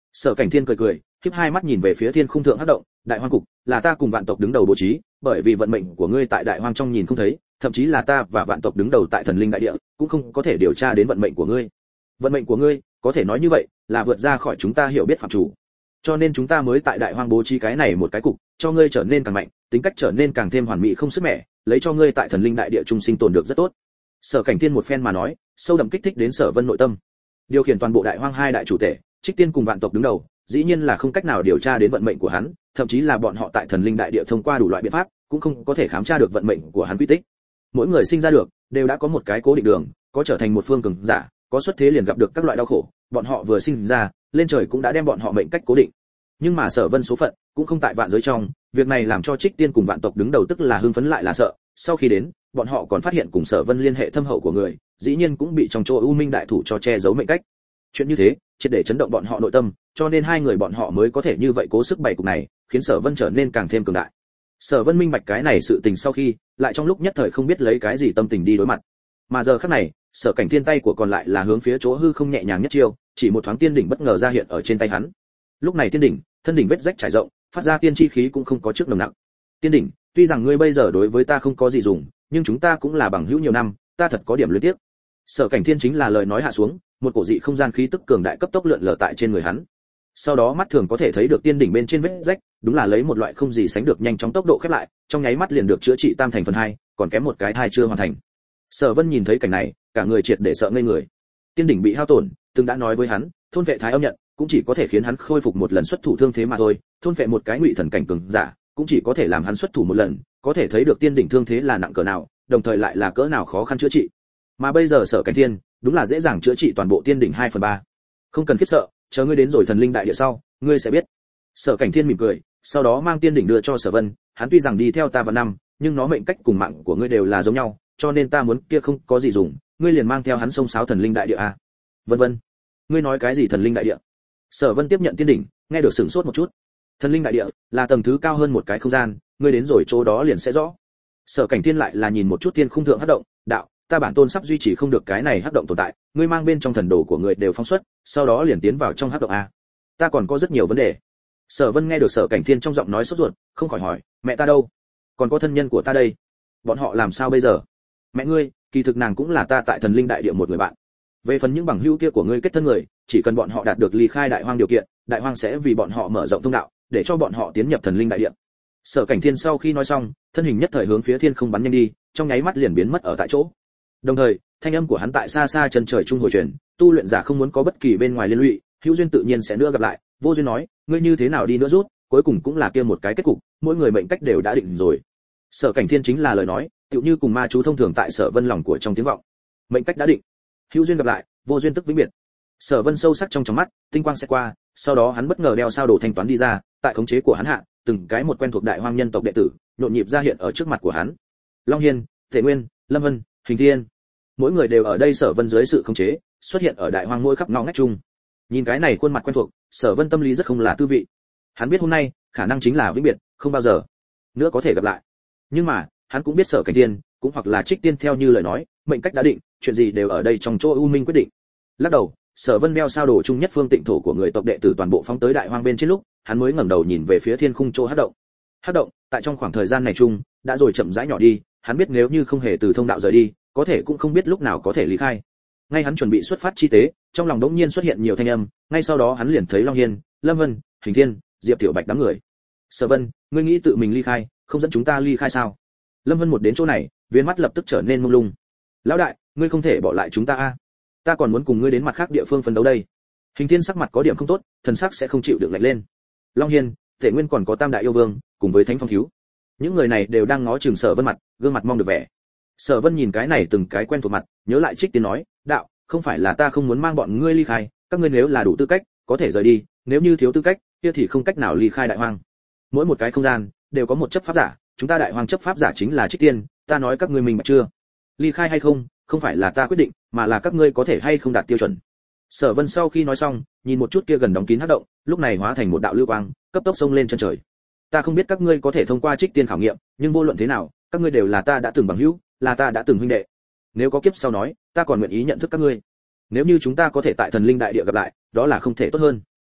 [SPEAKER 1] Sở Cảnh Thiên cười cười, khép hai mắt nhìn về phía thiên khung thượng hắc động, đại hoang cục là ta cùng vạn tộc đứng đầu bố trí, bởi vì vận mệnh của ngươi tại đại hoang trong nhìn không thấy, thậm chí là ta và vạn tộc đứng đầu tại thần linh đại địa, cũng không có thể điều tra đến vận mệnh của ngươi. Vận mệnh của ngươi, có thể nói như vậy, là vượt ra khỏi chúng ta hiểu biết phạm chủ. Cho nên chúng ta mới tại đại hoang bố trí cái này một cái cục, cho ngươi trở nên càng mạnh, tính cách trở nên càng thêm hoàn mỹ không sức mẻ, lấy cho ngươi tại thần linh đại địa trung sinh tồn được rất tốt. Sở Cảnh Thiên một phen mà nói, sâu đậm kích thích đến Sở Vân nội tâm. Điều khiển toàn bộ đại hoang hai đại chủ thể, Trích Tiên cùng vạn tộc đứng đầu, dĩ nhiên là không cách nào điều tra đến vận mệnh của hắn, thậm chí là bọn họ tại thần linh đại địa thông qua đủ loại biện pháp, cũng không có thể khám tra được vận mệnh của hắn quy tích. Mỗi người sinh ra được đều đã có một cái cố định đường, có trở thành một phương cường giả, có xuất thế liền gặp được các loại đau khổ, bọn họ vừa sinh ra, lên trời cũng đã đem bọn họ mệnh cách cố định. Nhưng mà Sở Vân số phận cũng không tại vạn giới trong, việc này làm cho Trích Tiên cùng vạn tộc đứng đầu tức là hưng phấn lại là sợ. Sau khi đến, bọn họ còn phát hiện cùng Sở Vân liên hệ thâm hậu của người, dĩ nhiên cũng bị trong chỗ U Minh đại thủ cho che giấu mệnh cách. Chuyện như thế, triệt để chấn động bọn họ nội tâm, cho nên hai người bọn họ mới có thể như vậy cố sức bày cục này, khiến Sở Vân trở nên càng thêm cường đại. Sở Vân minh bạch cái này sự tình sau khi, lại trong lúc nhất thời không biết lấy cái gì tâm tình đi đối mặt. Mà giờ khắc này, Sở Cảnh Thiên tay của còn lại là hướng phía chỗ hư không nhẹ nhàng nhất chiêu, chỉ một thoáng tiên đỉnh bất ngờ ra hiện ở trên tay hắn. Lúc này tiên đỉnh, thân đỉnh vết rách trải rộng, phát ra tiên chi khí cũng không có trước nồng nặng. Tiên đỉnh, tuy rằng ngươi bây giờ đối với ta không có gì dùng, nhưng chúng ta cũng là bằng hữu nhiều năm, ta thật có điểm luyến tiếc. Sở Cảnh Thiên chính là lời nói hạ xuống, một cổ dị không gian khí tức cường đại cấp tốc lượn lờ tại trên người hắn. Sau đó mắt thường có thể thấy được tiên đỉnh bên trên vết rách, đúng là lấy một loại không gì sánh được nhanh chóng tốc độ khép lại, trong nháy mắt liền được chữa trị tam thành phần 2, còn kém một cái thai chưa hoàn thành. Sở Vân nhìn thấy cảnh này, cả người triệt để sợ ngây người. Tiên đỉnh bị hao tổn, từng đã nói với hắn, thôn vệ thái âm nhận, cũng chỉ có thể khiến hắn khôi phục một lần xuất thủ thương thế mà thôi, thôn vệ một cái ngụy thần cảnh cường giả, cũng chỉ có thể làm hắn xuất thủ một lần, có thể thấy được tiên đỉnh thương thế là nặng cỡ nào, đồng thời lại là cỡ nào khó khăn chữa trị. Mà bây giờ Sở Cảnh Thiên, đúng là dễ dàng chữa trị toàn bộ tiên đỉnh 2/3. Không cần khiếp sợ, chờ ngươi đến rồi thần linh đại địa sau, ngươi sẽ biết. Sở Cảnh Thiên mỉm cười, sau đó mang tiên đỉnh đưa cho Sở Vân, hắn tuy rằng đi theo ta vào năm, nhưng nó mệnh cách cùng mạng của ngươi đều là giống nhau, cho nên ta muốn kia không có gì dùng, ngươi liền mang theo hắn xông xáo thần linh đại địa a. Vân vân. Ngươi nói cái gì thần linh đại địa? Sở Vân tiếp nhận tiên đỉnh, nghe được sửng sốt một chút. Thần linh đại địa là tầng thứ cao hơn một cái không gian, ngươi đến rồi chỗ đó liền sẽ rõ. Sở Cảnh Thiên lại là nhìn một chút tiên khung thượng hắc động, đạo, ta bản tôn sắp duy trì không được cái này hắc động tồn tại, ngươi mang bên trong thần đồ của ngươi đều phóng xuất, sau đó liền tiến vào trong hắc động a. Ta còn có rất nhiều vấn đề. Sở Vân nghe được Sở Cảnh Thiên trong giọng nói sốt ruột, không khỏi hỏi, mẹ ta đâu? Còn có thân nhân của ta đây, bọn họ làm sao bây giờ? Mẹ ngươi, kỳ thực nàng cũng là ta tại thần linh đại địa một người bạn. Về phần những bằng hữu kia của ngươi kết thân người, chỉ cần bọn họ đạt được ly khai đại hoang điều kiện, đại hoang sẽ vì bọn họ mở rộng thông đạo, để cho bọn họ tiến nhập thần linh đại địa. Sở Cảnh Thiên sau khi nói xong, thân hình nhất thời hướng phía thiên không bắn nhanh đi, trong nháy mắt liền biến mất ở tại chỗ. Đồng thời, thanh âm của hắn tại xa xa chân trời trung hồi truyền, tu luyện giả không muốn có bất kỳ bên ngoài liên lụy, hữu duyên tự nhiên sẽ nữa gặp lại. Vô duyên nói, ngươi như thế nào đi nữa rút, cuối cùng cũng là kia một cái kết cục, mỗi người mệnh cách đều đã định rồi. Sở Cảnh Thiên chính là lời nói, tựu như cùng ma chú thông thường tại Sở Vân lòng của trong tiếng vọng. Mệnh cách đã định, hữu duyên gặp lại, vô duyên tức vĩnh biệt. Sở Vân sâu sắc trong mắt, tinh quang sẽ qua, sau đó hắn bất ngờ đeo sao đồ thanh toán đi ra, tại khống chế của hắn hạ, từng cái một quen thuộc đại hoang nhân tộc đệ tử, nhộn nhịp ra hiện ở trước mặt của hắn. Long Hiên, Thể Nguyên, Lâm Vân, Hình Thiên, mỗi người đều ở đây Sở Vân dưới sự khống chế, xuất hiện ở đại hoang mỗi khắp ngõ ngách chung. Nhìn cái này khuôn mặt quen thuộc, Sở Vân tâm lý rất không là tư vị. Hắn biết hôm nay, khả năng chính là vĩnh biệt, không bao giờ nữa có thể gặp lại. Nhưng mà, hắn cũng biết Sở Cảnh Thiên, cũng hoặc là Trích Tiên theo như lời nói, mệnh cách đã định, chuyện gì đều ở đây trong chỗ U Minh quyết định. Lắc đầu, Sở Vân đeo sao đồ chung nhất phương tịnh thổ của người tộc đệ tử toàn bộ phóng tới đại hoang bên trên lúc, hắn mới ngẩng đầu nhìn về phía thiên khung chỗ hắc động. Hắc động, tại trong khoảng thời gian này chung, đã rồi chậm rãi nhỏ đi, hắn biết nếu như không hề từ thông đạo rời đi, có thể cũng không biết lúc nào có thể lý khai. Ngay hắn chuẩn bị xuất phát chi tế, trong lòng đống nhiên xuất hiện nhiều thanh âm, ngay sau đó hắn liền thấy Long Hiên, Lâm Vân, Hình Thiên, Diệp Tiểu Bạch đám người. Sở Vân, ngươi nghĩ tự mình ly khai, không dẫn chúng ta ly khai sao? Lâm Vân một đến chỗ này, viên mắt lập tức trở nên mông lung. Lão đại, ngươi không thể bỏ lại chúng ta a, ta còn muốn cùng ngươi đến mặt khác địa phương phấn đấu đây. Hình Thiên sắc mặt có điểm không tốt, thần sắc sẽ không chịu được lạnh lên. Long Hiên, Thể Nguyên còn có Tam đại yêu vương, cùng với Thánh Phong thiếu, những người này đều đang ngó chừng Sở Vân mặt, gương mặt mong được vẻ. Sở Vân nhìn cái này từng cái quen thuộc mặt, nhớ lại Trích Tiên nói, đạo, không phải là ta không muốn mang bọn ngươi ly khai, các ngươi nếu là đủ tư cách, có thể rời đi, nếu như thiếu tư cách, kia thì không cách nào ly khai đại hoang. Mỗi một cái không gian đều có một chấp pháp giả, chúng ta đại hoang chấp pháp giả chính là Trích Tiên, ta nói các ngươi minh bạch chưa? Ly khai hay không, không phải là ta quyết định, mà là các ngươi có thể hay không đạt tiêu chuẩn. Sở Vân sau khi nói xong, nhìn một chút kia gần đóng kín hắc động, lúc này hóa thành một đạo lưu quang, cấp tốc xông lên chân trời. Ta không biết các ngươi có thể thông qua Trích Tiên khảo nghiệm, nhưng vô luận thế nào, các ngươi đều là ta đã từng bằng hữu, là ta đã từng huynh đệ. Nếu có kiếp sau nói, ta còn nguyện ý nhận thức các ngươi. Nếu như chúng ta có thể tại thần linh đại địa gặp lại, đó là không thể tốt hơn.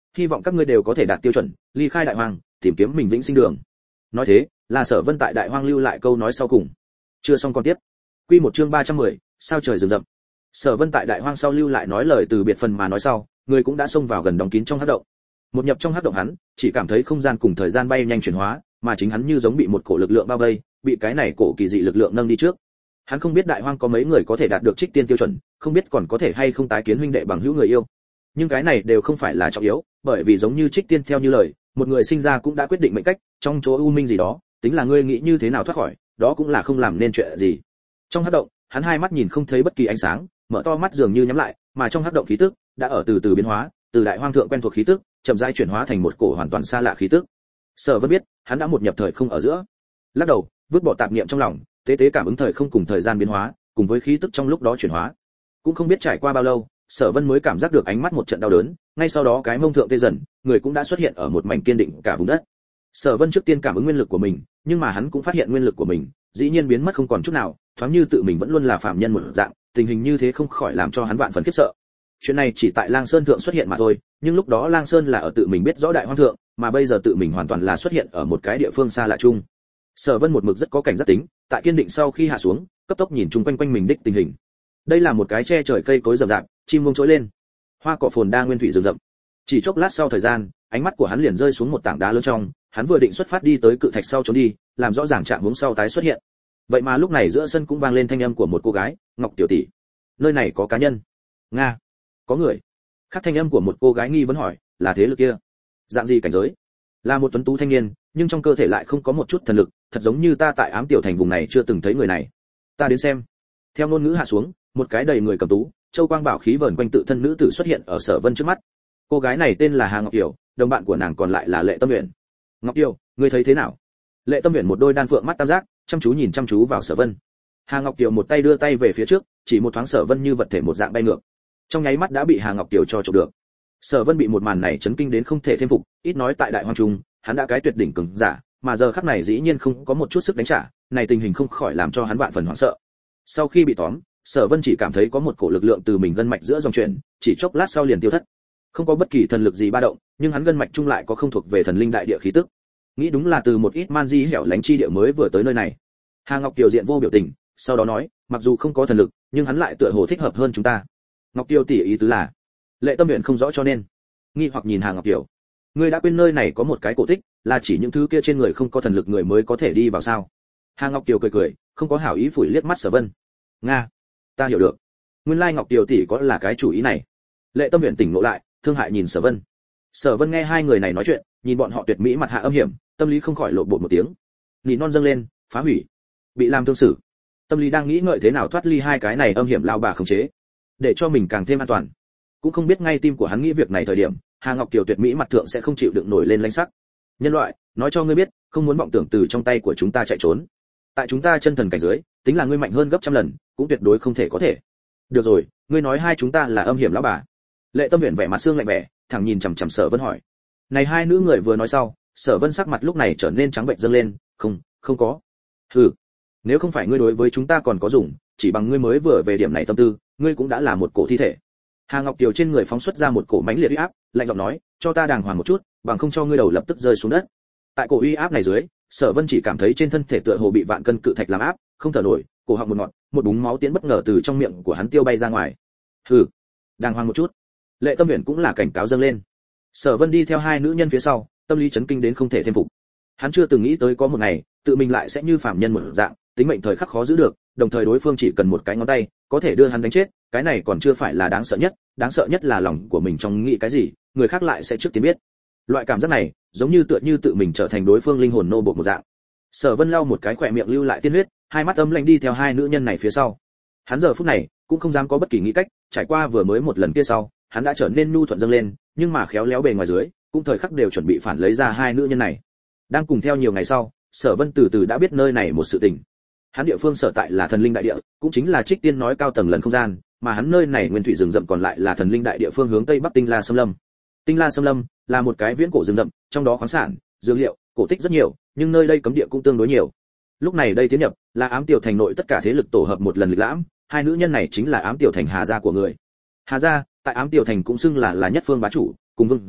[SPEAKER 1] hy vọng các ngươi đều có thể đạt tiêu chuẩn, ly khai đại hoang, tìm kiếm mình vĩnh sinh đường. Nói thế, là Sở Vân tại đại hoang lưu lại câu nói sau cùng. Chưa xong còn tiếp. Quy một chương 310, sao trời rừng rậm. Sở Vân tại đại hoang sau lưu lại nói lời từ biệt phần mà nói sau, người cũng đã xông vào gần đóng kín trong hắc động. Một nhập trong hắc động hắn, chỉ cảm thấy không gian cùng thời gian bay nhanh chuyển hóa, mà chính hắn như giống bị một cổ lực lượng bao vây, bị cái này cổ kỳ dị lực lượng nâng đi trước. Hắn không biết đại hoang có mấy người có thể đạt được trích tiên tiêu chuẩn, không biết còn có thể hay không tái kiến huynh đệ bằng hữu người yêu. Nhưng cái này đều không phải là trọng yếu, bởi vì giống như trích tiên theo như lời, một người sinh ra cũng đã quyết định mệnh cách, trong chỗ u minh gì đó, tính là ngươi nghĩ như thế nào thoát khỏi, đó cũng là không làm nên chuyện gì. Trong hắc động, hắn hai mắt nhìn không thấy bất kỳ ánh sáng, mở to mắt dường như nhắm lại, mà trong hắc động khí tức đã ở từ từ biến hóa, từ đại hoang thượng quen thuộc khí tức, chậm rãi chuyển hóa thành một cổ hoàn toàn xa lạ khí tức. Sở Vân biết, hắn đã một nhập thời không ở giữa. Lắc đầu, vứt bỏ tạp niệm trong lòng, tế tế cảm ứng thời không cùng thời gian biến hóa, cùng với khí tức trong lúc đó chuyển hóa. Cũng không biết trải qua bao lâu, Sở Vân mới cảm giác được ánh mắt một trận đau đớn, ngay sau đó cái mông thượng tê dần, người cũng đã xuất hiện ở một mảnh kiên định cả vùng đất. Sở Vân trước tiên cảm ứng nguyên lực của mình, nhưng mà hắn cũng phát hiện nguyên lực của mình dĩ nhiên biến mất không còn chút nào, thoáng như tự mình vẫn luôn là phàm nhân một dạng, tình hình như thế không khỏi làm cho hắn vạn phần khiếp sợ. Chuyện này chỉ tại Lang Sơn thượng xuất hiện mà thôi, nhưng lúc đó Lang Sơn là ở tự mình biết rõ đại hoang thượng, mà bây giờ tự mình hoàn toàn là xuất hiện ở một cái địa phương xa lạ chung. Sở Vân một mực rất có cảnh giác tính, tại kiên định sau khi hạ xuống, cấp tốc nhìn chung quanh quanh mình đích tình hình. Đây là một cái che trời cây cối rậm rạp, chim muông trỗi lên, hoa cỏ phồn đa nguyên thủy rừng rậm. Chỉ chốc lát sau thời gian, ánh mắt của hắn liền rơi xuống một tảng đá lớn trong, hắn vừa định xuất phát đi tới cự thạch sau trốn đi, làm rõ ràng trạng huống sau tái xuất hiện. Vậy mà lúc này giữa sân cũng vang lên thanh âm của một cô gái, Ngọc tiểu tỷ, nơi này có cá nhân. Nga, có người. Khác thanh âm của một cô gái nghi vấn hỏi, là thế lực kia? Dạng gì cảnh giới? Là một tuấn tú thanh niên, nhưng trong cơ thể lại không có một chút thần lực, thật giống như ta tại Ám Tiểu Thành vùng này chưa từng thấy người này. Ta đến xem. Theo ngôn ngữ hạ xuống, một cái đầy người cầm tú, châu quang bảo khí vờn quanh tự thân nữ tử xuất hiện ở Sở Vân trước mắt. Cô gái này tên là Hà Ngọc Kiều, đồng bạn của nàng còn lại là Lệ Tâm Uyển. Ngọc Kiều, ngươi thấy thế nào? Lệ Tâm Uyển một đôi đan phượng mắt tam giác, chăm chú nhìn chăm chú vào Sở Vân. Hà Ngọc Kiều một tay đưa tay về phía trước, chỉ một thoáng Sở Vân như vật thể một dạng bay ngược. Trong nháy mắt đã bị Hà Ngọc Kiều cho chụp được. Sở Vân bị một màn này chấn kinh đến không thể thêm phục, ít nói tại đại hoang trung, hắn đã cái tuyệt đỉnh cường giả, mà giờ khắc này dĩ nhiên không có một chút sức đánh trả, này tình hình không khỏi làm cho hắn vạn phần hoảng sợ. Sau khi bị tóm, Sở Vân chỉ cảm thấy có một cổ lực lượng từ mình gân mạch giữa dòng chuyển, chỉ chốc lát sau liền tiêu thất. Không có bất kỳ thần lực gì ba động, nhưng hắn gân mạch trung lại có không thuộc về thần linh đại địa khí tức. Nghĩ đúng là từ một ít man di hẻo lánh chi địa mới vừa tới nơi này. Hà Ngọc Kiều diện vô biểu tình, sau đó nói, mặc dù không có thần lực, nhưng hắn lại tựa hồ thích hợp hơn chúng ta. Ngọc Kiều tỷ ý tứ là? Lệ Tâm Uyển không rõ cho nên nghi hoặc nhìn Hà Ngọc Kiều. Ngươi đã quên nơi này có một cái cổ tích, là chỉ những thứ kia trên người không có thần lực người mới có thể đi vào sao? Hà Ngọc Kiều cười cười, không có hảo ý phủi liếc mắt Sở Vân. Nga, ta hiểu được. Nguyên lai Ngọc Kiều tỷ có là cái chủ ý này. Lệ Tâm Uyển tỉnh ngộ lại, thương hại nhìn Sở Vân. Sở Vân nghe hai người này nói chuyện, nhìn bọn họ tuyệt mỹ mặt hạ âm hiểm, tâm lý không khỏi lộ bộ một tiếng. Nỉ non dâng lên, phá hủy, bị làm thương xử. Tâm lý đang nghĩ ngợi thế nào thoát ly hai cái này âm hiểm lao bà khống chế, để cho mình càng thêm an toàn. Cũng không biết ngay tim của hắn nghĩ việc này thời điểm, Hà Ngọc Kiều tuyệt mỹ mặt thượng sẽ không chịu đựng nổi lên lãnh sắc. Nhân loại, nói cho ngươi biết, không muốn vọng tưởng từ trong tay của chúng ta chạy trốn. Tại chúng ta chân thần cảnh giới, tính là ngươi mạnh hơn gấp trăm lần, cũng tuyệt đối không thể có thể. Được rồi, ngươi nói hai chúng ta là âm hiểm lão bà. Lệ Tâm Uyển vẻ mặt xương lạnh vẻ, thẳng nhìn chằm chằm Sở Vân hỏi. Này hai nữ người vừa nói sau, Sở Vân sắc mặt lúc này trở nên trắng bệch dâng lên, không có. Hừ, nếu không phải ngươi đối với chúng ta còn có dùng, chỉ bằng ngươi mới vừa về điểm này tâm tư, ngươi cũng đã là một cổ thi thể. Hà Ngọc Kiều trên người phóng xuất ra một cổ mãnh liệt uy áp, lạnh giọng nói, cho ta đàng hoàng một chút, bằng không cho ngươi đầu lập tức rơi xuống đất. Tại cổ uy áp này dưới, Sở Vân chỉ cảm thấy trên thân thể tựa hồ bị vạn cân cự thạch làm áp, không thở nổi, cổ họng một ngọn, một búng máu tiến bất ngờ từ trong miệng của hắn tiêu bay ra ngoài. Hừ, đàng hoàng một chút. Lệ Tâm Uyển cũng là cảnh cáo dâng lên. Sở Vân đi theo hai nữ nhân phía sau, tâm lý chấn kinh đến không thể thêm phục. Hắn chưa từng nghĩ tới có một ngày, tự mình lại sẽ như phàm nhân một dạng, tính mệnh thời khắc khó giữ được, đồng thời đối phương chỉ cần một cái ngón tay, có thể đưa hắn đánh chết, cái này còn chưa phải là đáng sợ nhất là lòng của mình trong nghĩ cái gì, người khác lại sẽ trước tiên biết. Loại cảm giác này, giống như tựa như tự mình trở thành đối phương linh hồn nô bộc một dạng. Sở Vân lau một cái khỏe miệng lưu lại tiên huyết, hai mắt âm lãnh đi theo hai nữ nhân này phía sau. Hắn giờ phút này cũng không dám có bất kỳ nghĩ cách, trải qua vừa mới một lần kia sau, hắn đã trở nên nhu thuận dâng lên, nhưng mà khéo léo bề ngoài dưới, cũng thời khắc đều chuẩn bị phản lấy ra hai nữ nhân này. Đang cùng theo nhiều ngày sau, Sở Vân từ từ đã biết nơi này một sự tình. Hắn địa phương sở tại là thần linh đại địa, cũng chính là Trích Tiên nói cao tầng lần không gian, mà hắn nơi này nguyên thủy rừng rậm còn lại là thần linh đại địa phương hướng tây bắc Tinh La Sâm Lâm. Tinh La Sâm Lâm là một cái viễn cổ rừng rậm, trong đó khoáng sản, dược liệu, cổ tích rất nhiều, nhưng nơi đây cấm địa cũng tương đối nhiều. Lúc này đây tiến nhập là Ám Tiểu Thành nội tất cả thế lực tổ hợp một lần lịch lãm, hai nữ nhân này chính là Ám Tiểu Thành Hà gia của người. Hà gia tại Ám Tiểu Thành cũng xưng là nhất phương bá chủ, cùng Vương gia,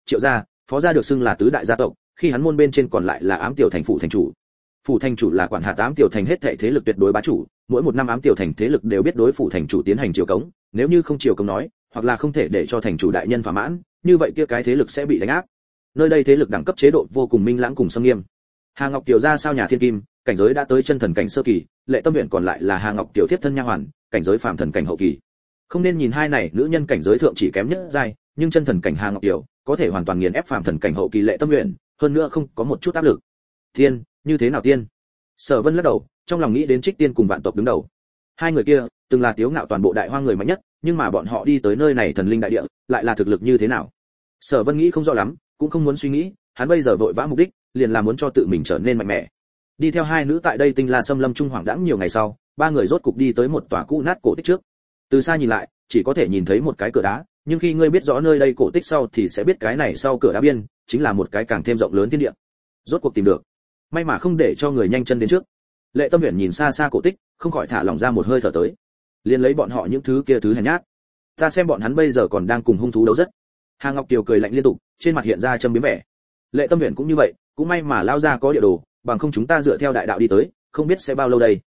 [SPEAKER 1] Triệu gia, Phó gia được xưng là tứ đại gia tộc, khi hắn môn bên trên còn lại là ám tiểu thành phủ thành chủ. Phủ thành chủ là quản hạt ám tiểu thành hết thảy thế lực tuyệt đối bá chủ, mỗi một năm ám tiểu thành thế lực đều biết đối phủ thành chủ tiến hành triều cống, nếu như không triều cống nói, hoặc là không thể để cho thành chủ đại nhân thỏa mãn, như vậy kia cái thế lực sẽ bị đánh áp. Nơi đây thế lực đẳng cấp chế độ vô cùng minh lãng cùng xâm nghiêm. Hà Ngọc Kiều ra sao nhà thiên kim, cảnh giới đã tới chân thần cảnh sơ kỳ, Lệ Tâm Uyển còn lại là Hà Ngọc Kiều tiếp thân nha hoàn, cảnh giới phàm thần cảnh hậu kỳ. Không nên nhìn hai này nữ nhân cảnh giới thượng chỉ kém nhất giai, nhưng chân thần cảnh Hà Ngọc Kiều có thể hoàn toàn nghiền ép phàm thần cảnh hậu kỳ Lệ Tâm Uyển, hơn nữa không có một chút áp lực. Tiên, như thế nào tiên? Sở Vân lắc đầu, trong lòng nghĩ đến Trích Tiên cùng Vạn tộc đứng đầu. Hai người kia, từng là tiếu ngạo toàn bộ đại hoang người mạnh nhất, nhưng mà bọn họ đi tới nơi này thần linh đại địa, lại là thực lực như thế nào? Sở Vân nghĩ không rõ lắm, cũng không muốn suy nghĩ, hắn bây giờ vội vã mục đích, liền là muốn cho tự mình trở nên mạnh mẽ. Đi theo hai nữ tại đây Tinh La Sâm Lâm trung hoàng đãng nhiều ngày sau, ba người rốt cục đi tới một tòa cũ nát cổ tích trước. Từ xa nhìn lại, chỉ có thể nhìn thấy một cái cửa đá, nhưng khi ngươi biết rõ nơi đây cổ tích sau thì sẽ biết cái này sau cửa đá biên, chính là một cái càng thêm rộng lớn thiên địa. Rốt cuộc tìm được. May mà không để cho người nhanh chân đến trước. Lệ Tâm Uyển nhìn xa xa cổ tích, không khỏi thả lỏng ra một hơi thở tới. Liên lấy bọn họ những thứ kia thứ hèn nhát. Ta xem bọn hắn bây giờ còn đang cùng hung thú đấu rất. Hà Ngọc Kiều cười lạnh liên tục, trên mặt hiện ra châm biếm vẻ. Lệ Tâm Uyển cũng như vậy, cũng may mà lao ra có địa đồ, bằng không chúng ta dựa theo đại đạo đi tới, không biết sẽ bao lâu đây.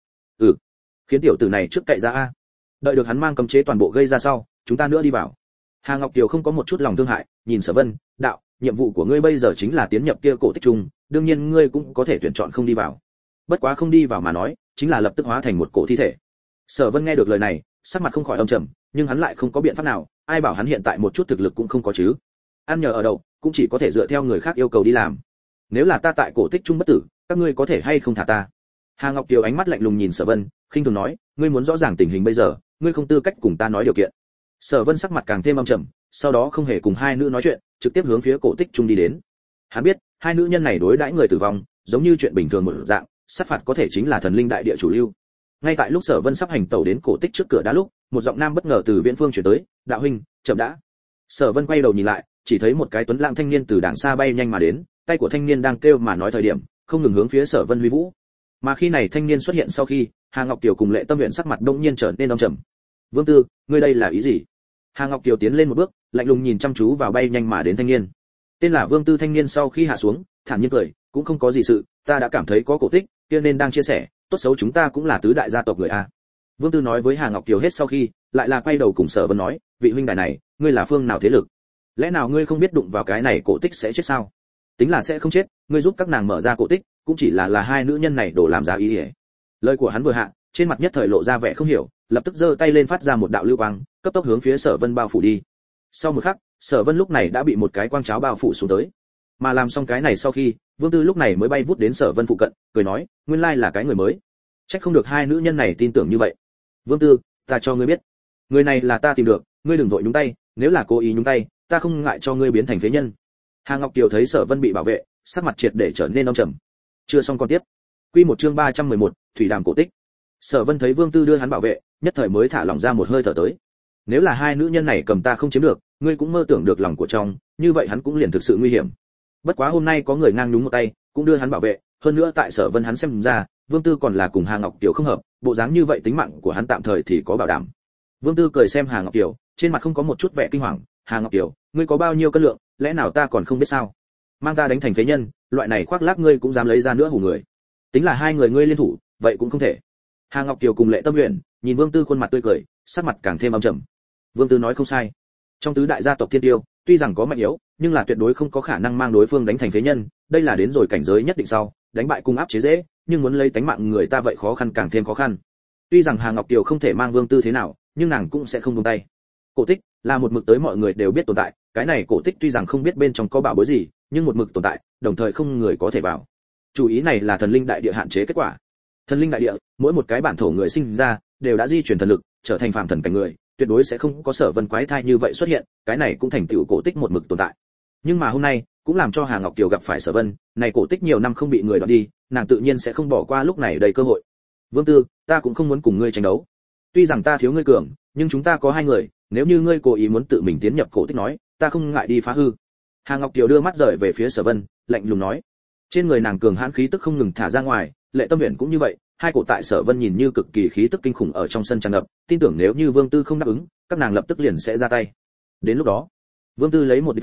[SPEAKER 1] Khiến tiểu tử này trước cậy ra a. Đợi được hắn mang cấm chế toàn bộ gây ra sau, chúng ta nữa đi vào. Hà Ngọc Kiều không có một chút lòng thương hại, nhìn Sở Vân, đạo, nhiệm vụ của ngươi bây giờ chính là tiến nhập kia cổ tích trung, đương nhiên ngươi cũng có thể tuyển chọn không đi vào. Bất quá không đi vào mà nói, chính là lập tức hóa thành một cổ thi thể. Sở Vân nghe được lời này, sắc mặt không khỏi âm trầm, nhưng hắn lại không có biện pháp nào, ai bảo hắn hiện tại một chút thực lực cũng không có chứ. Ăn nhờ ở đậu, cũng chỉ có thể dựa theo người khác yêu cầu đi làm. Nếu là ta tại cổ tích trung bất tử, các ngươi có thể hay không thả ta? Hà Ngọc Kiều ánh mắt lạnh lùng nhìn Sở Vân, khinh thường nói, ngươi muốn rõ ràng tình hình bây giờ, ngươi không tư cách cùng ta nói điều kiện. Sở Vân sắc mặt càng thêm âm trầm, sau đó không hề cùng hai nữ nói chuyện, trực tiếp hướng phía cổ tích trung đi đến. Hắn biết, hai nữ nhân này đối đãi người tử vong, giống như chuyện bình thường một dạng, sát phạt có thể chính là thần linh đại địa chủ lưu. Ngay tại lúc Sở Vân sắp hành tẩu đến cổ tích trước cửa đá lúc, một giọng nam bất ngờ từ viễn phương truyền tới, "Đạo huynh, chậm đã." Sở Vân quay đầu nhìn lại, chỉ thấy một cái tuấn lãng thanh niên từ đàng xa bay nhanh mà đến, tay của thanh niên đang kêu mà nói thời điểm, không ngừng hướng phía Sở Vân huy vũ. Mà khi này thanh niên xuất hiện sau khi, Hà Ngọc Kiều cùng Lệ Tâm Uyển sắc mặt đông nhiên trở nên âm trầm. "Vương Tư, ngươi đây là ý gì?" Hà Ngọc Kiều tiến lên một bước, lạnh lùng nhìn chăm chú vào bay nhanh mà đến thanh niên. Tên là Vương Tư thanh niên sau khi hạ xuống, thản nhiên cười, "Cũng không có gì sự, ta đã cảm thấy có cổ tích, kia nên đang chia sẻ, tốt xấu chúng ta cũng là tứ đại gia tộc người a." Vương Tư nói với Hà Ngọc Kiều hết sau khi, lại là quay đầu cùng Sở Vân nói, "Vị huynh đài này, ngươi là phương nào thế lực? Lẽ nào ngươi không biết đụng vào cái này cổ tích sẽ chết sao? Tính là sẽ không chết, ngươi giúp các nàng mở ra cổ tích, cũng chỉ là hai nữ nhân này đổ làm giá ý ấy." Lời của hắn vừa hạ, trên mặt nhất thời lộ ra vẻ không hiểu, lập tức giơ tay lên phát ra một đạo lưu quang, cấp tốc hướng phía Sở Vân bao phủ đi. Sau một khắc, Sở Vân lúc này đã bị một cái quang cháo bao phủ xuống tới. Mà làm xong cái này sau khi, Vương Tư lúc này mới bay vút đến Sở Vân phụ cận, cười nói, nguyên lai là cái người mới. Chắc không được hai nữ nhân này tin tưởng như vậy. Vương Tư, ta cho ngươi biết, người này là ta tìm được, ngươi đừng vội nhúng tay, nếu là cố ý nhúng tay, ta không ngại cho ngươi biến thành phế nhân. Hà Ngọc Kiều thấy Sở Vân bị bảo vệ, sắc mặt triệt để trở nên âm trầm. Chưa xong con tiếp. Quy một chương 311, Thủy Đàm cổ tích. Sở Vân thấy Vương Tư đưa hắn bảo vệ, nhất thời mới thả lỏng ra một hơi thở tới. Nếu là hai nữ nhân này cầm ta không chiếm được, ngươi cũng mơ tưởng được lòng của trong, như vậy hắn cũng liền thực sự nguy hiểm. Bất quá hôm nay có người ngang nhúng một tay, cũng đưa hắn bảo vệ, hơn nữa tại Sở Vân hắn xem ra, Vương Tư còn là cùng Hà Ngọc Kiều không hợp, bộ dáng như vậy tính mạng của hắn tạm thời thì có bảo đảm. Vương Tư cười xem Hà Ngọc Kiều, trên mặt không có một chút vẻ kinh hoàng, "Hà Ngọc Kiều, ngươi có bao nhiêu cân lượng, lẽ nào ta còn không biết sao? Mang ta đánh thành phế nhân, loại này khoác lác ngươi cũng dám lấy ra nữa hù người. Tính là hai người ngươi liên thủ, vậy cũng không thể." Hà Ngọc Kiều cùng Lệ Tâm Uyển nhìn Vương Tư khuôn mặt tươi cười, sắc mặt càng thêm âm trầm. Vương Tư nói không sai, trong tứ đại gia tộc thiên tiêu, tuy rằng có mạnh yếu, nhưng là tuyệt đối không có khả năng mang đối phương đánh thành phế nhân, đây là đến rồi cảnh giới nhất định sau, đánh bại cung áp chế dễ, nhưng muốn lấy tánh mạng người ta vậy khó khăn càng thêm khó khăn. Tuy rằng Hà Ngọc Kiều không thể mang Vương Tư thế nào, nhưng nàng cũng sẽ không buông tay. Cổ tích là một mực tới mọi người đều biết tồn tại, cái này cổ tích tuy rằng không biết bên trong có bảo bối gì, nhưng một mực tồn tại, đồng thời không người có thể vào. Chủ ý này là thần linh đại địa hạn chế kết quả. Thần linh đại địa, mỗi một cái bản thổ người sinh ra đều đã di chuyển thần lực, trở thành phàm thần cảnh người, tuyệt đối sẽ không có Sở Vân quái thai như vậy xuất hiện, cái này cũng thành tựu cổ tích một mực tồn tại. Nhưng mà hôm nay, cũng làm cho Hà Ngọc Kiều gặp phải Sở Vân, này cổ tích nhiều năm không bị người đoạt đi, nàng tự nhiên sẽ không bỏ qua lúc này đầy cơ hội. Vương Tư, ta cũng không muốn cùng ngươi tranh đấu. Tuy rằng ta thiếu ngươi cường, nhưng chúng ta có hai người, nếu như ngươi cố ý muốn tự mình tiến nhập cổ tích nói, ta không ngại đi phá hư. Hà Ngọc Kiều đưa mắt rời về phía Sở Vân, lạnh lùng nói. Trên người nàng cường hãn khí tức không ngừng thả ra ngoài, Lệ Tâm Uyển cũng như vậy, hai cổ tại Sở Vân nhìn như cực kỳ khí tức kinh khủng ở trong sân tràn ngập, tin tưởng nếu như Vương Tư không đáp ứng, các nàng lập tức liền sẽ ra tay. Đến lúc đó, Vương Tư lấy một địch hai,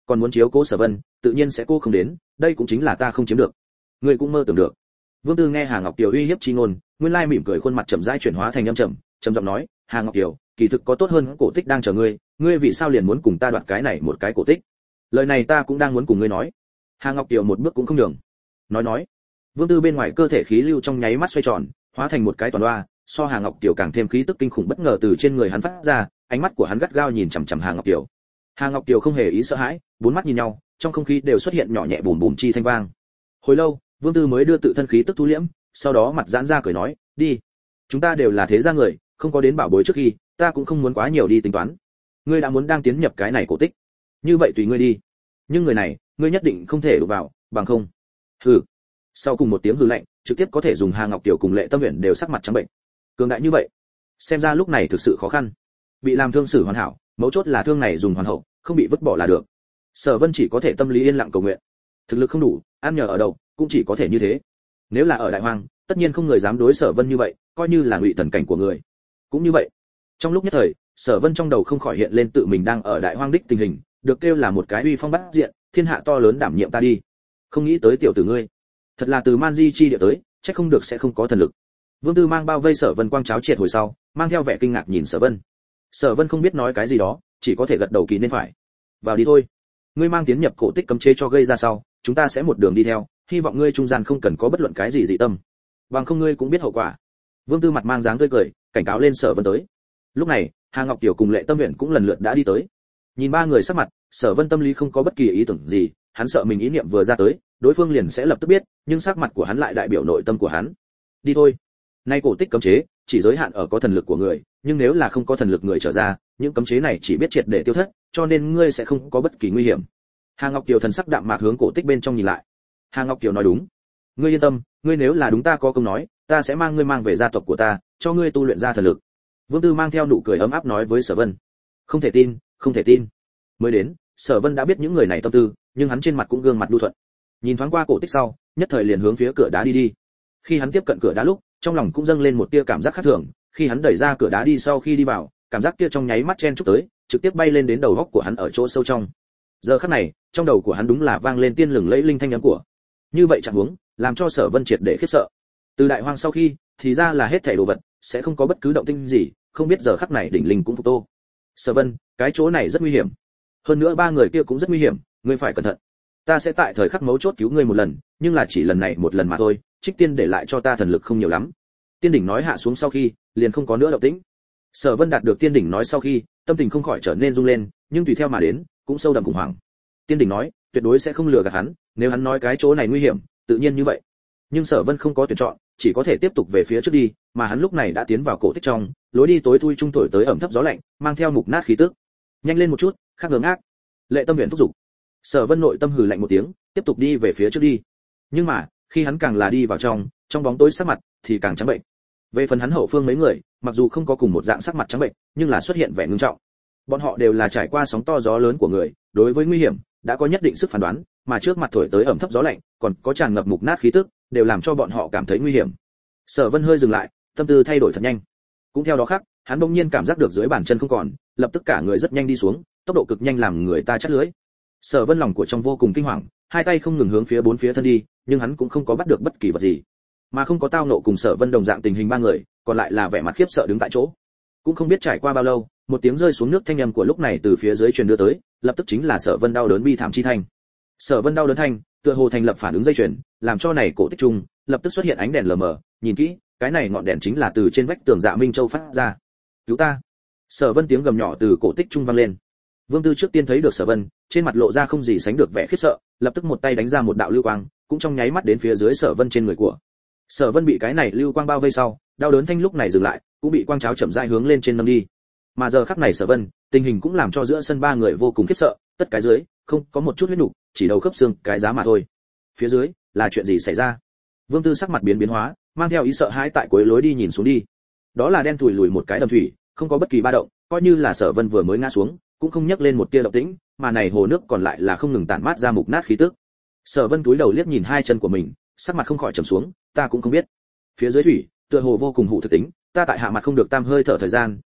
[SPEAKER 1] còn muốn chiếu cố Sở Vân, tự nhiên sẽ cô không đến, đây cũng chính là ta không chiếm được. Ngươi cũng mơ tưởng được. Vương Tư nghe Hà Ngọc Kiều uy hiếp chi ngôn, nguyên lai mỉm cười khuôn mặt chậm rãi chuyển hóa thành âm trầm, trầm giọng nói, Hà Ngọc Kiều, kỳ thực có tốt hơn cổ tích đang chờ ngươi, ngươi vì sao liền muốn cùng ta đoạt cái này một cái cổ tích? Lời này ta cũng đang muốn cùng ngươi nói. Hà Ngọc Kiều một bước cũng không nhường. Nói. Vương Tư bên ngoài cơ thể khí lưu trong nháy mắt xoay tròn, hóa thành một cái toàn loa, so Hà Ngọc Kiều càng thêm khí tức kinh khủng bất ngờ từ trên người hắn phát ra, ánh mắt của hắn gắt gao nhìn chằm chằm Hà Ngọc Kiều. Hà Ngọc Kiều không hề ý sợ hãi, bốn mắt nhìn nhau, trong không khí đều xuất hiện nhỏ nhẹ bùm bùm chi thanh vang. Hồi lâu, Vương Tư mới đưa tự thân khí tức thu liễm, sau đó mặt giãn ra cười nói, đi, chúng ta đều là thế gia người, không có đến bảo bối trước khi, ta cũng không muốn quá nhiều đi tính toán. Ngươi đã muốn đang tiến nhập cái này cổ tích, như vậy tùy ngươi đi. Nhưng người này, ngươi nhất định không thể đụng vào, bằng không. Hừ. Sau cùng một tiếng hừ lạnh, trực tiếp có thể dùng Hà Ngọc Kiều cùng Lệ Tâm Uyển đều sắc mặt trắng bệnh. Cường đại như vậy, xem ra lúc này thực sự khó khăn. Bị làm thương xử hoàn hảo, mấu chốt là thương này dùng hoàn hậu, không bị vứt bỏ là được. Sở Vân chỉ có thể tâm lý yên lặng cầu nguyện. Thực lực không đủ, ăn nhờ ở đậu, cũng chỉ có thể như thế. Nếu là ở Đại Hoang, tất nhiên không người dám đối Sở Vân như vậy, coi như là ngụy thần cảnh của người. Cũng như vậy. Trong lúc nhất thời, Sở Vân trong đầu không khỏi hiện lên tự mình đang ở Đại Hoang đích tình hình, được kêu là một cái uy phong bát diện, thiên hạ to lớn đảm nhiệm ta đi. Không nghĩ tới tiểu tử ngươi, thật là từ Man Di chi địa tới, chắc không được sẽ không có thần lực. Vương Tư mang bao vây Sở Vân quang cháo triệt hồi sau, mang theo vẻ kinh ngạc nhìn Sở Vân. Sở Vân không biết nói cái gì đó, chỉ có thể gật đầu kỳ nên phải. Vào đi thôi. Ngươi mang tiến nhập cổ tích cấm chế cho gây ra sau, chúng ta sẽ một đường đi theo, hy vọng ngươi trung gian không cần có bất luận cái gì dị tâm. Bằng không ngươi cũng biết hậu quả. Vương Tư mặt mang dáng tươi cười, cảnh cáo lên Sở Vân tới. Lúc này, Hà Ngọc Kiều cùng Lệ Tâm Uyển cũng lần lượt đã đi tới. Nhìn ba người sắc mặt, Sở Vân tâm lý không có bất kỳ ý tưởng gì, hắn sợ mình ý niệm vừa ra tới, đối phương liền sẽ lập tức biết, nhưng sắc mặt của hắn lại đại biểu nội tâm của hắn. Đi thôi. Nay cổ tích cấm chế, chỉ giới hạn ở có thần lực của người, nhưng nếu là không có thần lực người trở ra, những cấm chế này chỉ biết triệt để tiêu thất, cho nên ngươi sẽ không có bất kỳ nguy hiểm. Hà Ngọc Kiều thần sắc đạm mạc hướng cổ tích bên trong nhìn lại. Hà Ngọc Kiều nói đúng. Ngươi yên tâm, ngươi nếu là đúng ta có công nói, ta sẽ mang ngươi mang về gia tộc của ta, cho ngươi tu luyện ra thần lực. Vương Tư mang theo nụ cười ấm áp nói với Sở Vân. Không thể tin, không thể tin. Mới đến, Sở Vân đã biết những người này tâm tư, nhưng hắn trên mặt cũng gương mặt nhu thuận. Nhìn thoáng qua cổ tích sau, nhất thời liền hướng phía cửa đá đi. Khi hắn tiếp cận cửa đá lúc, trong lòng cũng dâng lên một tia cảm giác khác thường, khi hắn đẩy ra cửa đá đi sau khi đi vào, cảm giác kia trong nháy mắt chen chúc tới, trực tiếp bay lên đến đầu óc của hắn ở chỗ sâu trong. Giờ khắc này, trong đầu của hắn đúng là vang lên tiên lừng lẫy linh thanh âm của. Như vậy chẳng huống, làm cho Sở Vân triệt để khiếp sợ. Từ Đại Hoang sau khi, thì ra là hết thảy đồ vật sẽ không có bất cứ động tĩnh gì, không biết giờ khắc này đỉnh linh cũng phục tô. Sở Vân, cái chỗ này rất nguy hiểm. Hơn nữa ba người kia cũng rất nguy hiểm, ngươi phải cẩn thận. Ta sẽ tại thời khắc mấu chốt cứu ngươi một lần, nhưng là chỉ lần này một lần mà thôi, Trích Tiên để lại cho ta thần lực không nhiều lắm. Tiên đỉnh nói hạ xuống sau khi, liền không có nữa động tĩnh. Sở Vân đạt được tiên đỉnh nói sau khi, tâm tình không khỏi trở nên rung lên, nhưng tùy theo mà đến, cũng sâu đậm khủng hoảng. Tiên đỉnh nói, tuyệt đối sẽ không lừa gạt hắn, nếu hắn nói cái chỗ này nguy hiểm, tự nhiên như vậy. Nhưng Sở Vân không có tuyển chọn, chỉ có thể tiếp tục về phía trước đi, mà hắn lúc này đã tiến vào cổ tích trong, lối đi tối thui trung thổi tới ẩm thấp gió lạnh, mang theo mục nát khí tức. Nhanh lên một chút, khác ngớ ngác. Lệ Tâm Uyển thúc giục. Sở Vân nội tâm hừ lạnh một tiếng, tiếp tục đi về phía trước đi. Nhưng mà, khi hắn càng là đi vào trong bóng tối sắc mặt thì càng trắng bệnh. Về phần hắn hậu phương mấy người, mặc dù không có cùng một dạng sắc mặt trắng bệnh, nhưng là xuất hiện vẻ ngưng trọng. Bọn họ đều là trải qua sóng to gió lớn của người, đối với nguy hiểm đã có nhất định sức phán đoán, mà trước mặt thổi tới ẩm thấp gió lạnh, còn có tràn ngập mục nát khí tức, đều làm cho bọn họ cảm thấy nguy hiểm. Sở Vân hơi dừng lại, tâm tư thay đổi thật nhanh. Cũng theo đó khác, hắn bỗng nhiên cảm giác được dưới bàn chân không còn, lập tức cả người rất nhanh đi xuống, tốc độ cực nhanh làm người ta chắt lưỡi. Sở Vân lòng của trong vô cùng kinh hoàng, hai tay không ngừng hướng phía bốn phía thân đi, nhưng hắn cũng không có bắt được bất kỳ vật gì. Mà không có tao nộ cùng Sở Vân đồng dạng tình hình ba người, còn lại là vẻ mặt khiếp sợ đứng tại chỗ. Cũng không biết trải qua bao lâu, một tiếng rơi xuống nước thanh âm của lúc này từ phía dưới truyền đưa tới, lập tức chính là Sở Vân đau đớn bi thảm chi thanh. Sở Vân đau đớn thanh, tựa hồ thành lập phản ứng dây chuyền, làm cho này cổ tích trung lập tức xuất hiện ánh đèn lờ mờ, nhìn kỹ, cái này ngọn đèn chính là từ trên vách tường Dạ Minh Châu phát ra. "Cứu ta!" Sở Vân tiếng gầm nhỏ từ cổ tích trung vang lên. Vương Tư trước tiên thấy được Sở Vân, trên mặt lộ ra không gì sánh được vẻ khiếp sợ, lập tức một tay đánh ra một đạo lưu quang, cũng trong nháy mắt đến phía dưới Sở Vân trên người của. Sở Vân bị cái này lưu quang bao vây sau, đau đớn thanh lúc này dừng lại, cũng bị quang cháo chậm rãi hướng lên trên nâng đi. Mà giờ khắc này Sở Vân, tình hình cũng làm cho giữa sân ba người vô cùng khiếp sợ, tất cái dưới, không có một chút huyết nục, chỉ đầu khớp xương, cái giá mà thôi. Phía dưới, là chuyện gì xảy ra? Vương Tư sắc mặt biến hóa, mang theo ý sợ hãi tại cuối lối đi nhìn xuống đi. Đó là đen thùi lùi một cái đầm thủy, không có bất kỳ ba động, coi như là Sở Vân vừa mới ngã xuống, cũng không nhấc lên một tia động tĩnh, mà này hồ nước còn lại là không ngừng tản mát ra mục nát khí tức. Sở Vân cúi đầu liếc nhìn hai chân của mình, sắc mặt không khỏi trầm xuống, ta cũng không biết. Phía dưới thủy, tựa hồ vô cùng hụ thực tính, ta tại hạ mặt không được tam hơi thở thời gian,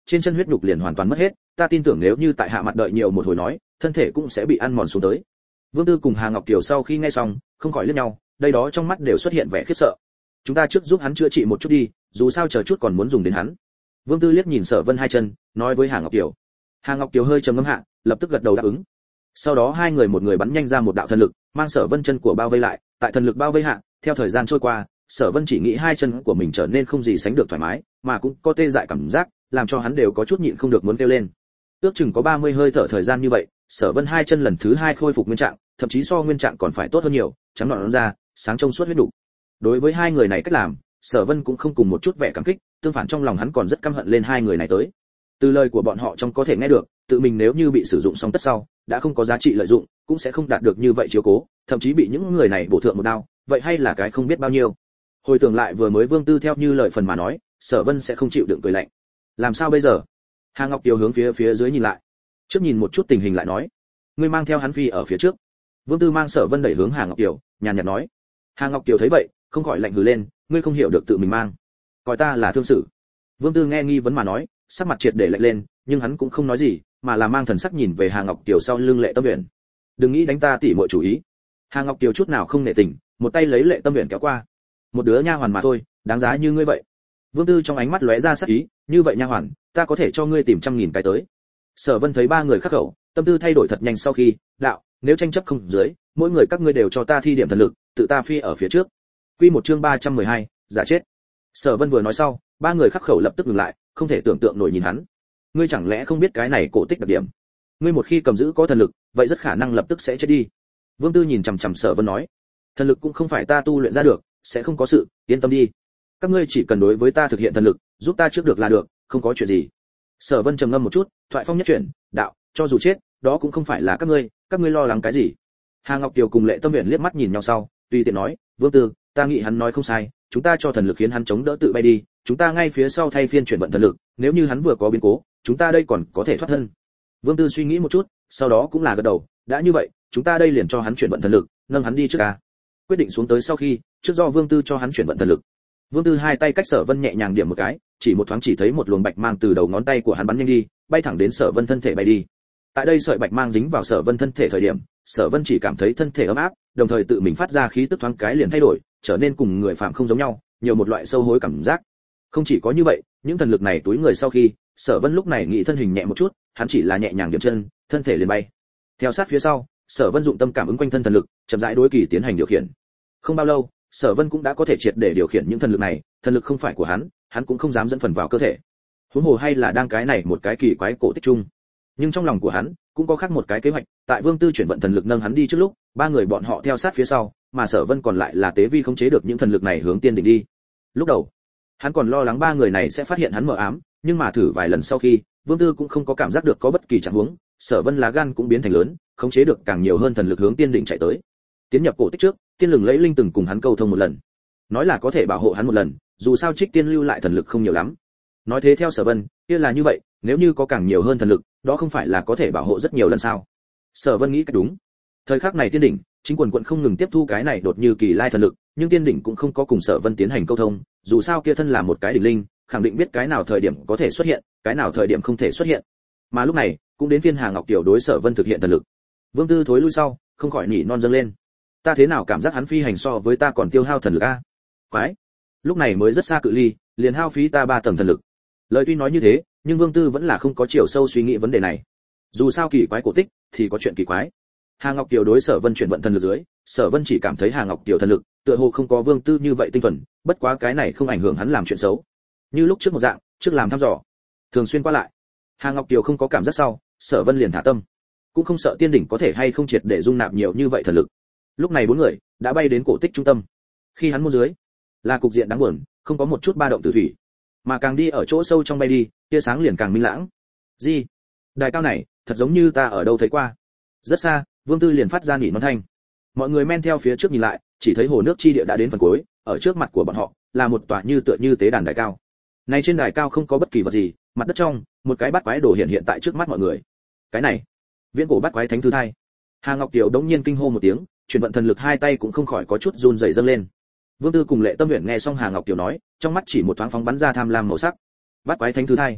[SPEAKER 1] trên chân huyết nhục liền hoàn toàn mất hết, ta tin tưởng nếu như tại hạ mặt đợi nhiều một hồi nói, thân thể cũng sẽ bị ăn mòn xuống tới. Vương Tư cùng Hà Ngọc Kiều sau khi nghe xong, không khỏi liếc nhau, đây đó trong mắt đều xuất hiện vẻ khiếp sợ. Chúng ta trước giúp hắn chữa trị một chút đi, dù sao chờ chút còn muốn dùng đến hắn. Vương Tư liếc nhìn Sở Vân hai chân, nói với Hà Ngọc Kiều. Hà Ngọc Kiều hơi trầm ngâm hạ, lập tức gật đầu đáp ứng. Sau đó hai người một người bắn nhanh ra một đạo thần lực, mang Sở Vân chân của bao vây lại, tại thần lực bao vây hạ, theo thời gian trôi qua, Sở Vân chỉ nghĩ hai chân của mình trở nên không gì sánh được thoải mái, mà cũng có tê dại cảm giác, làm cho hắn đều có chút nhịn không được muốn kêu lên. Ước chừng có 30 hơi thở thời gian như vậy, Sở Vân hai chân lần thứ hai khôi phục nguyên trạng, thậm chí so nguyên trạng còn phải tốt hơn nhiều, trắng nõn ra, sáng trong suốt huyết đủ. Đối với hai người này cách làm, Sở Vân cũng không cùng một chút vẻ cảm kích, tương phản trong lòng hắn còn rất căm hận lên hai người này tới. Từ lời của bọn họ trong có thể nghe được, tự mình nếu như bị sử dụng xong tất sau, đã không có giá trị lợi dụng, cũng sẽ không đạt được như vậy chiếu cố, thậm chí bị những người này bổ thượng một đao, vậy hay là cái không biết bao nhiêu. Hồi tưởng lại vừa mới Vương Tư theo như lời phần mà nói, Sở Vân sẽ không chịu đựng cười lạnh. Làm sao bây giờ? Hà Ngọc Kiều hướng phía dưới nhìn lại, trước nhìn một chút tình hình lại nói, ngươi mang theo hắn phi ở phía trước. Vương Tư mang Sở Vân đẩy hướng Hà Ngọc Kiều, nhàn nhạt nói. Hà Ngọc Kiều thấy vậy, không khỏi lạnh hừ lên, ngươi không hiểu được tự mình mang, coi ta là thương sự. Vương Tư nghe nghi vấn mà nói, sắc mặt triệt để lạnh lên, nhưng hắn cũng không nói gì, mà là mang thần sắc nhìn về Hà Ngọc Kiều sau lưng Lệ Tâm Uyển. Đừng nghĩ đánh ta tỉ muội chủ ý. Hà Ngọc Kiều chút nào không nể tình, một tay lấy Lệ Tâm Uyển kéo qua. Một đứa nha hoàn mà thôi, đáng giá như ngươi vậy. Vương Tư trong ánh mắt lóe ra sắc ý, như vậy nha hoàn, ta có thể cho ngươi tìm 100.000 cái tới. Sở Vân thấy ba người khắc khẩu, tâm tư thay đổi thật nhanh sau khi, đạo, nếu tranh chấp không dưới, mỗi người các ngươi đều cho ta thi điểm thần lực, tự ta phi ở phía trước. Quy một chương 312, giả chết. Sở Vân vừa nói sau, ba người khắc khẩu lập tức ngừng lại, không thể tưởng tượng nổi nhìn hắn. Ngươi chẳng lẽ không biết cái này cổ tích đặc điểm? Ngươi một khi cầm giữ có thần lực, vậy rất khả năng lập tức sẽ chết đi. Vương Tư nhìn chằm chằm Sở Vân nói, thần lực cũng không phải ta tu luyện ra được, sẽ không có sự, yên tâm đi. Các ngươi chỉ cần đối với ta thực hiện thần lực, giúp ta trước được là được, không có chuyện gì. Sở Vân trầm ngâm một chút, thoại phong nhất chuyển, đạo, cho dù chết, đó cũng không phải là các ngươi lo lắng cái gì? Hà Ngọc Kiều cùng Lệ Tâm Uyển liếc mắt nhìn nhau sau, tùy tiện nói, Vương Tư, ta nghĩ hắn nói không sai, chúng ta cho thần lực khiến hắn chống đỡ tự bay đi, chúng ta ngay phía sau thay phiên chuyển vận thần lực, nếu như hắn vừa có biến cố, chúng ta đây còn có thể thoát thân. Vương Tư suy nghĩ một chút, sau đó cũng là gật đầu, đã như vậy, chúng ta đây liền cho hắn chuyển vận thần lực, nâng hắn đi trước ca. Quyết định xuống tới sau khi, trước do Vương Tư cho hắn chuyển vận thần lực. Vương Tư hai tay cách Sở Vân nhẹ nhàng điểm một cái, chỉ một thoáng chỉ thấy một luồng bạch mang từ đầu ngón tay của hắn bắn nhanh đi, bay thẳng đến Sở Vân thân thể bay đi. Tại đây sợi bạch mang dính vào Sở Vân thân thể thời điểm, Sở Vân chỉ cảm thấy thân thể ấm áp, đồng thời tự mình phát ra khí tức thoáng cái liền thay đổi, trở nên cùng người phạm không giống nhau, nhiều một loại sâu hối cảm giác. Không chỉ có như vậy, những thần lực này túi người sau khi, Sở Vân lúc này nghĩ thân hình nhẹ một chút, hắn chỉ là nhẹ nhàng điểm chân, thân thể liền bay. Theo sát phía sau, Sở Vân dụng tâm cảm ứng quanh thân thần lực, chậm rãi đối kỳ tiến hành điều khiển. Không bao lâu, Sở Vân cũng đã có thể triệt để điều khiển những thần lực này, thần lực không phải của hắn cũng không dám dẫn phần vào cơ thể. Huống hồ hay là đang cái này một cái kỳ quái cổ tích chung. Nhưng trong lòng của hắn cũng có khác một cái kế hoạch, tại Vương Tư chuyển vận thần lực nâng hắn đi trước lúc, ba người bọn họ theo sát phía sau, mà Sở Vân còn lại là tế vi khống chế được những thần lực này hướng tiên đỉnh đi. Lúc đầu, hắn còn lo lắng ba người này sẽ phát hiện hắn mờ ám, nhưng mà thử vài lần sau khi, Vương Tư cũng không có cảm giác được có bất kỳ trạng huống, Sở Vân lá gan cũng biến thành lớn, khống chế được càng nhiều hơn thần lực hướng tiên đỉnh chạy tới. Tiến nhập cổ tích trước, Tiên Lừng Lẫy Linh từng cùng hắn câu thông một lần, nói là có thể bảo hộ hắn một lần, dù sao Trích Tiên lưu lại thần lực không nhiều lắm. Nói thế theo Sở Vân, kia là như vậy, nếu như có càng nhiều hơn thần lực, đó không phải là có thể bảo hộ rất nhiều lần sao? Sở Vân nghĩ cách đúng. Thời khắc này tiên đỉnh, chính quần quận không ngừng tiếp thu cái này đột như kỳ lai thần lực, nhưng tiên đỉnh cũng không có cùng Sở Vân tiến hành câu thông, dù sao kia thân là một cái đỉnh linh, khẳng định biết cái nào thời điểm có thể xuất hiện, cái nào thời điểm không thể xuất hiện. Mà lúc này, cũng đến phiên Hà Ngọc Kiều đối Sở Vân thực hiện thần lực. Vương Tư thối lui sau, không khỏi nỉ non dâng lên. Ta thế nào cảm giác hắn phi hành so với ta còn tiêu hao thần lực a? Quái. Lúc này mới rất xa cự ly, liền hao phí ta 3 tầng thần lực. Lời tuy nói như thế, nhưng Vương Tư vẫn là không có chiều sâu suy nghĩ vấn đề này. Dù sao kỳ quái cổ tích thì có chuyện kỳ quái. Hà Ngọc Kiều đối Sở Vân chuyển vận thần lực dưới, Sở Vân chỉ cảm thấy Hà Ngọc Kiều thần lực, tựa hồ không có Vương Tư như vậy tinh thuần, bất quá cái này không ảnh hưởng hắn làm chuyện xấu. Như lúc trước một dạng, trước làm thăm dò, thường xuyên qua lại. Hà Ngọc Kiều không có cảm giác sau, Sở Vân liền thả tâm, cũng không sợ tiên đỉnh có thể hay không triệt để dung nạp nhiều như vậy thần lực. Lúc này bốn người đã bay đến cổ tích trung tâm. Khi hắn môn dưới, là cục diện đáng buồn, không có một chút ba động từ thủy, mà càng đi ở chỗ sâu trong bay đi, tia sáng liền càng minh lãng. Gì? Đài cao này, thật giống như ta ở đâu thấy qua. Rất xa, Vương Tư liền phát ra nỉ non thanh. Mọi người men theo phía trước nhìn lại, chỉ thấy hồ nước chi địa đã đến phần cuối, ở trước mặt của bọn họ là một tòa như tựa như tế đàn đài cao. Này trên đài cao không có bất kỳ vật gì, mặt đất trong, một cái bát quái đồ hiện tại trước mắt mọi người. Cái này, viễn cổ bát quái thánh thứ thai. Hà Ngọc Kiều đống nhiên kinh hô một tiếng, chuyển vận thần lực hai tay cũng không khỏi có chút run rẩy dâng lên. Vương Tư cùng Lệ Tâm Uyển nghe xong Hà Ngọc Kiều nói, trong mắt chỉ một thoáng phóng bắn ra tham lam màu sắc. Bát quái thánh thứ thai.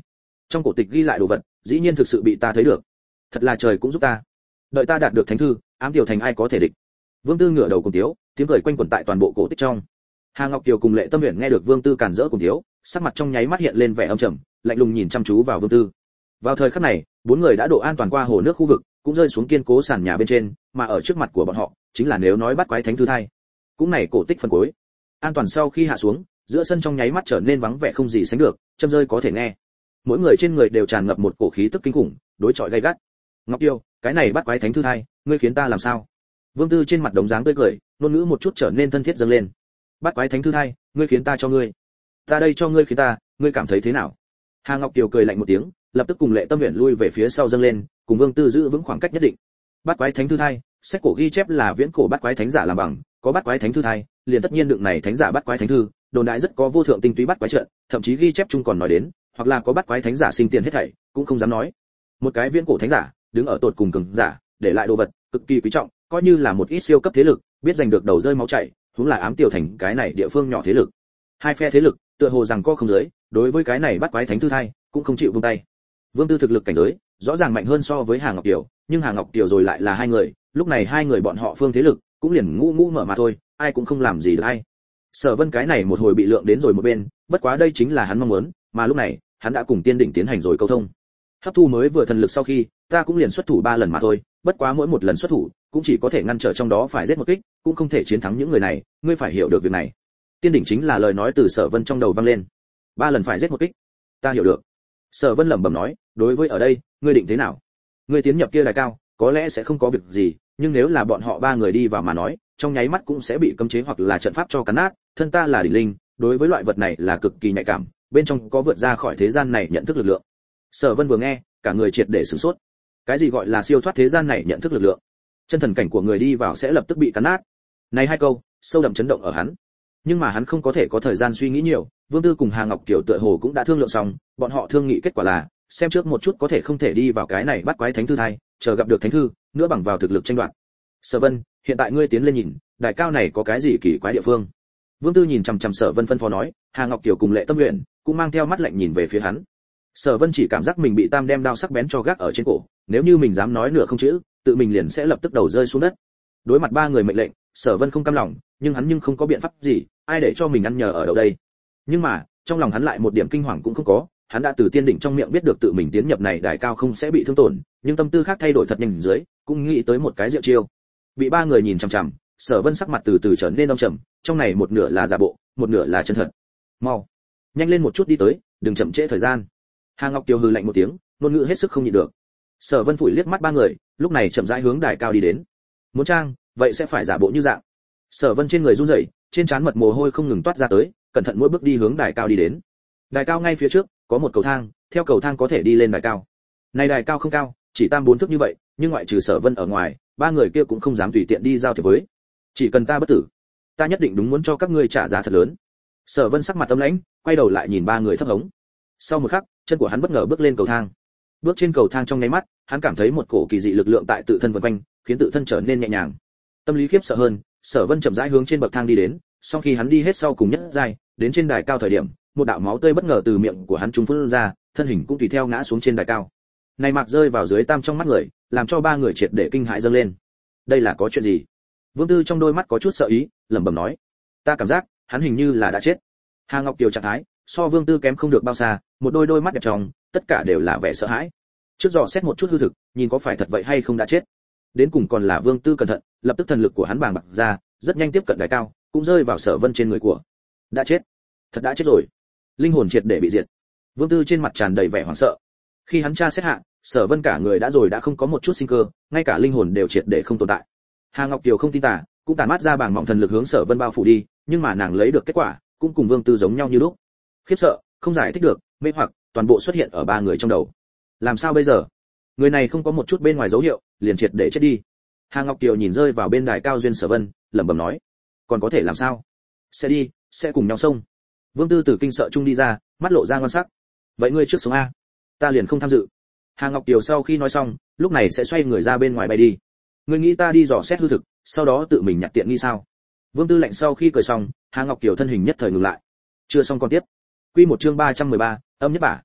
[SPEAKER 1] Trong cổ tịch ghi lại đồ vật, dĩ nhiên thực sự bị ta thấy được. Thật là trời cũng giúp ta. Đợi ta đạt được thánh thư, ám tiểu thành ai có thể địch. Vương Tư ngửa đầu cùng tiếu, tiếng cười quanh quẩn tại toàn bộ cổ tích trong. Hà Ngọc Kiều cùng Lệ Tâm Uyển nghe được Vương Tư cản rỡ cùng tiếu, sắc mặt trong nháy mắt hiện lên vẻ âm trầm, lạnh lùng nhìn chăm chú vào Vương Tư. Vào thời khắc này, bốn người đã độ an toàn qua hồ nước khu vực, cũng rơi xuống kiên cố sàn nhà bên trên, mà ở trước mặt của bọn họ, chính là nếu nói bắt quái thánh thư thai. Cũng này cổ tích phần cuối. An toàn sau khi hạ xuống, giữa sân trong nháy mắt trở nên vắng vẻ không gì sánh được, châm rơi có thể nghe. Mỗi người trên người đều tràn ngập một cổ khí tức kinh khủng, đối chọi gay gắt. Ngọc Tiêu, cái này bắt quái thánh thư thai, ngươi khiến ta làm sao? Vương Tư trên mặt đống dáng tươi cười, ngôn ngữ một chút trở nên thân thiết dâng lên. Bắt quái thánh thư thai, ngươi khiến ta cho ngươi. Ta đây cho ngươi khiến ta, ngươi cảm thấy thế nào? Hà Ngọc Kiều cười lạnh một tiếng, lập tức cùng Lệ Tâm Uyển lui về phía sau dâng lên, cùng Vương Tư giữ vững khoảng cách nhất định. Bắt quái thánh thư thai, sách cổ ghi chép là viễn cổ bắt quái thánh giả làm bằng, có bắt quái thánh thư thai, liền tất nhiên đựng này thánh giả bắt quái thánh thư, đồn đại rất có vô thượng tinh túy bắt quái trận, thậm chí ghi chép chung còn nói đến, hoặc là có bắt quái thánh giả sinh tiền hết thảy, cũng không dám nói. Một cái viễn cổ thánh giả, đứng ở tột cùng cường giả, để lại đồ vật cực kỳ quý trọng, coi như là một ít siêu cấp thế lực, biết giành được đầu rơi máu chảy, huống là ám tiểu thành cái này địa phương nhỏ thế lực. Hai phe thế lực, tựa hồ rằng co không giới, đối với cái này bắt quái thánh thư thai, cũng không chịu buông tay. Vương Tư thực lực cảnh giới, rõ ràng mạnh hơn so với Hà Ngọc Kiều, nhưng Hà Ngọc Kiều rồi lại là hai người, lúc này hai người bọn họ phương thế lực, cũng liền ngũ mở mà thôi, ai cũng không làm gì được ai. Sở Vân cái này một hồi bị lượng đến rồi một bên, bất quá đây chính là hắn mong muốn, mà lúc này, hắn đã cùng Tiên đỉnh tiến hành rồi câu thông. Hấp thu mới vừa thần lực sau khi, ta cũng liền xuất thủ 3 lần mà thôi, bất quá mỗi một lần xuất thủ, cũng chỉ có thể ngăn trở trong đó phải giết một kích, cũng không thể chiến thắng những người này, ngươi phải hiểu được việc này. Tiên đỉnh chính là lời nói từ Sở Vân trong đầu vang lên. 3 lần phải giết một kích. Ta hiểu được. Sở Vân lẩm bẩm nói, đối với ở đây, ngươi định thế nào? Ngươi tiến nhập kia đài cao, có lẽ sẽ không có việc gì, nhưng nếu là bọn họ 3 người đi vào mà nói, trong nháy mắt cũng sẽ bị cấm chế hoặc là trận pháp cho cắn nát, thân ta là đỉnh linh, đối với loại vật này là cực kỳ nhạy cảm, bên trong có vượt ra khỏi thế gian này nhận thức lực lượng. Sở Vân vừa nghe, cả người triệt để sửng sốt. Cái gì gọi là siêu thoát thế gian này nhận thức lực lượng? Chân thần cảnh của người đi vào sẽ lập tức bị cắn nát. Này hai câu, sâu đậm chấn động ở hắn. Nhưng mà hắn không có thể có thời gian suy nghĩ nhiều, Vương Tư cùng Hà Ngọc Kiều tựa hồ cũng đã thương lượng xong, bọn họ thương nghị kết quả là, xem trước một chút có thể không thể đi vào cái này bắt quái thánh thư thai, chờ gặp được thánh thư, nữa bằng vào thực lực tranh đoạt. Sở Vân, hiện tại ngươi tiến lên nhìn, đài cao này có cái gì kỳ quái địa phương? Vương Tư nhìn chằm chằm Sở Vân phân phó nói, Hà Ngọc Kiều cùng Lệ Tâm Uyển cũng mang theo mắt lạnh nhìn về phía hắn. Sở Vân chỉ cảm giác mình bị tam đem đao sắc bén cho gác ở trên cổ, nếu như mình dám nói nửa không chữ, tự mình liền sẽ lập tức đầu rơi xuống đất. Đối mặt 3 người mệnh lệnh, Sở Vân không cam lòng, nhưng hắn không có biện pháp gì, ai để cho mình ăn nhờ ở đâu đây? Nhưng mà, trong lòng hắn lại một điểm kinh hoàng cũng không có, hắn đã từ Tiên đỉnh trong miệng biết được tự mình tiến nhập này đài cao không sẽ bị thương tổn, nhưng tâm tư khác thay đổi thật nhanh dưới, cũng nghĩ tới một cái diệu chiêu. Bị 3 người nhìn chằm chằm, Sở Vân sắc mặt từ từ trở nên âm trầm, trong này một nửa là giả bộ, một nửa là chân thật. Mau, nhanh lên một chút đi tới, đừng chậm trễ thời gian. Hà Ngọc Kiều hừ lạnh một tiếng, ngôn ngữ hết sức không nhịn được. Sở Vân phủi liếc mắt 3 người, lúc này chậm rãi hướng đài cao đi đến. Muốn trang, vậy sẽ phải giả bộ như dạng. Sở Vân trên người run rẩy, trên trán mật mồ hôi không ngừng toát ra tới, cẩn thận mỗi bước đi hướng đài cao đi đến. Đài cao ngay phía trước có một cầu thang, theo cầu thang có thể đi lên đài cao. Này đài cao không cao, chỉ 3-4 thước như vậy, nhưng ngoại trừ Sở Vân ở ngoài, 3 người kia cũng không dám tùy tiện đi giao thiệp với. Chỉ cần ta bất tử, ta nhất định đúng muốn cho các ngươi trả giá thật lớn. Sở Vân sắc mặt âm lãnh, quay đầu lại nhìn 3 người thấp hống. Sau một khắc, chân của hắn bất ngờ bước lên cầu thang. Bước trên cầu thang trong nháy mắt, hắn cảm thấy một cổ kỳ dị lực lượng tại tự thân vần quanh, khiến tự thân trở nên nhẹ nhàng. Tâm lý khiếp sợ hơn, Sở Vân chậm rãi hướng trên bậc thang đi đến, sau khi hắn đi hết sau cùng nhất giai, đến trên đài cao thời điểm, một đạo máu tươi bất ngờ từ miệng của hắn trúng phun ra, thân hình cũng tùy theo ngã xuống trên đài cao. Này mạc rơi vào dưới tam trong mắt người, làm cho 3 người triệt để kinh hãi dâng lên. Đây là có chuyện gì? Vương Tư trong đôi mắt có chút sợ ý, lẩm bẩm nói, ta cảm giác hắn hình như là đã chết. Hà Ngọc Kiều trạng thái so Vương Tư kém không được bao xa, một đôi mắt đẹp trong, tất cả đều là vẻ sợ hãi. Trước dò xét một chút hư thực, nhìn có phải thật vậy hay không đã chết. Đến cùng còn là Vương Tư cẩn thận, lập tức thần lực của hắn bàng bạc ra, rất nhanh tiếp cận đài cao, cũng rơi vào Sở Vân trên người của. Đã chết, thật đã chết rồi. Linh hồn triệt để bị diệt. Vương Tư trên mặt tràn đầy vẻ hoảng sợ. Khi hắn tra xét hạ, Sở Vân cả người đã rồi đã không có một chút sinh cơ, ngay cả linh hồn đều triệt để không tồn tại. Hà Ngọc Kiều không tin tả, cũng tản mát ra bảng mộng thần lực hướng Sở Vân bao phủ đi, nhưng mà nàng lấy được kết quả, cũng cùng Vương Tư giống nhau như lúc. Khiếp sợ, không giải thích được, mê hoặc, toàn bộ xuất hiện ở 3 người trong đầu. Làm sao bây giờ? Người này không có một chút bên ngoài dấu hiệu, liền triệt để chết đi. Hà Ngọc Kiều nhìn rơi vào bên đài cao duyên Sở Vân, lẩm bẩm nói, còn có thể làm sao? Sẽ đi, sẽ cùng nhau xông. Vương Tư từ kinh sợ chung đi ra, mắt lộ ra ngon sắc. Vậy ngươi trước sống a, ta liền không tham dự. Hà Ngọc Kiều sau khi nói xong, lúc này sẽ xoay người ra bên ngoài bay đi. Ngươi nghĩ ta đi dò xét hư thực, sau đó tự mình nhặt tiện nghi sao? Vương Tư lạnh sau khi cười xong, Hà Ngọc Kiều thân hình nhất thời ngừng lại. Chưa xong còn tiếp. Quy một chương 313, âm nhất bả.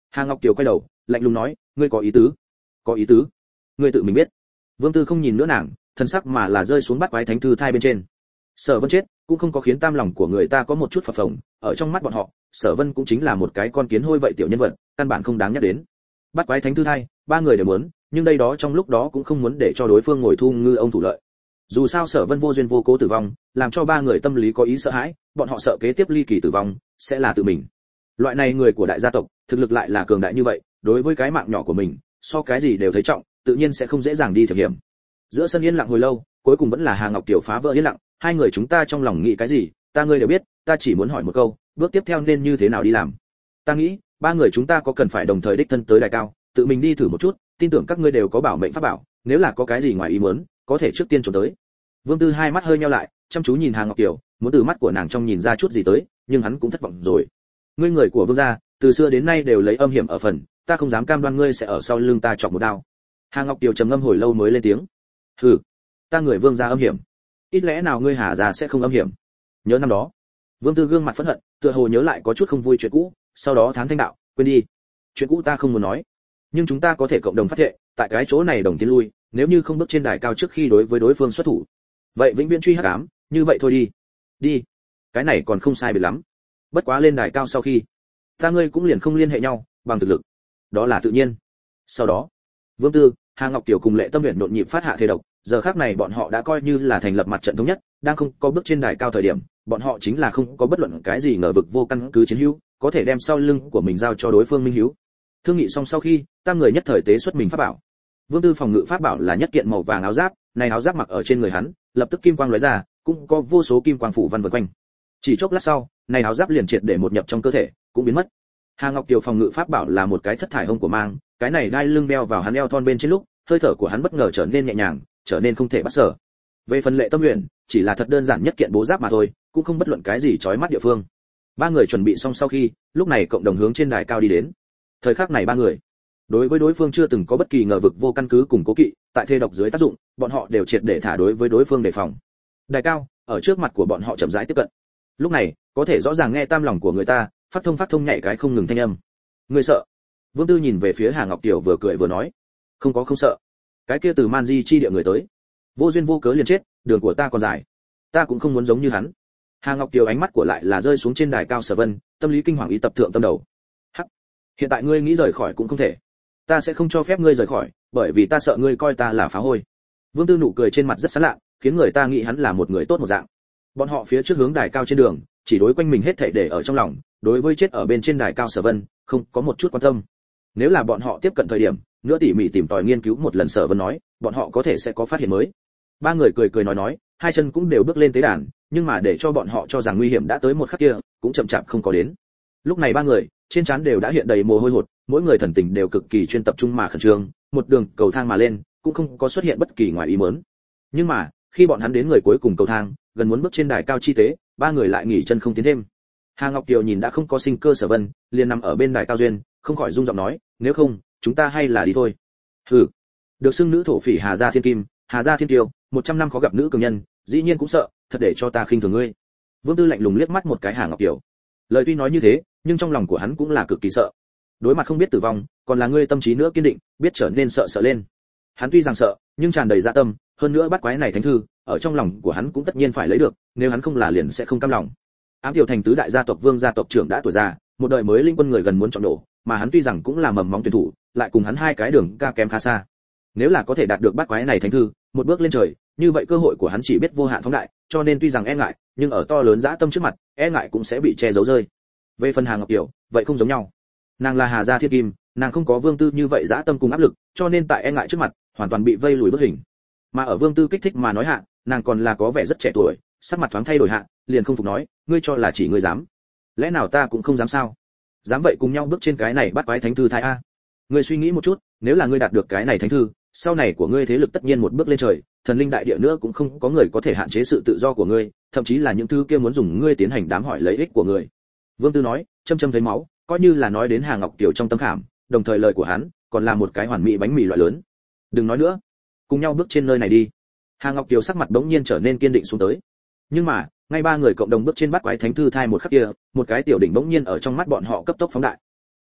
[SPEAKER 1] Hà Ngọc Kiều quay đầu lạnh lùng nói, ngươi có ý tứ? Có ý tứ? Ngươi tự mình biết. Vương Tư không nhìn nữa nàng, thân sắc mà là rơi xuống bắt quái thánh thư thai bên trên. Sở Vân chết cũng không có khiến tam lòng của người ta có một chút phập phồng, ở trong mắt bọn họ, Sở Vân cũng chính là một cái con kiến hôi vậy tiểu nhân vật, căn bản không đáng nhắc đến. Bắt quái thánh thư thai, ba người đều muốn, nhưng đây đó trong lúc đó cũng không muốn để cho đối phương ngồi thu ngư ông thủ lợi. Dù sao Sở Vân vô duyên vô cố tử vong, làm cho ba người tâm lý có ý sợ hãi, bọn họ sợ kế tiếp ly kỳ tử vong sẽ là tự mình. Loại này người của đại gia tộc, thực lực lại là cường đại như vậy, đối với cái mạng nhỏ của mình, so cái gì đều thấy trọng, tự nhiên sẽ không dễ dàng đi thực hiểm. Giữa sân yên lặng hồi lâu, cuối cùng vẫn là Hà Ngọc Tiểu phá vỡ yên lặng, hai người chúng ta trong lòng nghĩ cái gì, ta ngươi đều biết, ta chỉ muốn hỏi một câu, bước tiếp theo nên như thế nào đi làm. Ta nghĩ, ba người chúng ta có cần phải đồng thời đích thân tới đài cao, tự mình đi thử một chút, tin tưởng các ngươi đều có bảo mệnh pháp bảo, nếu là có cái gì ngoài ý muốn, có thể trước tiên trốn tới. Vương Tư hai mắt hơi nheo lại, chăm chú nhìn Hà Ngọc Tiểu, muốn từ mắt của nàng trong nhìn ra chút gì tới, nhưng hắn cũng thất vọng rồi. Ngươi người của Vương gia, từ xưa đến nay đều lấy âm hiểm ở phần, ta không dám cam đoan ngươi sẽ ở sau lưng ta chọc một đao. Hà Ngọc Tiểu trầm ngâm hồi lâu mới lên tiếng. Hừ, ta người Vương gia âm hiểm, ít lẽ nào ngươi Hà gia sẽ không âm hiểm? Nhớ năm đó, Vương Tư gương mặt phẫn hận, tựa hồ nhớ lại có chút không vui chuyện cũ, sau đó thán thanh đạo, quên đi, chuyện cũ ta không muốn nói, nhưng chúng ta có thể cộng đồng phát thệ, tại cái chỗ này đồng tiến lui, nếu như không bước trên đài cao trước khi đối với đối phương xuất thủ, vậy vĩnh viễn truy hắc ám, như vậy thôi đi. Đi, cái này còn không sai biệt lắm. Bất quá lên đài cao sau khi, ta ngươi cũng liền không liên hệ nhau bằng thực lực, đó là tự nhiên. Sau đó, Vương Tư, Hà Ngọc Tiểu cùng Lệ Tâm Uyển nhộn nhịp phát hạ thế độc, giờ khắc này bọn họ đã coi như là thành lập mặt trận thống nhất, đang không có bước trên đài cao thời điểm, bọn họ chính là không có bất luận cái gì ngờ vực vô căn cứ chiến hữu, có thể đem sau lưng của mình giao cho đối phương minh hữu. Thương nghị xong sau khi, tam người nhất thời tế xuất mình pháp bảo. Vương Tư phòng ngự pháp bảo là nhất kiện màu vàng áo giáp, này áo giáp mặc ở trên người hắn, lập tức kim quang lóe ra, cũng có vô số kim quang phủ văn vần quanh. Chỉ chốc lát sau, này áo giáp liền triệt để một nhập trong cơ thể, cũng biến mất. Hà Ngọc Kiều phòng ngự pháp bảo là một cái thất thải hông của mang, cái này đai lưng đeo vào hắn eo thon bên trên lúc, hơi thở của hắn bất ngờ trở nên nhẹ nhàng, trở nên không thể bắt sở. Về phần Lệ Tâm Uyển, chỉ là thật đơn giản nhất kiện bố giáp mà thôi, cũng không bất luận cái gì chói mắt địa phương. Ba người chuẩn bị xong sau khi, lúc này cộng đồng hướng trên đài cao đi đến. Thời khắc này ba người, đối với đối phương chưa từng có bất kỳ ngờ vực vô căn cứ cùng cố kỵ, tại thê độc dưới tác dụng, bọn họ đều triệt để thả đối với đối phương đề phòng. Đài cao, ở trước mặt của bọn họ chậm rãi tiếp cận. Lúc này, có thể rõ ràng nghe tam lòng của người ta, phát thông nhảy cái không ngừng thanh âm. Ngươi sợ? Vương Tư nhìn về phía Hà Ngọc Tiểu vừa cười vừa nói, không có không sợ. Cái kia từ Man Di chi địa người tới, vô duyên vô cớ liền chết, đường của ta còn dài, ta cũng không muốn giống như hắn. Hà Ngọc Tiểu ánh mắt của lại là rơi xuống trên đài cao Sở Vân, tâm lý kinh hoàng ý tập thượng tâm đầu. Hắc, hiện tại ngươi nghĩ rời khỏi cũng không thể, ta sẽ không cho phép ngươi rời khỏi, bởi vì ta sợ ngươi coi ta là phá hôi. Vương Tư nụ cười trên mặt rất sán lạ, khiến người ta nghĩ hắn là một người tốt một dạng. Bọn họ phía trước hướng đài cao trên đường, chỉ đối quanh mình hết thảy để ở trong lòng, đối với chết ở bên trên đài cao Sở Vân, không có một chút quan tâm. Nếu là bọn họ tiếp cận thời điểm, nữa tỉ mỉ tìm tòi nghiên cứu một lần Sở Vân nói, bọn họ có thể sẽ có phát hiện mới. Ba người cười nói, hai chân cũng đều bước lên tế đàn, nhưng mà để cho bọn họ cho rằng nguy hiểm đã tới một khắc kia, cũng chậm chạp không có đến. Lúc này ba người, trên trán đều đã hiện đầy mồ hôi hột, mỗi người thần tình đều cực kỳ chuyên tập trung mà khẩn trương, một đường cầu thang mà lên, cũng không có xuất hiện bất kỳ ngoài ý muốn. Nhưng mà, khi bọn hắn đến người cuối cùng cầu thang, gần muốn bước trên đài cao chi tế, ba người lại nghỉ chân không tiến thêm. Hà Ngọc Kiều nhìn đã không có sinh cơ Sở Vân, liền nằm ở bên đài cao duyên, không khỏi rung giọng nói, nếu không, chúng ta hay là đi thôi. Hừ, được xưng nữ thổ phỉ Hà gia thiên kim, Hà gia thiên kiêu, 100 năm khó gặp nữ cường nhân, dĩ nhiên cũng sợ, thật để cho ta khinh thường ngươi. Vương Tư lạnh lùng liếc mắt một cái Hà Ngọc Kiều. Lời tuy nói như thế, nhưng trong lòng của hắn cũng là cực kỳ sợ. Đối mặt không biết tử vong, còn là ngươi tâm trí nữa kiên định, biết trở nên sợ lên. Hắn tuy rằng sợ, nhưng tràn đầy dạ tâm, hơn nữa bắt quái này thánh thư, ở trong lòng của hắn cũng tất nhiên phải lấy được, nếu hắn không là liền sẽ không cam lòng. Ám tiểu thành tứ đại gia tộc Vương gia tộc trưởng đã tuổi già, một đời mới linh quân người gần muốn chọn nổ, mà hắn tuy rằng cũng là mầm móng tuyển thủ, lại cùng hắn hai cái đường ca kém khá xa. Nếu là có thể đạt được bắt quái này thánh thư, một bước lên trời, như vậy cơ hội của hắn chỉ biết vô hạn phóng đại, cho nên tuy rằng e ngại, nhưng ở to lớn dã tâm trước mặt, e ngại cũng sẽ bị che giấu rơi. Về phần Hà Ngọc Kiều, vậy không giống nhau. Nàng là Hà gia thiên kim, nàng không có Vương Tư như vậy dã tâm cùng áp lực, cho nên tại e ngại trước mặt, hoàn toàn bị vây lùi bước hình. Mà ở Vương Tư kích thích mà nói hạ, nàng còn là có vẻ rất trẻ tuổi, sắc mặt thoáng thay đổi hạ, liền không phục nói, ngươi cho là chỉ ngươi dám? Lẽ nào ta cũng không dám sao? Dám vậy cùng nhau bước trên cái này bắt quái thánh thư thái a. Ngươi suy nghĩ một chút, nếu là ngươi đạt được cái này thánh thư, sau này của ngươi thế lực tất nhiên một bước lên trời, thần linh đại địa nữa cũng không có người có thể hạn chế sự tự do của ngươi, thậm chí là những thứ kia muốn dùng ngươi tiến hành đám hỏi lấy ích của ngươi. Vương Tư nói, châm thấy máu, coi như là nói đến Hà Ngọc Kiều trong tâm khảm, đồng thời lời của hắn còn là một cái hoàn mỹ bánh mì loại lớn. Đừng nói nữa, cùng nhau bước trên nơi này đi. Hà Ngọc Kiều sắc mặt bỗng nhiên trở nên kiên định xuống tới. Nhưng mà, ngay ba người cộng đồng bước trên bắt quái thánh thư thai một khắc kia, một cái tiểu đỉnh bỗng nhiên ở trong mắt bọn họ cấp tốc phóng đại.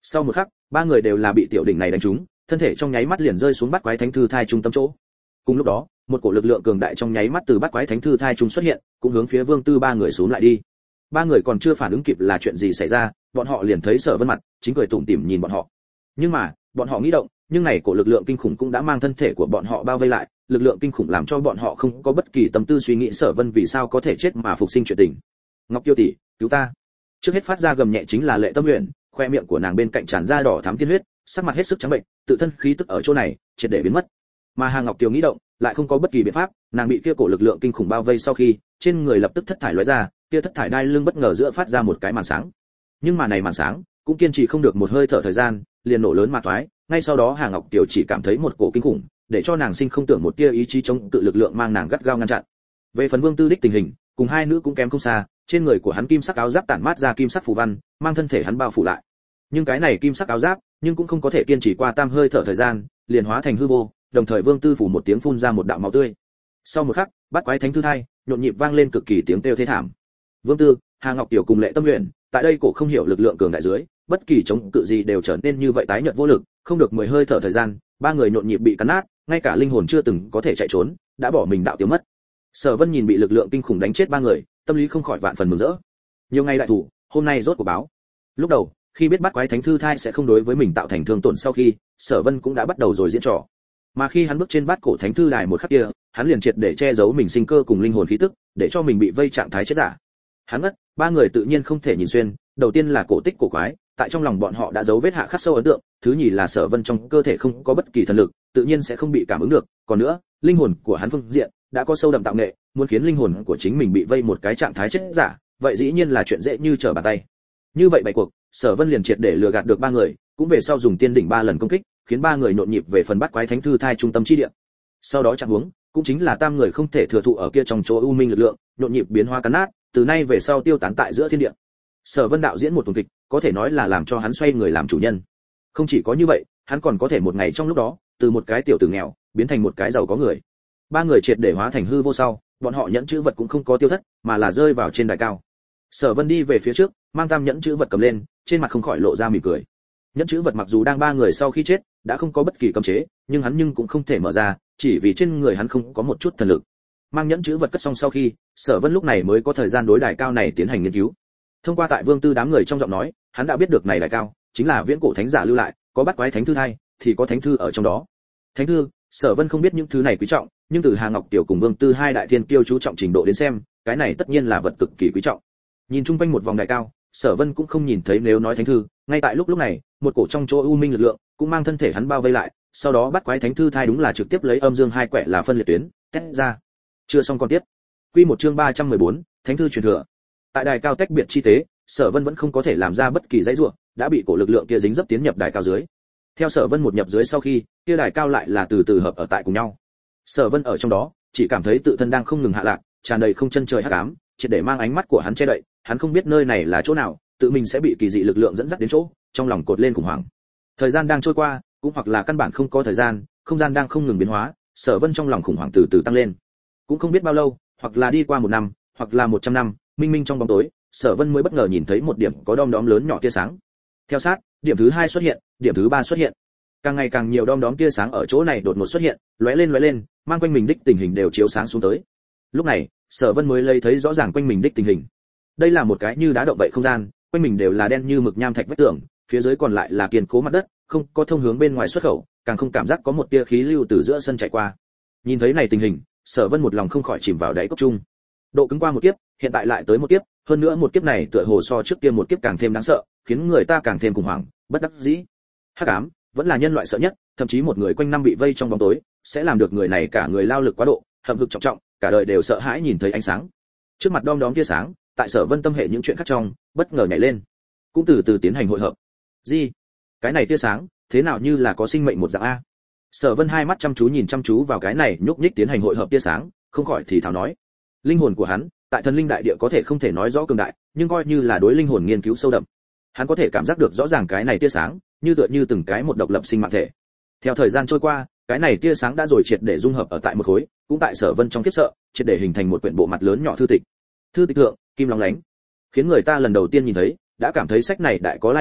[SPEAKER 1] Sau một khắc, ba người đều là bị tiểu đỉnh này đánh trúng, thân thể trong nháy mắt liền rơi xuống bát quái thánh thư thai trung tâm chỗ. Cùng lúc đó, một cổ lực lượng cường đại trong nháy mắt từ bát quái thánh thư thai trung xuất hiện, cũng hướng phía Vương Tư ba người xuống lại đi. Ba người còn chưa phản ứng kịp là chuyện gì xảy ra, bọn họ liền thấy Sở Vân mặt, chính cười tủm tỉm nhìn bọn họ. Nhưng mà, bọn họ nghĩ động, nhưng này cổ lực lượng kinh khủng cũng đã mang thân thể của bọn họ bao vây lại, lực lượng kinh khủng làm cho bọn họ không có bất kỳ tâm tư suy nghĩ Sở Vân vì sao có thể chết mà phục sinh chuyện tình. Ngọc Tiêu tỷ, cứu ta! Trước hết phát ra gầm nhẹ chính là Lệ Tâm Uyển, khoe miệng của nàng bên cạnh tràn ra đỏ thắm tiên huyết, sắc mặt hết sức trắng bệnh, tự thân khí tức ở chỗ này triệt để biến mất. Mà Hà Ngọc Tiêu nghĩ động, lại không có bất kỳ biện pháp, nàng bị kia cổ lực lượng kinh khủng bao vây sau khi, trên người lập tức thất thải lóe ra, kia thất thải đai lưng bất ngờ giữa phát ra một cái màn sáng. Nhưng mà này màn sáng cũng kiên trì không được một hơi thở thời gian, liền nổ lớn mà thoái, ngay sau đó Hà Ngọc Tiêu chỉ cảm thấy một cổ kinh khủng, để cho nàng sinh không tưởng một tia ý chí chống cự lực lượng mang nàng gắt gao ngăn chặn. Về phần Vương Tư đích tình hình, cùng hai nữ cũng kém không xa, trên người của hắn kim sắc áo giáp tản mát ra kim sắc phù văn, mang thân thể hắn bao phủ lại. Nhưng cái này kim sắc áo giáp, nhưng cũng không có thể kiên trì qua tam hơi thở thời gian, liền hóa thành hư vô, đồng thời Vương Tư phủ một tiếng phun ra một đạo máu tươi. Sau một khắc, bát quái thánh thư thai, nhộn nhịp vang lên cực kỳ tiếng kêu thê thảm. Vương Tư, Hà Ngọc Tiểu cùng Lệ Tâm Uyển, tại đây cổ không hiểu lực lượng cường đại dưới, bất kỳ chống cự gì đều trở nên như vậy tái nhợt vô lực, không được 10 hơi thở thời gian, ba người nhộn nhịp bị cắn nát, ngay cả linh hồn chưa từng có thể chạy trốn, đã bỏ mình đạo tiêu mất. Sở Vân nhìn bị lực lượng kinh khủng đánh chết ba người, tâm lý không khỏi vạn phần mừng rỡ. Nhiều ngày đại thủ, hôm nay rốt cuộc báo. Lúc đầu, khi biết bát quái thánh thư thai sẽ không đối với mình tạo thành thương tổn sau khi, Sở Vân cũng đã bắt đầu rồi diễn trò. Mà khi hắn bước trên bát cổ thánh thư đài một khắc kia, hắn liền triệt để che giấu mình sinh cơ cùng linh hồn khí tức, để cho mình bị vây trạng thái chết giả. Hắn ngất, ba người tự nhiên không thể nhìn xuyên, đầu tiên là cổ tích cổ quái, tại trong lòng bọn họ đã dấu vết hạ khắc sâu ấn tượng, thứ nhì là Sở Vân trong cơ thể không có bất kỳ thần lực, tự nhiên sẽ không bị cảm ứng được, còn nữa, linh hồn của hắn phương diện đã có sâu đậm tạo nghệ, muốn khiến linh hồn của chính mình bị vây một cái trạng thái chết giả, vậy dĩ nhiên là chuyện dễ như trở bàn tay. Như vậy bày cuộc, Sở Vân liền triệt để lừa gạt được ba người, cũng về sau dùng tiên đỉnh 3 lần công kích, khiến ba người nhộn nhịp về phần bát quái thánh thư thai trung tâm chi địa. Sau đó trạng huống, cũng chính là tam người không thể thừa thụ ở kia trong chỗ u minh lực lượng, nhộn nhịp biến hóa cắn nát, từ nay về sau tiêu tán tại giữa thiên địa. Sở Vân đạo diễn một tuần kịch, có thể nói là làm cho hắn xoay người làm chủ nhân. Không chỉ có như vậy, hắn còn có thể một ngày trong lúc đó, từ một cái tiểu tử nghèo biến thành một cái giàu có người. Ba người triệt để hóa thành hư vô sau, bọn họ nhẫn chữ vật cũng không có tiêu thất, mà là rơi vào trên đài cao. Sở Vân đi về phía trước, mang tam nhẫn chữ vật cầm lên, trên mặt không khỏi lộ ra mỉm cười. Nhẫn chữ vật mặc dù đang ba người sau khi chết, đã không có bất kỳ cấm chế, nhưng hắn cũng không thể mở ra, chỉ vì trên người hắn không có một chút thần lực. Mang nhẫn chữ vật cất xong sau khi, Sở Vân lúc này mới có thời gian đối đài cao này tiến hành nghiên cứu. Thông qua tại Vương Tư đám người trong giọng nói, hắn đã biết được này đài cao chính là viễn cổ thánh giả lưu lại, có bát quái thánh thư thai, thì có thánh thư ở trong đó. Thánh thư, Sở Vân không biết những thứ này quý trọng, nhưng từ Hà Ngọc Tiểu cùng Vương Tư hai đại thiên kiêu chú trọng trình độ đến xem, cái này tất nhiên là vật cực kỳ quý trọng. Nhìn chung quanh một vòng đài cao, Sở Vân cũng không nhìn thấy nếu nói thánh thư, ngay tại lúc này, một cổ trong chỗ u minh lực lượng cũng mang thân thể hắn bao vây lại, sau đó bắt quái thánh thư thai đúng là trực tiếp lấy âm dương hai quẻ là phân liệt tuyến, tách ra. Chưa xong con tiếp. Quy một chương 314, thánh thư truyền thừa. Tại đài cao tách biệt chi tế, Sở Vân vẫn không có thể làm ra bất kỳ dãy rủa, đã bị cổ lực lượng kia dính dấp tiến nhập đài cao dưới. Theo Sở Vân một nhập dưới sau khi, kia đài cao lại là từ từ hợp ở tại cùng nhau. Sở Vân ở trong đó, chỉ cảm thấy tự thân đang không ngừng hạ lạc, tràn đầy không chân trời hắc ám, triệt để mang ánh mắt của hắn che đậy, hắn không biết nơi này là chỗ nào, tự mình sẽ bị kỳ dị lực lượng dẫn dắt đến chỗ, trong lòng cột lên khủng hoảng. Thời gian đang trôi qua, cũng hoặc là căn bản không có thời gian, không gian đang không ngừng biến hóa, Sở Vân trong lòng khủng hoảng từ từ tăng lên. Cũng không biết bao lâu, hoặc là đi qua 1 năm, hoặc là 100 năm, minh minh trong bóng tối, Sở Vân mới bất ngờ nhìn thấy một điểm có đom đóm lớn nhỏ tia sáng. Theo sát, điểm thứ 2 xuất hiện, điểm thứ 3 xuất hiện. Càng ngày càng nhiều đom đóm tia sáng ở chỗ này đột ngột xuất hiện, lóe lên, mang quanh mình đích tình hình đều chiếu sáng xuống tới. Lúc này, Sở Vân mới lấy thấy rõ ràng quanh mình đích tình hình. Đây là một cái như đá động vậy không gian, quanh mình đều là đen như mực nham thạch vách tường, phía dưới còn lại là kiên cố mặt đất, không có thông hướng bên ngoài xuất khẩu, càng không cảm giác có một tia khí lưu từ giữa sân chạy qua. Nhìn thấy này tình hình, Sở Vân một lòng không khỏi chìm vào đáy cốc chung. Độ cứng qua một kiếp, hiện tại lại tới một kiếp, hơn nữa một kiếp này tựa hồ so trước kia một kiếp càng thêm đáng sợ, khiến người ta càng thêm khủng hoảng, bất đắc dĩ. Hắc ám vẫn là nhân loại sợ nhất, thậm chí một người quanh năm bị vây trong bóng tối, sẽ làm được người này cả người lao lực quá độ, hậm hực trọng trọng, cả đời đều sợ hãi nhìn thấy ánh sáng. Trước mặt đom đóm tia sáng, tại Sở Vân tâm hệ những chuyện khác trong, bất ngờ nhảy lên, cũng từ từ tiến hành hội hợp. Gì? Cái này tia sáng, thế nào như là có sinh mệnh một dạng a? Sở Vân hai mắt chăm chú vào cái này nhúc nhích tiến hành hội hợp tia sáng, không khỏi thì thào nói. Linh hồn của hắn, tại thần linh đại địa có thể không thể nói rõ cường đại, nhưng coi như là đối linh hồn nghiên cứu sâu đậm. Hắn có thể cảm giác được rõ ràng cái này tia sáng, như tựa như từng cái một độc lập sinh mạng thể. Theo thời gian trôi qua, cái này tia sáng đã rồi triệt để dung hợp ở tại một khối, cũng tại Sở Vân trong kiếp sợ, triệt để hình thành một quyển bộ mặt lớn nhỏ thư tịch. Thư tịch thượng, kim lóng lánh, khiến người ta lần đầu tiên nhìn thấy, đã cảm thấy sách này đại có lai lịch,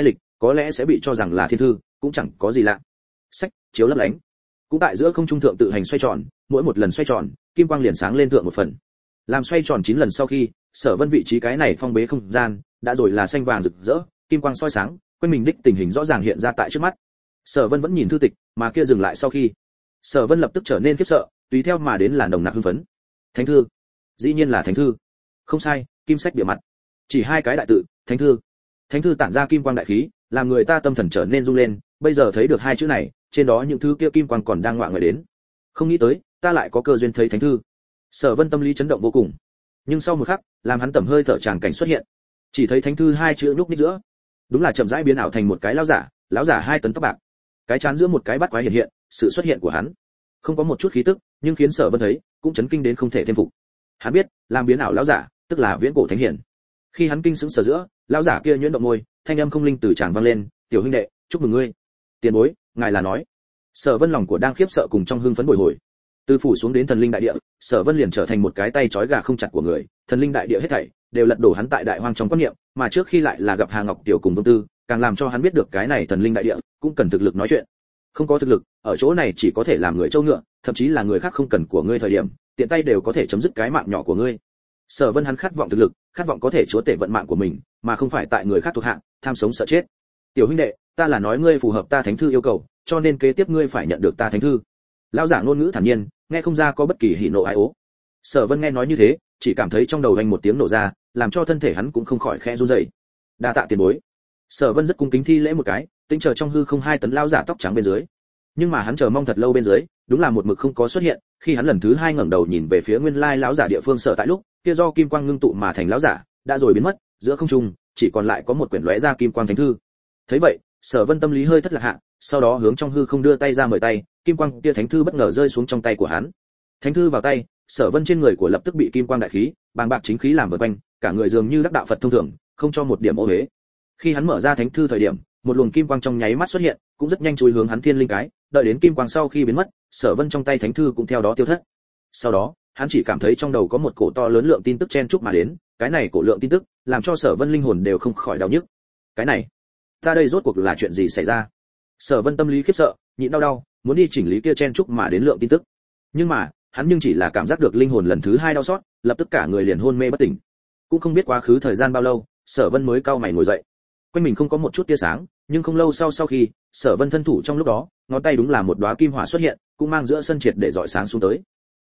[SPEAKER 1] có lẽ sẽ bị cho rằng là thiên thư, cũng chẳng có gì lạ. Sách chiếu lấp lánh, cũng tại giữa không trung thượng tự hành xoay tròn, mỗi một lần xoay tròn, kim quang liền sáng lên thượng một phần. Làm xoay tròn 9 lần sau khi, Sở Vân vị trí cái này phong bế không gian, đã rồi là xanh vàng rực rỡ, kim quang soi sáng, quanh mình đích tình hình rõ ràng hiện ra tại trước mắt. Sở Vân vẫn nhìn thư tịch, mà kia dừng lại sau khi, Sở Vân lập tức trở nên khiếp sợ, tùy theo mà đến là nồng nặc hưng phấn. Thánh thư, dĩ nhiên là thánh thư. Không sai, kim sách bìa mặt, chỉ 2 cái đại tự, thánh thư. Thánh thư tản ra kim quang đại khí, làm người ta tâm thần trở nên rung lên, bây giờ thấy được 2 chữ này, trên đó những thứ kia kim quang còn đang ngoạ người đến. Không nghĩ tới, ta lại có cơ duyên thấy thánh thư. Sở Vân tâm lý chấn động vô cùng. Nhưng sau một khắc, làm hắn tẩm hơi thở tràng cảnh xuất hiện, chỉ thấy thánh thư 2 chữ nhúc nhích giữa, đúng là chậm rãi biến ảo thành một cái lão giả 2 tấn tóc bạc, cái trán giữa một cái bát quái hiện, sự xuất hiện của hắn không có một chút khí tức, nhưng khiến Sở Vân thấy cũng chấn kinh đến không thể thêm phục. Hắn biết, làm biến ảo lão giả, tức là viễn cổ thánh hiển. Khi hắn kinh sững sờ giữa, lão giả kia nhuyễn động môi, thanh âm không linh từ tràng vang lên, "Tiểu huynh đệ, chúc mừng ngươi." "Tiền bối, ngài là nói?" Sở Vân lòng của đang khiếp sợ cùng trong hưng phấn bồi hồi. Từ phủ xuống đến thần linh đại địa, Sở Vân liền trở thành một cái tay trói gà không chặt của người, thần linh đại địa hết thảy đều lật đổ hắn tại đại hoang trong quan niệm, mà trước khi lại là gặp Hà Ngọc Tiểu cùng Vương Tư, càng làm cho hắn biết được cái này thần linh đại địa cũng cần thực lực nói chuyện. Không có thực lực, ở chỗ này chỉ có thể làm người trâu ngựa, thậm chí là người khác không cần của ngươi thời điểm, tiện tay đều có thể chấm dứt cái mạng nhỏ của ngươi. Sở Vân hắn khát vọng thực lực, khát vọng có thể chúa tể vận mạng của mình, mà không phải tại người khác thuộc hạ, tham sống sợ chết. "Tiểu huynh đệ, ta là nói ngươi phù hợp ta thánh thư yêu cầu, cho nên kế tiếp ngươi phải nhận được ta thánh thư." Lão giả ngôn ngữ thản nhiên, nghe không ra có bất kỳ hỉ nộ ái ố. Sở Vân nghe nói như thế, chỉ cảm thấy trong đầu anh một tiếng nổ ra, làm cho thân thể hắn cũng không khỏi khẽ run rẩy. "Đa tạ tiền bối." Sở Vân rất cung kính thi lễ một cái, tính chờ trong hư không 2 tấn lão giả tóc trắng bên dưới. Nhưng mà hắn chờ mong thật lâu bên dưới, đúng là một mực không có xuất hiện. Khi hắn lần thứ 2 ngẩng đầu nhìn về phía nguyên lai lão giả địa phương sở tại lúc, kia do kim quang ngưng tụ mà thành lão giả đã rồi biến mất, giữa không trung chỉ còn lại có một quyển lóe ra kim quang thánh thư. Thấy vậy, Sở Vân tâm lý hơi thất lạc hạ, sau đó hướng trong hư không đưa tay ra mời tay, kim quang kia thánh thư bất ngờ rơi xuống trong tay của hắn. Thánh thư vào tay, Sở Vân trên người của lập tức bị kim quang đại khí, bàng bạc chính khí làm vây quanh, cả người dường như đắc đạo Phật thông thường, không cho một điểm ô uế. Khi hắn mở ra thánh thư thời điểm, một luồng kim quang trong nháy mắt xuất hiện, cũng rất nhanh chui hướng hắn thiên linh cái, đợi đến kim quang sau khi biến mất, Sở Vân trong tay thánh thư cũng theo đó tiêu thất. Sau đó, hắn chỉ cảm thấy trong đầu có một cổ to lớn lượng tin tức chen chúc mà đến, cái này cổ lượng tin tức làm cho Sở Vân linh hồn đều không khỏi đau nhức. Cái này, ta đây rốt cuộc là chuyện gì xảy ra? Sở Vân tâm lý khiếp sợ, nhịn đau, muốn đi chỉnh lý kia chen chúc mà đến lượng tin tức. Nhưng mà, hắn nhưng chỉ là cảm giác được linh hồn lần thứ 2 đau xót, lập tức cả người liền hôn mê bất tỉnh. Cũng không biết quá khứ thời gian bao lâu, Sở Vân mới cau mày ngồi dậy. Quanh mình không có một chút tia sáng, nhưng không lâu sau khi, Sở Vân thân thủ trong lúc đó, ngón tay đúng là một đóa kim hỏa xuất hiện, cũng mang giữa sân triệt để rọi sáng xuống tới.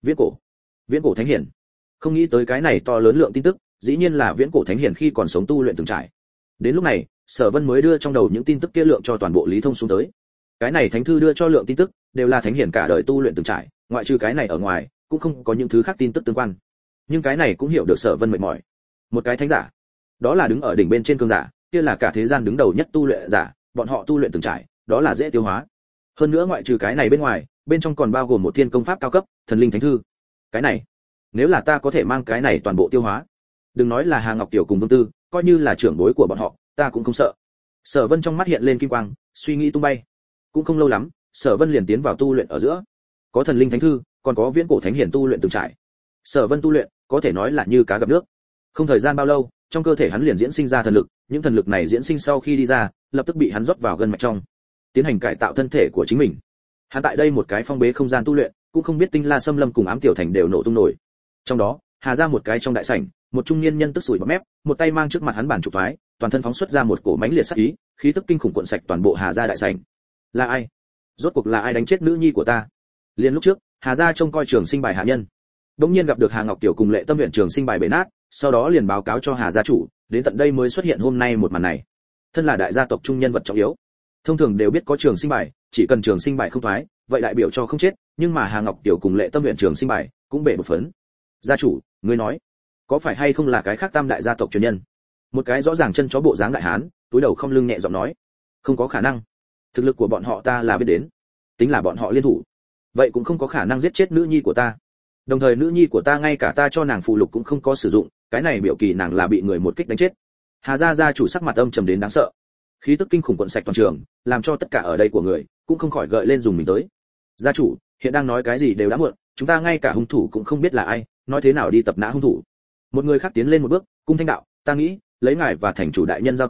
[SPEAKER 1] Viễn cổ thánh hiển. Không nghĩ tới cái này to lớn lượng tin tức, dĩ nhiên là viễn cổ thánh hiển khi còn sống tu luyện từng trải. Đến lúc này, Sở Vân mới đưa trong đầu những tin tức kia lượng cho toàn bộ Lý Thông xuống tới. Cái này thánh thư đưa cho lượng tin tức, đều là thánh hiển cả đời tu luyện từng trải, ngoại trừ cái này ở ngoài, cũng không có những thứ khác tin tức tương quan. Nhưng cái này cũng hiểu được Sở Vân mệt mỏi. Một cái thánh giả, đó là đứng ở đỉnh bên trên cường giả, kia là cả thế gian đứng đầu nhất tu luyện giả, bọn họ tu luyện từng trải, đó là dễ tiêu hóa. Hơn nữa ngoại trừ cái này bên ngoài, bên trong còn bao gồm một thiên công pháp cao cấp, thần linh thánh thư. Cái này, nếu là ta có thể mang cái này toàn bộ tiêu hóa, đừng nói là Hà Ngọc Tiểu cùng Vương Tư, coi như là trưởng bối của bọn họ, ta cũng không sợ. Sở Vân trong mắt hiện lên kim quang, suy nghĩ tung bay. Cũng không lâu lắm, Sở Vân liền tiến vào tu luyện ở giữa. Có thần linh thánh thư, còn có viễn cổ thánh hiển tu luyện từng trải. Sở Vân tu luyện, có thể nói là như cá gặp nước. Không thời gian bao lâu, trong cơ thể hắn liền diễn sinh ra thần lực, những thần lực này diễn sinh sau khi đi ra, lập tức bị hắn rót vào gân mạch trong, tiến hành cải tạo thân thể của chính mình. Hắn tại đây một cái phong bế không gian tu luyện, cũng không biết Tinh La Sâm Lâm cùng Ám Tiểu Thành đều nổ tung nổi. Trong đó, Hà ra một cái trong đại sảnh, một trung niên nhân tức sủi bọt mép, một tay mang trước mặt hắn bản trục thoái, toàn thân phóng xuất ra một cổ mãnh liệt sát ý, khí tức kinh khủng cuộn sạch toàn bộ Hà gia đại sảnh. Là ai? Rốt cuộc là ai đánh chết nữ nhi của ta? Liên lúc trước, Hà gia trông coi trường sinh bài hạ nhân, đống nhiên gặp được Hà Ngọc Tiểu cùng Lệ Tâm huyện trường sinh bài bể nát, sau đó liền báo cáo cho Hà gia chủ, đến tận đây mới xuất hiện hôm nay một màn này. Thân là đại gia tộc trung nhân vật trọng yếu, thông thường đều biết có trường sinh bài, chỉ cần trường sinh bài không thoái, vậy đại biểu cho không chết, nhưng mà Hà Ngọc Tiểu cùng Lệ Tâm huyện trường sinh bài cũng bể một phấn. Gia chủ, ngươi nói, có phải hay không là cái khác tam đại gia tộc truyền nhân? Một cái rõ ràng chân chó bộ dáng đại hán, túi đầu không lưng nhẹ giọng nói, không có khả năng, thực lực của bọn họ ta là biết đến, tính là bọn họ liên thủ, vậy cũng không có khả năng giết chết nữ nhi của ta. Đồng thời nữ nhi của ta ngay cả ta cho nàng phụ lục cũng không có sử dụng, cái này biểu kỳ nàng là bị người một kích đánh chết. Hà gia gia chủ sắc mặt âm trầm đến đáng sợ, khí tức kinh khủng cuộn sạch toàn trường, làm cho tất cả ở đây của người cũng không khỏi gợi lên dùng mình tới. Gia chủ, hiện đang nói cái gì đều đã muộn, chúng ta ngay cả hung thủ cũng không biết là ai, nói thế nào đi tập nã hung thủ. Một người khác tiến lên một bước, cung thanh đạo, ta nghĩ lấy ngài và thành chủ đại nhân giao tình,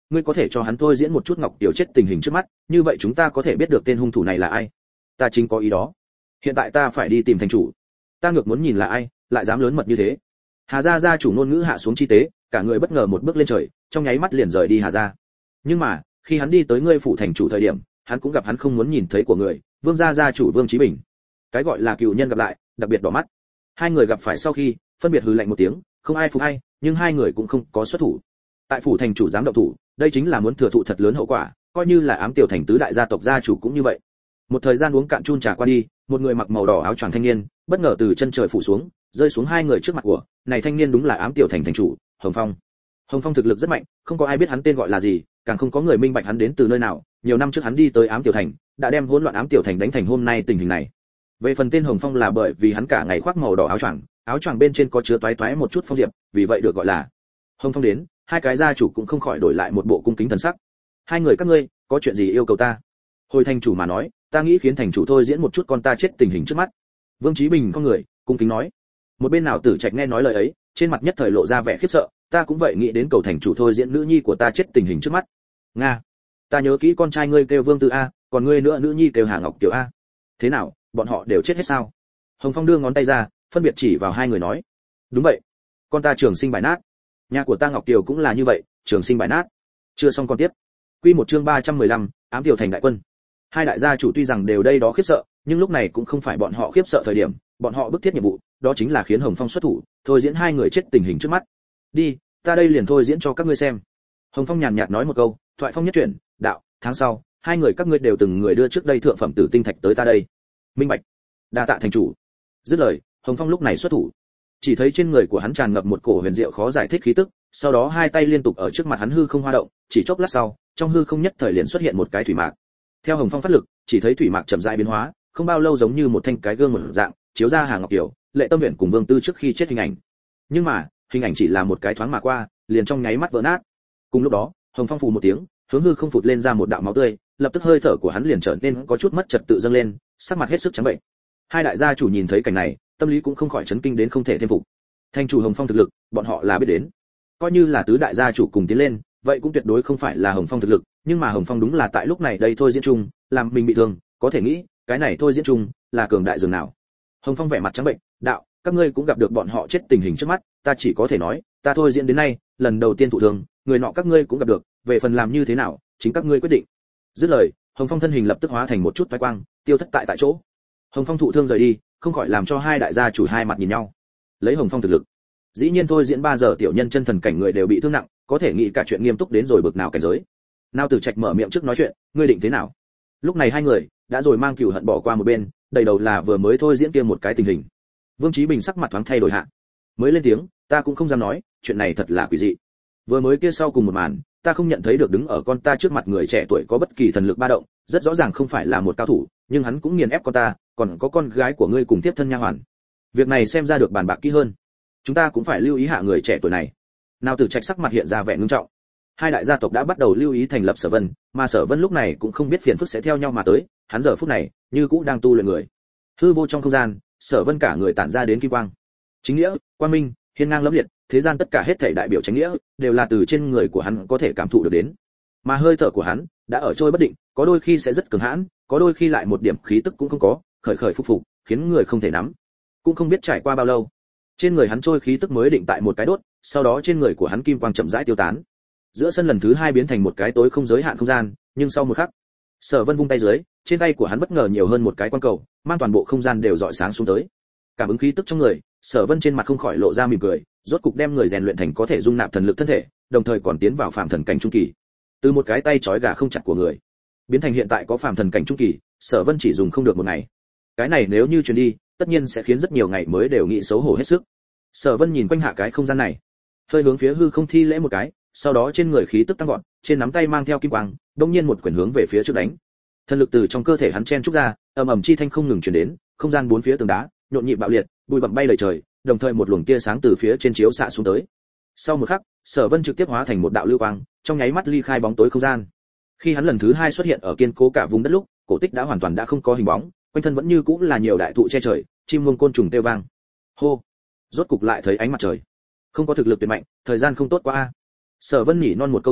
[SPEAKER 1] ngươi có thể cho hắn thôi diễn một chút Ngọc Tiểu chết tình hình trước mắt, như vậy chúng ta có thể biết được tên hung thủ này là ai. Ta chính có ý đó. Hiện tại ta phải đi tìm thành chủ. Ta ngược muốn nhìn là ai, lại dám lớn mật như thế. Hà gia gia chủ ngôn ngữ hạ xuống chi tế, cả người bất ngờ một bước lên trời, trong nháy mắt liền rời đi Hà gia. Nhưng mà, khi hắn đi tới ngươi phủ thành chủ thời điểm, hắn cũng gặp hắn không muốn nhìn thấy của người, Vương gia gia chủ Vương Chí Bình. Cái gọi là cựu nhân gặp lại, đặc biệt đỏ mắt. Hai người gặp phải sau khi, phân biệt hừ lạnh một tiếng, không ai phục ai, nhưng hai người cũng không có xuất thủ. Tại phủ thành chủ dám động thủ, đây chính là muốn thừa thụ thật lớn hậu quả, coi như là ám tiểu thành tứ đại gia tộc gia chủ cũng như vậy. Một thời gian uống cạn chun trà qua đi, một người mặc màu đỏ áo choàng thanh niên, bất ngờ từ chân trời phủ xuống, rơi xuống hai người trước mặt của, này thanh niên đúng là ám tiểu thành thành chủ, Hồng Phong. Hồng Phong thực lực rất mạnh, không có ai biết hắn tên gọi là gì, càng không có người minh bạch hắn đến từ nơi nào, nhiều năm trước hắn đi tới ám tiểu thành, đã đem hỗn loạn ám tiểu thành đánh thành hôm nay tình hình này. Về phần tên Hồng Phong là bởi vì hắn cả ngày khoác màu đỏ áo choàng bên trên có chứa toái toái một chút phong diệp, vì vậy được gọi là Hồng Phong. Đến, hai cái gia chủ cũng không khỏi đổi lại một bộ cung kính thần sắc. Hai người các ngươi, có chuyện gì yêu cầu ta? Hồi thành chủ mà nói, ta nghĩ khiến thành chủ thôi diễn một chút con ta chết tình hình trước mắt. Vương Chí Bình con người, cung kính nói. Một bên nào Tử Trạch nghe nói lời ấy, trên mặt nhất thời lộ ra vẻ khiếp sợ, ta cũng vậy nghĩ đến cầu thành chủ thôi diễn nữ nhi của ta chết tình hình trước mắt. Nga, ta nhớ kỹ con trai ngươi kêu Vương Tư A, còn ngươi nữa nữ nhi kêu Hà Ngọc Tiểu A. Thế nào, bọn họ đều chết hết sao? Hồng Phong đưa ngón tay ra, phân biệt chỉ vào hai người nói. Đúng vậy, con ta trường sinh bại nát. Nhà của ta Ngọc Tiểu cũng là như vậy, trường sinh bại nát. Chưa xong con tiếp. Quy một chương 315, ám tiểu thành đại quân. Hai đại gia chủ tuy rằng đều đây đó khiếp sợ, nhưng lúc này cũng không phải bọn họ khiếp sợ thời điểm, bọn họ bức thiết nhiệm vụ, đó chính là khiến Hồng Phong xuất thủ, thôi diễn hai người chết tình hình trước mắt. Đi, ta đây liền thôi diễn cho các ngươi xem. Hồng Phong nhàn nhạt nói một câu, thoại phong nhất chuyển, đạo, tháng sau, hai người các ngươi đều từng người đưa trước đây thượng phẩm tử tinh thạch tới ta đây. Minh bạch. Đa tạ thành chủ. Dứt lời, Hồng Phong lúc này xuất thủ. Chỉ thấy trên người của hắn tràn ngập một cổ huyền diệu khó giải thích khí tức, sau đó hai tay liên tục ở trước mặt hắn hư không hoa động, chỉ chốc lát sau, trong hư không nhất thời liền xuất hiện một cái thủy mạc. Theo Hồng Phong phát lực, chỉ thấy thủy mạc chậm rãi biến hóa, không bao lâu giống như một thanh cái gương một dạng, chiếu ra Hà Ngọc Tiểu, Lệ Tâm Uyển cùng Vương Tư trước khi chết hình ảnh. Nhưng mà, hình ảnh chỉ là một cái thoáng mà qua, liền trong nháy mắt vỡ nát. Cùng lúc đó, Hồng Phong phù một tiếng, hướng hư không phụt lên ra một đạo máu tươi, lập tức hơi thở của hắn liền trở nên có chút mất trật tự dâng lên, sắc mặt hết sức trắng bệnh. Hai đại gia chủ nhìn thấy cảnh này, tâm lý cũng không khỏi chấn kinh đến không thể thêm phục. Thành chủ Hồng Phong thực lực, bọn họ là biết đến. Coi như là tứ đại gia chủ cùng tiến lên, vậy cũng tuyệt đối không phải là Hồng Phong thực lực, nhưng mà Hồng Phong đúng là tại lúc này đây thôi diễn chung, làm mình bị thương, có thể nghĩ, cái này thôi diễn chung là cường đại dường nào. Hồng Phong vẻ mặt trắng bệnh, đạo, các ngươi cũng gặp được bọn họ chết tình hình trước mắt, ta chỉ có thể nói, ta thôi diễn đến nay, lần đầu tiên thụ thương, người nọ các ngươi cũng gặp được, về phần làm như thế nào, chính các ngươi quyết định. Dứt lời, Hồng Phong thân hình lập tức hóa thành một chút phái quang, tiêu thất tại chỗ. Hồng Phong thụ thương rời đi, không khỏi làm cho hai đại gia chủ hai mặt nhìn nhau. Lấy Hồng Phong thực lực, dĩ nhiên thôi diễn 3 giờ tiểu nhân chân thần cảnh người đều bị thương nặng, có thể nghĩ cả chuyện nghiêm túc đến rồi bực nào cảnh giới. Nào Tử Trạch mở miệng trước nói chuyện, ngươi định thế nào? Lúc này hai người đã rồi mang cừu hận bỏ qua một bên, đầy đầu là vừa mới thôi diễn kia một cái tình hình. Vương Chí Bình sắc mặt thoáng thay đổi hạ, mới lên tiếng, ta cũng không dám nói, chuyện này thật là quỷ dị. Vừa mới kia sau cùng một màn, ta không nhận thấy được đứng ở con ta trước mặt người trẻ tuổi có bất kỳ thần lực ba động, rất rõ ràng không phải là một cao thủ, nhưng hắn cũng nghiền ép con ta, còn có con gái của ngươi cùng tiếp thân nha hoàn. Việc này xem ra được bàn bạc kỹ hơn. Chúng ta cũng phải lưu ý hạ người trẻ tuổi này. Nào Tử Trạch sắc mặt hiện ra vẻ ngưng trọng. Hai đại gia tộc đã bắt đầu lưu ý thành lập Sở Vân, mà Sở Vân lúc này cũng không biết phiền phức sẽ theo nhau mà tới, hắn giờ phút này như cũ đang tu luyện người. Hư vô trong không gian, Sở Vân cả người tản ra đến kim quang. Chính nghĩa, quang minh, hiên ngang lẫm liệt, thế gian tất cả hết thảy đại biểu chính nghĩa, đều là từ trên người của hắn có thể cảm thụ được đến. Mà hơi thở của hắn đã ở trôi bất định, có đôi khi sẽ rất cường hãn, có đôi khi lại một điểm khí tức cũng không có, khởi khởi phục phục, khiến người không thể nắm. Cũng không biết trải qua bao lâu, trên người hắn trôi khí tức mới định tại một cái đốt, sau đó trên người của hắn kim quang chậm rãi tiêu tán. Giữa sân lần thứ hai biến thành một cái tối không giới hạn không gian, nhưng sau một khắc, Sở Vân vung tay dưới, trên tay của hắn bất ngờ nhiều hơn một cái quang cầu, mang toàn bộ không gian đều rọi sáng xuống tới. Cảm ứng khí tức trong người, Sở Vân trên mặt không khỏi lộ ra mỉm cười, rốt cục đem người rèn luyện thành có thể dung nạp thần lực thân thể, đồng thời còn tiến vào phàm thần cảnh trung kỳ. Từ một cái tay trói gà không chặt của người, biến thành hiện tại có phàm thần cảnh trung kỳ, Sở Vân chỉ dùng không được một ngày. Cái này nếu như truyền đi, tất nhiên sẽ khiến rất nhiều ngày mới đều nghĩ xấu hổ hết sức. Sở Vân nhìn quanh hạ cái không gian này, hơi hướng phía hư không thi lễ một cái, sau đó trên người khí tức tăng vọt, trên nắm tay mang theo kim quang, đột nhiên một quyền hướng về phía trước đánh. Thần lực từ trong cơ thể hắn chen trúc ra, ầm ầm chi thanh không ngừng truyền đến, không gian bốn phía tường đá nhộn nhịp bạo liệt, bụi bặm bay đầy trời, đồng thời một luồng tia sáng từ phía trên chiếu xạ xuống tới. Sau một khắc, Sở Vân trực tiếp hóa thành một đạo lưu quang, trong nháy mắt ly khai bóng tối không gian. Khi hắn lần thứ hai xuất hiện ở kiên cố cả vùng đất lúc, cổ tích đã hoàn toàn đã không có hình bóng, quanh thân vẫn như cũ là nhiều đại thụ che trời, chim muông côn trùng kêu vang. Hô, rốt cục lại thấy ánh mặt trời. Không có thực lực tuyệt mạnh, thời gian không tốt quá a. Sở Vân nhỉ non một câu sau,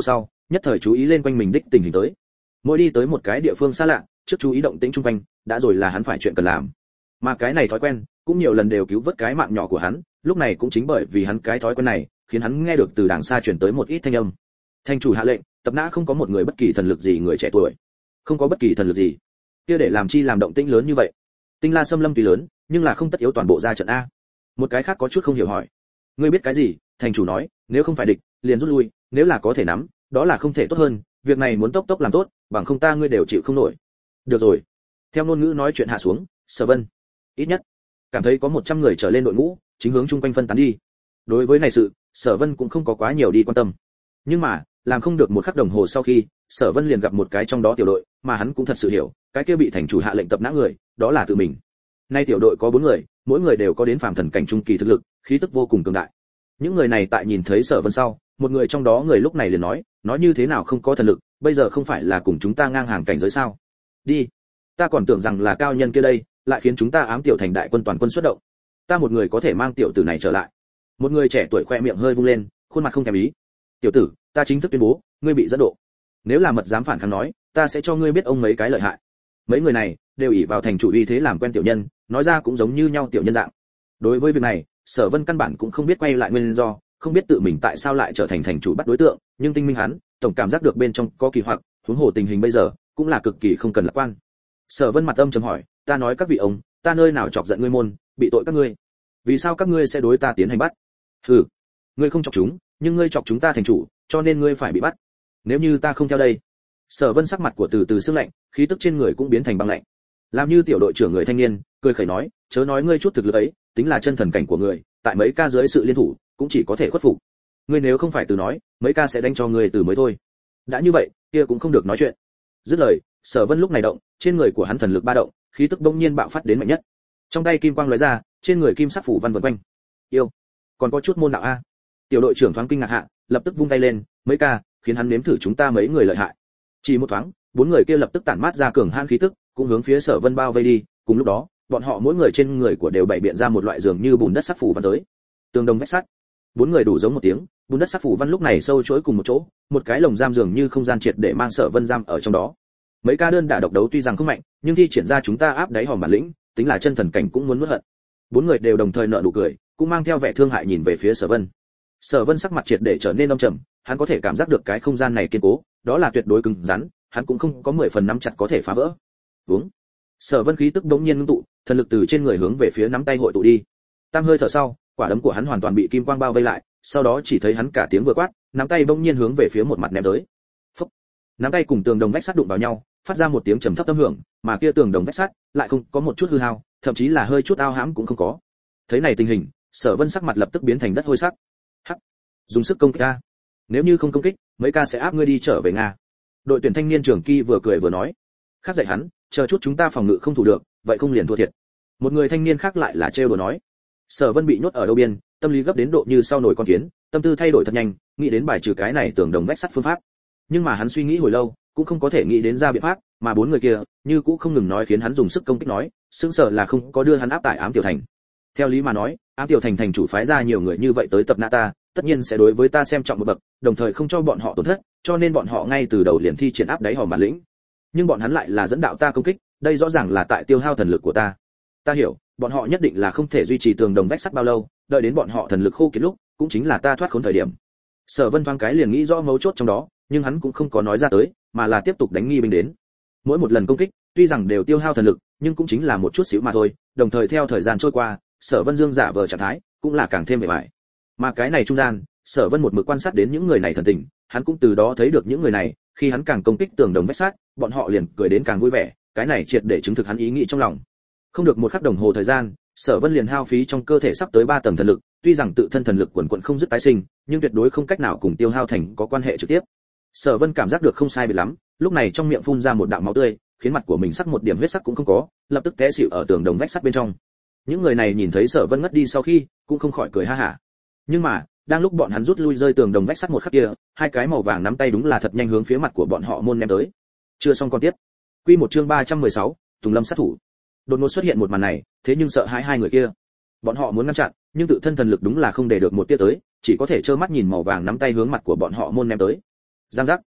[SPEAKER 1] nhất thời chú ý lên quanh mình đích tình hình tới. Mỗi đi tới một cái địa phương xa lạ, trước chú ý động tĩnh xung quanh, đã rồi là hắn phải chuyện cần làm. Mà cái này thói quen, cũng nhiều lần đều cứu vớt cái mạng nhỏ của hắn, lúc này cũng chính bởi vì hắn cái thói quen này, khiến hắn nghe được từ đàng xa truyền tới một ít thanh âm. Thành chủ hạ lệnh, tập nã không có một người bất kỳ thần lực gì người trẻ tuổi. Không có bất kỳ thần lực gì. Kia để làm chi làm động tĩnh lớn như vậy? Tinh La Xâm Lâm tuy lớn, nhưng là không tất yếu toàn bộ ra trận a. Một cái khác có chút không hiểu hỏi. Ngươi biết cái gì? Thành chủ nói, nếu không phải địch, liền rút lui, nếu là có thể nắm, đó là không thể tốt hơn, việc này muốn tốc tốc làm tốt, bằng không ta ngươi đều chịu không nổi. Được rồi. Theo ngôn ngữ nói chuyện hạ xuống, Sở Vân ít nhất cảm thấy có 100 người trở lên đội ngũ, chính hướng chung quanh phân tán đi. Đối với này sự, Sở Vân cũng không có quá nhiều đi quan tâm. Nhưng mà, làm không được một khắc đồng hồ sau khi, Sở Vân liền gặp một cái trong đó tiểu đội, mà hắn cũng thật sự hiểu, cái kia bị thành chủ hạ lệnh tập nã người, đó là tự mình. Nay tiểu đội có 4 người, mỗi người đều có đến phàm thần cảnh trung kỳ thực lực, khí tức vô cùng cường đại. Những người này tại nhìn thấy Sở Vân sau, một người trong đó người lúc này liền nói như thế nào không có thần lực, bây giờ không phải là cùng chúng ta ngang hàng cảnh giới sao? Đi, ta còn tưởng rằng là cao nhân kia đây, lại khiến chúng ta ám tiểu thành đại quân toàn quân xuất động. Ta một người có thể mang tiểu tử này trở lại. Một người trẻ tuổi khoe miệng hơi vung lên, khuôn mặt không thèm ý. Tiểu tử, ta chính thức tuyên bố, ngươi bị dẫn độ. Nếu là mật dám phản kháng nói, ta sẽ cho ngươi biết ông mấy cái lợi hại. Mấy người này đều ỷ vào thành chủ uy thế làm quen tiểu nhân, nói ra cũng giống như nhau tiểu nhân dạng. Đối với việc này, Sở Vân căn bản cũng không biết quay lại nguyên do, không biết tự mình tại sao lại trở thành thành chủ bắt đối tượng, nhưng tinh minh hắn, tổng cảm giác được bên trong có kỳ hoặc, huống hồ tình hình bây giờ cũng là cực kỳ không cần lạc quan. Sở Vân mặt âm trầm hỏi, ta nói các vị ông, ta nơi nào chọc giận ngươi môn, bị tội các ngươi? Vì sao các ngươi sẽ đối ta tiến hành bắt? Hừ, ngươi không chọc chúng, nhưng ngươi chọc chúng ta thành chủ, cho nên ngươi phải bị bắt. Nếu như ta không theo đây. Sở Vân sắc mặt của từ từ sương lạnh, khí tức trên người cũng biến thành băng lạnh. Làm như tiểu đội trưởng người thanh niên, cười khẩy nói, chớ nói ngươi chút thực lực ấy, tính là chân thần cảnh của người, tại mấy ca dưới sự liên thủ, cũng chỉ có thể khuất phục. Ngươi nếu không phải từ nói, mấy ca sẽ đánh cho ngươi từ mới thôi. Đã như vậy, kia cũng không được nói chuyện. Dứt lời, Sở Vân lúc này động, trên người của hắn thần lực ba động, khí tức bỗng nhiên bạo phát đến mạnh nhất. Trong tay kim quang lóe ra, trên người kim sắc phủ văn vần quanh. Yêu, còn có chút môn đạo a. Tiểu đội trưởng thoáng kinh ngạc hạ, lập tức vung tay lên, mấy ca, khiến hắn nếm thử chúng ta mấy người lợi hại. Chỉ một thoáng, 4 người kia lập tức tản mát ra cường hãn khí tức, cũng hướng phía Sở Vân bao vây đi, cùng lúc đó, bọn họ mỗi người trên người của đều bày biện ra một loại dường như bùn đất sắc phủ văn tới. Tương đồng vách sắt. 4 người đủ giống một tiếng, bùn đất sắc phủ văn lúc này sâu chối cùng một chỗ, một cái lồng giam dường như không gian triệt để mang Sở Vân giam ở trong đó. Mấy ca đơn đả độc đấu tuy rằng không mạnh, nhưng thi triển ra chúng ta áp đáy hòm bản lĩnh, tính là chân thần cảnh cũng muốn nuốt hận. 4 người đều đồng thời nở nụ cười, cũng mang theo vẻ thương hại nhìn về phía Sở Vân. Sở Vân sắc mặt triệt để trở nên âm trầm, hắn có thể cảm giác được cái không gian này kiên cố, đó là tuyệt đối cứng rắn, hắn cũng không có 10 phần nắm chặt có thể phá vỡ. Uống. Sở Vân khí tức bỗng nhiên ngưng tụ, thần lực từ trên người hướng về phía nắm tay hội tụ đi. Tam hơi thở sau, quả đấm của hắn hoàn toàn bị kim quang bao vây lại, sau đó chỉ thấy hắn cả tiếng vừa quát, nắm tay bỗng nhiên hướng về phía một mặt ném tới. Phốc. Nắm tay cùng tường đồng vách sắt đụng vào nhau, phát ra một tiếng trầm thấp âm hưởng, mà kia tường đồng vách sắt lại không có một chút hư hao, thậm chí là hơi chút ao hãm cũng không có. Thấy này tình hình, Sở Vân sắc mặt lập tức biến thành đất hôi sắc. Hắc, dùng sức công kích a. Nếu như không công kích, mấy ca sẽ áp ngươi đi trở về Nga. Đội tuyển thanh niên trưởng Kỳ vừa cười vừa nói. Khác dạy hắn, chờ chút chúng ta phòng ngự không thủ được, vậy không liền thua thiệt. Một người thanh niên khác lại là trêu đùa nói. Sở Vân bị nhốt ở đâu biên, tâm lý gấp đến độ như sau nổi con kiến, tâm tư thay đổi thật nhanh, nghĩ đến bài trừ cái này tường đồng vách sắt phương pháp. Nhưng mà hắn suy nghĩ hồi lâu, cũng không có thể nghĩ đến ra biện pháp, mà 4 người kia, như cũng không ngừng nói khiến hắn dùng sức công kích nói, sững sờ là không có đưa hắn áp tại ám tiểu thành. Theo lý mà nói, ám tiểu thành thành chủ phái ra nhiều người như vậy tới tập nã ta, tất nhiên sẽ đối với ta xem trọng một bậc, đồng thời không cho bọn họ tổn thất, cho nên bọn họ ngay từ đầu liền thi triển áp đáy hòm bản lĩnh. Nhưng bọn hắn lại là dẫn đạo ta công kích, đây rõ ràng là tại tiêu hao thần lực của ta. Ta hiểu, bọn họ nhất định là không thể duy trì tường đồng vách sắt bao lâu, đợi đến bọn họ thần lực khô kiệt lúc, cũng chính là ta thoát khốn thời điểm. Sở Vân thoáng cái liền nghĩ rõ mấu chốt trong đó, nhưng hắn cũng không có nói ra tới, mà là tiếp tục đánh nghi binh đến. Mỗi một lần công kích, tuy rằng đều tiêu hao thần lực, nhưng cũng chính là một chút xíu mà thôi, đồng thời theo thời gian trôi qua, Sở Vân Dương giả vờ trạng thái, cũng là càng thêm vẻ vải. Mà cái này trung gian, Sở Vân một mực quan sát đến những người này thần tình, hắn cũng từ đó thấy được những người này, khi hắn càng công kích tường đồng vách sắt, bọn họ liền cười đến càng vui vẻ, cái này triệt để chứng thực hắn ý nghĩ trong lòng. Không được một khắc đồng hồ thời gian, Sở Vân liền hao phí trong cơ thể sắp tới 3 tầng thần lực, tuy rằng tự thân thần lực quần quần không dứt tái sinh, nhưng tuyệt đối không cách nào cùng tiêu hao thành có quan hệ trực tiếp. Sở Vân cảm giác được không sai biệt lắm, lúc này trong miệng phun ra một đạo máu tươi, khiến mặt của mình sắc một điểm huyết sắc cũng không có, lập tức té xỉu ở tường đồng vách sắt bên trong. Những người này nhìn thấy Sở Vân ngất đi sau khi, cũng không khỏi cười ha hả. Nhưng mà, đang lúc bọn hắn rút lui rơi tường đồng vách sắt một khắc kia, hai cái màu vàng nắm tay đúng là thật nhanh hướng phía mặt của bọn họ môn ném tới. Chưa xong con tiếp. Quy một chương 316, Tùng Lâm sát thủ. Đột ngột xuất hiện một màn này, thế nhưng sợ hãi hai người kia. Bọn họ muốn ngăn chặn, nhưng tự thân thần lực đúng là không để được một tia tới, chỉ có thể trơ mắt nhìn màu vàng nắm tay hướng mặt của bọn họ môn ném tới. Giang giác.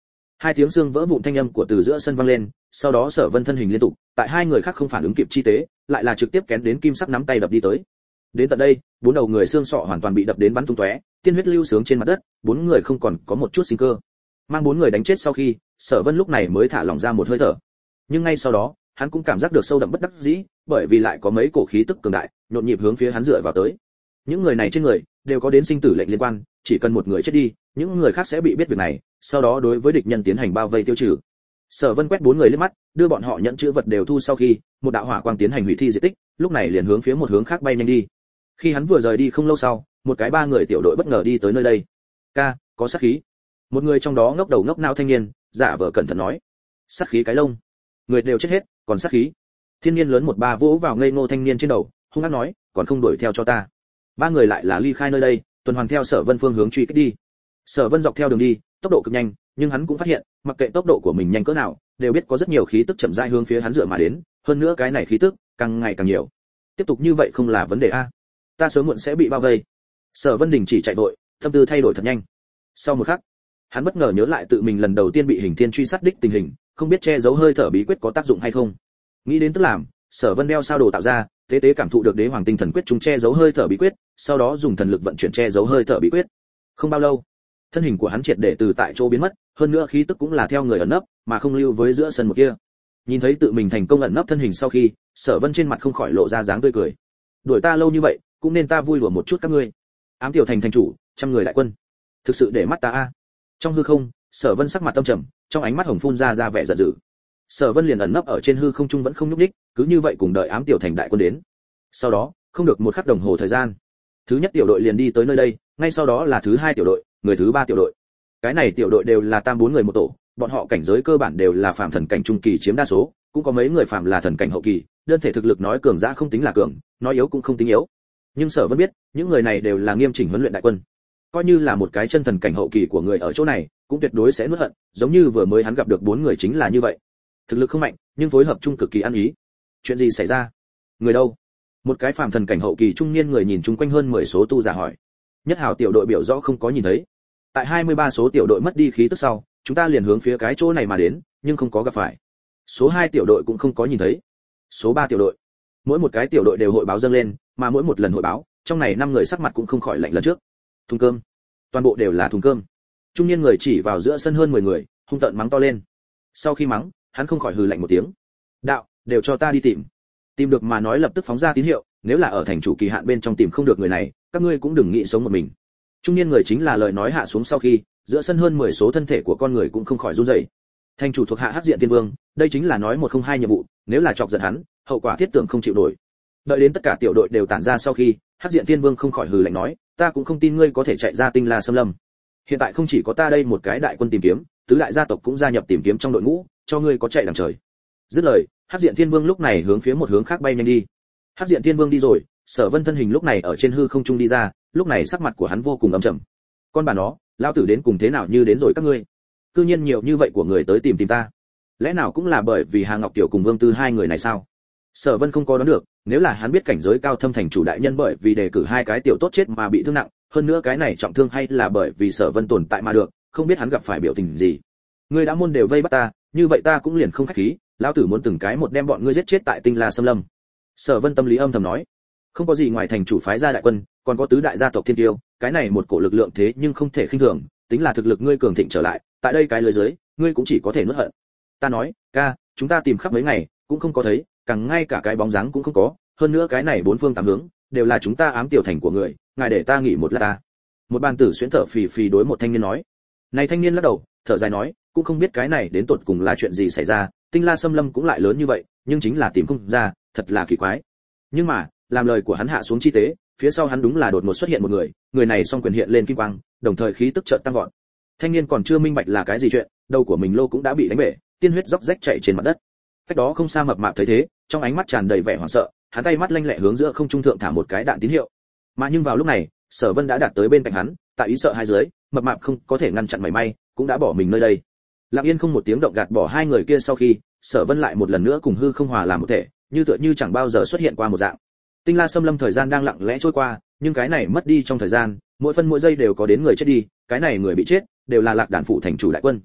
[SPEAKER 1] Hai tiếng xương vỡ vụn thanh âm của từ giữa sân vang lên, sau đó Sở Vân thân hình liên tục, tại hai người khác không phản ứng kịp chi tế, lại là trực tiếp kén đến kim sắc nắm tay đập đi tới. Đến tận đây, bốn đầu người xương sọ hoàn toàn bị đập đến bắn tung tóe, tiên huyết lưu sướng trên mặt đất, bốn người không còn có một chút sinh cơ. Mang bốn người đánh chết sau khi, Sở Vân lúc này mới thả lỏng ra một hơi thở. Nhưng ngay sau đó, hắn cũng cảm giác được sâu đậm bất đắc dĩ, bởi vì lại có mấy cổ khí tức cường đại, nhộn nhịp hướng phía hắn dựa vào tới. Những người này trên người đều có đến sinh tử lệnh liên quan, chỉ cần một người chết đi, những người khác sẽ bị biết việc này, sau đó đối với địch nhân tiến hành bao vây tiêu trừ. Sở Vân quét bốn người liếc mắt, đưa bọn họ nhận chữ vật đều thu sau khi, một đạo hỏa quang tiến hành hủy thi diệt tích, lúc này liền hướng phía một hướng khác bay nhanh đi. Khi hắn vừa rời đi không lâu sau, một cái ba người tiểu đội bất ngờ đi tới nơi đây. "Ca, có sát khí." Một người trong đó ngốc đầu ngốc não thanh niên, giả vờ cẩn thận nói. "Sát khí cái lông, người đều chết hết, còn sát khí?" Thiên niên lớn một ba vỗ vào ngây ngô thanh niên trên đầu, hung ác nói, "Còn không đuổi theo cho ta." Ba người lại là ly khai nơi đây, tuần hoàn theo Sở Vân phương hướng truy kích đi. Sở Vân dọc theo đường đi, tốc độ cực nhanh, nhưng hắn cũng phát hiện, mặc kệ tốc độ của mình nhanh cỡ nào, đều biết có rất nhiều khí tức chậm rãi hướng phía hắn dựa mà đến, hơn nữa cái này khí tức càng ngày càng nhiều. Tiếp tục như vậy không là vấn đề a. Ta sớm muộn sẽ bị bao vây. Sở Vân đình chỉ chạy vội, tâm tư thay đổi thật nhanh. Sau một khắc, hắn bất ngờ nhớ lại tự mình lần đầu tiên bị Hình Thiên truy sát đích tình hình, không biết che giấu hơi thở bí quyết có tác dụng hay không. Nghĩ đến tức làm, Sở Vân đeo sao đồ tạo ra, tế tế cảm thụ được đế hoàng tinh thần quyết chúng che giấu hơi thở bí quyết, sau đó dùng thần lực vận chuyển che giấu hơi thở bí quyết. Không bao lâu, thân hình của hắn triệt để từ tại chỗ biến mất, hơn nữa khí tức cũng là theo người ẩn nấp, mà không lưu với giữa sân một kia. Nhìn thấy tự mình thành công ẩn nấp thân hình sau khi, Sở Vân trên mặt không khỏi lộ ra dáng tươi cười. Đuổi ta lâu như vậy, cũng nên ta vui đùa một chút các ngươi. Ám tiểu thành thành chủ, trăm người đại quân, thực sự để mắt ta a. Trong hư không, Sở Vân sắc mặt tâm trầm, trong ánh mắt hồng phun ra vẻ giận dữ. Sở Vân liền ẩn nấp ở trên hư không trung vẫn không nhúc nhích, cứ như vậy cùng đợi ám tiểu thành đại quân đến. Sau đó, không được một khắc đồng hồ thời gian, thứ nhất tiểu đội liền đi tới nơi đây, ngay sau đó là thứ hai tiểu đội, người thứ ba tiểu đội. Cái này tiểu đội đều là tam bốn người một tổ, bọn họ cảnh giới cơ bản đều là phàm thần cảnh trung kỳ chiếm đa số, cũng có mấy người phàm là thần cảnh hậu kỳ, đơn thể thực lực nói cường giả không tính là cường, nói yếu cũng không tính yếu. Nhưng Sở Vân biết, những người này đều là nghiêm chỉnh huấn luyện đại quân. Coi như là một cái chân thần cảnh hậu kỳ của người ở chỗ này, cũng tuyệt đối sẽ nuốt hận, giống như vừa mới hắn gặp được bốn người chính là như vậy. Thực lực không mạnh, nhưng phối hợp chung cực kỳ ăn ý. Chuyện gì xảy ra? Người đâu? Một cái phàm thần cảnh hậu kỳ trung niên người nhìn chung quanh hơn 10 số tu giả hỏi. Nhất hào tiểu đội biểu rõ không có nhìn thấy. Tại 23 số tiểu đội mất đi khí tức sau, chúng ta liền hướng phía cái chỗ này mà đến, nhưng không có gặp phải. Số 2 tiểu đội cũng không có nhìn thấy. Số 3 tiểu đội. Mỗi một cái tiểu đội đều hội báo dâng lên, mà mỗi một lần hội báo, trong này 5 người sắc mặt cũng không khỏi lạnh lần trước. Thùng cơm. Toàn bộ đều là thùng cơm. Trung niên người chỉ vào giữa sân hơn 10 người, hung tợn mắng to lên. Sau khi mắng, hắn không khỏi hừ lạnh một tiếng. Đạo, đều cho ta đi tìm. Tìm được mà nói lập tức phóng ra tín hiệu, nếu là ở thành chủ kỳ hạn bên trong tìm không được người này, các ngươi cũng đừng nghĩ sống một mình. Trung niên người chính là lời nói hạ xuống sau khi, giữa sân hơn 10 số thân thể của con người cũng không khỏi run rẩy. Thành chủ thuộc hạ Hắc Diện Tiên Vương, đây chính là nói 102 nhiệm vụ, nếu là chọc giận hắn, hậu quả thiết tưởng không chịu nổi. Đợi đến tất cả tiểu đội đều tản ra sau khi, Hắc Diện Tiên Vương không khỏi hừ lạnh nói, ta cũng không tin ngươi có thể chạy ra Tinh La Sâm Lâm. Hiện tại không chỉ có ta đây một cái đại quân tìm kiếm, tứ đại gia tộc cũng gia nhập tìm kiếm trong đội ngũ, cho ngươi có chạy đằng trời. Dứt lời, Hắc Diện Thiên Vương lúc này hướng phía một hướng khác bay nhanh đi. Hắc Diện Thiên Vương đi rồi, Sở Vân thân hình lúc này ở trên hư không trung đi ra, lúc này sắc mặt của hắn vô cùng âm trầm. Con bà nó, lão tử đến cùng thế nào như đến rồi các ngươi? Cư nhiên nhiều như vậy của người tới tìm ta. Lẽ nào cũng là bởi vì Hà Ngọc Tiểu cùng Vương Tư hai người này sao? Sở Vân không có đoán được, nếu là hắn biết cảnh giới cao thâm thành chủ đại nhân bởi vì đề cử hai cái tiểu tốt chết mà bị thương nặng, hơn nữa cái này trọng thương hay là bởi vì Sở Vân tồn tại mà được, không biết hắn gặp phải biểu tình gì. Ngươi đã môn đều vây bắt ta, như vậy ta cũng liền không khách khí, lão tử muốn từng cái một đem bọn ngươi giết chết tại Tinh La Sâm Lâm. Sở Vân tâm lý âm thầm nói, không có gì ngoài thành chủ phái ra đại quân, còn có tứ đại gia tộc thiên tiêu, cái này một cổ lực lượng thế nhưng không thể khinh thường, tính là thực lực ngươi cường thịnh trở lại, tại đây cái lưới dưới, ngươi cũng chỉ có thể nuốt hận. Ta nói, ca, chúng ta tìm khắp mấy ngày, cũng không có thấy, càng ngay cả cái bóng dáng cũng không có, hơn nữa cái này bốn phương tám hướng đều là chúng ta ám tiểu thành của người, ngài để ta nghỉ một lát ta. Một bàn tử xuyến thở phì phì đối một thanh niên nói. Này thanh niên lắc đầu, thở dài nói, cũng không biết cái này đến tột cùng là chuyện gì xảy ra, Tinh La Sâm Lâm cũng lại lớn như vậy, nhưng chính là tìm không ra, thật là kỳ quái. Nhưng mà, làm lời của hắn hạ xuống chi tế, phía sau hắn đúng là đột ngột xuất hiện một người, người này song quyền hiện lên kim quang, đồng thời khí tức chợt tăng vọt. Thanh niên còn chưa minh bạch là cái gì chuyện, đầu của mình lô cũng đã bị đánh bể, tiên huyết róc rách chảy trên mặt đất. Cách đó không xa mập mạp thấy thế, trong ánh mắt tràn đầy vẻ hoảng sợ, hắn tay mắt lanh lẹ hướng giữa không trung thượng thả một cái đạn tín hiệu. Mà nhưng vào lúc này, Sở Vân đã đạt tới bên cạnh hắn, tại ý sợ hai dưới, mập mạp không có thể ngăn chặn mảy may, cũng đã bỏ mình nơi đây. Lặng yên không một tiếng động gạt bỏ hai người kia sau khi, Sở Vân lại một lần nữa cùng hư không hòa làm một thể, như tựa như chẳng bao giờ xuất hiện qua một dạng. Tinh La Sâm Lâm thời gian đang lặng lẽ trôi qua, nhưng cái này mất đi trong thời gian, mỗi phân mỗi giây đều có đến người chết đi, cái này người bị chết đều là Lạc Đàn phủ thành chủ đại quân.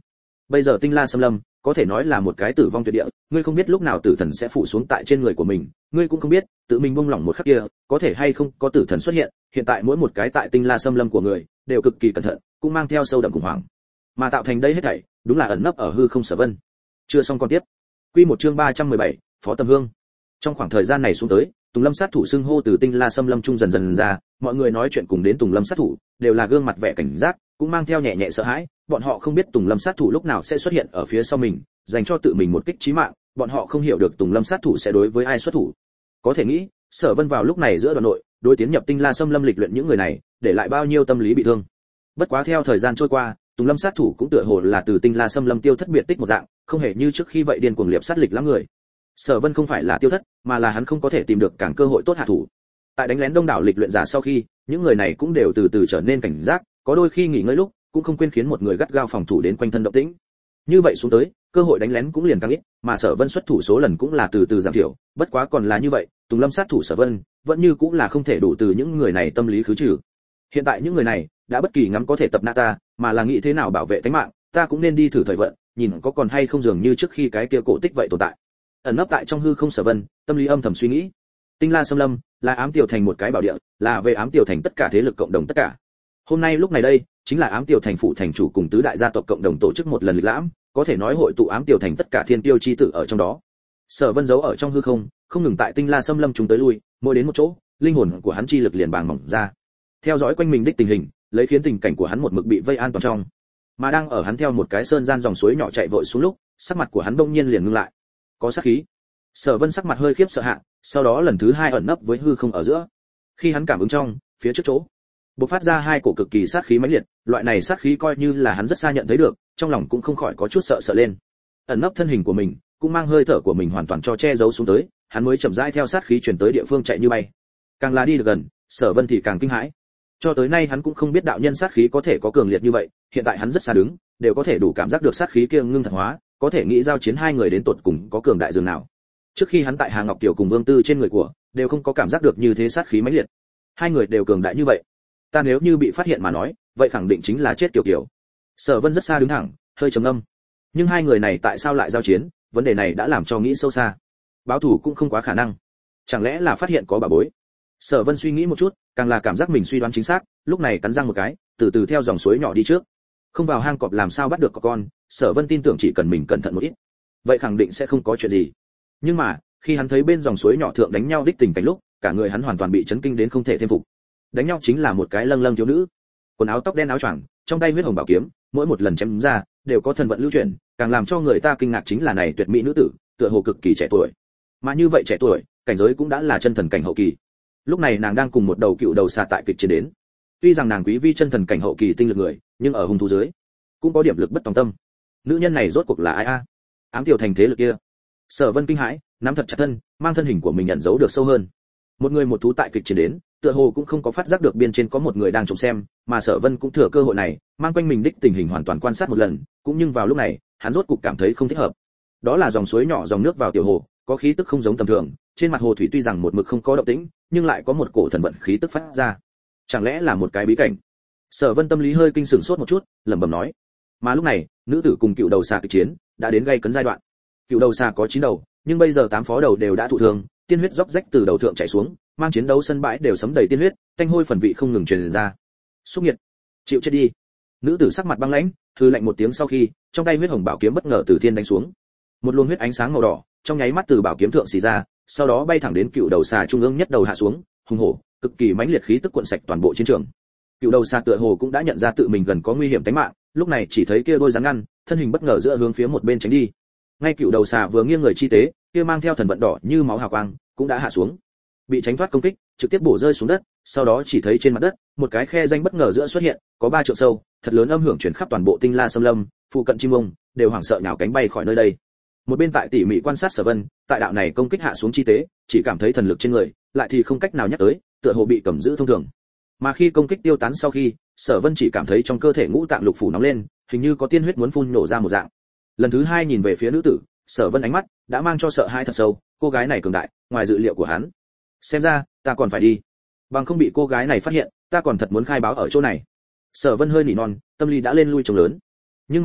[SPEAKER 1] Bây giờ Tinh La Xâm Lâm có thể nói là một cái tử vong tuyệt địa, ngươi không biết lúc nào tử thần sẽ phủ xuống tại trên người của mình, ngươi cũng không biết tự mình buông lỏng một khắc kia có thể hay không có tử thần xuất hiện. Hiện tại mỗi một cái tại Tinh La Xâm Lâm của người đều cực kỳ cẩn thận, cũng mang theo sâu đậm khủng hoảng, mà tạo thành đây hết thảy đúng là ẩn nấp ở hư không Sở Vân. Chưa xong con tiếp. Quy một chương 317, Phó Tầm Hương. Trong khoảng thời gian này xuống tới, Tùng Lâm sát thủ xưng hô từ Tinh La Xâm Lâm trung dần dần ra, mọi người nói chuyện cùng đến Tùng Lâm sát thủ, đều là gương mặt vẻ cảnh giác, cũng mang theo nhẹ nhẹ sợ hãi, bọn họ không biết Tùng Lâm sát thủ lúc nào sẽ xuất hiện ở phía sau mình, dành cho tự mình một kích chí mạng, bọn họ không hiểu được Tùng Lâm sát thủ sẽ đối với ai xuất thủ. Có thể nghĩ, Sở Vân vào lúc này giữa đoàn nội, đối tiến nhập Tinh La Xâm Lâm lịch luyện những người này, để lại bao nhiêu tâm lý bị thương. Bất quá theo thời gian trôi qua, Tùng Lâm sát thủ cũng tựa hồ là từ Tinh La Xâm Lâm tiêu thất biệt tích một dạng, không hề như trước khi vậy điên cuồng liệp sát lịch lắm người. Sở Vân không phải là tiêu thất, mà là hắn không có thể tìm được càng cơ hội tốt hạ thủ. Tại đánh lén đông đảo lịch luyện giả sau khi, những người này cũng đều từ từ trở nên cảnh giác, có đôi khi nghỉ ngơi lúc, cũng không quên khiến một người gắt gao phòng thủ đến quanh thân động tĩnh. Như vậy xuống tới, cơ hội đánh lén cũng liền càng ít, mà Sở Vân xuất thủ số lần cũng là từ từ giảm thiểu, bất quá còn là như vậy, Tùng Lâm sát thủ Sở Vân vẫn như cũng là không thể đủ từ những người này tâm lý khứ trừ. Hiện tại những người này đã bất kỳ ngắm có thể tập nã ta, mà là nghĩ thế nào bảo vệ tính mạng, ta cũng nên đi thử thời vận, nhìn có còn hay không dường như trước khi cái kia cổ tích vậy tồn tại. Ẩn nấp tại trong hư không Sở Vân, tâm lý âm thầm suy nghĩ. Tinh La Xâm Lâm là Ám Tiểu Thành một cái bảo địa, là về Ám Tiểu Thành tất cả thế lực cộng đồng tất cả. Hôm nay lúc này đây, chính là Ám Tiểu Thành phụ thành chủ cùng tứ đại gia tộc cộng đồng tổ chức một lần lịch lãm, có thể nói hội tụ Ám Tiểu Thành tất cả thiên tiêu chi tử ở trong đó. Sở Vân giấu ở trong hư không, không ngừng tại Tinh La Xâm Lâm chúng tới lui, mỗi đến một chỗ, linh hồn của hắn chi lực liền bàng mỏng ra. Theo dõi quanh mình đích tình hình, lấy khiến tình cảnh của hắn một mực bị vây an toàn trong. Mà đang ở hắn theo một cái sơn gian dòng suối nhỏ chạy vội xuống lúc, sắc mặt của hắn bỗng nhiên liền ngưng lại. Có sát khí. Sở Vân sắc mặt hơi khiếp sợ hạ, sau đó lần thứ hai ẩn nấp với hư không ở giữa. Khi hắn cảm ứng trong, phía trước chỗ, bộc phát ra hai cổ cực kỳ sát khí mãnh liệt, loại này sát khí coi như là hắn rất xa nhận thấy được, trong lòng cũng không khỏi có chút sợ sợ lên. Ẩn nấp thân hình của mình, cũng mang hơi thở của mình hoàn toàn cho che giấu xuống tới, hắn mới chậm rãi theo sát khí truyền tới địa phương chạy như bay. Càng là đi được gần, Sở Vân thì càng kinh hãi. Cho tới nay hắn cũng không biết đạo nhân sát khí có thể có cường liệt như vậy, hiện tại hắn rất xa đứng, đều có thể đủ cảm giác được sát khí kia ngưng thật hóa, có thể nghĩ giao chiến hai người đến tột cùng có cường đại dường nào. Trước khi hắn tại Hà Ngọc Tiểu cùng Vương Tư trên người của, đều không có cảm giác được như thế sát khí mãnh liệt. Hai người đều cường đại như vậy, ta nếu như bị phát hiện mà nói, vậy khẳng định chính là chết kiểu kiểu. Sở Vân rất xa đứng thẳng, hơi trầm ngâm. Nhưng hai người này tại sao lại giao chiến, vấn đề này đã làm cho nghĩ sâu xa. Báo thủ cũng không quá khả năng. Chẳng lẽ là phát hiện có bà bối? Sở Vân suy nghĩ một chút, càng là cảm giác mình suy đoán chính xác, lúc này cắn răng một cái, từ từ theo dòng suối nhỏ đi trước. Không vào hang cọp làm sao bắt được con, Sở Vân tin tưởng chỉ cần mình cẩn thận một ít, vậy khẳng định sẽ không có chuyện gì. Nhưng mà, khi hắn thấy bên dòng suối nhỏ thượng đánh nhau đích tình cảnh lúc, cả người hắn hoàn toàn bị chấn kinh đến không thể thêm phục. Đánh nhau chính là một cái lâng lâng thiếu nữ, quần áo tóc đen áo choàng, trong tay huyết hồng bảo kiếm, mỗi một lần chém ra đều có thần vận lưu chuyển, càng làm cho người ta kinh ngạc chính là này tuyệt mỹ nữ tử, tựa hồ cực kỳ trẻ tuổi. Mà như vậy trẻ tuổi, cảnh giới cũng đã là chân thần cảnh hậu kỳ. Lúc này nàng đang cùng một đầu cựu đầu xà tại kịch chiến đến. Tuy rằng nàng quý vi chân thần cảnh hậu kỳ tinh lực người, nhưng ở hung thú dưới cũng có điểm lực bất tòng tâm. Nữ nhân này rốt cuộc là ai a? Ám Tiểu Thành thế lực kia. Sở Vân kinh hãi, nắm thật chặt thân, mang thân hình của mình nhận dấu được sâu hơn. Một người một thú tại kịch chiến đến, tựa hồ cũng không có phát giác được biên trên có một người đang trông xem, mà Sở Vân cũng thừa cơ hội này, mang quanh mình đích tình hình hoàn toàn quan sát một lần, cũng nhưng vào lúc này, hắn rốt cục cảm thấy không thích hợp. Đó là dòng suối nhỏ dòng nước vào tiểu hồ, có khí tức không giống tầm thường, trên mặt hồ thủy tuy rằng một mực không có động tĩnh, nhưng lại có một cổ thần vận khí tức phát ra. Chẳng lẽ là một cái bí cảnh? Sở Vân tâm lý hơi kinh sửng sốt một chút, lẩm bẩm nói. Mà lúc này, nữ tử cùng cựu đầu xà kịch chiến đã đến gay cấn giai đoạn. Cựu đầu xà có 9 đầu, nhưng bây giờ 8 phó đầu đều đã thụ thương, tiên huyết róc rách từ đầu thượng chảy xuống, mang chiến đấu sân bãi đều sấm đầy tiên huyết, tanh hôi phần vị không ngừng truyền ra. Xúc nhiệt, chịu chết đi. Nữ tử sắc mặt băng lãnh, hừ lạnh một tiếng sau khi, trong tay huyết hồng bảo kiếm bất ngờ từ thiên đánh xuống. Một luồng huyết ánh sáng màu đỏ, trong nháy mắt từ bảo kiếm thượng xì ra, sau đó bay thẳng đến cựu đầu xà trung ương nhất đầu hạ xuống, hùng hổ, cực kỳ mãnh liệt khí tức cuộn sạch toàn bộ chiến trường. Cựu đầu xà tựa hồ cũng đã nhận ra tự mình gần có nguy hiểm tính mạng, lúc này chỉ thấy kia đôi rắn ngăn, thân hình bất ngờ giữa hướng phía một bên tránh đi. Ngay cựu đầu xà vừa nghiêng người chi tế, kia mang theo thần vận đỏ như máu hào quang, cũng đã hạ xuống. Bị tránh thoát công kích, trực tiếp bổ rơi xuống đất, sau đó chỉ thấy trên mặt đất, một cái khe danh bất ngờ giữa xuất hiện, có 3 trượng sâu, thật lớn âm hưởng truyền khắp toàn bộ Tinh La Xâm Lâm, phụ cận chim ông đều hoảng sợ nhào cánh bay khỏi nơi đây. Một bên tại tỉ mỉ quan sát Sở Vân, tại đạo này công kích hạ xuống chi tế, chỉ cảm thấy thần lực trên người, lại thì không cách nào nhắc tới, tựa hồ bị cầm giữ thông thường. Mà khi công kích tiêu tán sau khi, Sở Vân chỉ cảm thấy trong cơ thể ngũ tạng lục phủ nóng lên, hình như có tiên huyết muốn phun nổ ra một dạng. Lần thứ 2 nhìn về phía nữ tử, Sở Vân ánh mắt đã mang cho sợ hãi thật sâu, cô gái này cường đại, ngoài dự liệu của hắn. Xem ra, ta còn phải đi. Bằng không bị cô gái này phát hiện, ta còn thật muốn khai báo ở chỗ này. Sở Vân hơi nỉ non, tâm lý đã lên lui trống lớn. Nhưng mà,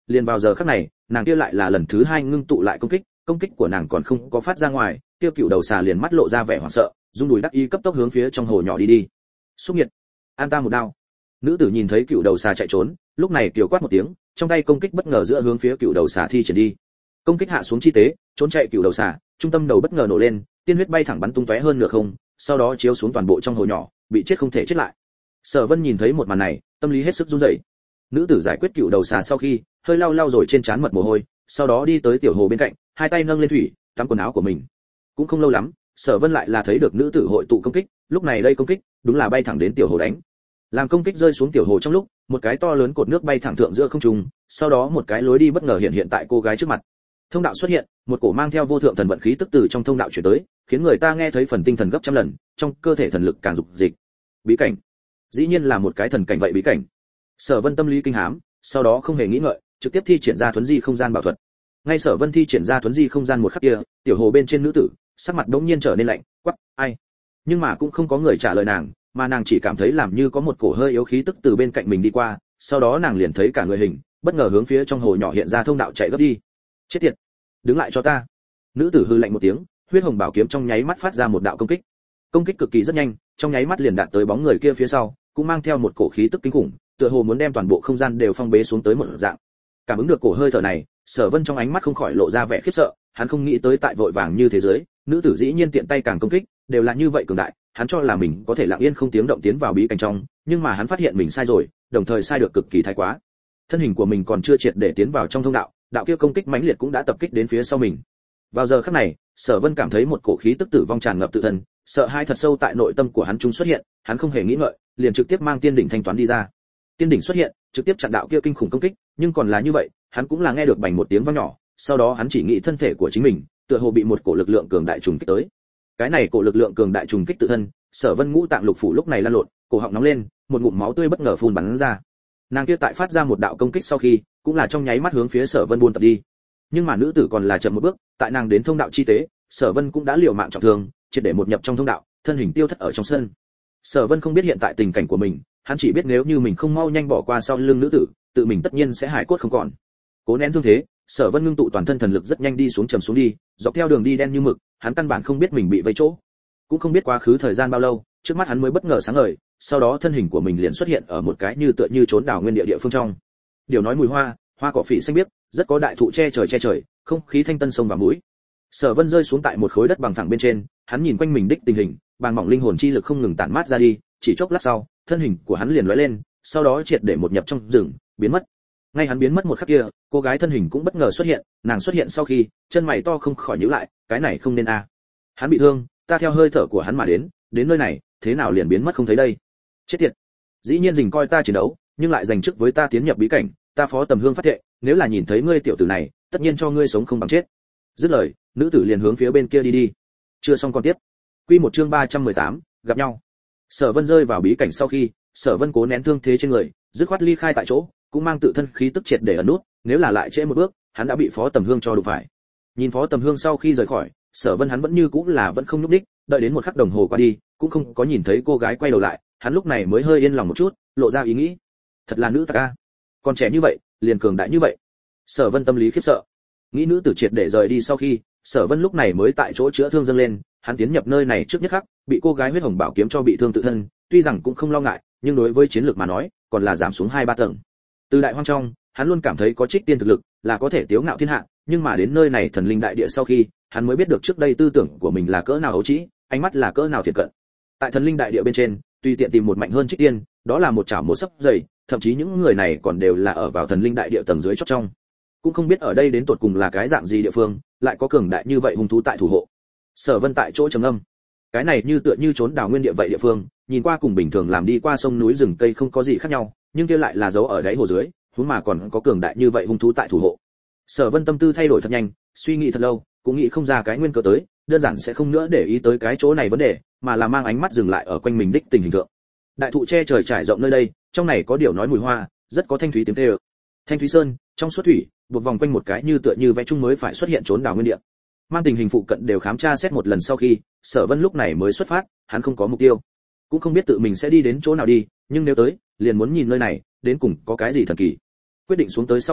[SPEAKER 1] liền vào giờ khắc này, nàng kia lại là lần thứ hai ngưng tụ lại công kích của nàng còn không có phát ra ngoài, kia cựu đầu xà liền mắt lộ ra vẻ hoảng sợ, rung đùi đắc ý cấp tốc hướng phía trong hồ nhỏ đi. Xúc nhiệt, an ta một đao. Nữ tử nhìn thấy cựu đầu xà chạy trốn, lúc này kiều quát một tiếng, trong tay công kích bất ngờ giữa hướng phía cựu đầu xà thi triển đi. Công kích hạ xuống chi tế, trốn chạy cựu đầu xà, trung tâm đầu bất ngờ nổ lên, tiên huyết bay thẳng bắn tung tóe hơn nửa không, sau đó chiếu xuống toàn bộ trong hồ nhỏ, bị chết không thể chết lại. Sở Vân nhìn thấy một màn này, tâm lý hết sức run rẩy. Nữ tử giải quyết cựu đầu xà sau khi, hơi lau lau rồi trên trán mật mồ hôi, sau đó đi tới tiểu hồ bên cạnh, hai tay nâng lên thủy, tắm quần áo của mình. Cũng không lâu lắm, Sở Vân lại là thấy được nữ tử hội tụ công kích, lúc này đây công kích, đúng là bay thẳng đến tiểu hồ đánh. Làm công kích rơi xuống tiểu hồ trong lúc, một cái to lớn cột nước bay thẳng thượng giữa không trung, sau đó một cái lối đi bất ngờ hiện tại cô gái trước mặt. Thông đạo xuất hiện, một cổ mang theo vô thượng thần vận khí tức từ trong thông đạo chuyển tới, khiến người ta nghe thấy phần tinh thần gấp trăm lần, trong cơ thể thần lực càng dục dịch. Bí cảnh, dĩ nhiên là một cái thần cảnh vậy bí cảnh. Sở Vân tâm lý kinh hám, sau đó không hề nghĩ ngợi, trực tiếp thi triển ra thuấn di không gian bảo thuật. Ngay Sở Vân thi triển ra thuấn di không gian một khắc kia, tiểu hồ bên trên nữ tử, sắc mặt đống nhiên trở nên lạnh, quắc, ai? Nhưng mà cũng không có người trả lời nàng, mà nàng chỉ cảm thấy làm như có một cổ hơi yếu khí tức từ bên cạnh mình đi qua, sau đó nàng liền thấy cả người hình, bất ngờ hướng phía trong hồ nhỏ hiện ra thông đạo chạy gấp đi. Chết tiệt, đứng lại cho ta. Nữ tử hư lạnh một tiếng, huyết hồng bảo kiếm trong nháy mắt phát ra một đạo công kích cực kỳ rất nhanh, trong nháy mắt liền đạt tới bóng người kia phía sau, cũng mang theo một cổ khí tức kinh khủng, tựa hồ muốn đem toàn bộ không gian đều phong bế xuống tới một dạng. Cảm ứng được cổ hơi thở này, Sở Vân trong ánh mắt không khỏi lộ ra vẻ khiếp sợ, hắn không nghĩ tới tại vội vàng như thế giới, nữ tử dĩ nhiên tiện tay càng công kích, đều là như vậy cường đại, hắn cho là mình có thể lặng yên không tiếng động tiến vào bí cảnh trong, nhưng mà hắn phát hiện mình sai rồi, đồng thời sai được cực kỳ thái quá. Thân hình của mình còn chưa triệt để tiến vào trong thông đạo, đạo kia công kích mãnh liệt cũng đã tập kích đến phía sau mình. Vào giờ khắc này, Sở Vân cảm thấy một cổ khí tức tử vong tràn ngập tự thân, sợ hãi thật sâu tại nội tâm của hắn trung xuất hiện, hắn không hề nghĩ ngợi, liền trực tiếp mang tiên đỉnh thanh toán đi ra. Tiên đỉnh xuất hiện, trực tiếp chặn đạo kia kinh khủng công kích, nhưng còn là như vậy, hắn cũng là nghe được bành một tiếng vang nhỏ, sau đó hắn chỉ nghĩ thân thể của chính mình, tựa hồ bị một cổ lực lượng cường đại trùng kích tới. Cái này cổ lực lượng cường đại trùng kích tự thân, Sở Vân ngũ tạng lục phủ lúc này lan lộn, cổ họng nóng lên, một ngụm máu tươi bất ngờ phun bắn ra. Nàng kia tại phát ra một đạo công kích sau khi, cũng là trong nháy mắt hướng phía Sở Vân buôn tập đi. Nhưng mà nữ tử còn là chậm một bước, tại nàng đến thông đạo chi tế, Sở Vân cũng đã liều mạng trọng thương, triệt để một nhập trong thông đạo, thân hình tiêu thất ở trong sân. Sở Vân không biết hiện tại tình cảnh của mình, hắn chỉ biết nếu như mình không mau nhanh bỏ qua sau lưng nữ tử, tự mình tất nhiên sẽ hại cốt không còn. Cố nén thương thế, Sở Vân ngưng tụ toàn thân thần lực rất nhanh đi xuống trầm xuống đi, dọc theo đường đi đen như mực, hắn căn bản không biết mình bị vây chỗ, cũng không biết quá khứ thời gian bao lâu, trước mắt hắn mới bất ngờ sáng ngời, sau đó thân hình của mình liền xuất hiện ở một cái như tựa như trốn đảo nguyên địa phương trong. Điều nói mùi hoa, hoa cỏ phỉ xanh biếc, rất có đại thụ che trời, không khí thanh tân sông vào mũi. Sở Vân rơi xuống tại một khối đất bằng phẳng bên trên, hắn nhìn quanh mình đích tình hình, bàng mỏng linh hồn chi lực không ngừng tản mát ra đi, chỉ chốc lát sau, thân hình của hắn liền lóe lên, sau đó triệt để một nhập trong rừng, biến mất. Ngay hắn biến mất một khắc kia, cô gái thân hình cũng bất ngờ xuất hiện, nàng xuất hiện sau khi, chân mày to không khỏi nhíu lại, cái này không nên a. Hắn bị thương, ta theo hơi thở của hắn mà đến nơi này, thế nào liền biến mất không thấy đây? Chết tiệt. Dĩ nhiên dình coi ta chiến đấu, nhưng lại giành chức với ta tiến nhập bí cảnh, ta Phó Tầm Hương phát thệ, nếu là nhìn thấy ngươi tiểu tử này, tất nhiên cho ngươi sống không bằng chết. Dứt lời, nữ tử liền hướng phía bên kia đi. Chưa xong còn tiếp. Quy một chương 318, gặp nhau. Sở Vân rơi vào bí cảnh sau khi, Sở Vân cố nén thương thế trên người, dứt khoát ly khai tại chỗ, cũng mang tự thân khí tức triệt để ẩn nút, nếu là lại trễ một bước, hắn đã bị Phó Tầm Hương cho đụng phải. Nhìn Phó Tầm Hương sau khi rời khỏi, Sở Vân hắn vẫn như cũ là vẫn không nhúc nhích, đợi đến một khắc đồng hồ qua đi, cũng không có nhìn thấy cô gái quay đầu lại, hắn lúc này mới hơi yên lòng một chút, lộ ra ý nghĩ. Thật là nữ tặc a, còn trẻ như vậy, liền cường đại như vậy. Sở Vân tâm lý khiếp sợ. Nghĩ nữ tử triệt để rời đi sau khi, Sở Vân lúc này mới tại chỗ chữa thương dâng lên, hắn tiến nhập nơi này trước nhất khắc, bị cô gái huyết hồng bảo kiếm cho bị thương tự thân, tuy rằng cũng không lo ngại, nhưng đối với chiến lược mà nói, còn là giảm xuống 2-3 tầng. Từ đại hoang trong, hắn luôn cảm thấy có trích tiên thực lực, là có thể tiếu ngạo thiên hạ, nhưng mà đến nơi này thần linh đại địa sau khi, hắn mới biết được trước đây tư tưởng của mình là cỡ nào ấu trĩ, ánh mắt là cỡ nào thiệt cận. Tại thần linh đại địa bên trên, tùy tiện tìm một mạnh hơn trích tiên, đó là một chảo một sấp dày, thậm chí những người này còn đều là ở vào thần linh đại địa tầng dưới chót trong. Cũng không biết ở đây đến tột cùng là cái dạng gì địa phương, lại có cường đại như vậy hung thú tại thủ hộ. Sở Vân tại chỗ trầm ngâm. Cái này như tựa như trốn đào nguyên địa vậy địa phương, nhìn qua cùng bình thường làm đi qua sông núi rừng cây không có gì khác nhau, nhưng kia lại là dấu ở đáy hồ dưới, huống mà còn có cường đại như vậy hung thú tại thủ hộ. Sở Vân tâm tư thay đổi thật nhanh, suy nghĩ thật lâu, cũng nghĩ không ra cái nguyên cớ tới, đơn giản sẽ không nữa để ý tới cái chỗ này vấn đề, mà là mang ánh mắt dừng lại ở quanh mình đích tình hình thượng. Đại thụ che trời trải rộng nơi đây, trong này có điều nói mùi hoa, rất có thanh thúy tiếng kêu. Thanh thúy sơn, trong suốt thủy, buộc vòng quanh một cái như tựa như vẽ chung mới phải xuất hiện trốn đảo nguyên địa. Mang tình hình phụ cận đều khám tra xét một lần sau khi, Sở Vân lúc này mới xuất phát, hắn không có mục tiêu, cũng không biết tự mình sẽ đi đến chỗ nào đi, nhưng nếu tới, liền muốn nhìn nơi này, đến cùng có cái gì thần kỳ. Quyết định xuống tới sau khi,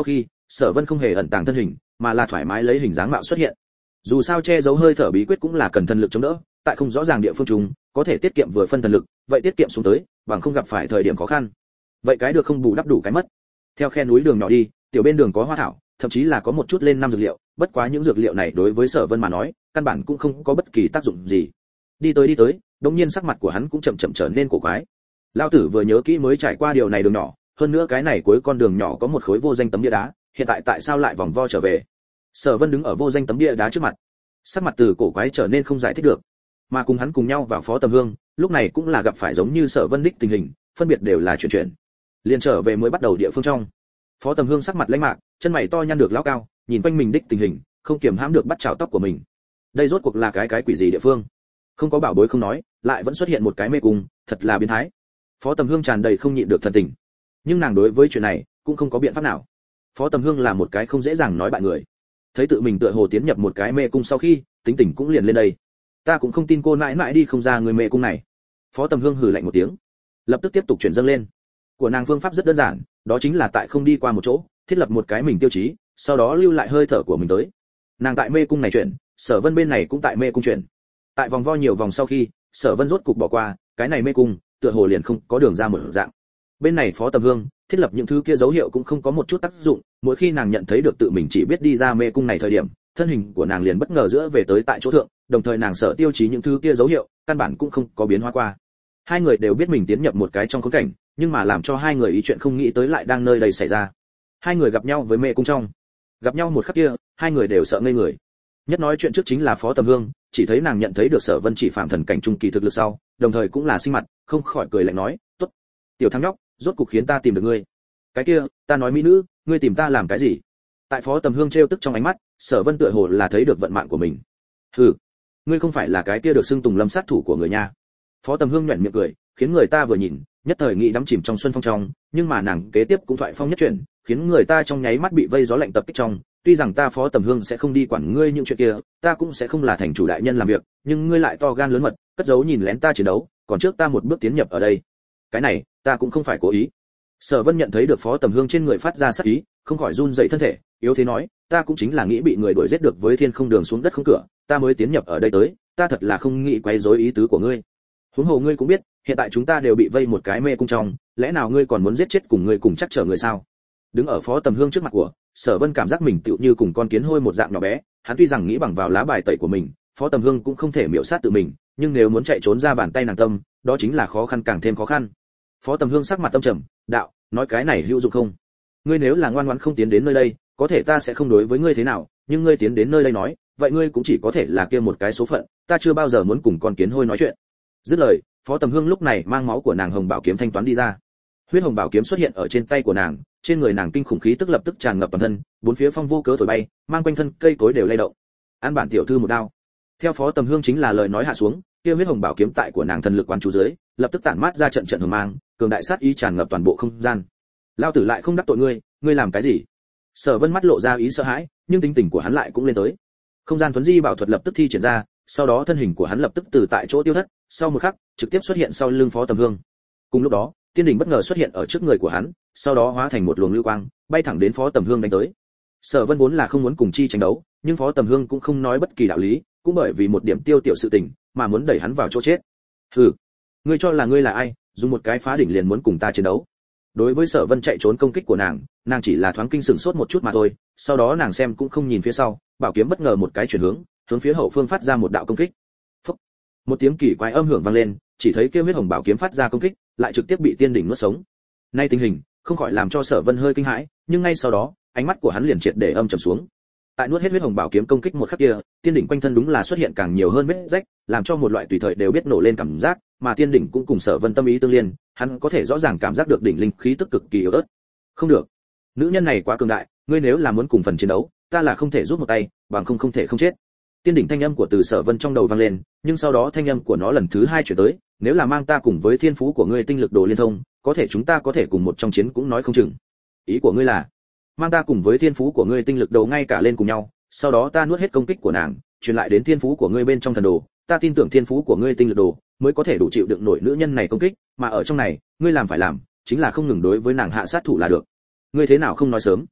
[SPEAKER 1] Sở Vân không hề ẩn tàng thân hình, mà là thoải mái lấy hình dáng mạo xuất hiện. Dù sao che giấu hơi thở bí quyết cũng là cần thần lực chống đỡ, tại không rõ ràng địa phương chúng, có thể tiết kiệm vừa phân thần lực, vậy tiết kiệm xuống tới, bằng không gặp phải thời điểm khó khăn. Vậy cái được không bù đắp đủ cái mất. Theo khe núi đường nhỏ đi, tiểu bên đường có hoa thảo, thậm chí là có một chút lên năm dược liệu, bất quá những dược liệu này đối với Sở Vân mà nói, căn bản cũng không có bất kỳ tác dụng gì. Đi tới, đột nhiên sắc mặt của hắn cũng chậm chậm trở nên cổ quái. Lão tử vừa nhớ kỹ mới trải qua điều này đường nhỏ, hơn nữa cái này cuối con đường nhỏ có một khối vô danh tấm bia đá, hiện tại tại sao lại vòng vo trở về? Sở Vân đứng ở vô danh tấm bia đá trước mặt, sắc mặt từ cổ quái trở nên không giải thích được. Mà cùng hắn cùng nhau vào Phó Tầm Hương, lúc này cũng là gặp phải giống như Sở Vân đích tình hình, phân biệt đều là chuyện. Liên trở về mới bắt đầu địa phương trong. Phó Tầm Hương sắc mặt lãnh mạc, chân mày to nhăn được lão cao, nhìn quanh mình đích tình hình, không kiềm hãm được bắt chảo tóc của mình. Đây rốt cuộc là cái quỷ gì địa phương? Không có bảo bối không nói, lại vẫn xuất hiện một cái mê cung, thật là biến thái. Phó Tầm Hương tràn đầy không nhịn được thần tình. Nhưng nàng đối với chuyện này cũng không có biện pháp nào. Phó Tầm Hương là một cái không dễ dàng nói bại người. Thấy tự mình tựa hồ tiến nhập một cái mê cung sau khi, tính tình cũng liền lên đây. Ta cũng không tin cô mãi mãi đi không ra người mê cung này. Phó Tầm Hương hừ lạnh một tiếng, lập tức tiếp tục chuyển dâng lên. Của nàng phương pháp rất đơn giản, đó chính là tại không đi qua một chỗ, thiết lập một cái mình tiêu chí, sau đó lưu lại hơi thở của mình tới. Nàng tại mê cung này chuyển, Sở Vân bên này cũng tại mê cung chuyển. Tại vòng vo nhiều vòng sau khi, Sở Vân rốt cục bỏ qua, cái này mê cung, tựa hồ liền không có đường ra mở dạng. Bên này Phó Tầm Hương thiết lập những thứ kia dấu hiệu cũng không có một chút tác dụng, mỗi khi nàng nhận thấy được tự mình chỉ biết đi ra mê cung này thời điểm, thân hình của nàng liền bất ngờ giữa về tới tại chỗ thượng, đồng thời nàng sở tiêu chí những thứ kia dấu hiệu, căn bản cũng không có biến hóa qua. Hai người đều biết mình tiến nhập một cái trong khốn cảnh, nhưng mà làm cho hai người ý chuyện không nghĩ tới lại đang nơi đây xảy ra. Hai người gặp nhau với mê cung trong, gặp nhau một khắc kia, hai người đều sợ ngây người. Nhất nói chuyện trước chính là Phó Tầm Hương, chỉ thấy nàng nhận thấy được Sở Vân chỉ phạm thần cảnh trung kỳ thực lực sau, đồng thời cũng là sinh mặt, không khỏi cười lạnh nói, "Tốt, tiểu thằng nhóc, rốt cục khiến ta tìm được ngươi. Cái kia, ta nói mỹ nữ, ngươi tìm ta làm cái gì?" Tại Phó Tầm Hương trêu tức trong ánh mắt, Sở Vân tựa hồ là thấy được vận mạng của mình. "Hừ, ngươi không phải là cái kia được xưng Tùng Lâm sát thủ của người nha." Phó Tầm Hương nhếch miệng cười, khiến người ta vừa nhìn, nhất thời nghĩ đắm chìm trong xuân phong trong, nhưng mà nàng kế tiếp cũng thoại phong nhất chuyển, khiến người ta trong nháy mắt bị vây gió lạnh tập kích trong. Tuy rằng ta Phó Tầm Hương sẽ không đi quản ngươi những chuyện kia, ta cũng sẽ không là thành chủ đại nhân làm việc, nhưng ngươi lại to gan lớn mật, cất giấu nhìn lén ta chiến đấu, còn trước ta một bước tiến nhập ở đây. Cái này, ta cũng không phải cố ý. Sở Vân nhận thấy được Phó Tầm Hương trên người phát ra sát ý, không khỏi run rẩy thân thể, yếu thế nói, ta cũng chính là nghĩ bị người đuổi giết được với thiên không đường xuống đất không cửa, ta mới tiến nhập ở đây tới, ta thật là không nghĩ quấy rối ý tứ của ngươi. Huống hồ ngươi cũng biết, hiện tại chúng ta đều bị vây một cái mê cung trong, lẽ nào ngươi còn muốn giết chết cùng ngươi cùng chắc chở người sao? Đứng ở Phó Tầm Hương trước mặt của, Sở Vân cảm giác mình tựu như cùng con kiến hôi một dạng nhỏ bé, hắn tuy rằng nghĩ bằng vào lá bài tẩy của mình, Phó Tầm Hương cũng không thể miểu sát tự mình, nhưng nếu muốn chạy trốn ra bàn tay nàng tâm, đó chính là khó khăn càng thêm khó khăn. Phó Tầm Hương sắc mặt tâm trầm, đạo, nói cái này hữu dụng không? Ngươi nếu là ngoan ngoãn không tiến đến nơi đây, có thể ta sẽ không đối với ngươi thế nào, nhưng ngươi tiến đến nơi đây nói, vậy ngươi cũng chỉ có thể là kia một cái số phận, ta chưa bao giờ muốn cùng con kiến hôi nói chuyện. Dứt lời, Phó Tầm Hương lúc này mang máu của nàng hồng bảo kiếm thanh toán đi ra. Huyết hồng bảo kiếm xuất hiện ở trên tay của nàng, trên người nàng kinh khủng khí tức lập tức tràn ngập toàn thân, bốn phía phong vô cớ thổi bay, mang quanh thân cây cối đều lay động. An bản tiểu thư một đao. Theo Phó Tầm Hương chính là lời nói hạ xuống, kia huyết hồng bảo kiếm tại của nàng thần lực quán chú dưới, lập tức tản mát ra trận trận hồng mang, cường đại sát ý tràn ngập toàn bộ không gian. Lao tử lại không đắc tội ngươi, ngươi làm cái gì? Sở Vân mắt lộ ra ý sợ hãi, nhưng tính tình của hắn lại cũng lên tới. Không gian thuấn di bảo thuật lập tức thi triển ra, sau đó thân hình của hắn lập tức từ tại chỗ tiêu thất, sau một khắc, trực tiếp xuất hiện sau lưng Phó Tầm Hương. Cùng lúc đó, tiên đỉnh bất ngờ xuất hiện ở trước người của hắn, sau đó hóa thành một luồng lưu quang, bay thẳng đến Phó Tầm Hương đánh tới. Sở Vân vốn là không muốn cùng chi tranh đấu, nhưng Phó Tầm Hương cũng không nói bất kỳ đạo lý, cũng bởi vì một điểm tiêu tiểu sự tình, mà muốn đẩy hắn vào chỗ chết. Hừ, ngươi cho là ngươi là ai, dùng một cái phá đỉnh liền muốn cùng ta chiến đấu? Đối với Sở Vân chạy trốn công kích của nàng chỉ là thoáng kinh sửng sốt một chút mà thôi, sau đó nàng xem cũng không nhìn phía sau, bảo kiếm bất ngờ một cái chuyển hướng phía hậu phương phát ra một đạo công kích. Phốc. Một tiếng kỳ quái âm hưởng vang lên, chỉ thấy kia huyết hồng bảo kiếm phát ra công kích, lại trực tiếp bị tiên đỉnh nuốt sống. Nay tình hình, không khỏi làm cho Sở Vân hơi kinh hãi, nhưng ngay sau đó, ánh mắt của hắn liền triệt để âm trầm xuống. Tại nuốt hết huyết hồng bảo kiếm công kích một khắc kia, tiên đỉnh quanh thân đúng là xuất hiện càng nhiều hơn vết rách, làm cho một loại tùy thời đều biết nổ lên cảm giác, mà tiên đỉnh cũng cùng Sở Vân tâm ý tương liên, hắn có thể rõ ràng cảm giác được đỉnh linh khí tức cực kỳ yếu ớt. Không được, nữ nhân này quá cường đại, ngươi nếu là muốn cùng phần chiến đấu, ta là không thể giúp một tay, bằng không thể không chết. Tiên đỉnh thanh âm của Từ Sở Vân trong đầu vang lên, nhưng sau đó thanh âm của nó lần thứ hai chuyển tới, nếu là mang ta cùng với thiên phú của ngươi tinh lực đồ liên thông, có thể chúng ta có thể cùng một trong chiến cũng nói không chừng. Ý của ngươi là mang ta cùng với thiên phú của ngươi tinh lực đồ ngay cả lên cùng nhau, sau đó ta nuốt hết công kích của nàng, truyền lại đến thiên phú của ngươi bên trong thần đồ, ta tin tưởng thiên phú của ngươi tinh lực đồ mới có thể đủ chịu đựng nổi nữ nhân này công kích, mà ở trong này, ngươi làm phải làm, chính là không ngừng đối với nàng hạ sát thủ là được. Ngươi thế nào không nói sớm?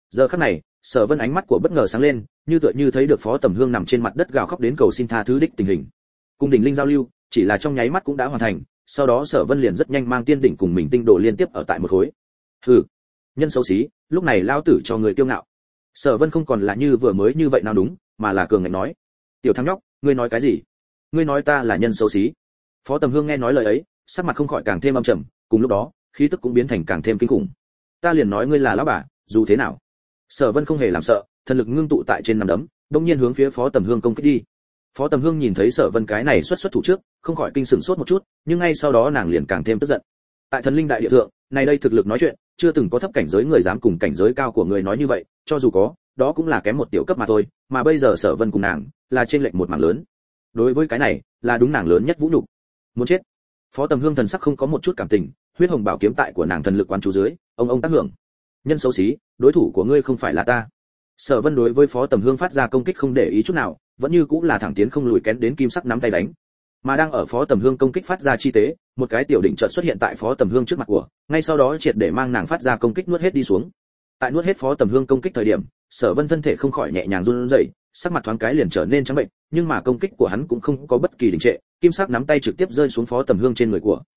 [SPEAKER 1] Giờ khắc này, Sở Vân ánh mắt của bất ngờ sáng lên, như tựa như thấy được Phó Tầm Hương nằm trên mặt đất gào khóc đến cầu xin tha thứ đích tình hình. Cùng đỉnh linh giao lưu, chỉ là trong nháy mắt cũng đã hoàn thành, sau đó Sở Vân liền rất nhanh mang tiên đỉnh cùng mình tinh đồ liên tiếp ở tại một khối. Hừ, nhân xấu xí, lúc này lao tử cho người kiêu ngạo. Sở Vân không còn là như vừa mới như vậy nào đúng, mà là cường ngạnh nói: "Tiểu thằng nhóc, ngươi nói cái gì? Ngươi nói ta là nhân xấu xí?" Phó Tầm Hương nghe nói lời ấy, sắc mặt không khỏi càng thêm âm trầm, cùng lúc đó, khí tức cũng biến thành càng thêm kinh khủng. "Ta liền nói ngươi là lão bà, dù thế nào." Sở Vân không hề làm sợ, thần lực ngưng tụ tại trên nắm đấm, đột nhiên hướng phía Phó Tầm Hương công kích đi. Phó Tầm Hương nhìn thấy Sở Vân cái này xuất thủ trước, không khỏi kinh sửng sốt một chút, nhưng ngay sau đó nàng liền càng thêm tức giận. Tại thần linh đại địa thượng, này đây thực lực nói chuyện, chưa từng có thấp cảnh giới người dám cùng cảnh giới cao của người nói như vậy, cho dù có, đó cũng là kém một tiểu cấp mà thôi, mà bây giờ Sở Vân cùng nàng là trên lệch một mảng lớn. Đối với cái này, là đúng nàng lớn nhất vũ nhục. Muốn chết. Phó Tầm Hương thần sắc không có một chút cảm tình, huyết hồng bảo kiếm tại của nàng thần lực quán chú dưới, ông tác hưởng. Nhân xấu xí, đối thủ của ngươi không phải là ta. Sở Vân đối với Phó Tầm Hương phát ra công kích không để ý chút nào, vẫn như cũng là thẳng tiến không lùi kén đến kim sắc nắm tay đánh. Mà đang ở Phó Tầm Hương công kích phát ra chi tế, một cái tiểu đỉnh chợt xuất hiện tại Phó Tầm Hương trước mặt của, ngay sau đó triệt để mang nàng phát ra công kích nuốt hết đi xuống. Tại nuốt hết Phó Tầm Hương công kích thời điểm, Sở Vân thân thể không khỏi nhẹ nhàng run rẩy, sắc mặt thoáng cái liền trở nên trắng bệnh, nhưng mà công kích của hắn cũng không có bất kỳ đình trệ, kim sắc nắm tay trực tiếp rơi xuống Phó Tầm Hương trên người của.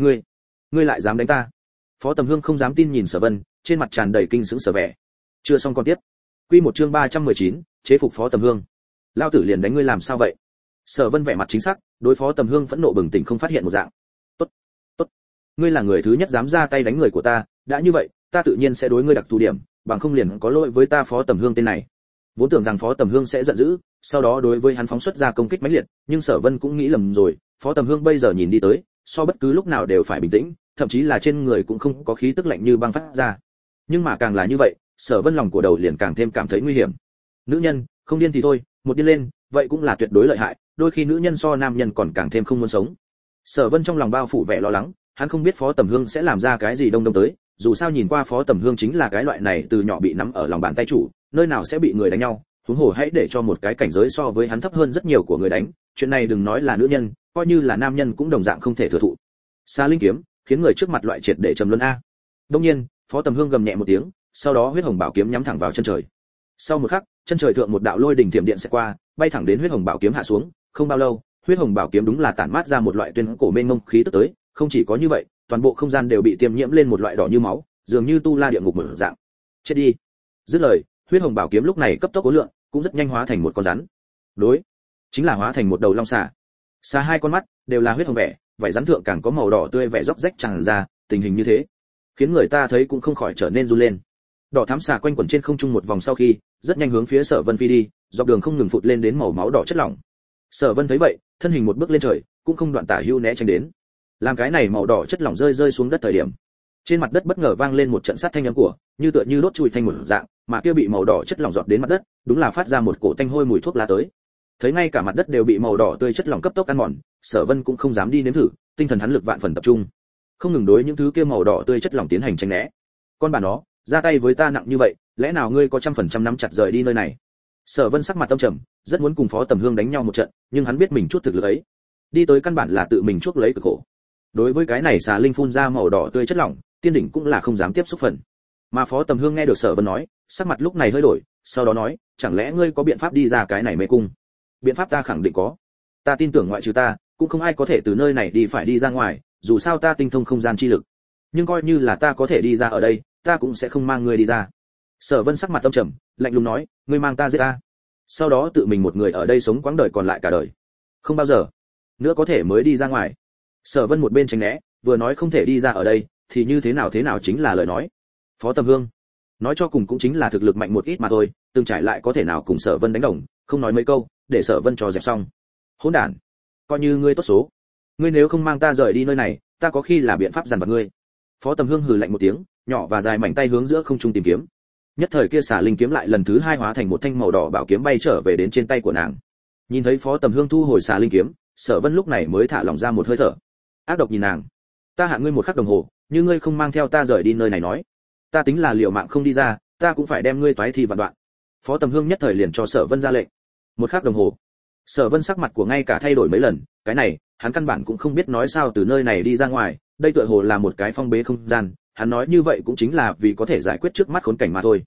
[SPEAKER 1] Ngươi lại dám đánh ta? Phó Tầm Hương không dám tin nhìn Sở Vân, trên mặt tràn đầy kinh sững sở vẻ. Chưa xong con tiếp. Quy một chương 319, chế phục Phó Tầm Hương. Lao tử liền đánh ngươi làm sao vậy? Sở Vân vẻ mặt chính xác, đối Phó Tầm Hương phẫn nộ bừng tỉnh không phát hiện một dạng. Tốt, ngươi là người thứ nhất dám ra tay đánh người của ta, đã như vậy, ta tự nhiên sẽ đối ngươi đặc thù điểm, bằng không liền có lỗi với ta Phó Tầm Hương tên này. Vốn tưởng rằng Phó Tầm Hương sẽ giận dữ, sau đó đối với hắn phóng xuất ra công kích mãnh liệt, nhưng Sở Vân cũng nghĩ lầm rồi, Phó Tầm Hương bây giờ nhìn đi tới, so bất cứ lúc nào đều phải bình tĩnh, thậm chí là trên người cũng không có khí tức lạnh như băng phát ra. Nhưng mà càng là như vậy, Sở Vân lòng của đầu liền càng thêm cảm thấy nguy hiểm. Nữ nhân, không điên thì thôi, một điên lên, vậy cũng là tuyệt đối lợi hại, đôi khi nữ nhân so nam nhân còn càng thêm không muốn sống. Sở Vân trong lòng bao phủ vẻ lo lắng, hắn không biết Phó Tầm Hương sẽ làm ra cái gì đông đông tới, dù sao nhìn qua Phó Tầm Hương chính là cái loại này từ nhỏ bị nắm ở lòng bàn tay chủ, nơi nào sẽ bị người đánh nhau, huống hồ hãy để cho một cái cảnh giới so với hắn thấp hơn rất nhiều của người đánh, chuyện này đừng nói là nữ nhân, coi như là nam nhân cũng đồng dạng không thể thừa thụ. Sa linh kiếm, khiến người trước mặt loại triệt để trầm luân a. Đương nhiên, Phó Tầm Hương gầm nhẹ một tiếng, sau đó huyết hồng bảo kiếm nhắm thẳng vào chân trời. Sau một khắc, chân trời thượng một đạo lôi đỉnh thiểm điện sẽ qua, bay thẳng đến huyết hồng bảo kiếm hạ xuống, không bao lâu, huyết hồng bảo kiếm đúng là tản mát ra một loại tuyên cổ mênh mông khí tức tới, không chỉ có như vậy, toàn bộ không gian đều bị tiêm nhiễm lên một loại đỏ như máu, dường như tu la địa ngục mở dạng. Chết đi. Dứt lời, huyết hồng bảo kiếm lúc này cấp tốc cố lượng, cũng rất nhanh hóa thành một con rắn. Đối, chính là hóa thành một đầu long xà. Xà hai con mắt đều là huyết hồng vẻ, vảy rắn thượng càng có màu đỏ tươi vẻ róc rách tràn ra, tình hình như thế, khiến người ta thấy cũng không khỏi trở nên run lên. Đỏ thắm xà quanh quẩn trên không trung một vòng sau khi, rất nhanh hướng phía Sở Vân phi đi, dọc đường không ngừng phụt lên đến màu máu đỏ chất lỏng. Sở Vân thấy vậy, thân hình một bước lên trời, cũng không đoạn tả hưu né tránh đến. Làm cái này màu đỏ chất lỏng rơi xuống đất thời điểm, trên mặt đất bất ngờ vang lên một trận sát thanh âm của, như tựa như đốt chùi thành một dạng, mà kia bị màu đỏ chất lỏng giọt đến mặt đất, đúng là phát ra một cổ tanh hôi mùi thuốc lá tới. Thấy ngay cả mặt đất đều bị màu đỏ tươi chất lỏng cấp tốc ăn mòn, Sở Vân cũng không dám đi nếm thử, tinh thần hắn lực vạn phần tập trung, không ngừng đối những thứ kia màu đỏ tươi chất lỏng tiến hành tránh né. Con bà nó, ra tay với ta nặng như vậy, lẽ nào ngươi có 100% nắm chặt rời đi nơi này? Sở Vân sắc mặt tâm trầm, rất muốn cùng Phó Tầm Hương đánh nhau một trận, nhưng hắn biết mình chút thực lực ấy, đi tới căn bản là tự mình chuốc lấy cực khổ. Đối với cái này xà linh phun ra màu đỏ tươi chất lỏng, tiên đỉnh cũng là không dám tiếp xúc phần. Mà Phó Tầm Hương nghe được Sở Vân nói, sắc mặt lúc này hơi đổi, sau đó nói, chẳng lẽ ngươi có biện pháp đi ra cái này mê cung? Biện pháp ta khẳng định có. Ta tin tưởng ngoại trừ ta, cũng không ai có thể từ nơi này đi ra ngoài, dù sao ta tinh thông không gian chi lực. Nhưng coi như là ta có thể đi ra ở đây, ta cũng sẽ không mang ngươi đi ra. Sở Vân sắc mặt âm trầm, lạnh lùng nói, ngươi mang ta giết ta, sau đó tự mình một người ở đây sống quãng đời còn lại cả đời, không bao giờ nữa có thể mới đi ra ngoài. Sở Vân một bên tránh né, vừa nói không thể đi ra ở đây, thì như thế nào chính là lời nói. Phó Tầm Hương, nói cho cùng cũng chính là thực lực mạnh một ít mà thôi, từng trải lại có thể nào cùng Sở Vân đánh đồng, không nói mấy câu, để Sở Vân cho dẹp xong. Hỗn đản, coi như ngươi tốt số, ngươi nếu không mang ta rời đi nơi này, ta có khi là biện pháp dằn vặt ngươi. Phó Tầm Hương hừ lạnh một tiếng, nhỏ và dài mảnh tay hướng giữa không trung tìm kiếm. Nhất thời kia xả linh kiếm lại lần thứ hai hóa thành một thanh màu đỏ bảo kiếm bay trở về đến trên tay của nàng. Nhìn thấy Phó Tầm Hương thu hồi xả linh kiếm, Sở Vân lúc này mới thả lỏng ra một hơi thở. Ác độc nhìn nàng, ta hạ ngươi một khắc đồng hồ, như ngươi không mang theo ta rời đi nơi này nói, ta tính là liều mạng không đi ra, ta cũng phải đem ngươi toái thi vạn đoạn. Phó Tầm Hương nhất thời liền cho Sở Vân ra lệnh. Một khắc đồng hồ. Sở Vân sắc mặt của ngay cả thay đổi mấy lần, cái này, hắn căn bản cũng không biết nói sao từ nơi này đi ra ngoài, đây tựa hồ là một cái phong bế không gian, hắn nói như vậy cũng chính là vì có thể giải quyết trước mắt khốn cảnh mà thôi.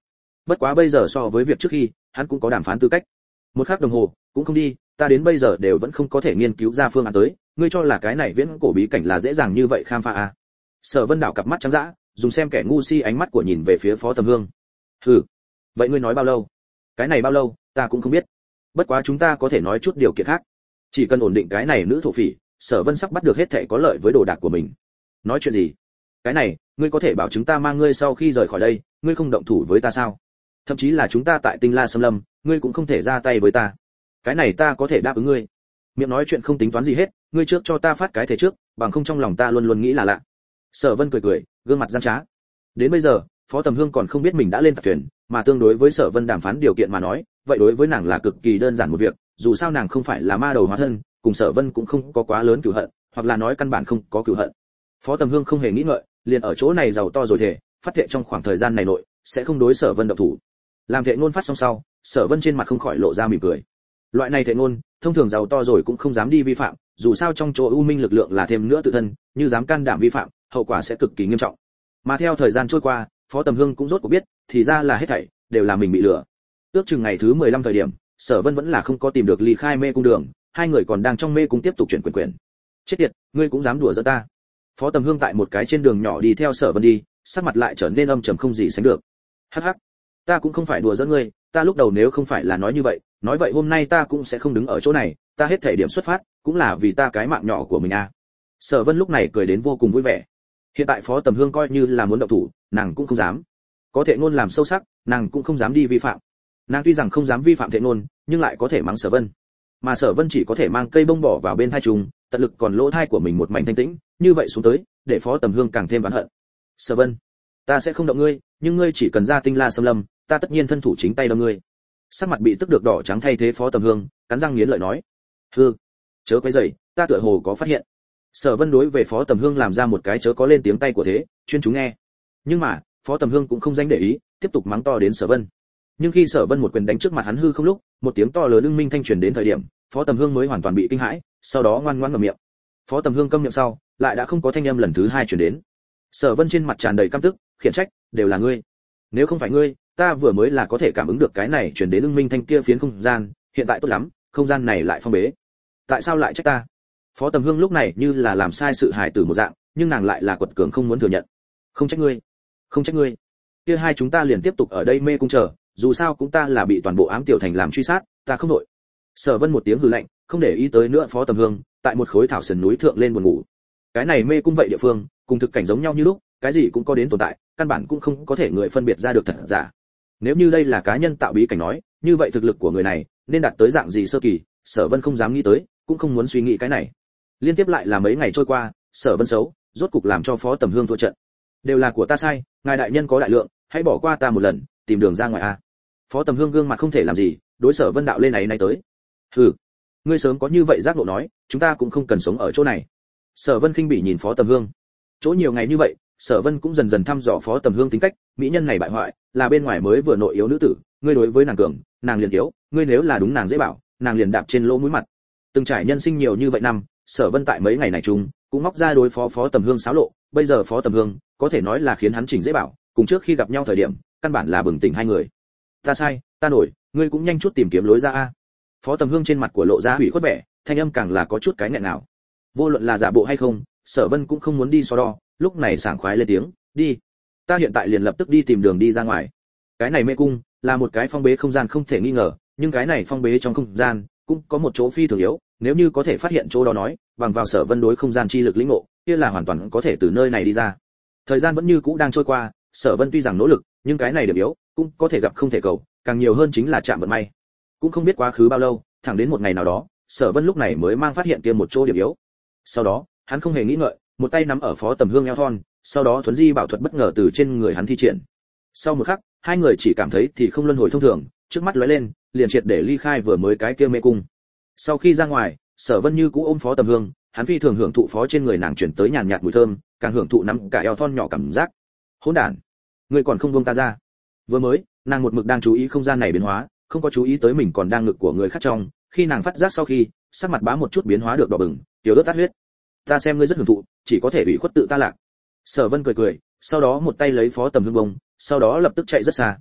[SPEAKER 1] Bất quá bây giờ so với việc trước khi, hắn cũng có đàm phán tư cách. Một khắc đồng hồ cũng không đi, ta đến bây giờ đều vẫn không có thể nghiên cứu ra phương án tới, ngươi cho là cái này viễn cổ bí cảnh là dễ dàng như vậy khám phá à? Sở Vân đảo cặp mắt trắng dã, dùng xem kẻ ngu si ánh mắt của nhìn về phía Phó Tầm Hương. Hừ, vậy ngươi nói bao lâu? Cái này bao lâu, ta cũng không biết. Bất quá chúng ta có thể nói chút điều kiện khác. Chỉ cần ổn định cái này nữ thổ phỉ, Sở Vân sắp bắt được hết thảy có lợi với đồ đạc của mình. Nói chuyện gì? Cái này, ngươi có thể bảo chúng ta mang ngươi sau khi rời khỏi đây, ngươi không động thủ với ta sao? Thậm chí là chúng ta tại Tinh La Sâm Lâm, ngươi cũng không thể ra tay với ta. Cái này ta có thể đáp ứng ngươi. Miệng nói chuyện không tính toán gì hết, ngươi trước cho ta phát cái thể trước, bằng không trong lòng ta luôn luôn nghĩ là lạ. Sở Vân cười cười, gương mặt gian trá. Đến bây giờ, Phó Tầm Hương còn không biết mình đã lên tạc thuyền, mà tương đối với Sở Vân đàm phán điều kiện mà nói, vậy đối với nàng là cực kỳ đơn giản một việc, dù sao nàng không phải là ma đầu hóa thân, cùng Sở Vân cũng không có quá lớn cừu hận, hoặc là nói căn bản không có cừu hận. Phó Tầm Hương không hề nghĩ ngợi, liền ở chỗ này giàu to rồi thể, phát thệ trong khoảng thời gian này nội sẽ không đối Sở Vân động thủ. Làm thệ ngôn phát xong sau, Sở Vân trên mặt không khỏi lộ ra mỉm cười. Loại này thệ ngôn, thông thường giàu to rồi cũng không dám đi vi phạm, dù sao trong chỗ u minh lực lượng là thêm nữa tự thân, như dám can đảm vi phạm, hậu quả sẽ cực kỳ nghiêm trọng. Mà theo thời gian trôi qua, Phó Tầm Hương cũng rốt cuộc biết, thì ra là hết thảy đều là mình bị lừa. Ước chừng ngày thứ 15 thời điểm, Sở Vân vẫn là không có tìm được ly khai mê cung đường, hai người còn đang trong mê cung tiếp tục chuyển quyền. Chết tiệt, ngươi cũng dám đùa giỡn ta. Phó Tầm Hương tại một cái trên đường nhỏ đi theo Sở Vân đi, sắc mặt lại trở nên âm trầm không gì sánh được. Hắc hắc, ta cũng không phải đùa giỡn ngươi, ta lúc đầu nếu không phải là nói như vậy, nói vậy hôm nay ta cũng sẽ không đứng ở chỗ này, ta hết thể điểm xuất phát, cũng là vì ta cái mạng nhỏ của mình à. Sở Vân lúc này cười đến vô cùng vui vẻ. Hiện tại Phó Tầm Hương coi như là muốn động thủ, nàng cũng không dám. Có thể ngôn làm sâu sắc, nàng cũng không dám đi vi phạm. Nàng tuy rằng không dám vi phạm thể ngôn, nhưng lại có thể mắng Sở Vân. Mà Sở Vân chỉ có thể mang cây bông bỏ vào bên hai trùng, tận lực còn lỗ thai của mình một mảnh thanh tĩnh, như vậy xuống tới, để Phó Tầm Hương càng thêm oán hận. Sở Vân, ta sẽ không động ngươi, nhưng ngươi chỉ cần ra Tinh La Sâm Lâm, ta tất nhiên thân thủ chính tay đâm ngươi. Sắc mặt bị tức được đỏ trắng thay thế Phó Tầm Hương, cắn răng nghiến lợi nói: "Hừ, chớ quấy rầy, ta tựa hồ có phát hiện." Sở Vân đối về Phó Tầm Hương làm ra một cái chớ có lên tiếng tay của thế, chuyên chú nghe. Nhưng mà, Phó Tầm Hương cũng không dành để ý, tiếp tục mắng to đến Sở Vân. Nhưng khi Sở Vân một quyền đánh trước mặt hắn hư không lúc, một tiếng to lớn ưng minh thanh truyền đến thời điểm, Phó Tầm Hương mới hoàn toàn bị kinh hãi, sau đó ngoan ngoãn ngậm miệng. Phó Tầm Hương câm miệng sau, lại đã không có thanh âm lần thứ hai truyền đến. Sở Vân trên mặt tràn đầy căm tức, khiển trách: "Đều là ngươi. Nếu không phải ngươi, ta vừa mới là có thể cảm ứng được cái này truyền đến ưng minh thanh kia phiến không gian, hiện tại tốt lắm, không gian này lại phong bế. Tại sao lại trách ta?" Phó Tầm Hương lúc này như là làm sai sự hài tử một dạng, nhưng nàng lại là quật cường không muốn thừa nhận. "Không trách ngươi, không trách ngươi. Kia hai chúng ta liền tiếp tục ở đây mê cung chờ, dù sao cũng ta là bị toàn bộ ám tiểu thành làm truy sát, ta không nội." Sở Vân một tiếng hừ lạnh, không để ý tới nữa Phó Tầm Hương, tại một khối thảo sườn núi thượng lên buồn ngủ. Cái này mê cung vậy địa phương, cùng thực cảnh giống nhau như lúc, cái gì cũng có đến tồn tại, căn bản cũng không có thể người phân biệt ra được thật giả. Nếu như đây là cá nhân tạo bí cảnh nói, như vậy thực lực của người này nên đạt tới dạng gì sơ kỳ, Sở Vân không dám nghĩ tới, cũng không muốn suy nghĩ cái này. Liên tiếp lại là mấy ngày trôi qua, Sở Vân xấu, rốt cục làm cho Phó Tầm Hương thua trận. Đều là của ta sai, ngài đại nhân có đại lượng, hãy bỏ qua ta một lần, tìm đường ra ngoài a. Phó Tầm Hương gương mặt không thể làm gì, đối Sở Vân đạo lên này tới. Hừ, ngươi sớm có như vậy giác ngộ nói, chúng ta cũng không cần sống ở chỗ này. Sở Vân khinh bỉ nhìn Phó Tầm Hương. Chỗ nhiều ngày như vậy, Sở Vân cũng dần dần thăm dò Phó Tầm Hương tính cách, mỹ nhân này bại hoại, là bên ngoài mới vừa nội yếu nữ tử, ngươi đối với nàng cường, nàng liền yếu, ngươi nếu là đúng nàng dễ bảo, nàng liền đạp trên lỗ mũi mặt. Từng trải nhân sinh nhiều như vậy năm, Sở Vân tại mấy ngày này chung, cũng móc ra đối phó Phó Tầm Hương xáo lộ, bây giờ Phó Tầm Hương có thể nói là khiến hắn chỉnh dễ bảo, cùng trước khi gặp nhau thời điểm, căn bản là bừng tỉnh hai người. Ta sai, ta nổi, ngươi cũng nhanh chút tìm kiếm lối ra a. Phó Tầm Hương trên mặt của lộ ra hủy khuất vẻ, thanh âm càng là có chút cái nghẹn nào. Vô luận là giả bộ hay không, Sở Vân cũng không muốn đi so đo, lúc này sảng khoái lên tiếng, đi. Ta hiện tại liền lập tức đi tìm đường đi ra ngoài. Cái này mê cung là một cái phong bế không gian không thể nghi ngờ, nhưng cái này phong bế trong không gian cũng có một chỗ phi thường yếu, nếu như có thể phát hiện chỗ đó nói, bằng vào Sở Vân đối không gian chi lực lĩnh ngộ, kia là hoàn toàn có thể từ nơi này đi ra. Thời gian vẫn như cũ đang trôi qua, Sở Vân tuy rằng nỗ lực, nhưng cái này điểm yếu cũng có thể gặp không thể cầu, càng nhiều hơn chính là chạm vận may. Cũng không biết quá khứ bao lâu, thẳng đến một ngày nào đó, Sở Vân lúc này mới mang phát hiện kia một chỗ điểm yếu. Sau đó, hắn không hề nghĩ ngợi, một tay nắm ở Phó Tầm Hương eo thon, sau đó thuấn di bảo thuật bất ngờ từ trên người hắn thi triển. Sau một khắc, hai người chỉ cảm thấy thì không luân hồi thông thường, trước mắt lóe lên, liền triệt để ly khai vừa mới cái kia mê cung. Sau khi ra ngoài, Sở Vân như cũ ôm Phó Tầm Hương, hắn phi thường hưởng thụ phó trên người nàng chuyển tới nhàn nhạt mùi thơm, càng hưởng thụ nắm cả eo thon nhỏ cảm giác. Hỗn đản, ngươi còn không buông ta ra. Vừa mới, nàng một mực đang chú ý không gian này biến hóa, không có chú ý tới mình còn đang ngực của người khác trong, khi nàng phát giác sau khi, sắc mặt bá một chút biến hóa được đỏ bừng, tiểu đốt tát huyết. Ta xem ngươi rất hưởng thụ, chỉ có thể ủy khuất tự ta lạc. Sở Vân cười cười, sau đó một tay lấy Phó Tầm Hương bông, sau đó lập tức chạy rất xa.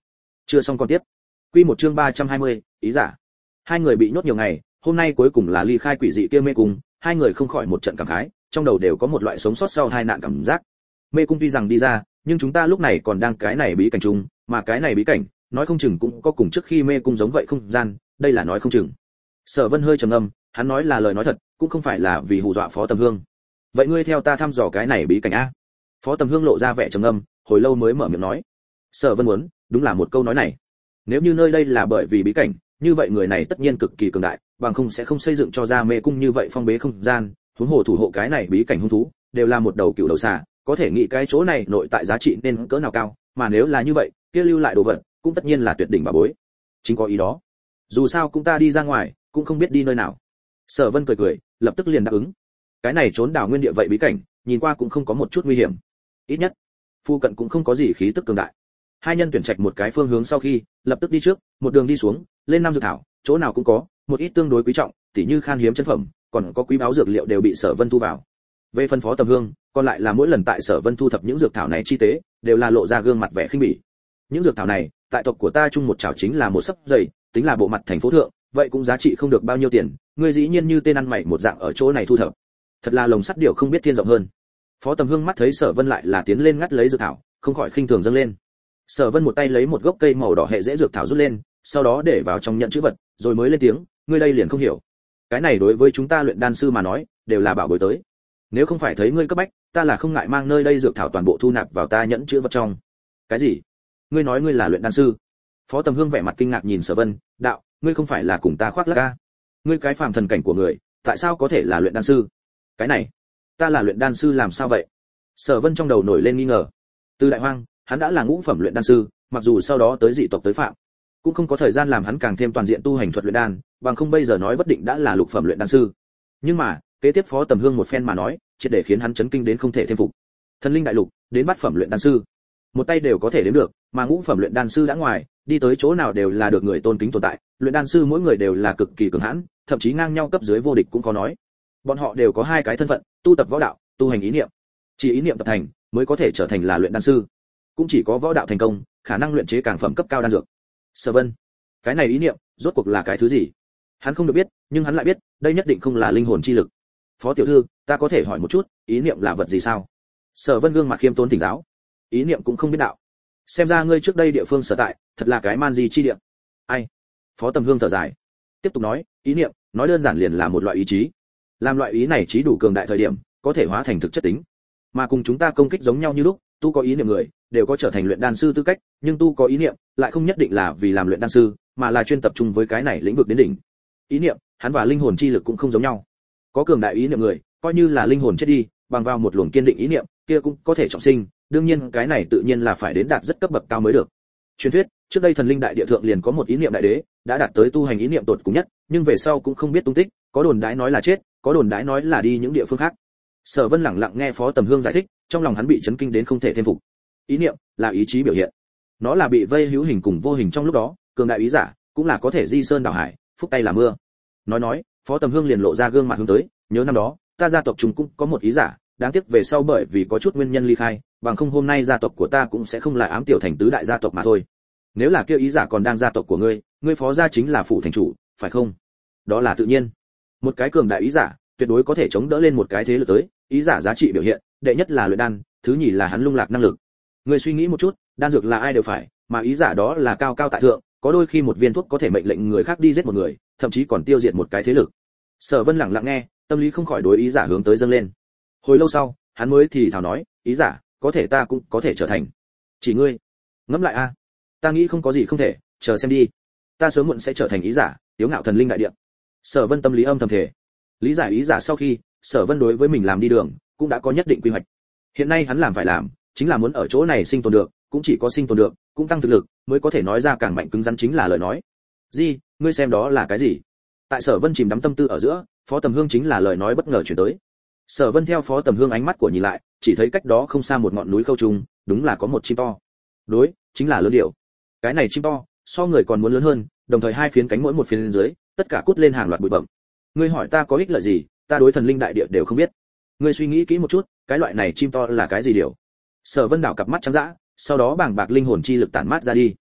[SPEAKER 1] Chưa xong còn tiếp. Quy một chương 320, ý giả. Hai người bị nhốt nhiều ngày, hôm nay cuối cùng là ly khai quỷ dị kia mê cung, hai người không khỏi một trận cảm khái, trong đầu đều có một loại sống sót sau hai nạn cảm giác. Mê cung tuy rằng đi ra, nhưng chúng ta lúc này còn đang cái này bí cảnh chung, mà cái này bí cảnh, nói không chừng cũng có cùng trước khi mê cung giống vậy không gian, đây là nói không chừng. Sở Vân hơi trầm ngâm, hắn nói là lời nói thật, cũng không phải là vì hù dọa Phó Tầm Hương. Vậy ngươi theo ta thăm dò cái này bí cảnh a? Phó Tầm Hương lộ ra vẻ trầm ngâm, hồi lâu mới mở miệng nói. Sở Vân muốn, đúng là một câu nói này. Nếu như nơi đây là bởi vì bí cảnh, như vậy người này tất nhiên cực kỳ cường đại, bằng không sẽ không xây dựng cho ra mê cung như vậy phong bế không gian, huống hồ thủ hộ cái này bí cảnh hung thú, đều là một đầu cựu đầu xà, có thể nghĩ cái chỗ này nội tại giá trị nên cỡ nào cao, mà nếu là như vậy, kia lưu lại đồ vật, cũng tất nhiên là tuyệt đỉnh bảo bối. Chính có ý đó. Dù sao cũng ta đi ra ngoài, cũng không biết đi nơi nào. Sở Vân cười cười, lập tức liền đáp ứng. Cái này trốn đảo nguyên địa vậy bí cảnh, nhìn qua cũng không có một chút nguy hiểm. Ít nhất, phu cận cũng không có gì khí tức cường đại. Hai nhân tuyển trạch một cái phương hướng sau khi, lập tức đi trước, một đường đi xuống, lên năm dược thảo, chỗ nào cũng có, một ít tương đối quý trọng, tỉ như khan hiếm chân phẩm, còn có quý báu dược liệu đều bị Sở Vân thu vào. Về phân Phó Tầm Hương, còn lại là mỗi lần tại Sở Vân thu thập những dược thảo này chi tế, đều là lộ ra gương mặt vẻ khinh bỉ. Những dược thảo này, tại tộc của ta chung một chảo chính là một sấp dày, tính là bộ mặt thành phố thượng, vậy cũng giá trị không được bao nhiêu tiền, ngươi dĩ nhiên như tên ăn mày một dạng ở chỗ này thu thập. Thật là lồng sắt điểu không biết thiên rộng hơn. Phó Tầm Hương mắt thấy Sở Vân lại là tiến lên ngắt lấy dược thảo, không khỏi khinh thường dâng lên. Sở Vân một tay lấy một gốc cây màu đỏ hệ dễ dược thảo rút lên, sau đó để vào trong nhận chữ vật, rồi mới lên tiếng, ngươi đây liền không hiểu. Cái này đối với chúng ta luyện đan sư mà nói, đều là bảo bối tới. Nếu không phải thấy ngươi cấp bách, ta là không ngại mang nơi đây dược thảo toàn bộ thu nạp vào ta nhẫn chữ vật trong. Cái gì? Ngươi nói ngươi là luyện đan sư? Phó Tầm Hương vẻ mặt kinh ngạc nhìn Sở Vân, đạo, ngươi không phải là cùng ta khoác lác a? Ngươi cái phàm thần cảnh của người, tại sao có thể là luyện đan sư? Cái này, ta là luyện đan sư làm sao vậy? Sở Vân trong đầu nổi lên nghi ngờ. Từ Đại Hoang, hắn đã là ngũ phẩm luyện đan sư, mặc dù sau đó tới dị tộc tới phạm, cũng không có thời gian làm hắn càng thêm toàn diện tu hành thuật luyện đan, bằng không bây giờ nói bất định đã là lục phẩm luyện đan sư. Nhưng mà, kế tiếp Phó Tầm Hương một phen mà nói, triệt để khiến hắn chấn kinh đến không thể thêm phục. Thần linh đại lục, đến bát phẩm luyện đan sư, một tay đều có thể đếm được, mà ngũ phẩm luyện đan sư đã ngoài, đi tới chỗ nào đều là được người tôn kính tồn tại, luyện đan sư mỗi người đều là cực kỳ cường hãn, thậm chí ngang nhau cấp dưới vô địch cũng có nói. Bọn họ đều có hai cái thân phận, tu tập võ đạo, tu hành ý niệm. Chỉ ý niệm tập thành, mới có thể trở thành là luyện đan sư. Cũng chỉ có võ đạo thành công, khả năng luyện chế càng phẩm cấp cao đan dược. Sở Vân, cái này ý niệm, rốt cuộc là cái thứ gì? Hắn không được biết, nhưng hắn lại biết, đây nhất định không là linh hồn chi lực. Phó tiểu thư, ta có thể hỏi một chút, ý niệm là vật gì sao? Sở Vân gương mặt khiêm tốn thỉnh giáo. Ý niệm cũng không biết đạo. Xem ra ngươi trước đây địa phương sở tại, thật là cái man gì chi địa. Ai? Phó Tầm Hương thở dài. Tiếp tục nói, ý niệm, nói đơn giản liền là một loại ý chí. Làm loại ý này trí đủ cường đại thời điểm, có thể hóa thành thực chất tính. Mà cùng chúng ta công kích giống nhau như lúc, tu có ý niệm người, đều có trở thành luyện đan sư tư cách, nhưng tu có ý niệm, lại không nhất định là vì làm luyện đan sư, mà là chuyên tập trung với cái này lĩnh vực đến đỉnh. Ý niệm, hắn và linh hồn chi lực cũng không giống nhau. Có cường đại ý niệm người, coi như là linh hồn chết đi, bằng vào một luồng kiên định ý niệm, kia cũng có thể trọng sinh, đương nhiên cái này tự nhiên là phải đến đạt rất cấp bậc cao mới được. Truyền thuyết, trước đây thần linh đại địa thượng liền có một ý niệm đại đế, đã đạt tới tu hành ý niệm tột cùng nhất, nhưng về sau cũng không biết tung tích, có đồn đãi nói là chết, có đồn đãi nói là đi những địa phương khác. Sở Vân lặng lặng nghe Phó Tầm Hương giải thích, trong lòng hắn bị chấn kinh đến không thể thêm phục. Ý niệm là ý chí biểu hiện, nó là bị vây hữu hình cùng vô hình trong lúc đó, cường đại ý giả cũng là có thể di sơn đảo hải, phúc tay là mưa. Nói, Phó Tầm Hương liền lộ ra gương mặt hướng tới, nhớ năm đó, ta gia tộc chúng cũng có một ý giả, đáng tiếc về sau bởi vì có chút nguyên nhân ly khai, bằng không hôm nay gia tộc của ta cũng sẽ không lại ám tiểu thành tứ đại gia tộc mà thôi. Nếu là kêu ý giả còn đang gia tộc của ngươi, ngươi phó gia chính là phụ thành chủ, phải không? Đó là tự nhiên. Một cái cường đại ý giả, tuyệt đối có thể chống đỡ lên một cái thế lực tới, ý giả giá trị biểu hiện, đệ nhất là luyện đan, thứ nhì là hắn lung lạc năng lực. Ngươi suy nghĩ một chút, đan dược là ai đều phải, mà ý giả đó là cao cao tại thượng, có đôi khi một viên thuốc có thể mệnh lệnh người khác đi giết một người, thậm chí còn tiêu diệt một cái thế lực. Sở Vân lặng lặng nghe, tâm lý không khỏi đối ý giả hướng tới dâng lên. Hồi lâu sau, hắn mới thì thào nói, ý giả, có thể ta cũng có thể trở thành. Chỉ ngươi, ngẫm lại a, ta nghĩ không có gì không thể, chờ xem đi. Ta sớm muộn sẽ trở thành ý giả, tiếu ngạo thần linh đại địa. Sở Vân tâm lý âm thầm thể. Lý giải ý giả sau khi, Sở Vân đối với mình làm đi đường, cũng đã có nhất định quy hoạch. Hiện nay hắn làm phải làm, chính là muốn ở chỗ này sinh tồn được, cũng chỉ có sinh tồn được, cũng tăng thực lực, mới có thể nói ra càng mạnh cứng rắn chính là lời nói. Gì, ngươi xem đó là cái gì? Tại Sở Vân chìm đắm tâm tư ở giữa, Phó Tầm Hương chính là lời nói bất ngờ truyền tới. Sở Vân theo Phó Tầm Hương ánh mắt của nhìn lại, chỉ thấy cách đó không xa một ngọn núi khâu trùng, đúng là có một chim to. Đối, chính là lớn điểu. Cái này chim to, so người còn muốn lớn hơn, đồng thời hai phiến cánh mỗi một phiến lên dưới, tất cả cút lên hàng loạt bụi bặm. Ngươi hỏi ta có ích lợi gì, ta đối thần linh đại địa đều không biết. Ngươi suy nghĩ kỹ một chút, cái loại này chim to là cái gì điểu? Sở Vân đảo cặp mắt trắng dã, sau đó bàng bạc linh hồn chi lực tản mát ra đi.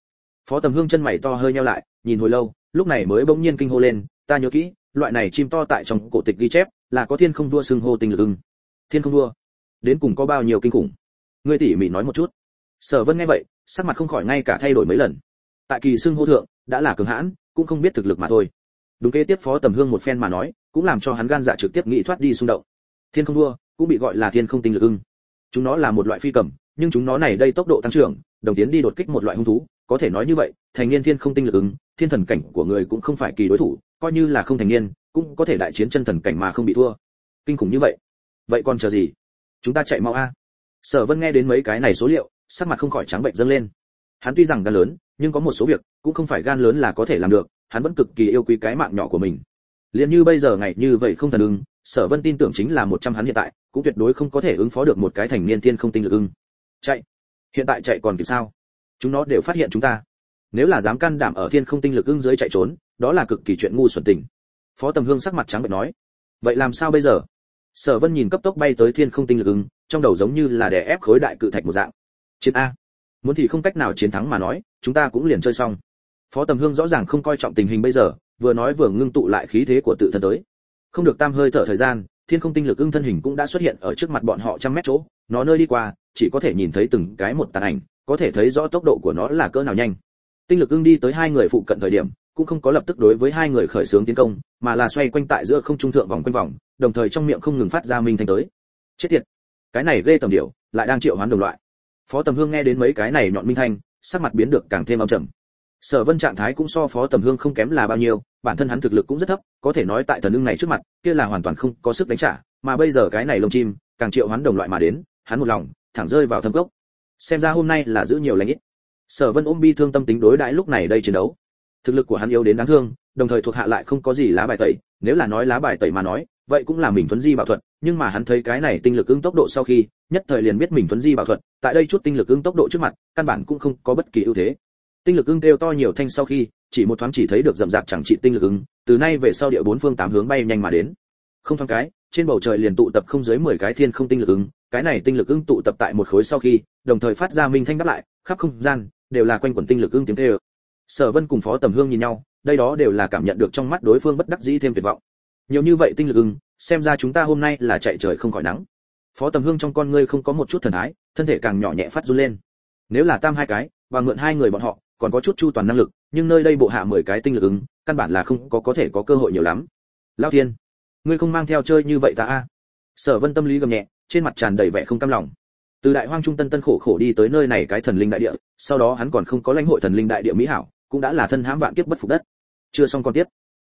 [SPEAKER 1] Phó Tầm Hương chân mày to hơi nheo lại, nhìn hồi lâu, lúc này mới bỗng nhiên kinh hô lên, ta nhớ kỹ, loại này chim to tại trong cổ tịch ghi chép, là có thiên không vua xưng hô tinh lực ưng. Thiên không vua, đến cùng có bao nhiêu kinh khủng? Ngươi tỉ mỉ nói một chút. Sở Vân nghe vậy, sắc mặt không khỏi ngay cả thay đổi mấy lần. Tại kỳ xưng hô thượng, đã là cường hãn, cũng không biết thực lực mà thôi. Đúng kế tiếp Phó Tầm Hương một phen mà nói, cũng làm cho hắn gan dạ trực tiếp nghĩ thoát đi xung động. Thiên không vua, cũng bị gọi là thiên không tinh lực ưng. Chúng nó là một loại phi cầm, nhưng chúng nó này đây tốc độ tăng trưởng, đồng tiến đi đột kích một loại hung thú, có thể nói như vậy, thành niên thiên không tinh lực ứng, thiên thần cảnh của người cũng không phải kỳ đối thủ, coi như là không thành niên, cũng có thể đại chiến chân thần cảnh mà không bị thua. Kinh khủng như vậy. Vậy còn chờ gì? Chúng ta chạy mau a. Sở Vân nghe đến mấy cái này số liệu, sắc mặt không khỏi trắng bệch dâng lên. Hắn tuy rằng gan lớn, nhưng có một số việc cũng không phải gan lớn là có thể làm được, hắn vẫn cực kỳ yêu quý cái mạng nhỏ của mình. Liên như bây giờ ngày như vậy không thần ứng, Sở Vân tin tưởng chính là 100 hắn hiện tại, cũng tuyệt đối không có thể ứng phó được một cái thành niên thiên không tinh lực ưng. Chạy. Hiện tại chạy còn kịp sao? Chúng nó đều phát hiện chúng ta. Nếu là dám can đảm ở thiên không tinh lực ưng dưới chạy trốn, đó là cực kỳ chuyện ngu xuẩn tình. Phó Tầm Hương sắc mặt trắng bệch nói. Vậy làm sao bây giờ? Sở Vân nhìn cấp tốc bay tới thiên không tinh lực ưng, trong đầu giống như là đè ép khối đại cự thạch một dạng. Chiến a. Muốn thì không cách nào chiến thắng mà nói, chúng ta cũng liền chơi xong. Phó Tầm Hương rõ ràng không coi trọng tình hình bây giờ, vừa nói vừa ngưng tụ lại khí thế của tự thân tới. Không được tam hơi thở thời gian, thiên không tinh lực ưng thân hình cũng đã xuất hiện ở trước mặt bọn họ trăm mét chỗ, nó nơi đi qua, chỉ có thể nhìn thấy từng cái một tàn ảnh, có thể thấy rõ tốc độ của nó là cỡ nào nhanh. Tinh lực ưng đi tới hai người phụ cận thời điểm, cũng không có lập tức đối với hai người khởi xướng tiến công, mà là xoay quanh tại giữa không trung thượng vòng quanh vòng, đồng thời trong miệng không ngừng phát ra minh thanh tới. Chết tiệt, cái này ghê tầm điểu, lại đang triệu hoán đồng loại. Phó Tầm Hương nghe đến mấy cái này nhọn minh thanh, sắc mặt biến được càng thêm âm trầm. Sở Vân trạng thái cũng so Phó Tầm Hương không kém là bao nhiêu, bản thân hắn thực lực cũng rất thấp, có thể nói tại thần ưng này trước mặt, kia là hoàn toàn không có sức đánh trả, mà bây giờ cái này lông chim, càng triệu hoán đồng loại mà đến, hắn một lòng, thẳng rơi vào thâm cốc. Xem ra hôm nay là giữ nhiều lành ít. Sở Vân ôm bi thương tâm tính đối đãi lúc này đây chiến đấu. Thực lực của hắn yếu đến đáng thương, đồng thời thuộc hạ lại không có gì lá bài tẩy, nếu là nói lá bài tẩy mà nói, vậy cũng là mình thuấn di bảo thuật, nhưng mà hắn thấy cái này tinh lực ưng tốc độ sau khi, nhất thời liền biết mình thuấn di bảo thuật, tại đây chút tinh lực ưng tốc độ trước mặt, căn bản cũng không có bất kỳ ưu thế. Tinh lực ưng kêu to nhiều thanh sau khi, chỉ một thoáng chỉ thấy được rậm rạp chẳng trị tinh lực ưng, từ nay về sau địa bốn phương tám hướng bay nhanh mà đến. Không thoáng cái, trên bầu trời liền tụ tập không dưới 10 cái thiên không tinh lực ưng, cái này tinh lực ưng tụ tập tại một khối sau khi, đồng thời phát ra minh thanh đáp lại, khắp không gian đều là quanh quẩn tinh lực ưng tiếng kêu. Sở Vân cùng Phó Tầm Hương nhìn nhau, đây đó đều là cảm nhận được trong mắt đối phương bất đắc dĩ thêm tuyệt vọng. Nhiều như vậy tinh lực ưng, xem ra chúng ta hôm nay là chạy trời không khỏi nắng. Phó Tầm Hương trong con ngươi không có một chút thần thái, thân thể càng nhỏ nhẹ phát run lên. Nếu là tam hai cái, và mượn hai người bọn họ, còn có chút chu toàn năng lực, nhưng nơi đây bộ hạ 10 cái tinh lực ứng, căn bản là không có thể có cơ hội nhiều lắm. Lão Thiên, ngươi không mang theo chơi như vậy ta a? Sở Vân tâm lý gầm nhẹ, trên mặt tràn đầy vẻ không cam lòng. Từ đại hoang trung tân tân khổ khổ đi tới nơi này cái thần linh đại địa, sau đó hắn còn không có lãnh hội thần linh đại địa mỹ hảo, cũng đã là thân hãm vạn kiếp bất phục đất. Chưa xong còn tiếp.